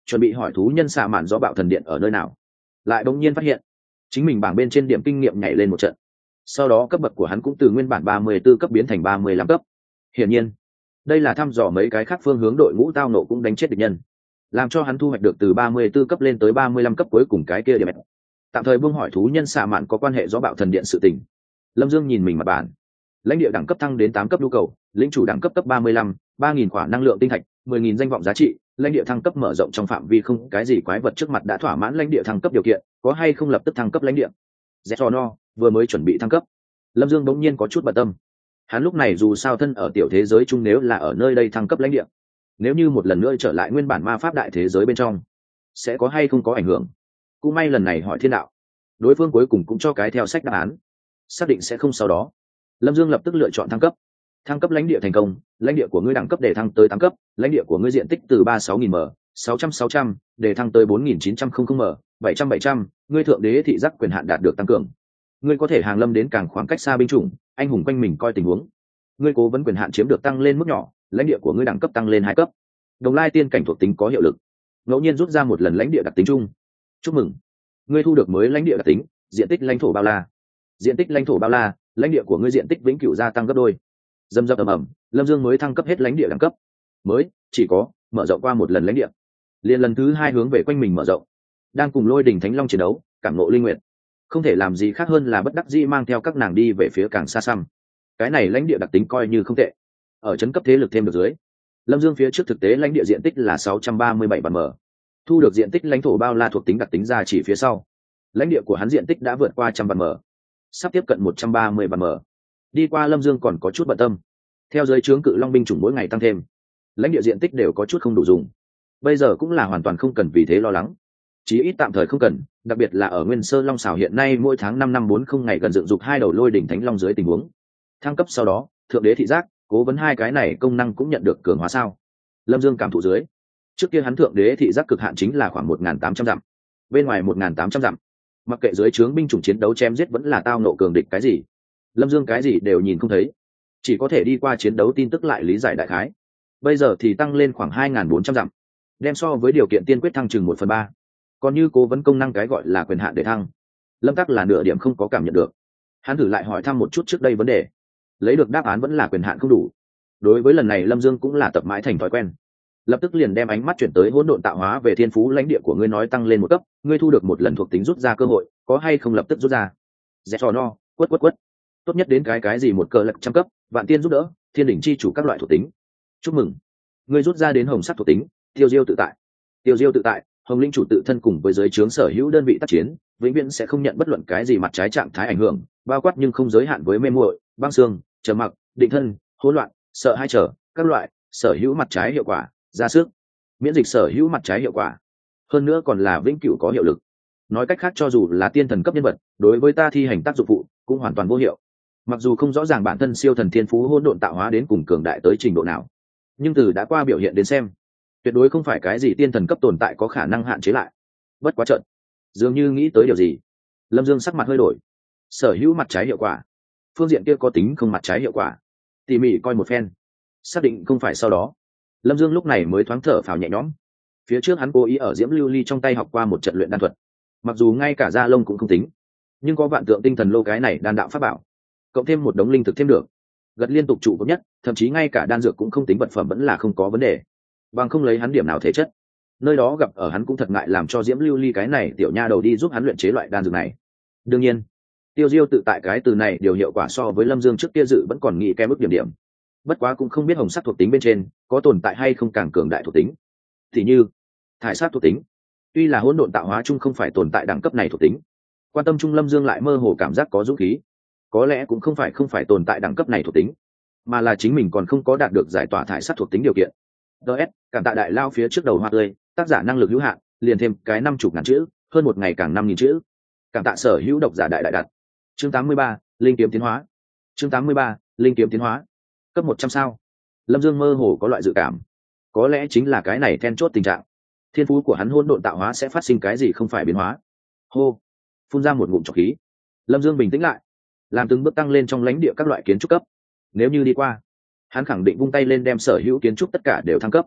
chuẩn bị hỏi thú nhân xạ mạn gió bạo thần điện ở nơi nào, lại bỗng nhiên phát hiện chính mình bảng bên trên điểm kinh nghiệm nhảy lên một trận. Sau đó cấp bậc của hắn cũng từ nguyên bản ba mươi tư cấp biến thành ba mươi lăm cấp. Hiển nhiên đây là thăm dò mấy cái khác phương hướng đội ngũ tao nộ cũng đánh chết địch nhân, làm cho hắn thu hoạch được từ ba mươi tư cấp lên tới ba mươi lăm cấp cuối cùng cái kia điểm. Tạm thời buông hỏi thú nhân xạ mạn có quan hệ gió bạo thần điện sự tình. Lâm Dương nhìn mình mặt bản, lãnh địa đẳng cấp thăng đến tám cấp nhu cầu, lĩnh chủ đẳng cấp cấp ba mươi lăm, ba nghìn quả năng lượng tinh thạch, mười nghìn danh vọng giá trị, lãnh địa thăng cấp mở rộng trong phạm vi không cái gì quái vật trước mặt đã thỏa mãn lãnh địa thăng cấp điều kiện, có hay không lập tức thăng cấp lãnh địa. Zetono vừa mới chuẩn bị thăng cấp, Lâm Dương bỗng nhiên có chút bận tâm. Hắn lúc này dù sao thân ở tiểu thế giới chung, nếu là ở nơi đây thăng cấp lãnh địa, nếu như một lần nữa trở lại nguyên bản ma pháp đại thế giới bên trong, sẽ có hay không có ảnh hưởng. Cũng may lần này hỏi thiên đạo, đối phương cuối cùng cũng cho cái theo sách đáp án, xác định sẽ không. Sau đó Lâm Dương lập tức lựa chọn thăng cấp. Thăng cấp lãnh địa thành công, lãnh địa của ngươi đẳng cấp để thăng tới tám cấp, lãnh địa của ngươi diện tích từ ba mươi sáu nghìn m, sáu trăm sáu trăm để thăng tới bốn nghìn chín trăm m, bảy trăm bảy trăm, ngươi thượng đế thị giác quyền hạn đạt được tăng cường. Ngươi có thể hàng lâm đến càng khoảng cách xa binh chủng, anh hùng quanh mình coi tình huống. Ngươi cố vấn quyền hạn chiếm được tăng lên mức nhỏ, lãnh địa của ngươi đẳng cấp tăng lên hai cấp. Đồng lai tiên cảnh thuộc tính có hiệu lực. Ngẫu nhiên rút ra một lần lãnh địa đặc tính chung. Chúc mừng, ngươi thu được mới lãnh địa đặc tính, diện tích lãnh thổ bao la. Diện tích lãnh thổ bao la, lãnh địa của ngươi diện tích vĩnh cửu gia tăng gấp đôi. Dâm dập ầm ầm, Lâm Dương mới thăng cấp hết lãnh địa đẳng cấp. Mới chỉ có mở rộng qua một lần lãnh địa, liền lần thứ hai hướng về quanh mình mở rộng. Đang cùng Lôi Đình Thánh Long chiến đấu, cảm ngộ linh nguyện, không thể làm gì khác hơn là bất đắc dĩ mang theo các nàng đi về phía càng xa xăm. Cái này lãnh địa đặc tính coi như không tệ. Ở trấn cấp thế lực thêm được dưới, Lâm Dương phía trước thực tế lãnh địa diện tích là sáu trăm ba mươi bảy bản mở, thu được diện tích lãnh thổ bao la thuộc tính đặc tính ra chỉ phía sau, lãnh địa của hắn diện tích đã vượt qua trăm bản mở, sắp tiếp cận một trăm ba mươi bản mở. Đi qua Lâm Dương còn có chút bận tâm, theo giới trướng cự long binh chủng mỗi ngày tăng thêm, lãnh địa diện tích đều có chút không đủ dùng. Bây giờ cũng là hoàn toàn không cần vì thế lo lắng, chí ít tạm thời không cần, đặc biệt là ở Nguyên Sơ Long Xảo hiện nay mỗi tháng năm năm bốn không ngày gần dựng dục hai đầu Lôi Đỉnh Thánh Long dưới tình huống thăng cấp sau đó, thượng đế thị giác, cố vấn hai cái này công năng cũng nhận được cường hóa sao. Lâm Dương cảm thụ dưới, trước kia hắn thượng đế thị giác cực hạn chính là khoảng một nghìn tám trăm dặm, bên ngoài một nghìn tám trăm dặm, mặc kệ dưới trướng binh chủng chiến đấu chém giết vẫn là tao nộ cường địch cái gì, Lâm Dương cái gì đều nhìn không thấy, chỉ có thể đi qua chiến đấu tin tức lại lý giải đại khái. Bây giờ thì tăng lên khoảng hai nghìn bốn trăm dặm, đem so với điều kiện tiên quyết thăng chừng một phần ba. Còn như cố vấn công năng cái gọi là quyền hạn để thăng, Lâm Tắc là nửa điểm không có cảm nhận được. Hắn thử lại hỏi thăm một chút trước đây vấn đề, lấy được đáp án vẫn là quyền hạn không đủ. Đối với lần này Lâm Dương cũng là tập mãi thành thói quen, lập tức liền đem ánh mắt chuyển tới hỗn độn tạo hóa về thiên phú lãnh địa của ngươi nói tăng lên một cấp, ngươi thu được một lần thuộc tính rút ra cơ hội, có hay không lập tức rút ra. Dẹp trò no, quất quất quất. Tốt nhất đến cái cái gì một cờ lật trăm cấp, vạn tiên giúp đỡ, thiên đỉnh chi chủ các loại thuộc tính. Chúc mừng, ngươi rút ra đến hồng sắc thuộc tính, tiêu diêu tự tại. Tiêu diêu tự tại, hồng linh chủ tự thân cùng với giới trướng sở hữu đơn vị tác chiến, vĩnh viễn sẽ không nhận bất luận cái gì mặt trái trạng thái ảnh hưởng, bao quát nhưng không giới hạn với mê muội, băng xương, trầm mặc, định thân, hỗn loạn, sợ hai trở các loại sở hữu mặt trái hiệu quả, ra sức miễn dịch sở hữu mặt trái hiệu quả, hơn nữa còn là vĩnh cửu có hiệu lực. Nói cách khác, cho dù là tiên thần cấp nhân vật, đối với ta thi hành tác dụng phụ cũng hoàn toàn vô hiệu. Mặc dù không rõ ràng bản thân siêu thần thiên phú hỗn độn tạo hóa đến cùng cường đại tới trình độ nào, nhưng từ đã qua biểu hiện đến xem, tuyệt đối không phải cái gì tiên thần cấp tồn tại có khả năng hạn chế lại. Bất quá trận, dường như nghĩ tới điều gì, Lâm Dương sắc mặt hơi đổi. Sở hữu mặt trái hiệu quả, phương diện kia có tính không mặt trái hiệu quả, tỉ mỉ coi một phen, xác định không phải. Sau đó Lâm Dương lúc này mới thoáng thở phào nhẹ nhõm. Phía trước hắn cố ý ở Diễm Lưu Ly trong tay học qua một trận luyện đan thuật, mặc dù ngay cả da lông cũng không tính, nhưng có vạn tượng tinh thần lô cái này đan đạo pháp bảo, cộng thêm một đống linh thực thêm được, gật liên tục trụ cấp nhất, thậm chí ngay cả đan dược cũng không tính vật phẩm vẫn là không có vấn đề. Bằng không lấy hắn điểm nào thể chất, nơi đó gặp ở hắn cũng thật ngại làm cho Diễm Lưu Ly cái này tiểu nha đầu đi giúp hắn luyện chế loại đan dược này. Đương nhiên, tiêu diêu tự tại cái từ này điều hiệu quả so với Lâm Dương trước kia dự vẫn còn nghĩ kém mức điểm điểm. Bất quá cũng không biết hồng sắc thuộc tính bên trên có tồn tại hay không càng cường đại thuộc tính, thì như thải sát thuộc tính. Tuy là hỗn độn tạo hóa chung không phải tồn tại đẳng cấp này thuộc tính, quan tâm trung Lâm Dương lại mơ hồ cảm giác có dũng khí. Có lẽ cũng không phải không phải tồn tại đẳng cấp này thuộc tính, mà là chính mình còn không có đạt được giải tỏa thải sát thuộc tính điều kiện. ds cảm tạ đại lao phía trước đầu hoa tươi, tác giả năng lực hữu hạn, liền thêm cái năm chục ngàn chữ, hơn một ngày càng năm nghìn chữ. Cảm tạ sở hữu độc giả đại đại đặt. Chương tám mươi ba, linh kiếm tiến hóa. Chương tám mươi ba, linh kiếm tiến hóa. Cấp một trăm sao. Lâm Dương mơ hồ có loại dự cảm, có lẽ chính là cái này then chốt tình trạng. Thiên phú của hắn hỗn độn tạo hóa sẽ phát sinh cái gì không phải biến hóa. Hô, phun ra một ngụm trọc khí, Lâm Dương bình tĩnh lại, làm từng bước tăng lên trong lãnh địa các loại kiến trúc cấp. Nếu như đi qua, hắn khẳng định vung tay lên đem sở hữu kiến trúc tất cả đều thăng cấp.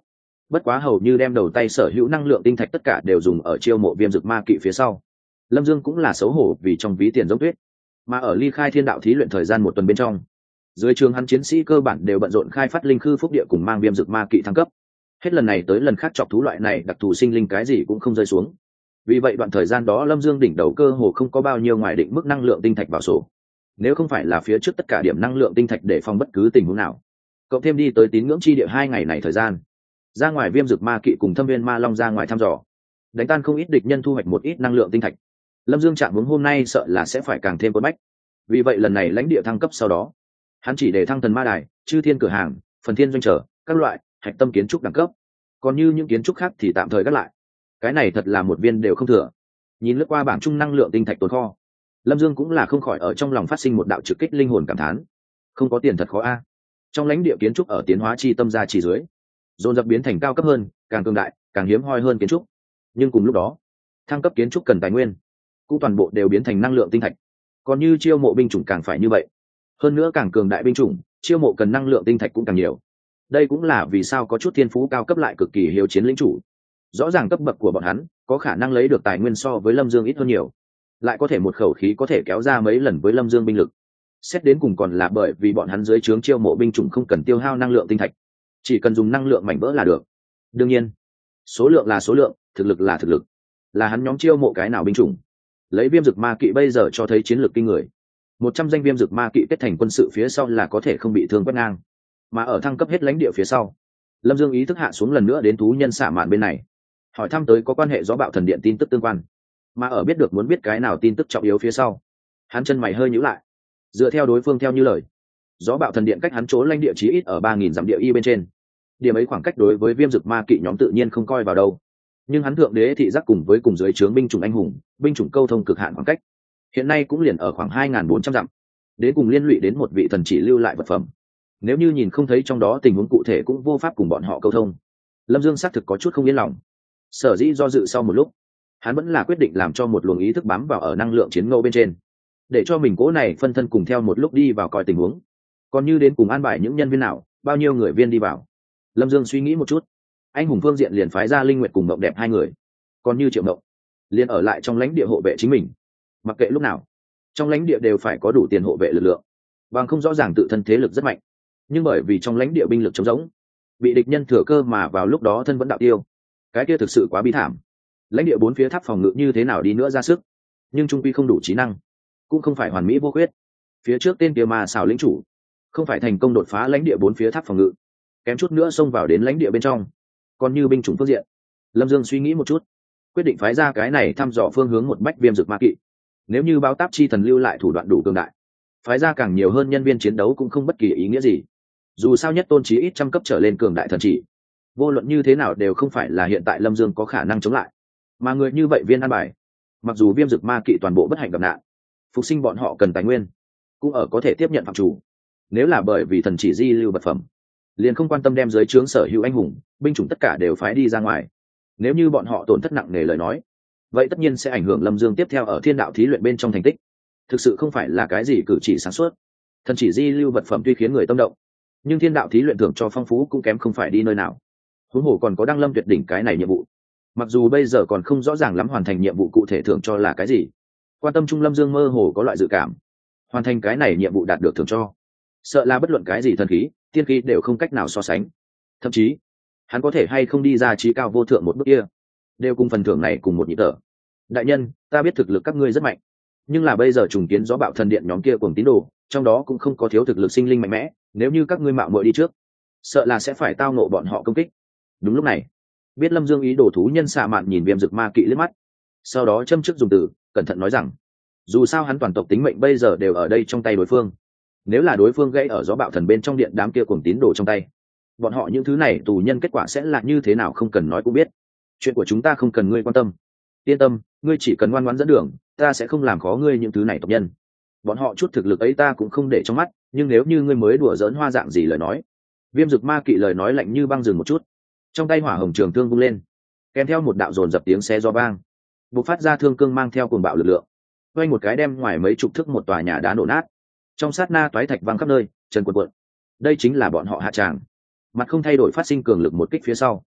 bất quá hầu như đem đầu tay sở hữu năng lượng tinh thạch tất cả đều dùng ở chiêu mộ viêm dực ma kỵ phía sau. Lâm Dương cũng là xấu hổ vì trong ví tiền giống tuyết, mà ở ly khai thiên đạo thí luyện thời gian một tuần bên trong, dưới trường hắn chiến sĩ cơ bản đều bận rộn khai phát linh khư phúc địa cùng mang viêm dực ma kỵ thăng cấp. Hết lần này tới lần khác chọc thú loại này đặc thù sinh linh cái gì cũng không rơi xuống. Vì vậy đoạn thời gian đó Lâm Dương đỉnh đầu cơ hồ không có bao nhiêu ngoài định mức năng lượng tinh thạch vào sổ. Nếu không phải là phía trước tất cả điểm năng lượng tinh thạch để phòng bất cứ tình huống nào, cộng thêm đi tới tín ngưỡng chi địa hai ngày này thời gian, ra ngoài viêm dực ma kỵ cùng thâm viên ma long ra ngoài thăm dò, đánh tan không ít địch nhân, thu hoạch một ít năng lượng tinh thạch, Lâm Dương chạm hướng hôm nay sợ là sẽ phải càng thêm cuốn bách. Vì vậy lần này lãnh địa thăng cấp sau đó, hắn chỉ để thăng thần ma đài, chư thiên cửa hàng, phần thiên doanh trở các loại hạch tâm kiến trúc đẳng cấp, còn như những kiến trúc khác thì tạm thời gác lại. Cái này thật là một viên đều không thừa. Nhìn lướt qua bảng chung năng lượng tinh thạch tồn kho, Lâm Dương cũng là không khỏi ở trong lòng phát sinh một đạo trực kích linh hồn cảm thán. Không có tiền thật khó a. Trong lãnh địa kiến trúc ở tiến hóa chi tâm gia chỉ dưới, dồn dập biến thành cao cấp hơn, càng cường đại, càng hiếm hoi hơn kiến trúc. Nhưng cùng lúc đó, thăng cấp kiến trúc cần tài nguyên, cũng toàn bộ đều biến thành năng lượng tinh thạch. Còn như chiêu mộ binh chủng càng phải như vậy. Hơn nữa càng cường đại binh chủng, chiêu mộ cần năng lượng tinh thạch cũng càng nhiều. Đây cũng là vì sao có chút thiên phú cao cấp lại cực kỳ hiếu chiến lĩnh chủ. Rõ ràng cấp bậc của bọn hắn có khả năng lấy được tài nguyên so với Lâm Dương ít hơn nhiều, lại có thể một khẩu khí có thể kéo ra mấy lần với Lâm Dương binh lực. Xét đến cùng còn là bởi vì bọn hắn dưới trướng chiêu mộ binh chủng không cần tiêu hao năng lượng tinh thạch, chỉ cần dùng năng lượng mảnh vỡ là được. Đương nhiên, số lượng là số lượng, thực lực là thực lực. Là hắn nhóm chiêu mộ cái nào binh chủng, lấy viêm dực ma kỵ bây giờ cho thấy chiến lược kinh người. Một trăm danh viêm dực ma kỵ kết thành quân sự phía sau là có thể không bị thương quét ngang. Mà ở thăng cấp hết lãnh địa phía sau, Lâm Dương ý thức hạ xuống lần nữa đến thú nhân xạ mạn bên này, hỏi thăm tới có quan hệ gió bạo thần điện tin tức tương quan. Mà ở biết được muốn biết cái nào tin tức trọng yếu phía sau, hắn chân mày hơi nhíu lại. Dựa theo đối phương theo như lời, gió bạo thần điện cách hắn chỗ lãnh địa chí ít ở ba nghìn dặm địa y bên trên. Điểm ấy khoảng cách đối với viêm dực ma kỵ nhóm tự nhiên không coi vào đâu. Nhưng hắn thượng đế thị giác cùng với cùng dưới trướng binh chủng anh hùng, binh chủng câu thông cực hạn khoảng cách, hiện nay cũng liền ở khoảng hai nghìn bốn trăm dặm. Đến cùng liên lụy đến một vị thần chỉ lưu lại vật phẩm. Nếu như nhìn không thấy trong đó tình huống cụ thể cũng vô pháp cùng bọn họ câu thông. Lâm Dương xác thực có chút không yên lòng. Sở dĩ do dự sau một lúc, hắn vẫn là quyết định làm cho một luồng ý thức bám vào ở năng lượng chiến ngẫu bên trên, để cho mình cố này phân thân cùng theo một lúc đi vào coi tình huống. Còn như đến cùng an bài những nhân viên nào, bao nhiêu người viên đi vào, Lâm Dương suy nghĩ một chút, anh hùng phương diện liền phái ra Linh Nguyệt cùng Mộng Đẹp hai người. Còn như Triệu Mộng, liền ở lại trong lãnh địa hộ vệ chính mình. Mặc kệ lúc nào, trong lãnh địa đều phải có đủ tiền hộ vệ lực lượng, bằng không rõ ràng tự thân thế lực rất mạnh, nhưng bởi vì trong lãnh địa binh lực trống rỗng, bị địch nhân thừa cơ mà vào lúc đó thân vẫn đạo tiêu, cái kia thực sự quá bi thảm. Lãnh địa bốn phía tháp phòng ngự như thế nào đi nữa ra sức, nhưng trung quy không đủ trí năng, cũng không phải hoàn mỹ vô khuyết. Phía trước tên kia mà xảo lĩnh chủ, không phải thành công đột phá lãnh địa bốn phía tháp phòng ngự, kém chút nữa xông vào đến lãnh địa bên trong. Còn như binh chủng phương diện, Lâm Dương suy nghĩ một chút, quyết định phái ra cái này thăm dò phương hướng một bách viêm dực ma kỵ. Nếu như báo táp chi thần lưu lại thủ đoạn đủ cường đại, phái ra càng nhiều hơn nhân viên chiến đấu cũng không bất kỳ ý nghĩa gì. Dù sao nhất tôn chí ít trăm cấp trở lên cường đại thần chỉ, vô luận như thế nào đều không phải là hiện tại Lâm Dương có khả năng chống lại. Mà người như vậy viên an bài, mặc dù viêm dực ma kỵ toàn bộ bất hạnh gặp nạn, phục sinh bọn họ cần tài nguyên, cũng ở có thể tiếp nhận phạm chủ. Nếu là bởi vì thần chỉ di lưu vật phẩm, liền không quan tâm đem dưới trướng sở hữu anh hùng, binh chủng tất cả đều phái đi ra ngoài. Nếu như bọn họ tổn thất nặng nề lời nói, vậy tất nhiên sẽ ảnh hưởng Lâm Dương tiếp theo ở thiên đạo thí luyện bên trong thành tích. Thực sự không phải là cái gì cử chỉ sáng suốt. Thần chỉ di lưu vật phẩm tuy khiến người tâm động, nhưng thiên đạo thí luyện thưởng cho phong phú cũng kém không phải đi nơi nào. Huống hồ còn có đăng lâm tuyệt đỉnh cái này nhiệm vụ. Mặc dù bây giờ còn không rõ ràng lắm hoàn thành nhiệm vụ cụ thể thưởng cho là cái gì, quan tâm trung Lâm Dương mơ hồ có loại dự cảm, hoàn thành cái này nhiệm vụ đạt được thưởng cho, sợ là bất luận cái gì thần khí, tiên khí đều không cách nào so sánh. Thậm chí hắn có thể hay không đi ra trí cao vô thượng một bước kia, đều cùng phần thưởng này cùng một nhịp thở. Đại nhân, ta biết thực lực các ngươi rất mạnh, nhưng là bây giờ trùng kiến gió bạo thần điện nhóm kia cùng tín đồ, trong đó cũng không có thiếu thực lực sinh linh mạnh mẽ. Nếu như các ngươi mạo muội đi trước, sợ là sẽ phải tao nộ bọn họ công kích. Đúng lúc này, biết Lâm Dương ý đồ thú nhân xạ mạn nhìn viêm dực ma kỵ liếc mắt, sau đó châm chức dùng từ cẩn thận nói rằng, dù sao hắn toàn tộc tính mệnh bây giờ đều ở đây trong tay đối phương. Nếu là đối phương gãy ở gió bạo thần bên trong điện đám kia cùng tín đồ trong tay, bọn họ những thứ này tù nhân kết quả sẽ là như thế nào không cần nói cũng biết. Chuyện của chúng ta không cần ngươi quan tâm. Yên tâm, ngươi chỉ cần ngoan ngoãn dẫn đường, ta sẽ không làm khó ngươi những thứ này tộc nhân. Bọn họ chút thực lực ấy ta cũng không để trong mắt, nhưng nếu như ngươi mới đùa giỡn hoa dạng gì lời nói. Viêm dực ma kỵ lời nói lạnh như băng dừng một chút, trong tay hỏa hồng trường thương vung lên, kèm theo một đạo dồn dập tiếng xe do vang, bộc phát ra thương cương mang theo cuồng bạo lực lượng, quay một cái đem ngoài mấy chục thước một tòa nhà đá nổ nát. Trong sát na toái thạch văng khắp nơi, chân cuộn cuộn. Đây chính là bọn họ hạ tràng. Mặt không thay đổi phát sinh cường lực một kích phía sau,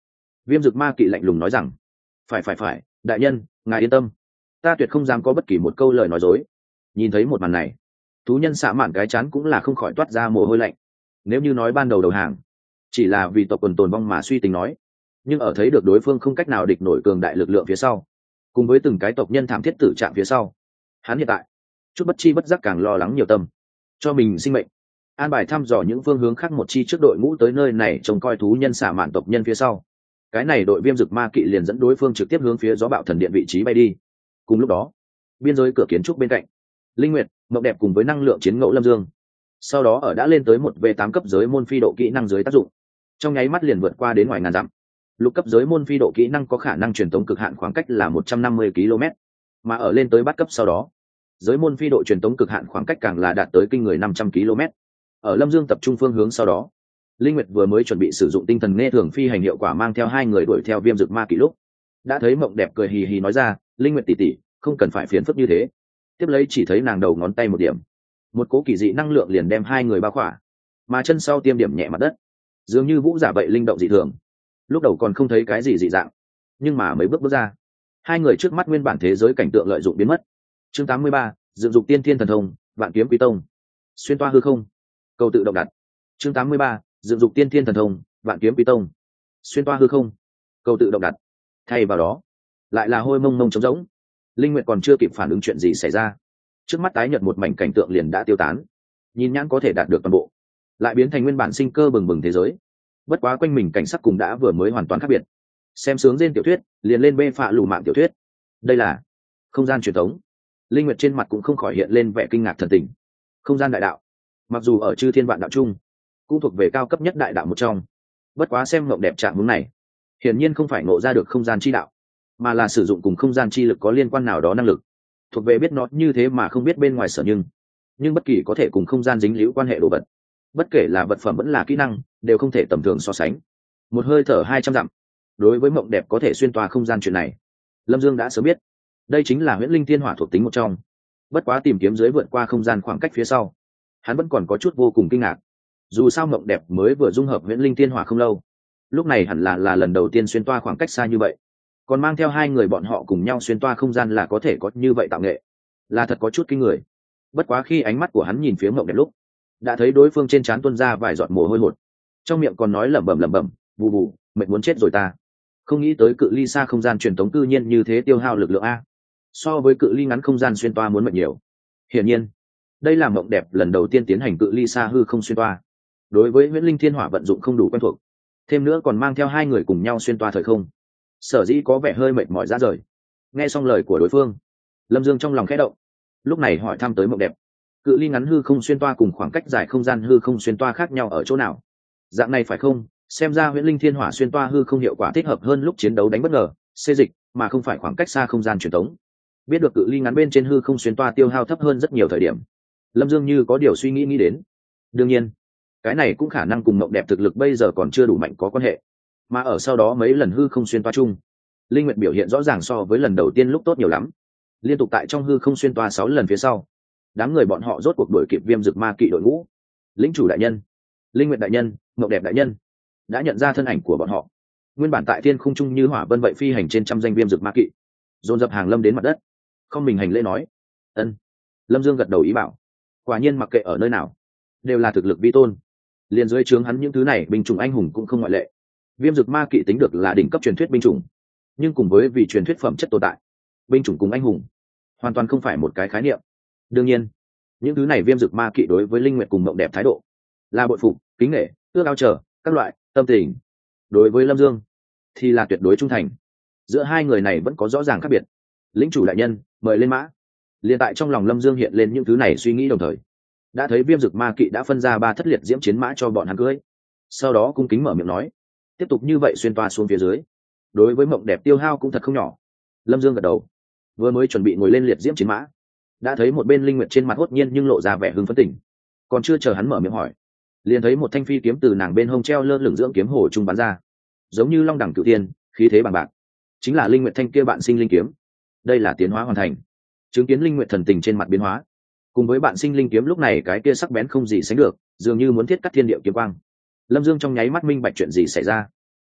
Viêm Dực Ma Kỵ lạnh lùng nói rằng, phải phải phải, đại nhân ngài yên tâm, ta tuyệt không dám có bất kỳ một câu lời nói dối. Nhìn thấy một màn này, thú nhân xạ mạn cái chán cũng là không khỏi toát ra mồ hôi lạnh. Nếu như nói ban đầu đầu hàng chỉ là vì tộc quần tồn vong mà suy tính nói, nhưng ở thấy được đối phương không cách nào địch nổi cường đại lực lượng phía sau, cùng với từng cái tộc nhân thảm thiết tử trạng phía sau, hắn hiện tại chút bất chi bất giác càng lo lắng nhiều tâm cho mình sinh mệnh. An bài thăm dò những phương hướng khác một chi trước đội ngũ tới nơi này trông coi thú nhân xả mạn tộc nhân phía sau, cái này đội Viêm Dực Ma Kỵ liền dẫn đối phương trực tiếp hướng phía gió bạo thần điện vị trí bay đi. Cùng lúc đó, biên giới cửa kiến trúc bên cạnh, Linh Nguyệt, Mộng Đẹp cùng với năng lượng chiến ngẫu Lâm Dương, sau đó ở đã lên tới một v tám cấp giới môn phi độ kỹ năng dưới tác dụng, trong nháy mắt liền vượt qua đến ngoài ngàn dặm. Lục cấp giới môn phi độ kỹ năng có khả năng truyền tống cực hạn khoảng cách là một trăm năm mươi ki lô mét, mà ở lên tới bát cấp sau đó, giới môn phi độ truyền tống cực hạn khoảng cách càng là đạt tới kinh người năm trăm ki lô mét. Ở Lâm Dương tập trung phương hướng sau đó, Linh Nguyệt vừa mới chuẩn bị sử dụng tinh thần nghe thường phi hành hiệu quả mang theo hai người đuổi theo Viêm Dực Ma Kỵ lúc, đã thấy Mộng Đẹp cười hì hì nói ra, Linh Nguyệt tỷ tỷ, không cần phải phiền phức như thế. Tiếp lấy chỉ thấy nàng đầu ngón tay một điểm, một cỗ kỳ dị năng lượng liền đem hai người bao khỏa, mà chân sau tiêm điểm nhẹ mặt đất, dường như vũ giả vậy linh động dị thường. Lúc đầu còn không thấy cái gì dị dạng, nhưng mà mấy bước bước ra, hai người trước mắt nguyên bản thế giới cảnh tượng lợi dụng biến mất. Chương tám mươi ba, dựng dục tiên thiên thần thông, vạn kiếm quý tông. Xuyên toa hư không, câu tự động đặt. Chương tám mươi ba, dựng dục tiên thiên thần thông, vạn kiếm quý tông. Xuyên toa hư không, câu tự động đặt. Thay vào đó, lại là hôi mông mông trống rỗng. Linh Nguyệt còn chưa kịp phản ứng chuyện gì xảy ra, trước mắt tái nhợt một mảnh cảnh tượng liền đã tiêu tán. Nhìn nhãn có thể đạt được toàn bộ, lại biến thành nguyên bản sinh cơ bừng bừng thế giới. Bất quá quanh mình cảnh sắc cùng đã vừa mới hoàn toàn khác biệt. Xem sướng trên tiểu thuyết, liền lên bê phạ lù mạng tiểu thuyết. Đây là không gian truyền thống. Linh Nguyệt trên mặt cũng không khỏi hiện lên vẻ kinh ngạc thần tình. Không gian đại đạo, mặc dù ở chư thiên vạn đạo chung, cũng thuộc về cao cấp nhất đại đạo một trong. Bất quá xem Mộng Đẹp trạng hướng này, hiển nhiên không phải ngộ ra được không gian chi đạo, mà là sử dụng cùng không gian chi lực có liên quan nào đó năng lực, thuộc về biết nó như thế mà không biết bên ngoài sở nhưng nhưng bất kỳ có thể cùng không gian dính liễu quan hệ đồ vật, bất kể là vật phẩm vẫn là kỹ năng, đều không thể tầm thường so sánh. Một hơi thở hai trăm dặm, đối với Mộng Đẹp có thể xuyên toa không gian chuyện này, Lâm Dương đã sớm biết, đây chính là huyễn linh thiên hỏa thuộc tính một trong. Bất quá tìm kiếm dưới vượt qua không gian khoảng cách phía sau, hắn vẫn còn có chút vô cùng kinh ngạc. Dù sao Mộng Đẹp mới vừa dung hợp huyễn linh thiên hỏa không lâu, lúc này hẳn là là lần đầu tiên xuyên toa khoảng cách xa như vậy, còn mang theo hai người bọn họ cùng nhau xuyên toa không gian là có thể có như vậy tạo nghệ, là thật có chút kinh người. Bất quá khi ánh mắt của hắn nhìn phía Mộng Đẹp lúc, đã thấy đối phương trên trán tuôn ra vài giọt mồ hôi hột, trong miệng còn nói lẩm bẩm lẩm bẩm, bù bù, mệt muốn chết rồi ta. Không nghĩ tới cự ly xa không gian truyền tống cư nhiên như thế tiêu hao lực lượng a, so với cự ly ngắn không gian xuyên toa muốn mệt nhiều. Hiển nhiên, đây là Mộng Đẹp lần đầu tiên tiến hành cự ly xa hư không xuyên toa, đối với huyễn linh thiên hỏa vận dụng không đủ quen thuộc, thêm nữa còn mang theo hai người cùng nhau xuyên toa thời không, sở dĩ có vẻ hơi mệt mỏi ra rời. Nghe xong lời của đối phương, Lâm Dương trong lòng khẽ động, lúc này hỏi thăm tới Mộng Đẹp, cự ly ngắn hư không xuyên toa cùng khoảng cách dài không gian hư không xuyên toa khác nhau ở chỗ nào? Dạng này phải không? Xem ra huyễn linh thiên hỏa xuyên toa hư không hiệu quả thích hợp hơn lúc chiến đấu đánh bất ngờ, xê dịch, mà không phải khoảng cách xa không gian truyền tống. Biết được cự ly ngắn bên trên hư không xuyên toa tiêu hao thấp hơn rất nhiều thời điểm, Lâm Dương như có điều suy nghĩ nghĩ đến. Đương nhiên, cái này cũng khả năng cùng Mộng Đẹp thực lực bây giờ còn chưa đủ mạnh có quan hệ, mà ở sau đó mấy lần hư không xuyên toa chung, Linh Nguyệt biểu hiện rõ ràng so với lần đầu tiên lúc tốt nhiều lắm. Liên tục tại trong hư không xuyên toa sáu lần phía sau, đám người bọn họ rốt cuộc đuổi kịp Viêm Dực Ma Kỵ đội ngũ. Lĩnh chủ đại nhân, Linh Nguyệt đại nhân, Mộng Đẹp đại nhân đã nhận ra thân ảnh của bọn họ. Nguyên bản tại thiên khung trung như hỏa vân vậy phi hành trên trăm danh Viêm Dực Ma Kỵ, dồn dập hàng lâm đến mặt đất, không mình hành lễ nói, ân. Lâm Dương gật đầu ý bảo, quả nhiên mặc kệ ở nơi nào, đều là thực lực vi tôn. Liên dưới trướng hắn những thứ này binh chủng anh hùng cũng không ngoại lệ. Viêm Dực Ma Kỵ tính được là đỉnh cấp truyền thuyết binh chủng, nhưng cùng với vì truyền thuyết phẩm chất tồn tại, binh chủng cùng anh hùng hoàn toàn không phải một cái khái niệm. Đương nhiên, những thứ này Viêm Dực Ma Kỵ đối với Linh Nguyệt cùng Mộng Đẹp thái độ là bội phục, kính nể, ước ao chờ các loại tâm tình. Đối với Lâm Dương thì là tuyệt đối trung thành. Giữa hai người này vẫn có rõ ràng khác biệt. Lĩnh chủ đại nhân, mời lên mã. Liên tại trong lòng Lâm Dương hiện lên những thứ này suy nghĩ đồng thời, đã thấy Viêm Dực Ma Kỵ đã phân ra ba thất liệt diễm chiến mã cho bọn hắn cưỡi. Sau đó cung kính mở miệng nói, tiếp tục như vậy xuyên toa xuống phía dưới, đối với Mộng Đẹp tiêu hao cũng thật không nhỏ. Lâm Dương gật đầu, vừa mới chuẩn bị ngồi lên liệt diễm chiến mã, đã thấy một bên Linh Nguyệt trên mặt hốt nhiên nhưng lộ ra vẻ hưng phấn tỉnh. Còn chưa chờ hắn mở miệng hỏi, liền thấy một thanh phi kiếm từ nàng bên hông treo lơ lửng dưỡng kiếm hồ trung bắn ra, giống như long đẳng cửu tiên, khí thế bằng bạc, chính là Linh Nguyệt thanh kia bạn sinh linh kiếm. Đây là tiến hóa hoàn thành. Chứng kiến Linh Nguyệt thần tình trên mặt biến hóa, cùng với bạn sinh linh kiếm lúc này cái kia sắc bén không gì sánh được, dường như muốn thiết cắt thiên địa kiếm quang. Lâm Dương trong nháy mắt minh bạch chuyện gì xảy ra.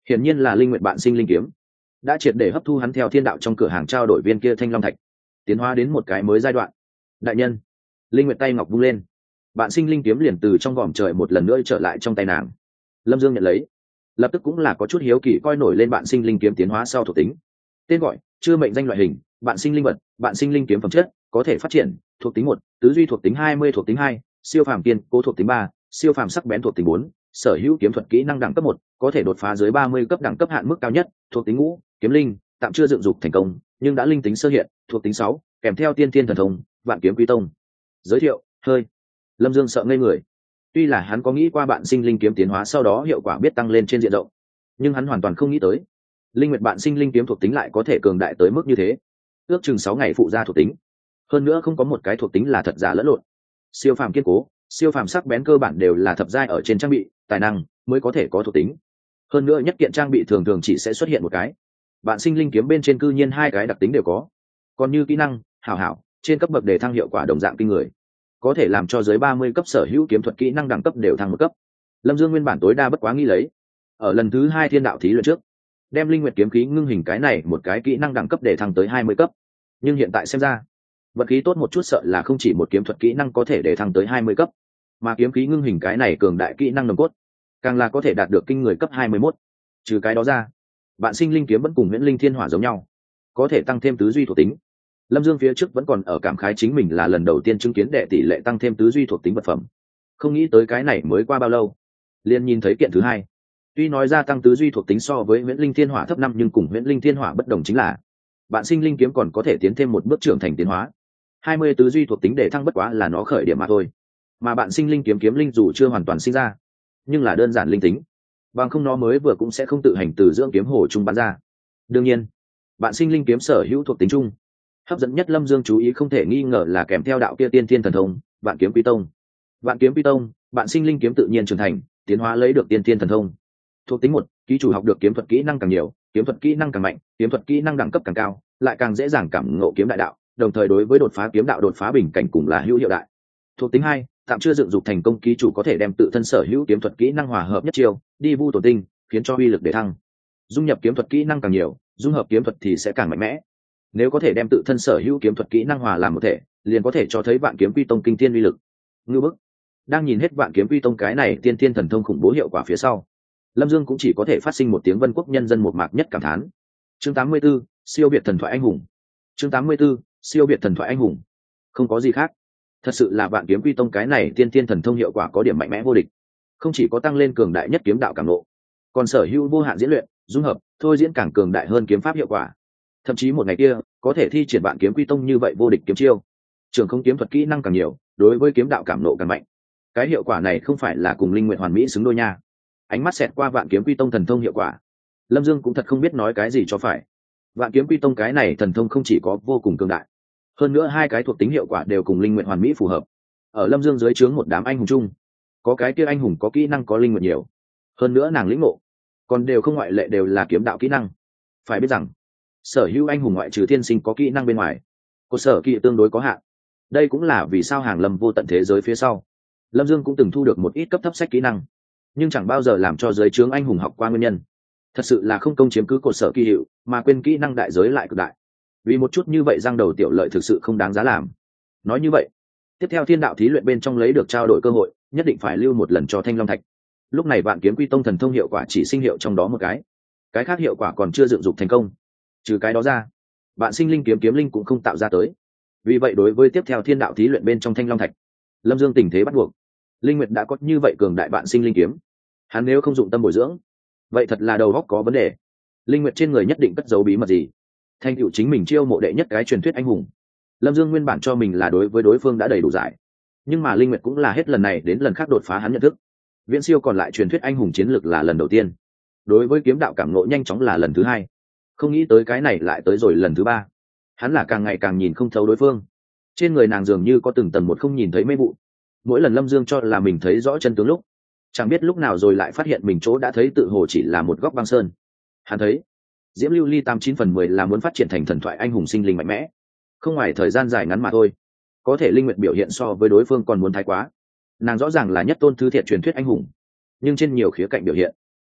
hiển nhiên là linh nguyện bạn sinh linh kiếm đã triệt để hấp thu hắn theo thiên đạo trong cửa hàng trao đổi viên kia thanh long thạch, tiến hóa đến một cái mới giai đoạn. Đại nhân, linh nguyện tay ngọc vung lên, bạn sinh linh kiếm liền từ trong vòm trời một lần nữa trở lại trong tay nàng. Lâm Dương nhận lấy, lập tức cũng là có chút hiếu kỳ coi nổi lên bạn sinh linh kiếm tiến hóa sau thuộc tính. Tên gọi chưa mệnh danh loại hình, bạn sinh linh vật, bạn sinh linh kiếm phẩm chất có thể phát triển, thuộc tính một, tứ duy thuộc tính hai mươi, thuộc tính hai, siêu phàm kiên cố thuộc tính ba, siêu phàm sắc bén thuộc tính bốn, sở hữu kiếm thuật kỹ năng đẳng cấp một, có thể đột phá dưới ba mươi cấp đẳng cấp hạn mức cao nhất, thuộc tính ngũ, kiếm linh, tạm chưa dựng dục thành công nhưng đã linh tính sơ hiện, thuộc tính sáu, kèm theo tiên thiên thần thông, vạn kiếm quy tông. Giới thiệu, hơi. Lâm Dương sợ ngây người. Tuy là hắn có nghĩ qua bạn sinh linh kiếm tiến hóa sau đó hiệu quả biết tăng lên trên diện rộng, nhưng hắn hoàn toàn không nghĩ tới linh nguyệt bạn sinh linh kiếm thuộc tính lại có thể cường đại tới mức như thế. Ước chừng sáu ngày phụ ra thuộc tính, hơn nữa không có một cái thuộc tính là thật giả lẫn lộn. Siêu phàm kiên cố, siêu phàm sắc bén cơ bản đều là thập giai ở trên trang bị, tài năng mới có thể có thuộc tính. Hơn nữa nhất kiện trang bị thường thường chỉ sẽ xuất hiện một cái, bạn sinh linh kiếm bên trên cư nhiên hai cái đặc tính đều có. Còn như kỹ năng hảo hảo, trên cấp bậc đề thăng hiệu quả đồng dạng kinh người, có thể làm cho dưới ba mươi cấp sở hữu kiếm thuật kỹ năng đẳng cấp đều thăng một cấp. Lâm Dương nguyên bản tối đa bất quá nghĩ lấy ở lần thứ hai thiên đạo thí luyện trước đem linh nguyệt kiếm khí ngưng hình cái này một cái kỹ năng đẳng cấp để thăng tới hai mươi cấp, nhưng hiện tại xem ra vật khí tốt một chút sợ là không chỉ một kiếm thuật kỹ năng có thể để thăng tới hai mươi cấp, mà kiếm khí ngưng hình cái này cường đại kỹ năng nồng cốt càng là có thể đạt được kinh người cấp hai mươi mốt. Trừ cái đó ra, bạn sinh linh kiếm vẫn cùng huyễn linh thiên hỏa giống nhau, có thể tăng thêm tứ duy thuộc tính. Lâm Dương phía trước vẫn còn ở cảm khái chính mình là lần đầu tiên chứng kiến đệ tỷ lệ tăng thêm tứ duy thuộc tính vật phẩm, không nghĩ tới cái này mới qua bao lâu liền nhìn thấy kiện thứ hai. Tuy nói ra tăng tứ duy thuộc tính so với huyễn linh thiên hỏa thấp năm, nhưng cùng huyễn linh thiên hỏa bất đồng chính là bạn sinh linh kiếm còn có thể tiến thêm một bước trưởng thành tiến hóa. hai mươi tứ duy thuộc tính để thăng bất quá là nó khởi điểm mà thôi, mà bạn sinh linh kiếm kiếm linh dù chưa hoàn toàn sinh ra nhưng là đơn giản linh tính, bằng không nó mới vừa cũng sẽ không tự hành từ dưỡng kiếm hồ trung bắn ra. Đương nhiên, bạn sinh linh kiếm sở hữu thuộc tính chung, hấp dẫn nhất Lâm Dương chú ý không thể nghi ngờ là kèm theo đạo kia tiên thiên thần thông vạn kiếm quy tông. Vạn kiếm quy tông, bạn sinh linh kiếm tự nhiên trưởng thành tiến hóa lấy được tiên thiên thần thông. Thuộc tính một, ký chủ học được kiếm thuật kỹ năng càng nhiều, kiếm thuật kỹ năng càng mạnh, kiếm thuật kỹ năng đẳng cấp càng cao, lại càng dễ dàng cảm ngộ kiếm đại đạo, đồng thời đối với đột phá kiếm đạo đột phá bình cảnh cùng là hữu hiệu đại. Thuộc tính hai, tạm chưa dựng dục thành công ký chủ có thể đem tự thân sở hữu kiếm thuật kỹ năng hòa hợp nhất chiêu, đi vu tổ tinh, khiến cho uy lực để thăng. Dung nhập kiếm thuật kỹ năng càng nhiều, dung hợp kiếm thuật thì sẽ càng mạnh mẽ. Nếu có thể đem tự thân sở hữu kiếm thuật kỹ năng hòa làm một thể, liền có thể cho thấy vạn kiếm quy tông kinh thiên uy lực. Ngư bức. Đang nhìn hết vạn kiếm quy tông cái này tiên thiên thần thông khủng bố hiệu quả phía sau, Lâm Dương cũng chỉ có thể phát sinh một tiếng vân quốc nhân dân một mạc nhất cảm thán. Chương tám mươi 84, siêu việt thần thoại anh hùng. Chương tám mươi 84, siêu việt thần thoại anh hùng. Không có gì khác, thật sự là vạn kiếm quy tông cái này tiên thiên thần thông hiệu quả có điểm mạnh mẽ vô địch, không chỉ có tăng lên cường đại nhất kiếm đạo cảm ngộ, còn sở hữu vô hạn diễn luyện, dung hợp, thôi diễn càng cường đại hơn kiếm pháp hiệu quả. Thậm chí một ngày kia có thể thi triển vạn kiếm quy tông như vậy vô địch kiếm chiêu, trường không kiếm thuật kỹ năng càng nhiều, đối với kiếm đạo cảm nộ càng mạnh. Cái hiệu quả này không phải là cùng linh nguyện hoàn mỹ xứng đôi nha. Ánh mắt xẹt qua vạn kiếm quy tông thần thông hiệu quả, Lâm Dương cũng thật không biết nói cái gì cho phải. Vạn kiếm quy tông cái này thần thông không chỉ có vô cùng cường đại, hơn nữa hai cái thuộc tính hiệu quả đều cùng linh nguyện hoàn mỹ phù hợp. Ở Lâm Dương dưới trướng một đám anh hùng chung, có cái kia anh hùng có kỹ năng có linh nguyện nhiều, hơn nữa nàng lĩnh ngộ còn đều không ngoại lệ đều là kiếm đạo kỹ năng. Phải biết rằng sở hữu anh hùng ngoại trừ thiên sinh có kỹ năng bên ngoài, có sở kỹ tương đối có hạn. Đây cũng là vì sao hàng lâm vô tận thế giới phía sau, Lâm Dương cũng từng thu được một ít cấp thấp sách kỹ năng, nhưng chẳng bao giờ làm cho giới trướng anh hùng học qua nguyên nhân. Thật sự là không công chiếm cứ cột sở kỳ hiệu mà quên kỹ năng đại giới lại cực đại. Vì một chút như vậy giang đầu tiểu lợi thực sự không đáng giá làm. Nói như vậy, tiếp theo thiên đạo thí luyện bên trong lấy được trao đổi cơ hội, nhất định phải lưu một lần cho thanh long thạch. Lúc này vạn kiếm quy tông thần thông hiệu quả chỉ sinh hiệu trong đó một cái, cái khác hiệu quả còn chưa dựng dục thành công. Trừ cái đó ra, bạn sinh linh kiếm kiếm linh cũng không tạo ra tới. Vì vậy đối với tiếp theo thiên đạo thí luyện bên trong thanh long thạch, Lâm Dương tình thế bắt buộc. Linh Nguyệt đã có như vậy cường đại bạn sinh linh kiếm, hắn nếu không dụng tâm bồi dưỡng, vậy thật là đầu óc có vấn đề. Linh Nguyệt trên người nhất định cất giấu bí mật gì, thành tựu chính mình chiêu mộ đệ nhất cái truyền thuyết anh hùng. Lâm Dương nguyên bản cho mình là đối với đối phương đã đầy đủ giải, nhưng mà Linh Nguyệt cũng là hết lần này đến lần khác đột phá hắn nhận thức. Viễn siêu còn lại truyền thuyết anh hùng chiến lược là lần đầu tiên, đối với kiếm đạo cảm ngộ nhanh chóng là lần thứ hai, không nghĩ tới cái này lại tới rồi lần thứ ba. Hắn là càng ngày càng nhìn không thấu đối phương, trên người nàng dường như có từng tầng một không nhìn thấy mê vụ. Mỗi lần Lâm Dương cho là mình thấy rõ chân tướng lúc, chẳng biết lúc nào rồi lại phát hiện mình chỗ đã thấy tự hồ chỉ là một góc băng sơn. Hắn thấy Diễm Lưu Ly tám chín phần mười là muốn phát triển thành thần thoại anh hùng sinh linh mạnh mẽ, không ngoài thời gian dài ngắn mà thôi. Có thể Linh Nguyệt biểu hiện so với đối phương còn muốn thái quá. Nàng rõ ràng là nhất tôn thứ thiện truyền thuyết anh hùng, nhưng trên nhiều khía cạnh biểu hiện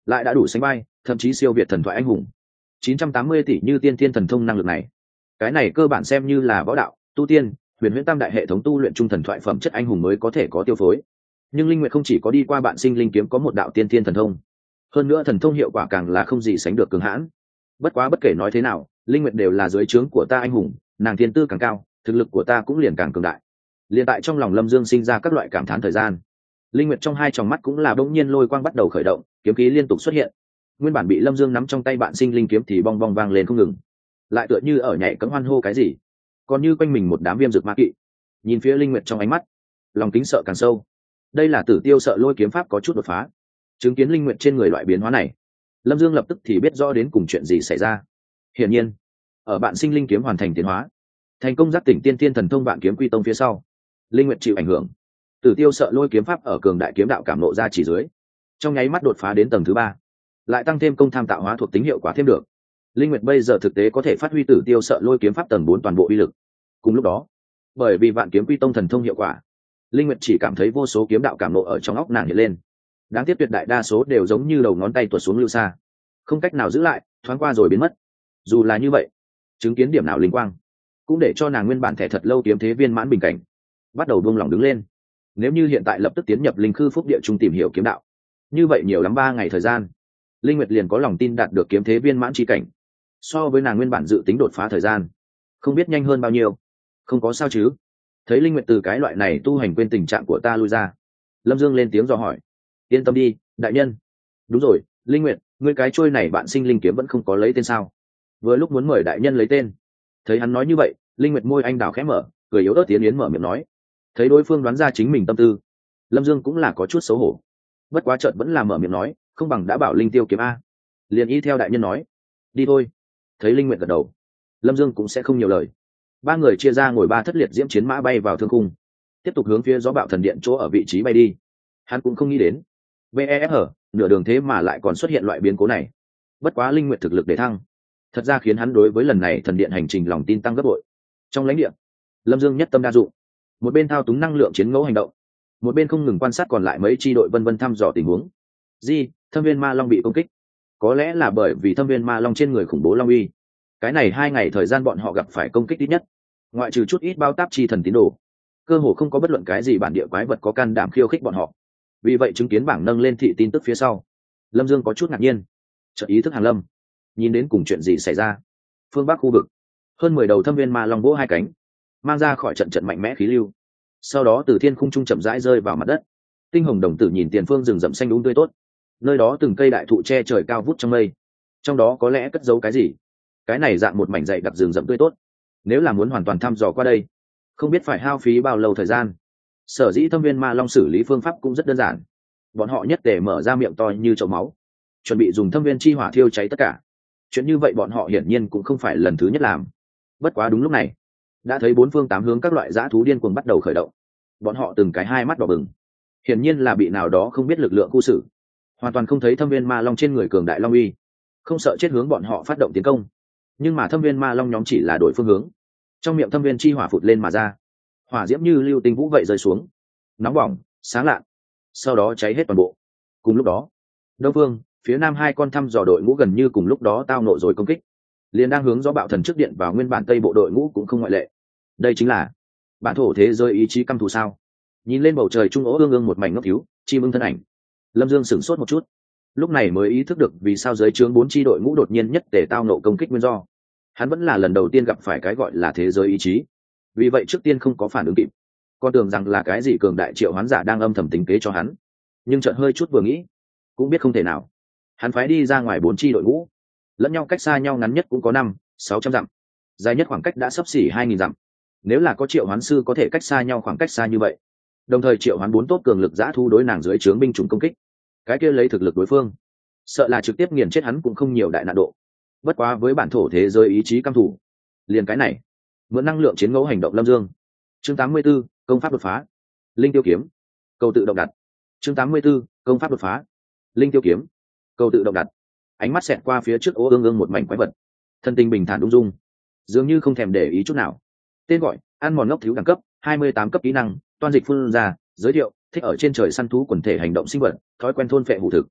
lại đã đủ sánh vai, thậm chí siêu việt thần thoại anh hùng. chín trăm tám mươi tỷ như tiên thiên thần thông năng lực này, cái này cơ bản xem như là võ đạo tu tiên huyền huyễn tam đại hệ thống tu luyện trung thần thoại phẩm chất anh hùng mới có thể có tiêu phối. Nhưng linh nguyệt không chỉ có đi qua bạn sinh linh kiếm có một đạo tiên thiên thần thông, hơn nữa thần thông hiệu quả càng là không gì sánh được cường hãn. Bất quá bất kể nói thế nào, linh nguyệt đều là dưới trướng của ta anh hùng, nàng thiên tư càng cao, thực lực của ta cũng liền càng cường đại. Liền tại trong lòng Lâm Dương sinh ra các loại cảm thán thời gian, linh nguyệt trong hai tròng mắt cũng là bỗng nhiên lôi quang bắt đầu khởi động, kiếm khí liên tục xuất hiện. Nguyên bản bị Lâm Dương nắm trong tay bạn sinh linh kiếm thì bong bong vang lên không ngừng, lại tựa như ở nhảy cẫng hoan hô cái gì, còn như quanh mình một đám viêm dược ma kỵ. Nhìn phía linh nguyệt trong ánh mắt, lòng kính sợ càng sâu. Đây là Tử Tiêu Sợ Lôi kiếm pháp có chút đột phá. Chứng kiến linh nguyệt trên người loại biến hóa này, Lâm Dương lập tức thì biết rõ đến cùng chuyện gì xảy ra. Hiển nhiên, ở bạn sinh linh kiếm hoàn thành tiến hóa, thành công giác tỉnh tiên tiên thần thông bạn kiếm quy tông phía sau, linh nguyệt chịu ảnh hưởng. Tử Tiêu Sợ Lôi kiếm pháp ở cường đại kiếm đạo cảm nộ ra chỉ dưới, trong nháy mắt đột phá đến tầng thứ ba, lại tăng thêm công tham tạo hóa thuộc tính hiệu quả thêm được. Linh nguyệt bây giờ thực tế có thể phát huy Tử Tiêu Sợ Lôi kiếm pháp tầng bốn toàn bộ uy lực. Cùng lúc đó, bởi vì vạn kiếm quy tông thần thông hiệu quả, linh nguyệt chỉ cảm thấy vô số kiếm đạo cảm nộ ở trong óc nàng hiện lên. Đáng tiếc tuyệt đại đa số đều giống như đầu ngón tay tuột xuống lưu xa, không cách nào giữ lại, thoáng qua rồi biến mất. Dù là như vậy, chứng kiến điểm nào linh quang, cũng để cho nàng nguyên bản thẻ thật lâu kiếm thế viên mãn bình cảnh bắt đầu buông lỏng đứng lên. Nếu như hiện tại lập tức tiến nhập linh khư phúc địa trung tìm hiểu kiếm đạo, như vậy nhiều lắm ba ngày thời gian, linh nguyệt liền có lòng tin đạt được kiếm thế viên mãn chi cảnh. So với nàng nguyên bản dự tính đột phá thời gian, không biết nhanh hơn bao nhiêu. Không có sao chứ? Thấy linh nguyệt từ cái loại này tu hành quên tình trạng của ta lui ra, Lâm Dương lên tiếng dò hỏi. Yên tâm đi, đại nhân. Đúng rồi, linh nguyệt, ngươi cái trôi này bạn sinh linh kiếm vẫn không có lấy tên sao? Vừa lúc muốn mời đại nhân lấy tên. Thấy hắn nói như vậy, linh nguyệt môi anh đào khẽ mở, cười yếu ớt tiến yến mở miệng nói. Thấy đối phương đoán ra chính mình tâm tư, Lâm Dương cũng là có chút xấu hổ. Bất quá chợt vẫn là mở miệng nói, không bằng đã bảo linh tiêu kiếm a. Liền y theo đại nhân nói. Đi thôi. Thấy linh nguyệt gật đầu, Lâm Dương cũng sẽ không nhiều lời. Ba người chia ra ngồi ba thất liệt diễm chiến mã bay vào thương khung, tiếp tục hướng phía gió bạo thần điện chỗ ở vị trí bay đi. Hắn cũng không nghĩ đến vê e ép hở nửa đường thế mà lại còn xuất hiện loại biến cố này. Bất quá linh nguyệt thực lực để thăng, thật ra khiến hắn đối với lần này thần điện hành trình lòng tin tăng gấp bội. Trong lãnh địa, Lâm Dương nhất tâm đa dụng, một bên thao túng năng lượng chiến ngẫu hành động, một bên không ngừng quan sát còn lại mấy chi đội vân vân thăm dò tình huống. Di, Thâm Viên Ma Long bị công kích, có lẽ là bởi vì Thâm Viên Ma Long trên người khủng bố long uy. Cái này hai ngày thời gian bọn họ gặp phải công kích ít nhất, ngoại trừ chút ít bao táp chi thần tín đồ, cơ hồ không có bất luận cái gì bản địa quái vật có can đảm khiêu khích bọn họ. Vì vậy chứng kiến bảng nâng lên thị tin tức phía sau, Lâm Dương có chút ngạc nhiên, chợt ý thức hàng lâm, nhìn đến cùng chuyện gì xảy ra. Phương Bắc khu vực, hơn mười đầu Thâm Viên Ma Long vỗ hai cánh, mang ra khỏi trận trận mạnh mẽ khí lưu, sau đó từ thiên khung trung chậm rãi rơi vào mặt đất. Tinh hồng đồng tử nhìn tiền phương rừng rậm xanh đúng tươi tốt, nơi đó từng cây đại thụ che trời cao vút trong mây, trong đó có lẽ cất giấu cái gì. Cái này dạng một mảnh dày đặc rừng rậm tươi tốt, nếu là muốn hoàn toàn thăm dò qua đây, không biết phải hao phí bao lâu thời gian. Sở dĩ Thâm Viên Ma Long xử lý phương pháp cũng rất đơn giản, bọn họ nhất để mở ra miệng to như chậu máu, chuẩn bị dùng thâm viên chi hỏa thiêu cháy tất cả. Chuyện như vậy bọn họ hiển nhiên cũng không phải lần thứ nhất làm. Bất quá đúng lúc này, đã thấy bốn phương tám hướng các loại dã thú điên cuồng bắt đầu khởi động, bọn họ từng cái hai mắt đỏ bừng, hiển nhiên là bị nào đó không biết lực lượng khu xử, hoàn toàn không thấy Thâm Viên Ma Long trên người cường đại long uy, không sợ chết hướng bọn họ phát động tiến công. Nhưng mà Thâm Viên Ma Long nhóm chỉ là đổi phương hướng, trong miệng thâm viên chi hỏa phụt lên mà ra, hỏa diễm như lưu tinh vũ vậy rơi xuống, nóng bỏng sáng lạ, sau đó cháy hết toàn bộ. Cùng lúc đó, đông phương phía nam hai con thăm dò đội ngũ gần như cùng lúc đó tao nộ rồi công kích, liền đang hướng gió bạo thần trước điện vào nguyên bản tây bộ đội ngũ cũng không ngoại lệ. Đây chính là bản thổ thế giới ý chí căm thù sao? Nhìn lên bầu trời trung ố ương ương một mảnh ngốc thiếu chim ưng thân ảnh, Lâm Dương sửng sốt một chút, lúc này mới ý thức được vì sao giới trướng bốn chi đội ngũ đột nhiên nhất để tao nộ công kích nguyên do. Hắn vẫn là lần đầu tiên gặp phải cái gọi là thế giới ý chí, vì vậy trước tiên không có phản ứng kịp, con tưởng rằng là cái gì cường đại triệu hoán giả đang âm thầm tính kế cho hắn. Nhưng chợt hơi chút vừa nghĩ, cũng biết không thể nào. Hắn phái đi ra ngoài bốn chi đội ngũ, lẫn nhau cách xa nhau ngắn nhất cũng có năm sáu trăm dặm, dài nhất khoảng cách đã sấp xỉ hai nghìn dặm. Nếu là có triệu hoán sư có thể cách xa nhau khoảng cách xa như vậy, đồng thời triệu hoán bốn tốt cường lực giã thu đối nàng dưới trướng binh chủng công kích, cái kia lấy thực lực đối phương, sợ là trực tiếp nghiền chết hắn cũng không nhiều đại nạn độ. Bất quá với bản thổ thế giới ý chí căm thủ, liền cái này mượn năng lượng chiến ngẫu hành động. Lâm Dương chương tám mươi 84, công pháp đột phá linh tiêu kiếm, cầu tự động đặt. chương tám mươi 84, công pháp đột phá linh tiêu kiếm, cầu tự động đặt. Ánh mắt xẹt qua phía trước ố ương ương một mảnh quái vật, thân tình bình thản ung dung, dường như không thèm để ý chút nào. Tên gọi ăn mòn ngốc thiếu đẳng cấp hai mươi tám cấp kỹ năng toan dịch phun ra. Giới thiệu thích ở trên trời săn thú quần thể hành động sinh vật, thói quen thôn phệ hủ thực.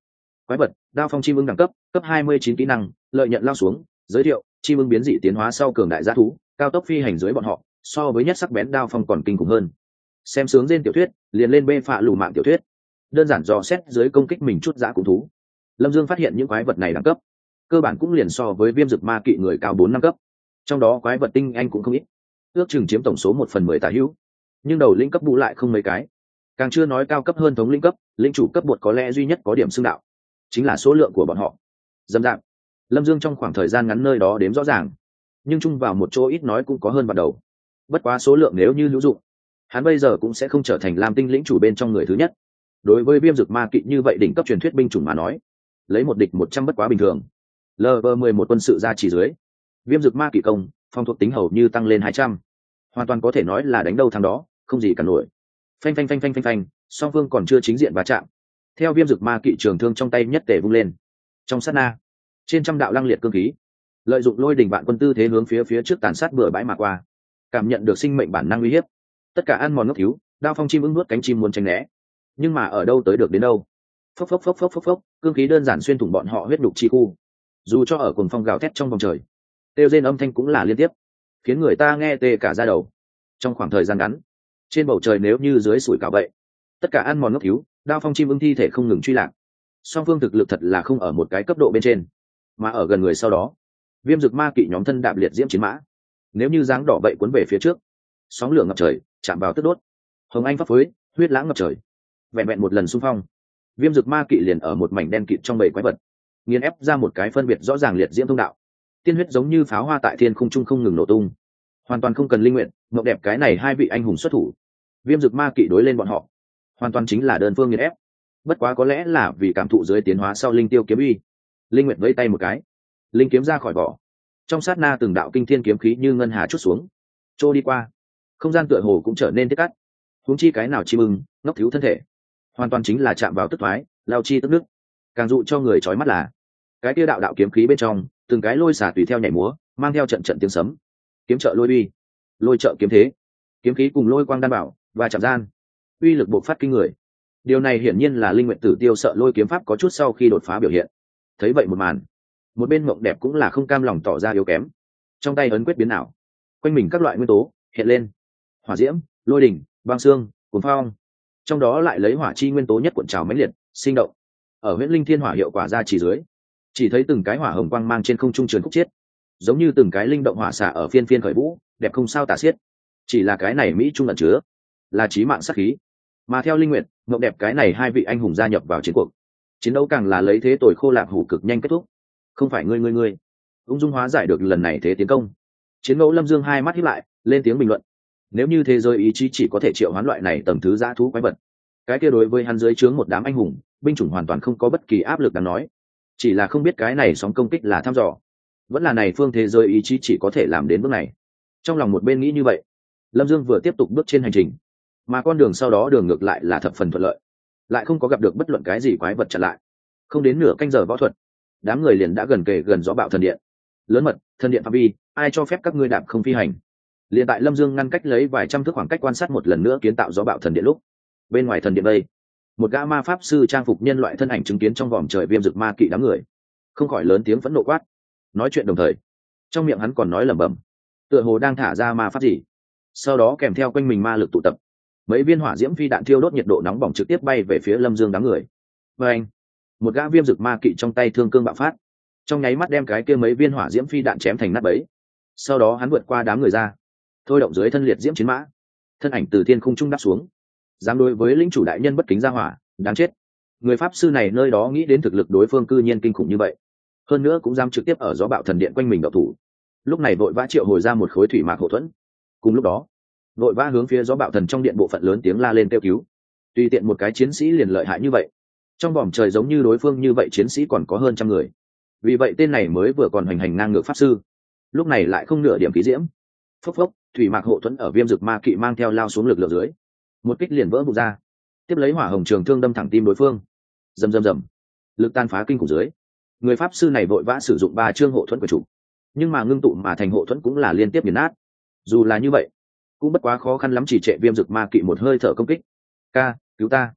Quái vật đao phong chim ưng đẳng cấp cấp hai mươi chín kỹ năng lợi nhận lao xuống. Giới thiệu: chim ưng biến dị tiến hóa sau cường đại g thú, cao tốc phi hành dưới bọn họ, so với nhất sắc bén đao phong còn kinh khủng hơn. Xem sướng trên tiểu thuyết liền lên bê phạ lù mạng tiểu thuyết, đơn giản dò xét dưới công kích mình chút dã cùng thú. Lâm Dương phát hiện những quái vật này đẳng cấp cơ bản cũng liền so với viêm dực ma kỵ người cao bốn năm cấp, trong đó quái vật tinh anh cũng không ít, ước chừng chiếm tổng số một phần mười tả hữu, nhưng đầu lĩnh cấp bù lại không mấy cái, càng chưa nói cao cấp hơn thống lĩnh cấp. Lĩnh chủ cấp bột có lẽ duy nhất có điểm xưng đạo chính là số lượng của bọn họ dâm dạp. Lâm Dương trong khoảng thời gian ngắn nơi đó đếm rõ ràng, nhưng chung vào một chỗ ít nói cũng có hơn vào đầu. Bất quá số lượng nếu như hữu dụng, hắn bây giờ cũng sẽ không trở thành lam tinh lĩnh chủ bên trong người thứ nhất. Đối với viêm dực ma kỵ như vậy đỉnh cấp truyền thuyết binh chủng mà nói, lấy một địch một trăm bất quá bình thường. Lv mười một quân sự ra chỉ dưới, viêm dực ma kỵ công phong thuộc tính hầu như tăng lên hai trăm, hoàn toàn có thể nói là đánh đâu thắng đó, không gì cả nổi. Phanh phanh phanh phanh phanh phanh, song phương còn chưa chính diện va chạm, theo viêm dực ma kỵ trường thương trong tay nhất tể vung lên, trong sát na trên trăm đạo lăng liệt cương khí lợi dụng lôi đình vạn quân tư thế hướng phía phía trước tàn sát bừa bãi mà qua. Cảm nhận được sinh mệnh bản năng uy hiếp, tất cả ăn mòn ngốc thiếu, đao phong chim ưng nuốt cánh chim muốn tránh né, nhưng mà ở đâu tới được đến đâu. Phốc phốc phốc phốc phốc phốc, cương khí đơn giản xuyên thủng bọn họ huyết đục chi khu. Dù cho ở cuồng phong gào thét trong vòng trời, kêu rên âm thanh cũng là liên tiếp, khiến người ta nghe tê cả da đầu. Trong khoảng thời gian ngắn, trên bầu trời nếu như dưới sủi cảo vậy, tất cả ăn mòn ngốc thiếu, đao phong chim ưng thi thể không ngừng truy lạc. Song phương thực lực thật là không ở một cái cấp độ bên trên, mà ở gần người sau đó, viêm dực ma kỵ nhóm thân đạp liệt diễm chiến mã, nếu như dáng đỏ vậy cuốn về phía trước, sóng lửa ngập trời chạm vào tức đốt, hồng anh phấp phới, huyết lãng ngập trời. Vẹn vẹn một lần xung phong, viêm dực ma kỵ liền ở một mảnh đen kịt trong bầy quái vật nghiền ép ra một cái phân biệt rõ ràng liệt diễm thông đạo. Tiên huyết giống như pháo hoa tại thiên khung trung không ngừng nổ tung, hoàn toàn không cần linh nguyện mộng đẹp cái này hai vị anh hùng xuất thủ, viêm dực ma kỵ đối lên bọn họ hoàn toàn chính là đơn phương nghiền ép. Bất quá có lẽ là vì cảm thụ dưới tiến hóa sau linh tiêu kiếm uy, linh nguyện vẫy tay một cái, linh kiếm ra khỏi vỏ, trong sát na từng đạo kinh thiên kiếm khí như ngân hà chút xuống, trôi đi qua không gian tựa hồ cũng trở nên thiết cắt. Huống chi cái nào chim ưng ngốc thiếu thân thể hoàn toàn chính là chạm vào tức thoái, lao chi tức nước. Càng dụ cho người trói mắt là cái kia đạo đạo kiếm khí bên trong, từng cái lôi xả tùy theo nhảy múa, mang theo trận trận tiếng sấm. Kiếm trợ lôi uy, lôi trợ kiếm thế, kiếm khí cùng lôi quang đan bảo và chạm gian, uy lực bộc phát kinh người. Điều này hiển nhiên là linh nguyện tử tiêu sợ lôi kiếm pháp có chút sau khi đột phá biểu hiện. Thấy vậy một màn, một bên mộng đẹp cũng là không cam lòng tỏ ra yếu kém, trong tay ấn quyết biến ảo, quanh mình các loại nguyên tố hiện lên: hỏa diễm, lôi đỉnh, băng xương, cuồng phong, trong đó lại lấy hỏa chi nguyên tố nhất cuộn trào mãnh liệt sinh động. Ở huyễn linh thiên hỏa hiệu quả ra chỉ dưới, chỉ thấy từng cái hỏa hồng quang mang trên không trung trường khúc chiết, giống như từng cái linh động hỏa xạ ở phiên phiên khởi vũ, đẹp không sao tả xiết. Chỉ là cái này mỹ trung ẩn chứa là chí mạng sát khí, mà theo linh nguyện mộng đẹp cái này hai vị anh hùng gia nhập vào chiến cuộc, chiến đấu càng là lấy thế tồi khô lạc hủ cực nhanh kết thúc. Không phải ngươi ngươi ngươi ung dung hóa giải được lần này thế tiến công. Chiến mẫu Lâm Dương hai mắt híp lại lên tiếng bình luận: nếu như thế giới ý chí chỉ có thể triệu hoán loại này tầm thứ dã thú quái vật, cái kia đối với hắn dưới trướng một đám anh hùng binh chủng hoàn toàn không có bất kỳ áp lực đáng nói. Chỉ là không biết cái này sóng công kích là thăm dò, vẫn là này phương thế giới ý chí chỉ có thể làm đến bước này. Trong lòng một bên nghĩ như vậy, Lâm Dương vừa tiếp tục bước trên hành trình, mà con đường sau đó đường ngược lại là thập phần thuận lợi, lại không có gặp được bất luận cái gì quái vật chặn lại. Không đến nửa canh giờ võ thuật, đám người liền đã gần kề gần gió bạo thần điện. Lớn mật, thần điện phạm vi, ai cho phép các ngươi đạp không phi hành? Liền tại Lâm Dương ngăn cách lấy vài trăm thước khoảng cách quan sát một lần nữa kiến tạo gió bạo thần điện lúc, bên ngoài thần điện đây, một gã ma pháp sư trang phục nhân loại thân ảnh chứng kiến trong vòm trời viêm dực ma kỵ đám người, không khỏi lớn tiếng phẫn nộ quát. Nói chuyện đồng thời, trong miệng hắn còn nói lẩm bẩm, tựa hồ đang thả ra ma pháp gì. Sau đó kèm theo quanh mình ma lực tụ tập, mấy viên hỏa diễm phi đạn thiêu đốt nhiệt độ nóng bỏng trực tiếp bay về phía Lâm Dương đám người. Và anh, một gã viêm dực ma kỵ trong tay thương cương bạo phát, trong nháy mắt đem cái kia mấy viên hỏa diễm phi đạn chém thành nát bấy. Sau đó hắn vượt qua đám người ra, thôi động dưới thân liệt diễm chiến mã, thân ảnh từ thiên khung trung đáp xuống. Dám đối với lĩnh chủ đại nhân bất kính ra hỏa, đáng chết. Người pháp sư này nơi đó nghĩ đến thực lực đối phương cư nhiên kinh khủng như vậy, hơn nữa cũng dám trực tiếp ở gió bạo thần điện quanh mình đậu thủ. Lúc này vội vã triệu hồi ra một khối thủy mạc hộ thuẫn. Cùng lúc đó, vội vã hướng phía gió bạo thần trong điện bộ phận lớn tiếng la lên kêu cứu. Tùy tiện một cái chiến sĩ liền lợi hại như vậy, trong vòm trời giống như đối phương như vậy chiến sĩ còn có hơn trăm người. Vì vậy tên này mới vừa còn hoành hành ngang ngược pháp sư, lúc này lại không nửa điểm khí diễm. Phốc phốc, thủy mạc hộ thuẫn ở viêm dực ma kỵ mang theo lao xuống lực lượng dưới, một kích liền vỡ vụn ra, tiếp lấy hỏa hồng trường thương đâm thẳng tim đối phương. Rầm rầm rầm, lực tan phá kinh khủng dưới, người pháp sư này vội vã sử dụng ba chương hộ thuẫn của chủ, nhưng mà ngưng tụ mà thành hộ thuẫn cũng là liên tiếp nghiền nát. Dù là như vậy, cũng bất quá khó khăn lắm chỉ trệ viêm dực ma kỵ một hơi thở công kích. Ca, cứu ta!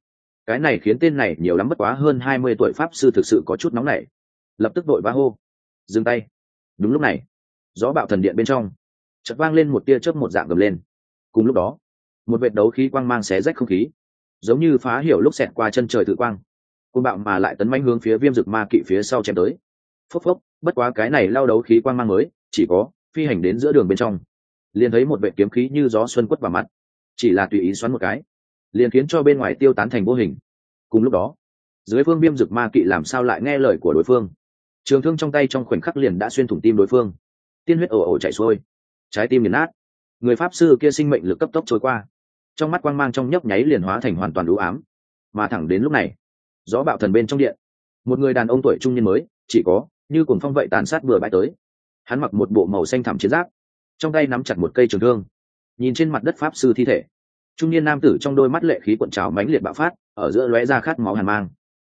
cái này khiến tên này nhiều lắm bất quá hơn hai mươi tuổi pháp sư thực sự có chút nóng nảy, lập tức đội vã hô dừng tay. Đúng lúc này gió bạo thần điện bên trong chợt vang lên một tia chớp một dạng gầm lên. Cùng lúc đó một vệt đấu khí quang mang xé rách không khí, giống như phá hiểu lúc xẹt qua chân trời tự quang, côn bạo mà lại tấn mãnh hướng phía viêm dực ma kỵ phía sau chém tới. Phốc phốc, bất quá cái này lao đấu khí quang mang mới chỉ có phi hành đến giữa đường bên trong, liền thấy một vệ kiếm khí như gió xuân quất vào mặt, chỉ là tùy ý xoắn một cái liền khiến cho bên ngoài tiêu tán thành vô hình. Cùng lúc đó dưới phương viêm dực ma kỵ làm sao lại nghe lời của đối phương, trường thương trong tay trong khoảnh khắc liền đã xuyên thủng tim đối phương, tiên huyết ồ ồ chảy xuôi, trái tim nghiền nát. Người pháp sư kia sinh mệnh lực cấp tốc trôi qua, trong mắt quang mang trong nhấp nháy liền hóa thành hoàn toàn u ám. Mà thẳng đến lúc này gió bạo thần bên trong điện, một người đàn ông tuổi trung niên mới chỉ có như cuồng phong vậy tàn sát bừa bãi tới. Hắn mặc một bộ màu xanh thẳm chiến giáp, trong tay nắm chặt một cây trường thương, nhìn trên mặt đất pháp sư thi thể. Trung niên nam tử trong đôi mắt lệ khí cuộn trào mãnh liệt bạo phát, ở giữa lóe ra khát máu hàn mang.